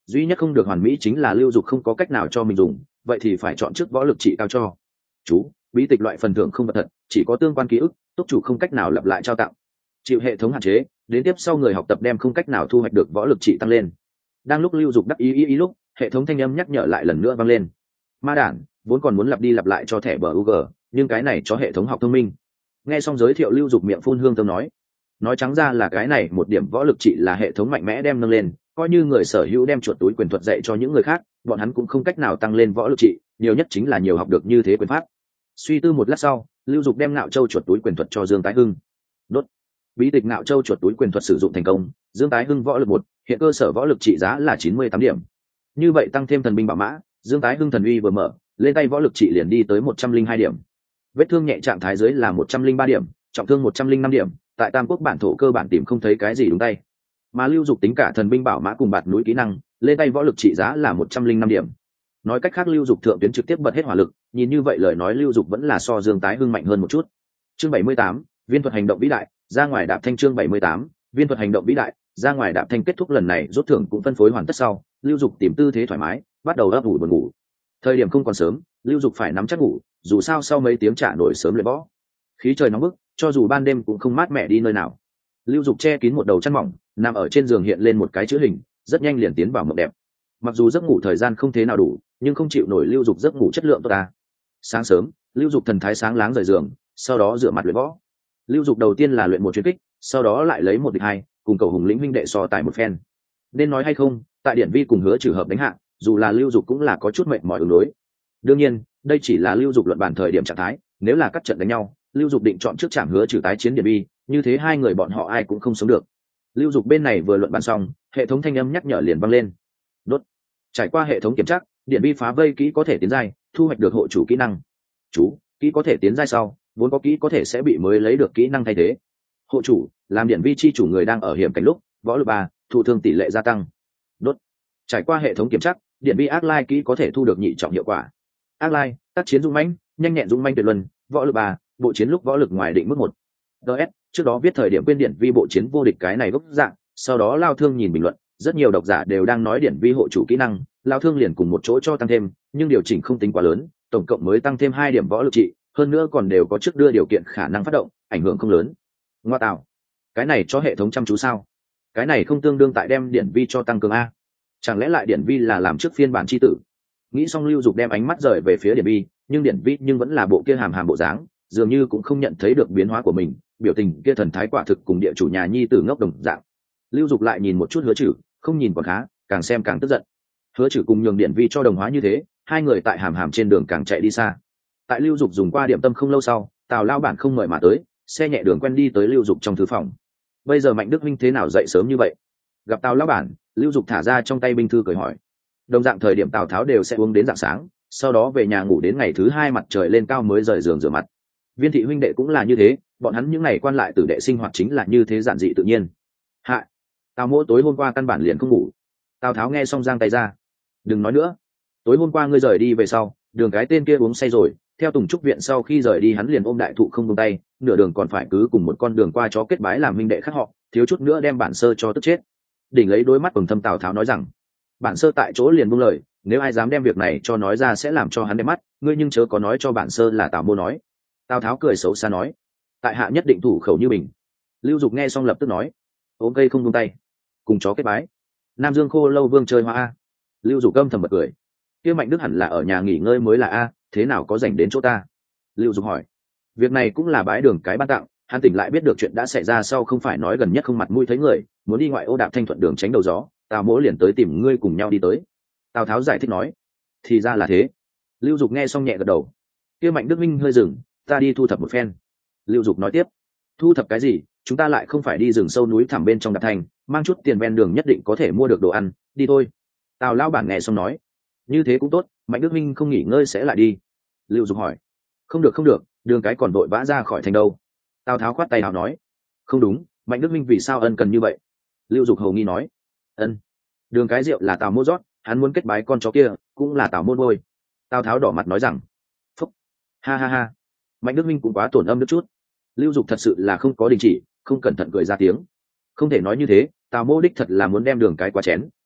duy nhất không được hoàn mỹ chính là lưu dục không có cách nào cho mình dùng, vậy thì phải chọn trước võ lực trị cao cho. Chú bí tịch loại phần thưởng không vật thật, chỉ có tương quan ký ức, túc chủ không cách nào lặp lại trao tặng, chịu hệ thống hạn chế, đến tiếp sau người học tập đem không cách nào thu hoạch được võ lực trị tăng lên. Đang lúc lưu dục đắc ý lúc hệ thống thanh âm nhắc nhở lại lần nữa vang lên. Ma đản, vốn còn muốn lặp đi lặp lại cho thẻ bờ UG, nhưng cái này cho hệ thống học thông minh. Nghe xong giới thiệu lưu dục miệng phun hương thơm nói trắng ra là cái này một điểm võ lực trị là hệ thống mạnh mẽ đem nâng lên, coi như người sở hữu đem chuột túi quyền thuật dạy cho những người khác, bọn hắn cũng không cách nào tăng lên võ lực trị, nhiều nhất chính là nhiều học được như thế quyền pháp. Suy tư một lát sau, lưu dục đem ngạo châu chuột túi quyền thuật cho Dương Tái Hưng. Đốt bí tịch ngạo châu chuột túi quyền thuật sử dụng thành công, Dương Tái Hưng võ lực 1, hiện cơ sở võ lực trị giá là 98 điểm. Như vậy tăng thêm thần binh bảo mã, Dương Tái Hưng thần uy vừa mở, lên tay võ lực trị liền đi tới 102 điểm. Vết thương nhẹ trạng thái dưới là 103 điểm, trọng thương 105 điểm, tại Tam Quốc bản thổ cơ bản tìm không thấy cái gì đúng tay. Mà lưu dục tính cả thần binh bảo mã cùng bạt núi kỹ năng, lên tay võ lực trị giá là 105 điểm. Nói cách khác lưu dục thượng tuyến trực tiếp bật hết hỏa lực, nhìn như vậy lời nói lưu dục vẫn là so Dương Tái Hưng mạnh hơn một chút. Chương 78, viên thuật hành động vĩ đại, ra ngoài đạp thanh. Chương 78, viên thuật hành động vĩ đại, ra ngoài đạp thanh. Kết thúc lần này rút thưởng cũng phân phối hoàn tất sau, lưu dục tìm tư thế thoải mái, bắt đầu ấp ủ buồn ngủ. Thời điểm không còn sớm, lưu dục phải nắm chắc ngủ, dù sao sau mấy tiếng trả nổi sớm luyện võ, khí trời nóng bức, cho dù ban đêm cũng không mát mẻ đi nơi nào. Lưu dục che kín một đầu chăn mỏng, nằm ở trên giường hiện lên một cái chữ hình, rất nhanh liền tiến vào mộng đẹp. Mặc dù giấc ngủ thời gian không thế nào đủ, nhưng không chịu nổi lưu dục giấc ngủ chất lượng tốt ta. Sáng sớm, lưu dục thần thái sáng láng rời giường, sau đó rửa mặt luyện võ. Lưu dục đầu tiên là luyện một chuyến kích, sau đó lại lấy một địch hai, cùng cầu hùng lĩnh huynh đệ so tài một phen. Nên nói hay không, tại điển vi cùng hứa trừ hợp đánh hạ, dù là lưu dục cũng là có chút mệt mỏi ứng đối. Đương nhiên, đây chỉ là lưu dục luận bản thời điểm trạng thái, nếu là cắt trận đánh nhau, lưu dục định chọn trước chạm hứa trừ tái chiến điển vi, như thế hai người bọn họ ai cũng không sống được. Lưu dục bên này vừa luận bàn xong, hệ thống thanh âm nhắc nhở liền vang lên. Đốt. Trải qua hệ thống kiểm tra, điển vi phá vây kỹ có thể tiến giai, thu hoạch được hộ chủ kỹ năng. Chú kỹ có thể tiến giai sau, vốn có kỹ có thể sẽ bị mới lấy được kỹ năng thay thế. Hộ chủ làm điển vi chi chủ người đang ở hiểm cảnh lúc, võ lực 3, thụ thương tỷ lệ gia tăng. Đốt. Trải qua hệ thống kiểm tra, điển vi ác lai kỹ có thể thu được nhị trọng hiệu quả. Ác lai tác chiến dũng mãnh, nhanh nhẹn dũng mãnh tuyệt luân, võ lực 3, bộ chiến lúc võ lực ngoài định mức 1. DS, trước đó viết thời điểm quên điển vi bộ chiến vô địch cái này gốc dạng, sau đó lao thương nhìn bình luận, rất nhiều độc giả đều đang nói điển vi hộ chủ kỹ năng, lao thương liền cùng một chỗ cho tăng thêm, nhưng điều chỉnh không tính quá lớn, tổng cộng mới tăng thêm 2 điểm võ lực trị, hơn nữa còn đều có trước đưa điều kiện khả năng phát động, ảnh hưởng không lớn. Ngoa tạo, cái này cho hệ thống chăm chú sao? Cái này không tương đương tại đem điển vi cho tăng cường a? Chẳng lẽ lại điển vi là làm trước phiên bản chi tử? Nghĩ xong lưu dục đem ánh mắt rời về phía điển vi, nhưng điển vi nhưng vẫn là bộ kia hàm hàm bộ dáng, dường như cũng không nhận thấy được biến hóa của mình, biểu tình kia thần thái quả thực cùng địa chủ nhà nhi tử ngốc đồng dạng. Lưu dục lại nhìn một chút hứa trừ, không nhìn còn khá, càng xem càng tức giận. Hứa trừ cùng nhường điển vi cho đồng hóa như thế, hai người tại hàm hàm trên đường càng chạy đi xa. Tại lưu dục dùng qua điểm tâm không lâu sau, tào lao bản không mời mà tới, xe nhẹ đường quen đi tới lưu dục trong thư phòng. Bây giờ Mạnh Đức Minh thế nào dậy sớm như vậy? Gặp tào lao bản, lưu dục thả ra trong tay binh thư cười hỏi. Đồng dạng thời điểm tào tháo đều sẽ uống đến rạng sáng, sau đó về nhà ngủ đến ngày thứ hai mặt trời lên cao mới rời giường rửa mặt. Viên thị huynh đệ cũng là như thế, bọn hắn những ngày quan lại tử đệ sinh hoạt chính là như thế giản dị tự nhiên. Hạ, tào mỗ tối hôm qua căn bản liền không ngủ. Tào tháo nghe xong giang tay ra. Đừng nói nữa, tối hôm qua ngươi rời đi về sau, đường cái tên kia uống say rồi, theo Tùng Trúc viện sau khi rời đi hắn liền ôm đại thụ không buông tay, nửa đường còn phải cứ cùng một con đường qua chó kết bái làm huynh đệ khác họ, thiếu chút nữa đem bản sơ cho tức chết. Đỉnh lấy đôi mắt bừng thâm Tào Tháo nói rằng, bản sơ tại chỗ liền buông lời, nếu ai dám đem việc này cho nói ra sẽ làm cho hắn đẹp mắt, ngươi nhưng chớ có nói cho bản sơ là Tào mô nói. Tào Tháo cười xấu xa nói, tại hạ nhất định thủ khẩu như mình. Lưu Dục nghe xong lập tức nói, ôm cây không buông tay, cùng chó kết bái, Nam Dương khô lâu vương chơi hoa a. Lưu Dục âm thầm bật cười, kia Mạnh Đức hẳn là ở nhà nghỉ ngơi mới là a, thế nào có rảnh đến chỗ ta? Lưu Dục hỏi, việc này cũng là bái đường cái ban tặng, hắn tỉnh lại biết được chuyện đã xảy ra sau không phải nói gần nhất không mặt mũi thấy người, muốn đi ngoại ô đạp thanh thuận đường tránh đầu gió, Tào mỗ liền tới tìm ngươi cùng nhau đi tới. Tào Tháo giải thích nói, thì ra là thế. Lưu Dục nghe xong nhẹ gật đầu, kia Mạnh Đức minh hơi dừng, ta đi thu thập một phen. Lưu Dục nói tiếp, thu thập cái gì, chúng ta lại không phải đi rừng sâu núi thẳm bên trong đạp thanh, mang chút tiền ven đường nhất định có thể mua được đồ ăn, đi thôi. Tào lão bản nghe xong nói, như thế cũng tốt, Mạnh Đức minh không nghỉ ngơi sẽ lại đi. Lưu Dục hỏi, không được không được, đường cái còn vội vã ra khỏi thành đâu. Tào Tháo khoát tay nào nói, không đúng, Mạnh Đức minh vì sao ân cần như vậy? Lưu Dục hầu nghi nói, ân, đường cái rượu là Tào mô rót, hắn muốn kết bái con chó kia cũng là Tào mô nuôi. Tào Tháo đỏ mặt nói rằng, phúc, ha ha ha, Mạnh Đức minh cũng quá tổn âm được chút. Lưu Dục thật sự là không có đình chỉ, không cẩn thận cười ra tiếng, không thể nói như thế, Tào mô đích thật là muốn đem đường cái quá chén,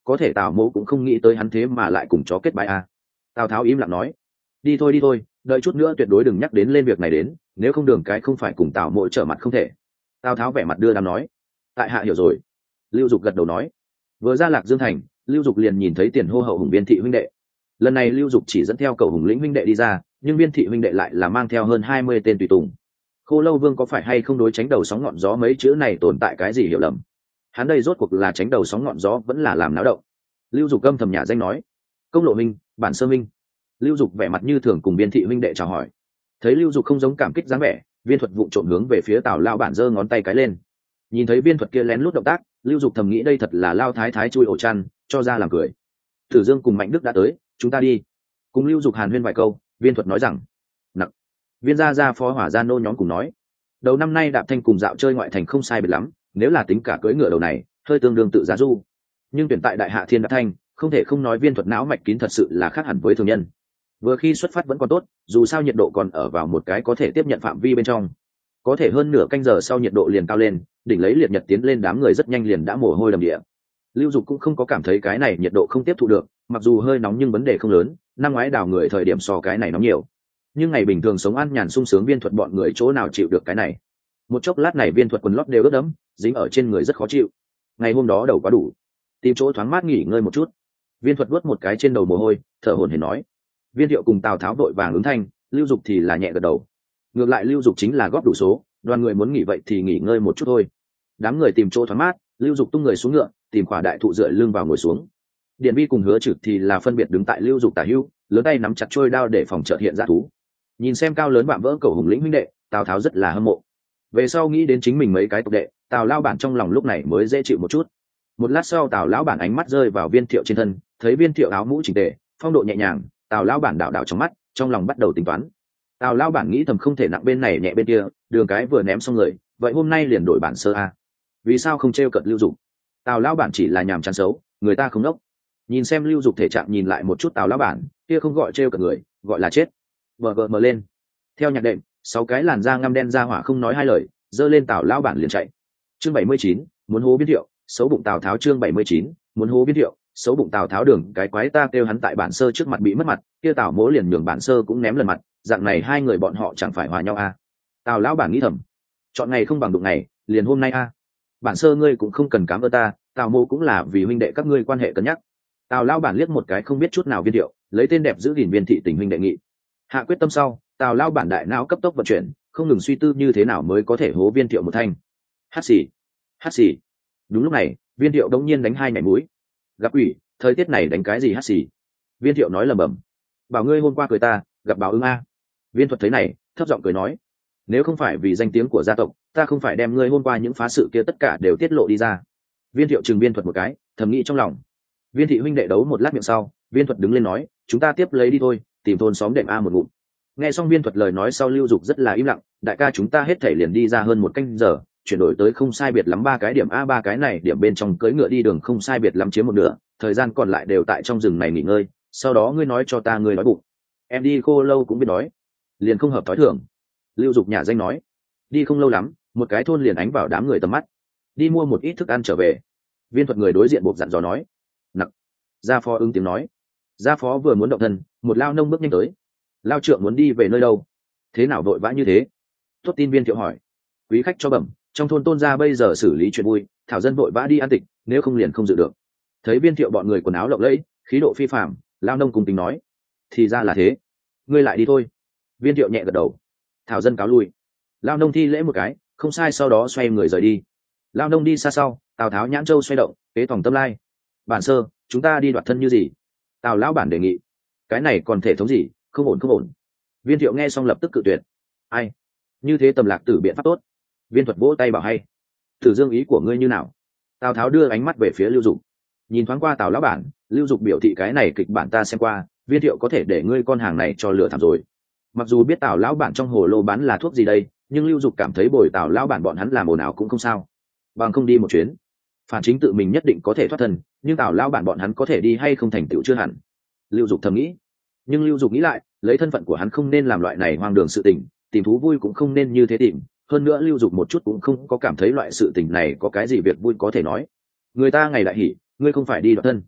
có thể Tào mỗ cũng không nghĩ tới hắn thế mà lại cùng chó kết bái a. Tào Tháo im lặng nói, đi thôi đi thôi, đợi chút nữa tuyệt đối đừng nhắc đến lên việc này đến, nếu không đường cái không phải cùng Tào mỗ trở mặt không thể. Tào Tháo vẻ mặt đưa đám nói, tại hạ hiểu rồi. Lưu Dục gật đầu nói. Vừa ra Lạc Dương thành, Lưu Dục liền nhìn thấy Tiền Hô hậu Hùng Viên thị huynh đệ. Lần này Lưu Dục chỉ dẫn theo cậu Hùng lĩnh huynh đệ đi ra, nhưng Viên thị huynh đệ lại là mang theo hơn 20 tên tùy tùng. Khô Lâu Vương có phải hay không đối tránh đầu sóng ngọn gió mấy chữ này tồn tại cái gì hiểu lầm? Hắn đây rốt cuộc là tránh đầu sóng ngọn gió vẫn là làm náo động? Lưu Dục âm thầm nhả danh nói, công lộ minh, bản sơ minh. Lưu Dục vẻ mặt như thường cùng Viên thị huynh đệ chào hỏi. Thấy Lưu Dục không giống cảm kích dáng vẻ, Viên Thuật vụng trộm hướng về phía Tào lao bản giơ ngón tay cái lên. Nhìn thấy Viên Thuật kia lén lút động tác, Lưu Dục thầm nghĩ đây thật là lao thái thái chui ổ chăn, cho ra làm cười. Tử Dương cùng Mạnh Đức đã tới, chúng ta đi. Cùng Lưu Dục hàn huyên vài câu, Viên Thuật nói rằng, nặng. Viên gia phó hỏa gia nô nhóm cùng nói, đầu năm nay Đạp Thanh cùng dạo chơi ngoại thành không sai biệt lắm, nếu là tính cả cưỡi ngựa đầu này, hơi tương đương tự giá du. Nhưng tuyển tại đại hạ thiên Đạp Thanh, không thể không nói Viên Thuật não mạch kín thật sự là khác hẳn với thường nhân. Vừa khi xuất phát vẫn còn tốt, dù sao nhiệt độ còn ở vào một cái có thể tiếp nhận phạm vi bên trong. Có thể hơn nửa canh giờ sau nhiệt độ liền cao lên, đỉnh lấy liệt nhật tiến lên, đám người rất nhanh liền đã mồ hôi đầm địa. Lưu Dục cũng không có cảm thấy cái này nhiệt độ không tiếp thụ được, mặc dù hơi nóng nhưng vấn đề không lớn, năm ngoái đào người thời điểm so cái này nóng nhiều. Nhưng ngày bình thường sống an nhàn sung sướng Viên Thuật bọn người chỗ nào chịu được cái này. Một chốc lát này Viên Thuật quần lót đều ướt đẫm, dính ở trên người rất khó chịu. Ngày hôm đó đầu quá đủ, tìm chỗ thoáng mát nghỉ ngơi một chút. Viên Thuật vuốt một cái trên đầu mồ hôi, thở hổn hển nói. Viên Thiệu cùng Tào Tháo vội vàng ứng thanh, Lưu Dục thì là nhẹ gật đầu. Ngược lại Lưu Dục chính là góp đủ số, đoàn người muốn nghỉ vậy thì nghỉ ngơi một chút thôi. Đám người tìm chỗ thoáng mát, Lưu Dục tung người xuống ngựa, tìm khỏa đại thụ dựa lưng vào ngồi xuống. Điện Vi cùng Hứa Trực thì là phân biệt đứng tại Lưu Dục tả hữu, lớn tay nắm chặt trôi đao để phòng chợt hiện ra thú. Nhìn xem cao lớn vạm vỡ cầu Hùng lĩnh huynh đệ, Tào Tháo rất là hâm mộ. Về sau nghĩ đến chính mình mấy cái tộc đệ, Tào lao bản trong lòng lúc này mới dễ chịu một chút. Một lát sau Tào lão bản ánh mắt rơi vào Viên Thiệu trên thân, thấy Viên Thiệu áo mũ chỉnh tề, phong độ nhẹ nhàng, Tào lão bản đảo đảo trong mắt, trong lòng bắt đầu tính toán. Tào lão bản nghĩ thầm không thể nặng bên này nhẹ bên kia, đường cái vừa ném xong người, vậy hôm nay liền đổi bản sơ a. Vì sao không trêu cợt Lưu Dục? Tào lão bản chỉ là nhàm chán xấu, người ta không nốc. Nhìn xem Lưu Dục thể trạng nhìn lại một chút Tào lão bản, kia không gọi trêu cợt người, gọi là chết. Mở lên. Theo nhạc đệm, 6 cái làn da ngăm đen ra hỏa không nói hai lời, giơ lên Tào lão bản liền chạy. Chương 79, muốn hố Viên Thiệu, xấu bụng Tào Tháo. Chương 79, muốn hố Viên Thiệu, xấu bụng Tào Tháo. Đường cái quái ta kêu hắn tại bản sơ trước mặt bị mất mặt, kia Tào mỗ liền nhường bản sơ cũng ném lần mặt, dạng này hai người bọn họ chẳng phải hòa nhau a. Tào lão bản nghĩ thầm, chọn ngày không bằng đụng ngày, liền hôm nay a. Bản sơ ngươi cũng không cần cám ơn ta, Tào mỗ cũng là vì huynh đệ các ngươi quan hệ cân nhắc. Tào lão bản liếc một cái không biết chút nào Viên Thiệu, lấy tên đẹp giữ gìn Viên thị tình huynh đệ nghị. Hạ quyết tâm sau, Tào lão bản đại não cấp tốc vận chuyển, không ngừng suy tư như thế nào mới có thể hố Viên Thiệu một thanh. Hát xì. Đúng lúc này, Viên Thiệu đống nhiên đánh hai nhảy mũi. Gặp ủy, thời tiết này đánh cái gì hát xì? Viên Thiệu nói lầm bầm. Bảo ngươi hôm qua cười ta, gặp báo ứng a. Viên Thuật thấy này, thấp giọng cười nói, nếu không phải vì danh tiếng của gia tộc, ta không phải đem ngươi hôm qua những phá sự kia tất cả đều tiết lộ đi ra. Viên Thiệu chừng Viên Thuật một cái, thầm nghĩ trong lòng. Viên thị huynh đệ đấu một lát miệng sau, Viên Thuật đứng lên nói, chúng ta tiếp lấy đi thôi, tìm thôn xóm đệm a một ngụm. Nghe xong Viên Thuật lời nói sau, Lưu Dục rất là im lặng. Đại ca chúng ta hết thảy liền đi ra hơn một canh giờ, chuyển đổi tới không sai biệt lắm 3 cái điểm a, 3 cái này điểm bên trong cưỡi ngựa đi đường không sai biệt lắm chiếm một nửa, thời gian còn lại đều tại trong rừng này nghỉ ngơi. Sau đó ngươi nói cho ta ngươi đói bụng. Em đi Khô Lâu cũng biết đói, liền không hợp thói thường. Lưu Dục nhà danh nói, đi không lâu lắm, một cái thôn liền ánh vào đám người tầm mắt. Đi mua một ít thức ăn trở về. Viên Thuật người đối diện buộc dặn dò nói. Nặc. Gia phó ứng tiếng nói. Gia phó vừa muốn động thân, một lao nông bước nhanh tới. Lao trượng muốn đi về nơi đâu? Thế nào vội vã như thế? Tốt tin Viên Thiệu hỏi. Quý khách cho bẩm, trong thôn Tôn gia bây giờ xử lý chuyện vui, thảo dân vội vã đi ăn tịch, nếu không liền không dự được. Thấy Viên Thiệu bọn người quần áo lộng lẫy, khí độ phi phàm, lao nông cùng tính nói. Thì ra là thế, ngươi lại đi thôi. Viên Thiệu nhẹ gật đầu. Thảo dân cáo lui. Lao nông thi lễ một cái, không sai, sau đó xoay người rời đi. Lao nông đi xa sau, Tào Tháo nhãn châu xoay động, kế tòng tâm lai. Bản sơ, chúng ta đi đoạt thân như gì? Tào lão bản đề nghị. Cái này còn thể thống gì, không ổn. Viên Thiệu nghe xong lập tức cự tuyệt. Ai? Như thế Tầm Lạc Tử biện pháp tốt. Viên Thuật vỗ tay bảo hay. Tử Dương ý của ngươi như nào? Tào Tháo đưa ánh mắt về phía Lưu Dục. Nhìn thoáng qua Tào lão bản, Lưu Dục biểu thị cái này kịch bản ta xem qua, Viên Thiệu có thể để ngươi con hàng này cho lừa thảm rồi. Mặc dù biết Tào lão bản trong hồ lô bán là thuốc gì đây, nhưng Lưu Dục cảm thấy bồi Tào lão bản bọn hắn làm ồn ào cũng không sao. Bằng không đi một chuyến, phản chính tự mình nhất định có thể thoát thân, nhưng Tào lão bản bọn hắn có thể đi hay không thành tựu chưa hẳn. Lưu Dục thầm nghĩ. Nhưng Lưu Dục nghĩ lại, lấy thân phận của hắn không nên làm loại này hoang đường sự tình, tìm thú vui cũng không nên như thế tìm. Hơn nữa Lưu Dục một chút cũng không có cảm thấy loại sự tình này có cái gì việc vui có thể nói. Người ta ngày đại hỉ, ngươi không phải đi đoạt thân.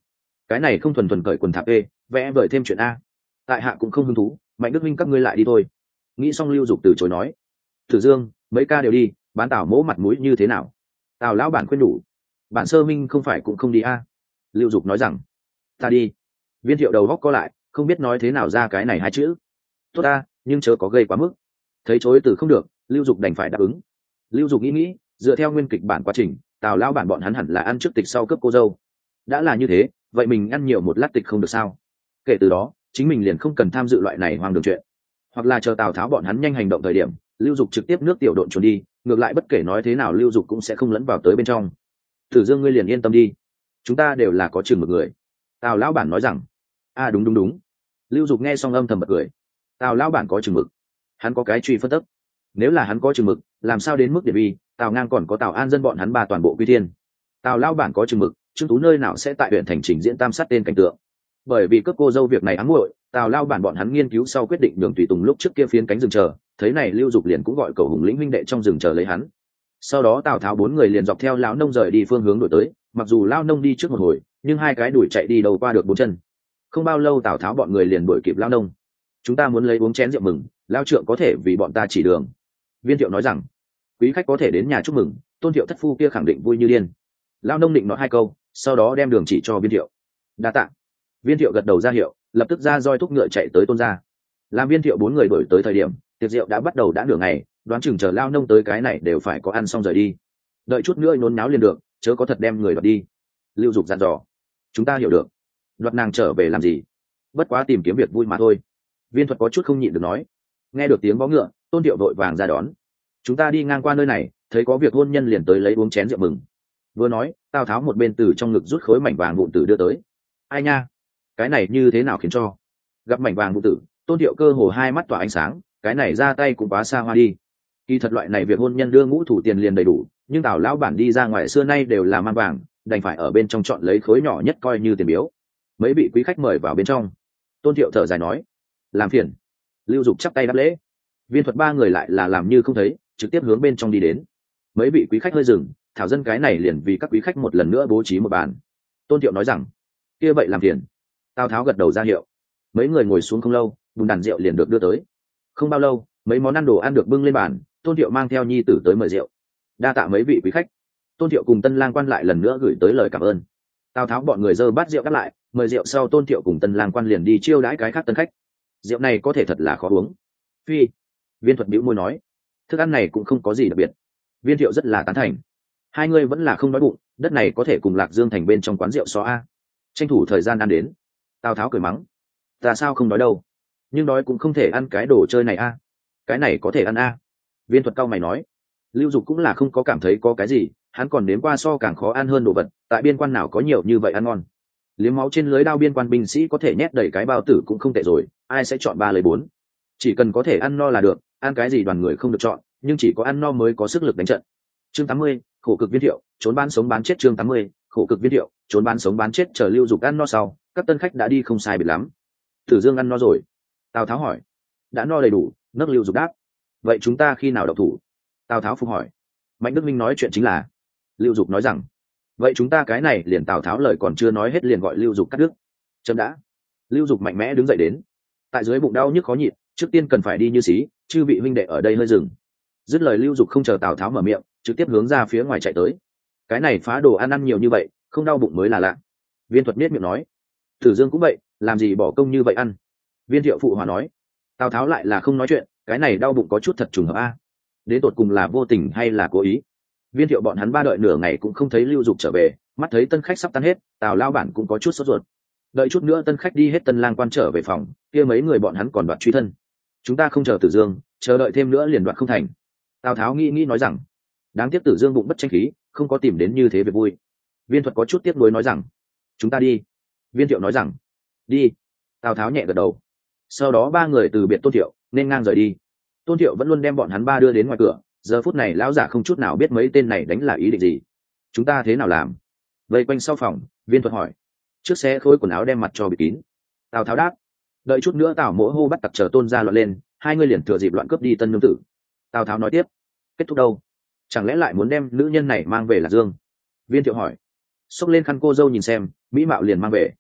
cái này không thuần thuần cởi quần thạp ê, vẽ vời thêm chuyện a. Tại hạ cũng không hứng thú, Mạnh Đức Minh các ngươi lại đi thôi. Nghĩ xong Lưu Dục từ chối nói. Tử Dương, mấy ca đều đi, bán Tào Mỗ mặt mũi như thế nào? Tào lão bản khuyên đủ. Bản Sơ Minh không phải cũng không đi a. Lưu Dục nói rằng, ta đi. Viên Thiệu đầu góc co lại, không biết nói thế nào ra cái này hai chữ. Tốt ta, nhưng chớ có gây quá mức. Thấy chối từ không được, Lưu Dục đành phải đáp ứng. Lưu Dục nghĩ, dựa theo nguyên kịch bản quá trình, Tào lão bản bọn hắn hẳn là ăn trước tịch sau cướp cô dâu. Đã là như thế, vậy mình ăn nhiều một lát tịch không được sao? Kể từ đó, chính mình liền không cần tham dự loại này hoang đường chuyện, hoặc là chờ Tào Tháo bọn hắn nhanh hành động thời điểm, Lưu Dục trực tiếp nước tiểu độn trốn đi, ngược lại bất kể nói thế nào Lưu Dục cũng sẽ không lẫn vào tới bên trong. Tử Dương ngươi liền yên tâm đi, chúng ta đều là có chừng một người. Tào lão bản nói rằng. Đúng. Lưu Dục nghe xong âm thầm bật cười. Tào lão bản có chừng mực, hắn có cái truy phân tức. Nếu là hắn có chừng mực, làm sao đến mức điện vi Tào Ngang còn có Tào An dân bọn hắn ba toàn bộ quy thiên. Tào lão bản có chừng mực, Trương Tú nơi nào sẽ tại huyện thành trình diễn tam sát tên cảnh tượng. Bởi vì cướp cô dâu việc này ám muội, Tào lão bản bọn hắn nghiên cứu sau quyết định nhường tùy tùng lúc trước kia phiến cánh rừng chờ, thấy này Lưu Dục liền cũng gọi cầu hùng lĩnh huynh đệ trong rừng chờ lấy hắn. Sau đó Tào Tháo bốn người liền dọc theo lão nông rời đi phương hướng đổi tới, mặc dù lão nông đi trước một hồi, nhưng hai cái đuổi chạy đi đâu qua được bốn chân. Không bao lâu Tào Tháo bọn người liền đuổi kịp lão nông. Chúng ta muốn lấy uống chén rượu mừng, lão trượng có thể vì bọn ta chỉ đường. Viên Thiệu nói rằng, quý khách có thể đến nhà chúc mừng, Tôn Thiệu thất phu kia khẳng định vui như điên. Lão nông định nói hai câu, sau đó đem đường chỉ cho Viên Thiệu. Đa tạ. Viên Thiệu gật đầu ra hiệu, lập tức ra roi thúc ngựa chạy tới Tôn gia. Làm Viên Thiệu bốn người đuổi tới thời điểm, tiệc rượu đã bắt đầu đã nửa ngày, đoán chừng chờ lão nông tới cái này đều phải có ăn xong rời đi. Đợi chút nữa nôn náo liền được, chớ có thật đem người đoạt đi. Lưu Dục dặn dò. Chúng ta hiểu được. Đoạt nàng trở về làm gì? Bất quá tìm kiếm việc vui mà thôi. Viên Thuật có chút không nhịn được nói. Nghe được tiếng vó ngựa, Tôn Thiệu vội vàng ra đón. Chúng ta đi ngang qua nơi này, thấy có việc hôn nhân liền tới lấy uống chén rượu mừng. Vừa nói, Tào Tháo một bên từ trong ngực rút khối mảnh vàng vụn tử đưa tới. Ai nha, cái này như thế nào khiến cho? Gặp mảnh vàng vụn tử, Tôn Thiệu cơ hồ hai mắt tỏa ánh sáng, cái này ra tay cũng quá xa hoa đi. Kỳ thật loại này việc hôn nhân đưa ngũ thủ tiền liền đầy đủ, nhưng Tào lão bản đi ra ngoài xưa nay đều là mang vàng, đành phải ở bên trong chọn lấy khối nhỏ nhất coi như tiền biếu. Mấy vị quý khách mời vào bên trong. Tôn Thiệu thở dài nói, làm phiền. Lưu Dục chắp tay đáp lễ. Viên Thuật ba người lại là làm như không thấy, trực tiếp hướng bên trong đi đến. Mấy vị quý khách hơi dừng, thảo dân cái này liền vì các quý khách một lần nữa bố trí một bàn. Tôn Thiệu nói rằng, kia vậy làm phiền. Tào Tháo gật đầu ra hiệu. Mấy người ngồi xuống không lâu, bùn đàn rượu liền được đưa tới. Không bao lâu, mấy món ăn đồ ăn được bưng lên bàn, Tôn Thiệu mang theo nhi tử tới mời rượu. Đa tạ mấy vị quý khách. Tôn Thiệu cùng Tân Lang Quan lại lần nữa gửi tới lời cảm ơn. Tào Tháo bọn người dơ bát rượu đáp lại, mời rượu sau Tôn Thiệu cùng Tân Lang Quan liền đi chiêu đãi cái khác tân khách. Rượu này có thể thật là khó uống. Phi. Viên Thuật bĩu môi nói, thức ăn này cũng không có gì đặc biệt. Viên Thiệu rất là tán thành. Hai người vẫn là không đói bụng, đất này có thể cùng Lạc Dương thành bên trong quán rượu xó a. Tranh thủ thời gian ăn đến. Tào Tháo cười mắng, ta sao không đói đâu, nhưng đói cũng không thể ăn cái đồ chơi này a. Cái này có thể ăn a. Viên Thuật cau mày nói. Lưu Dục cũng là không có cảm thấy có cái gì, hắn còn nếm qua so càng khó ăn hơn đồ vật, tại biên quan nào có nhiều như vậy ăn ngon. Liếm máu trên lưới đao biên quan binh sĩ có thể nhét đầy cái bao tử cũng không tệ rồi, ai sẽ chọn ba lấy bốn. Chỉ cần có thể ăn no là được, ăn cái gì đoàn người không được chọn, nhưng chỉ có ăn no mới có sức lực đánh trận. Chương 80, khổ cực Viên Thiệu, trốn bán sống bán chết. Chương 80, khổ cực Viên Thiệu, trốn bán sống bán chết. Chờ Lưu Dục ăn no sau, các tân khách đã đi không sai biệt lắm. Tử Dương ăn no rồi. Tào Tháo hỏi. Đã no đầy đủ. Nấc Lưu Dục đáp. Vậy chúng ta khi nào động thủ? Tào Tháo phục hỏi. Mạnh Đức Minh nói chuyện chính là. Lưu Dục nói rằng, vậy chúng ta cái này liền. Tào Tháo lời còn chưa nói hết liền gọi Lưu Dục cắt đứt. Chấm đã. Lưu Dục mạnh mẽ đứng dậy đến. Tại dưới bụng đau nhức khó nhịn, trước tiên cần phải đi như xí, chư vị huynh đệ ở đây hơi dừng. Dứt lời Lưu Dục không chờ Tào Tháo mở miệng, trực tiếp hướng ra phía ngoài chạy tới. Cái này phá đồ ăn nhiều như vậy, không đau bụng mới là lạ. Viên Thuật biết miệng nói. Tử Dương cũng vậy, làm gì bỏ công như vậy ăn. Viên Thiệu phụ hòa nói. Tào Tháo lại là không nói chuyện, cái này đau bụng có chút thật trùng hợp a. Đến tột cùng là vô tình hay là cố ý. Viên Thiệu bọn hắn ba đợi nửa ngày cũng không thấy Lưu Dục trở về, mắt thấy tân khách sắp tan hết, Tào lao bản cũng có chút sốt ruột. Đợi chút nữa tân khách đi hết, Tân Lang Quan trở về phòng, kia mấy người bọn hắn còn đoạt truy thân. Chúng ta không chờ Tử Dương, chờ đợi thêm nữa liền đoạt không thành. Tào Tháo nghĩ nói rằng, đáng tiếc Tử Dương bụng bất tranh khí, không có tìm đến như thế việc vui. Viên Thuật có chút tiếc nuối nói rằng, chúng ta đi. Viên Thiệu nói rằng, đi. Tào Tháo nhẹ gật đầu. Sau đó ba người từ biệt Tôn Thiệu nên ngang rời đi. Tôn Thiệu vẫn luôn đem bọn hắn ba đưa đến ngoài cửa, giờ phút này lão giả không chút nào biết mấy tên này đánh là ý định gì. Chúng ta thế nào làm? Vây quanh sau phòng, Viên Thuật hỏi. Trước xe khối quần áo đem mặt cho bịt kín. Tào Tháo đáp. Đợi chút nữa Tào Mỗ hô bắt tặc chờ Tôn ra loạn lên, hai người liền thừa dịp loạn cướp đi tân nương tử. Tào Tháo nói tiếp. Kết thúc đâu? Chẳng lẽ lại muốn đem nữ nhân này mang về Lạc Dương? Viên Thiệu hỏi. Xốc lên khăn cô dâu nhìn xem, mỹ mạo liền mang về.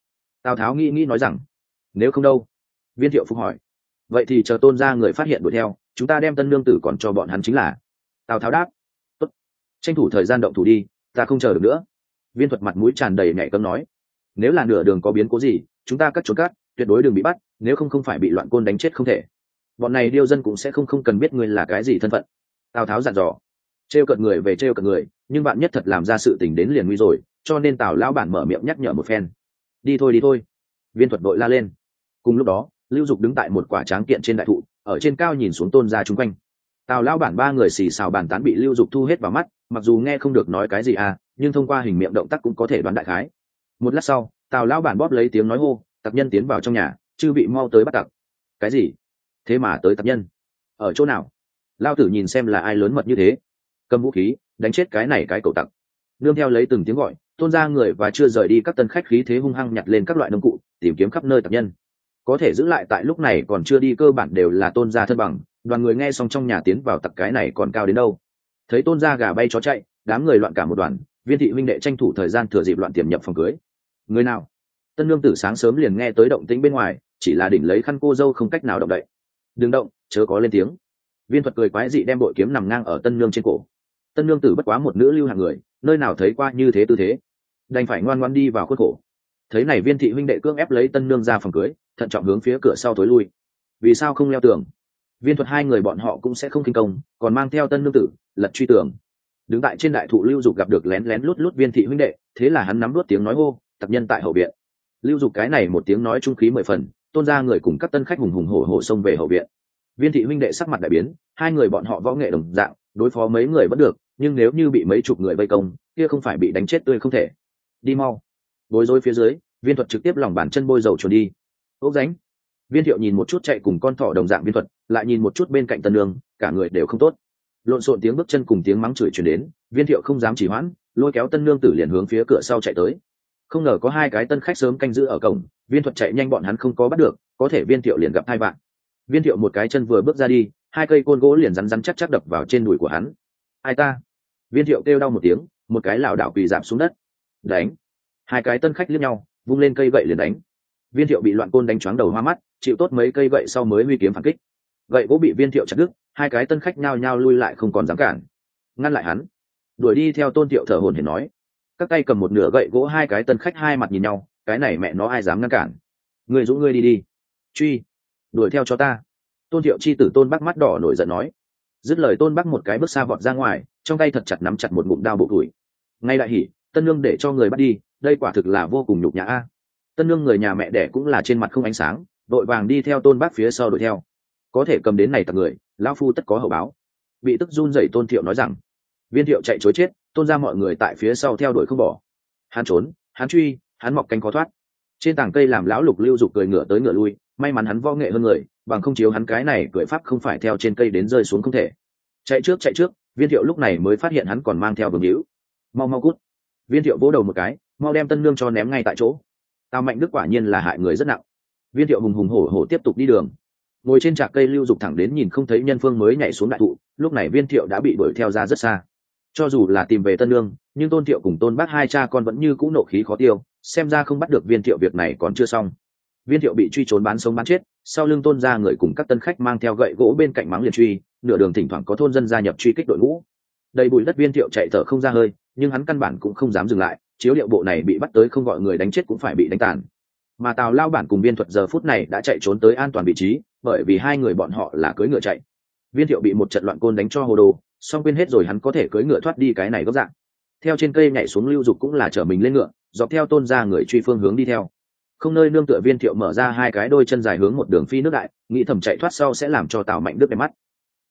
Tào Tháo nghĩ nói rằng, nếu không đâu? Viên Thiệu phục hỏi. Vậy thì chờ Tôn gia người phát hiện đuổi theo, chúng ta đem Tân Nương Tử còn cho bọn hắn chính là. Tào Tháo đáp. Tốt, tranh thủ thời gian động thủ đi, ta không chờ được nữa. Viên Thuật mặt mũi tràn đầy nhạy cấm nói, nếu là nửa đường có biến cố gì, chúng ta cắt trốn cắt, tuyệt đối đừng bị bắt, nếu không phải bị loạn côn đánh chết không thể. Bọn này điêu dân cũng sẽ không cần biết ngươi là cái gì thân phận. Tào Tháo dặn dò. Trêu cợt người về trêu cợt người, nhưng bạn nhất thật làm ra sự tình đến liền nguy rồi, cho nên Tào lão bản mở miệng nhắc nhở một phen. Đi thôi. Viên Thuật đội la lên. Cùng lúc đó, Lưu Dục đứng tại một quả tráng kiện trên đại thụ, ở trên cao nhìn xuống Tôn gia chung quanh. Tào lão bản ba người xì xào bàn tán bị Lưu Dục thu hết vào mắt, mặc dù nghe không được nói cái gì nhưng thông qua hình miệng động tác cũng có thể đoán đại khái. Một lát sau, Tào lão bản bóp lấy tiếng nói hô, tặc nhân tiến vào trong nhà, chư vị mau tới bắt tặc. Cái gì? Thế mà tới tặc nhân? Ở chỗ nào? Lao tử nhìn xem là ai lớn mật như thế. Cầm vũ khí, đánh chết cái này cái cậu tặc. Nương theo lấy từng tiếng gọi, Tôn gia người và chưa rời đi các tân khách khí thế hung hăng nhặt lên các loại nông cụ, tìm kiếm khắp nơi tặc nhân. Có thể giữ lại tại lúc này còn chưa đi cơ bản đều là Tôn gia thân bằng, đoàn người nghe xong trong nhà tiến vào tặc cái này còn cao đến đâu. Thấy Tôn gia gà bay chó chạy, đám người loạn cả một đoàn, Viên thị huynh đệ tranh thủ thời gian thừa dịp loạn tiềm nhập phòng cưới. Người nào? Tân Nương Tử sáng sớm liền nghe tới động tĩnh bên ngoài, chỉ là đỉnh lấy khăn cô dâu không cách nào động đậy. Đừng động, chớ có lên tiếng. Viên Thuật cười quái dị đem bội kiếm nằm ngang ở Tân Nương trên cổ. Tân Nương Tử bất quá một nữ lưu hạng người, nơi nào thấy qua như thế tư thế, đành phải ngoan ngoãn đi vào khuất khổ. Thấy này Viên thị huynh đệ cưỡng ép lấy Tân Nương ra phòng cưới, thận trọng hướng phía cửa sau tối lui. Vì sao không leo tường? Viên Thuật hai người bọn họ cũng sẽ không kinh công, còn mang theo Tân Nương Tử lật truy tường. Đứng tại trên đại thụ Lưu Dục gặp được lén lén lút lút Viên thị huynh đệ, thế là hắn nắm đuốt tiếng nói hô, tặc nhân tại hậu viện. Lưu Dục cái này một tiếng nói trung khí 10 phần, Tôn gia người cùng các tân khách hùng hùng hổ hổ xông về hậu viện. Viên thị huynh đệ sắc mặt đại biến, hai người bọn họ võ nghệ đồng dạng, đối phó mấy người vẫn được, nhưng nếu như bị mấy chục người vây công, kia không phải bị đánh chết tươi không thể. Đi mau. Bối rối phía dưới, Viên Thuật trực tiếp lòng bàn chân bôi dầu chuồn đi. Ốc dánh. Viên Thiệu nhìn một chút chạy cùng con thỏ đồng dạng Viên Thuật, lại nhìn một chút bên cạnh Tân Nương, cả người đều không tốt. Lộn xộn tiếng bước chân cùng tiếng mắng chửi truyền đến, Viên Thiệu không dám trì hoãn, lôi kéo Tân Nương Tử liền hướng phía cửa sau chạy tới. Không ngờ có hai cái tân khách sớm canh giữ ở cổng, Viên Thuật chạy nhanh bọn hắn không có bắt được, có thể Viên Thiệu liền gặp hai bạn. Viên Thiệu một cái chân vừa bước ra đi, hai cây côn gỗ liền rắn rắn chắc chắc đập vào trên đùi của hắn. Ai ta? Viên Thiệu kêu đau một tiếng, một cái lảo đảo quỳ rạp xuống đất. Đánh! Hai cái tân khách liếc nhau, vung lên cây gậy liền đánh. Viên Thiệu bị loạn côn đánh choáng đầu hoa mắt, chịu tốt mấy cây gậy sau mới huy kiếm phản kích. Gậy gỗ bị Viên Thiệu chặt đứt, hai cái tân khách nhao nhao lui lại không còn dám cản. Ngăn lại hắn. Đuổi đi theo Tôn Thiệu thở hổn hển nói. Các tay cầm một nửa gậy gỗ, hai cái tân khách hai mặt nhìn nhau, cái này mẹ nó ai dám ngăn cản? Người dũng ngươi đi. Truy! Đuổi theo cho ta. Tôn Thiệu chi tử Tôn Bắc mắt đỏ nổi giận nói. Dứt lời Tôn Bắc một cái bước xa vọt ra ngoài, trong tay thật chặt nắm chặt một ngụm đao bộ tuổi. Ngay đại hỉ, Tân Nương để cho người bắt đi, đây quả thực là vô cùng nhục nhã a. Tân Nương người nhà mẹ đẻ cũng là trên mặt không ánh sáng, đội vàng đi theo Tôn Bắc phía sau đuổi theo. Có thể cầm đến này tặc người, lão phu tất có hậu báo. Bị tức run rẩy Tôn Thiệu nói rằng. Viên Thiệu chạy chối chết, Tôn ra mọi người tại phía sau theo đuổi không bỏ. Hắn trốn, hắn truy, hắn mọc cánh khó thoát. Trên tảng cây làm lão Lục Lưu Dục cười ngựa tới ngựa lui, may mắn hắn võ nghệ hơn người, bằng không chiếu hắn cái này cưỡi pháp không phải theo trên cây đến rơi xuống không thể. Chạy trước, Viên Thiệu lúc này mới phát hiện hắn còn mang theo vương hữu. Mau cút. Viên Thiệu vỗ đầu một cái, mau đem Tân Nương cho ném ngay tại chỗ. Tào Mạnh Đức quả nhiên là hại người rất nặng. Viên Thiệu hùng hùng hổ hổ tiếp tục đi đường. Ngồi trên trạc cây Lưu Dục thẳng đến nhìn không thấy nhân phương mới nhảy xuống đại thụ, lúc này Viên Thiệu đã bị đuổi theo ra rất xa. Cho dù là tìm về Tân Nương, nhưng Tôn Thiệu cùng Tôn Bác hai cha con vẫn như cũ nộ khí khó tiêu, xem ra không bắt được Viên Thiệu việc này còn chưa xong. Viên Thiệu bị truy trốn bán sống bán chết, sau lưng Tôn gia người cùng các tân khách mang theo gậy gỗ bên cạnh mắng liền truy, nửa đường thỉnh thoảng có thôn dân gia nhập truy kích đội ngũ. Đầy bụi đất Viên Thiệu chạy thở không ra hơi, nhưng hắn căn bản cũng không dám dừng lại, chiếu điệu bộ này bị bắt tới không gọi người đánh chết cũng phải bị đánh tàn. Mà Tào lao bản cùng Viên Thuật giờ phút này đã chạy trốn tới an toàn vị trí, bởi vì hai người bọn họ là cưỡi ngựa chạy. Viên Thiệu bị một trận loạn côn đánh cho hồ đồ, song quên hết rồi hắn có thể cưỡi ngựa thoát đi cái này góc dạng. Theo trên cây nhảy xuống Lưu Dục cũng là chở mình lên ngựa, dọc theo Tôn gia người truy phương hướng đi theo. Không nơi nương tựa Viên Thiệu mở ra hai cái đôi chân dài hướng một đường phi nước đại, nghĩ thầm chạy thoát sau sẽ làm cho Tào Mạnh Đức đẹp mắt.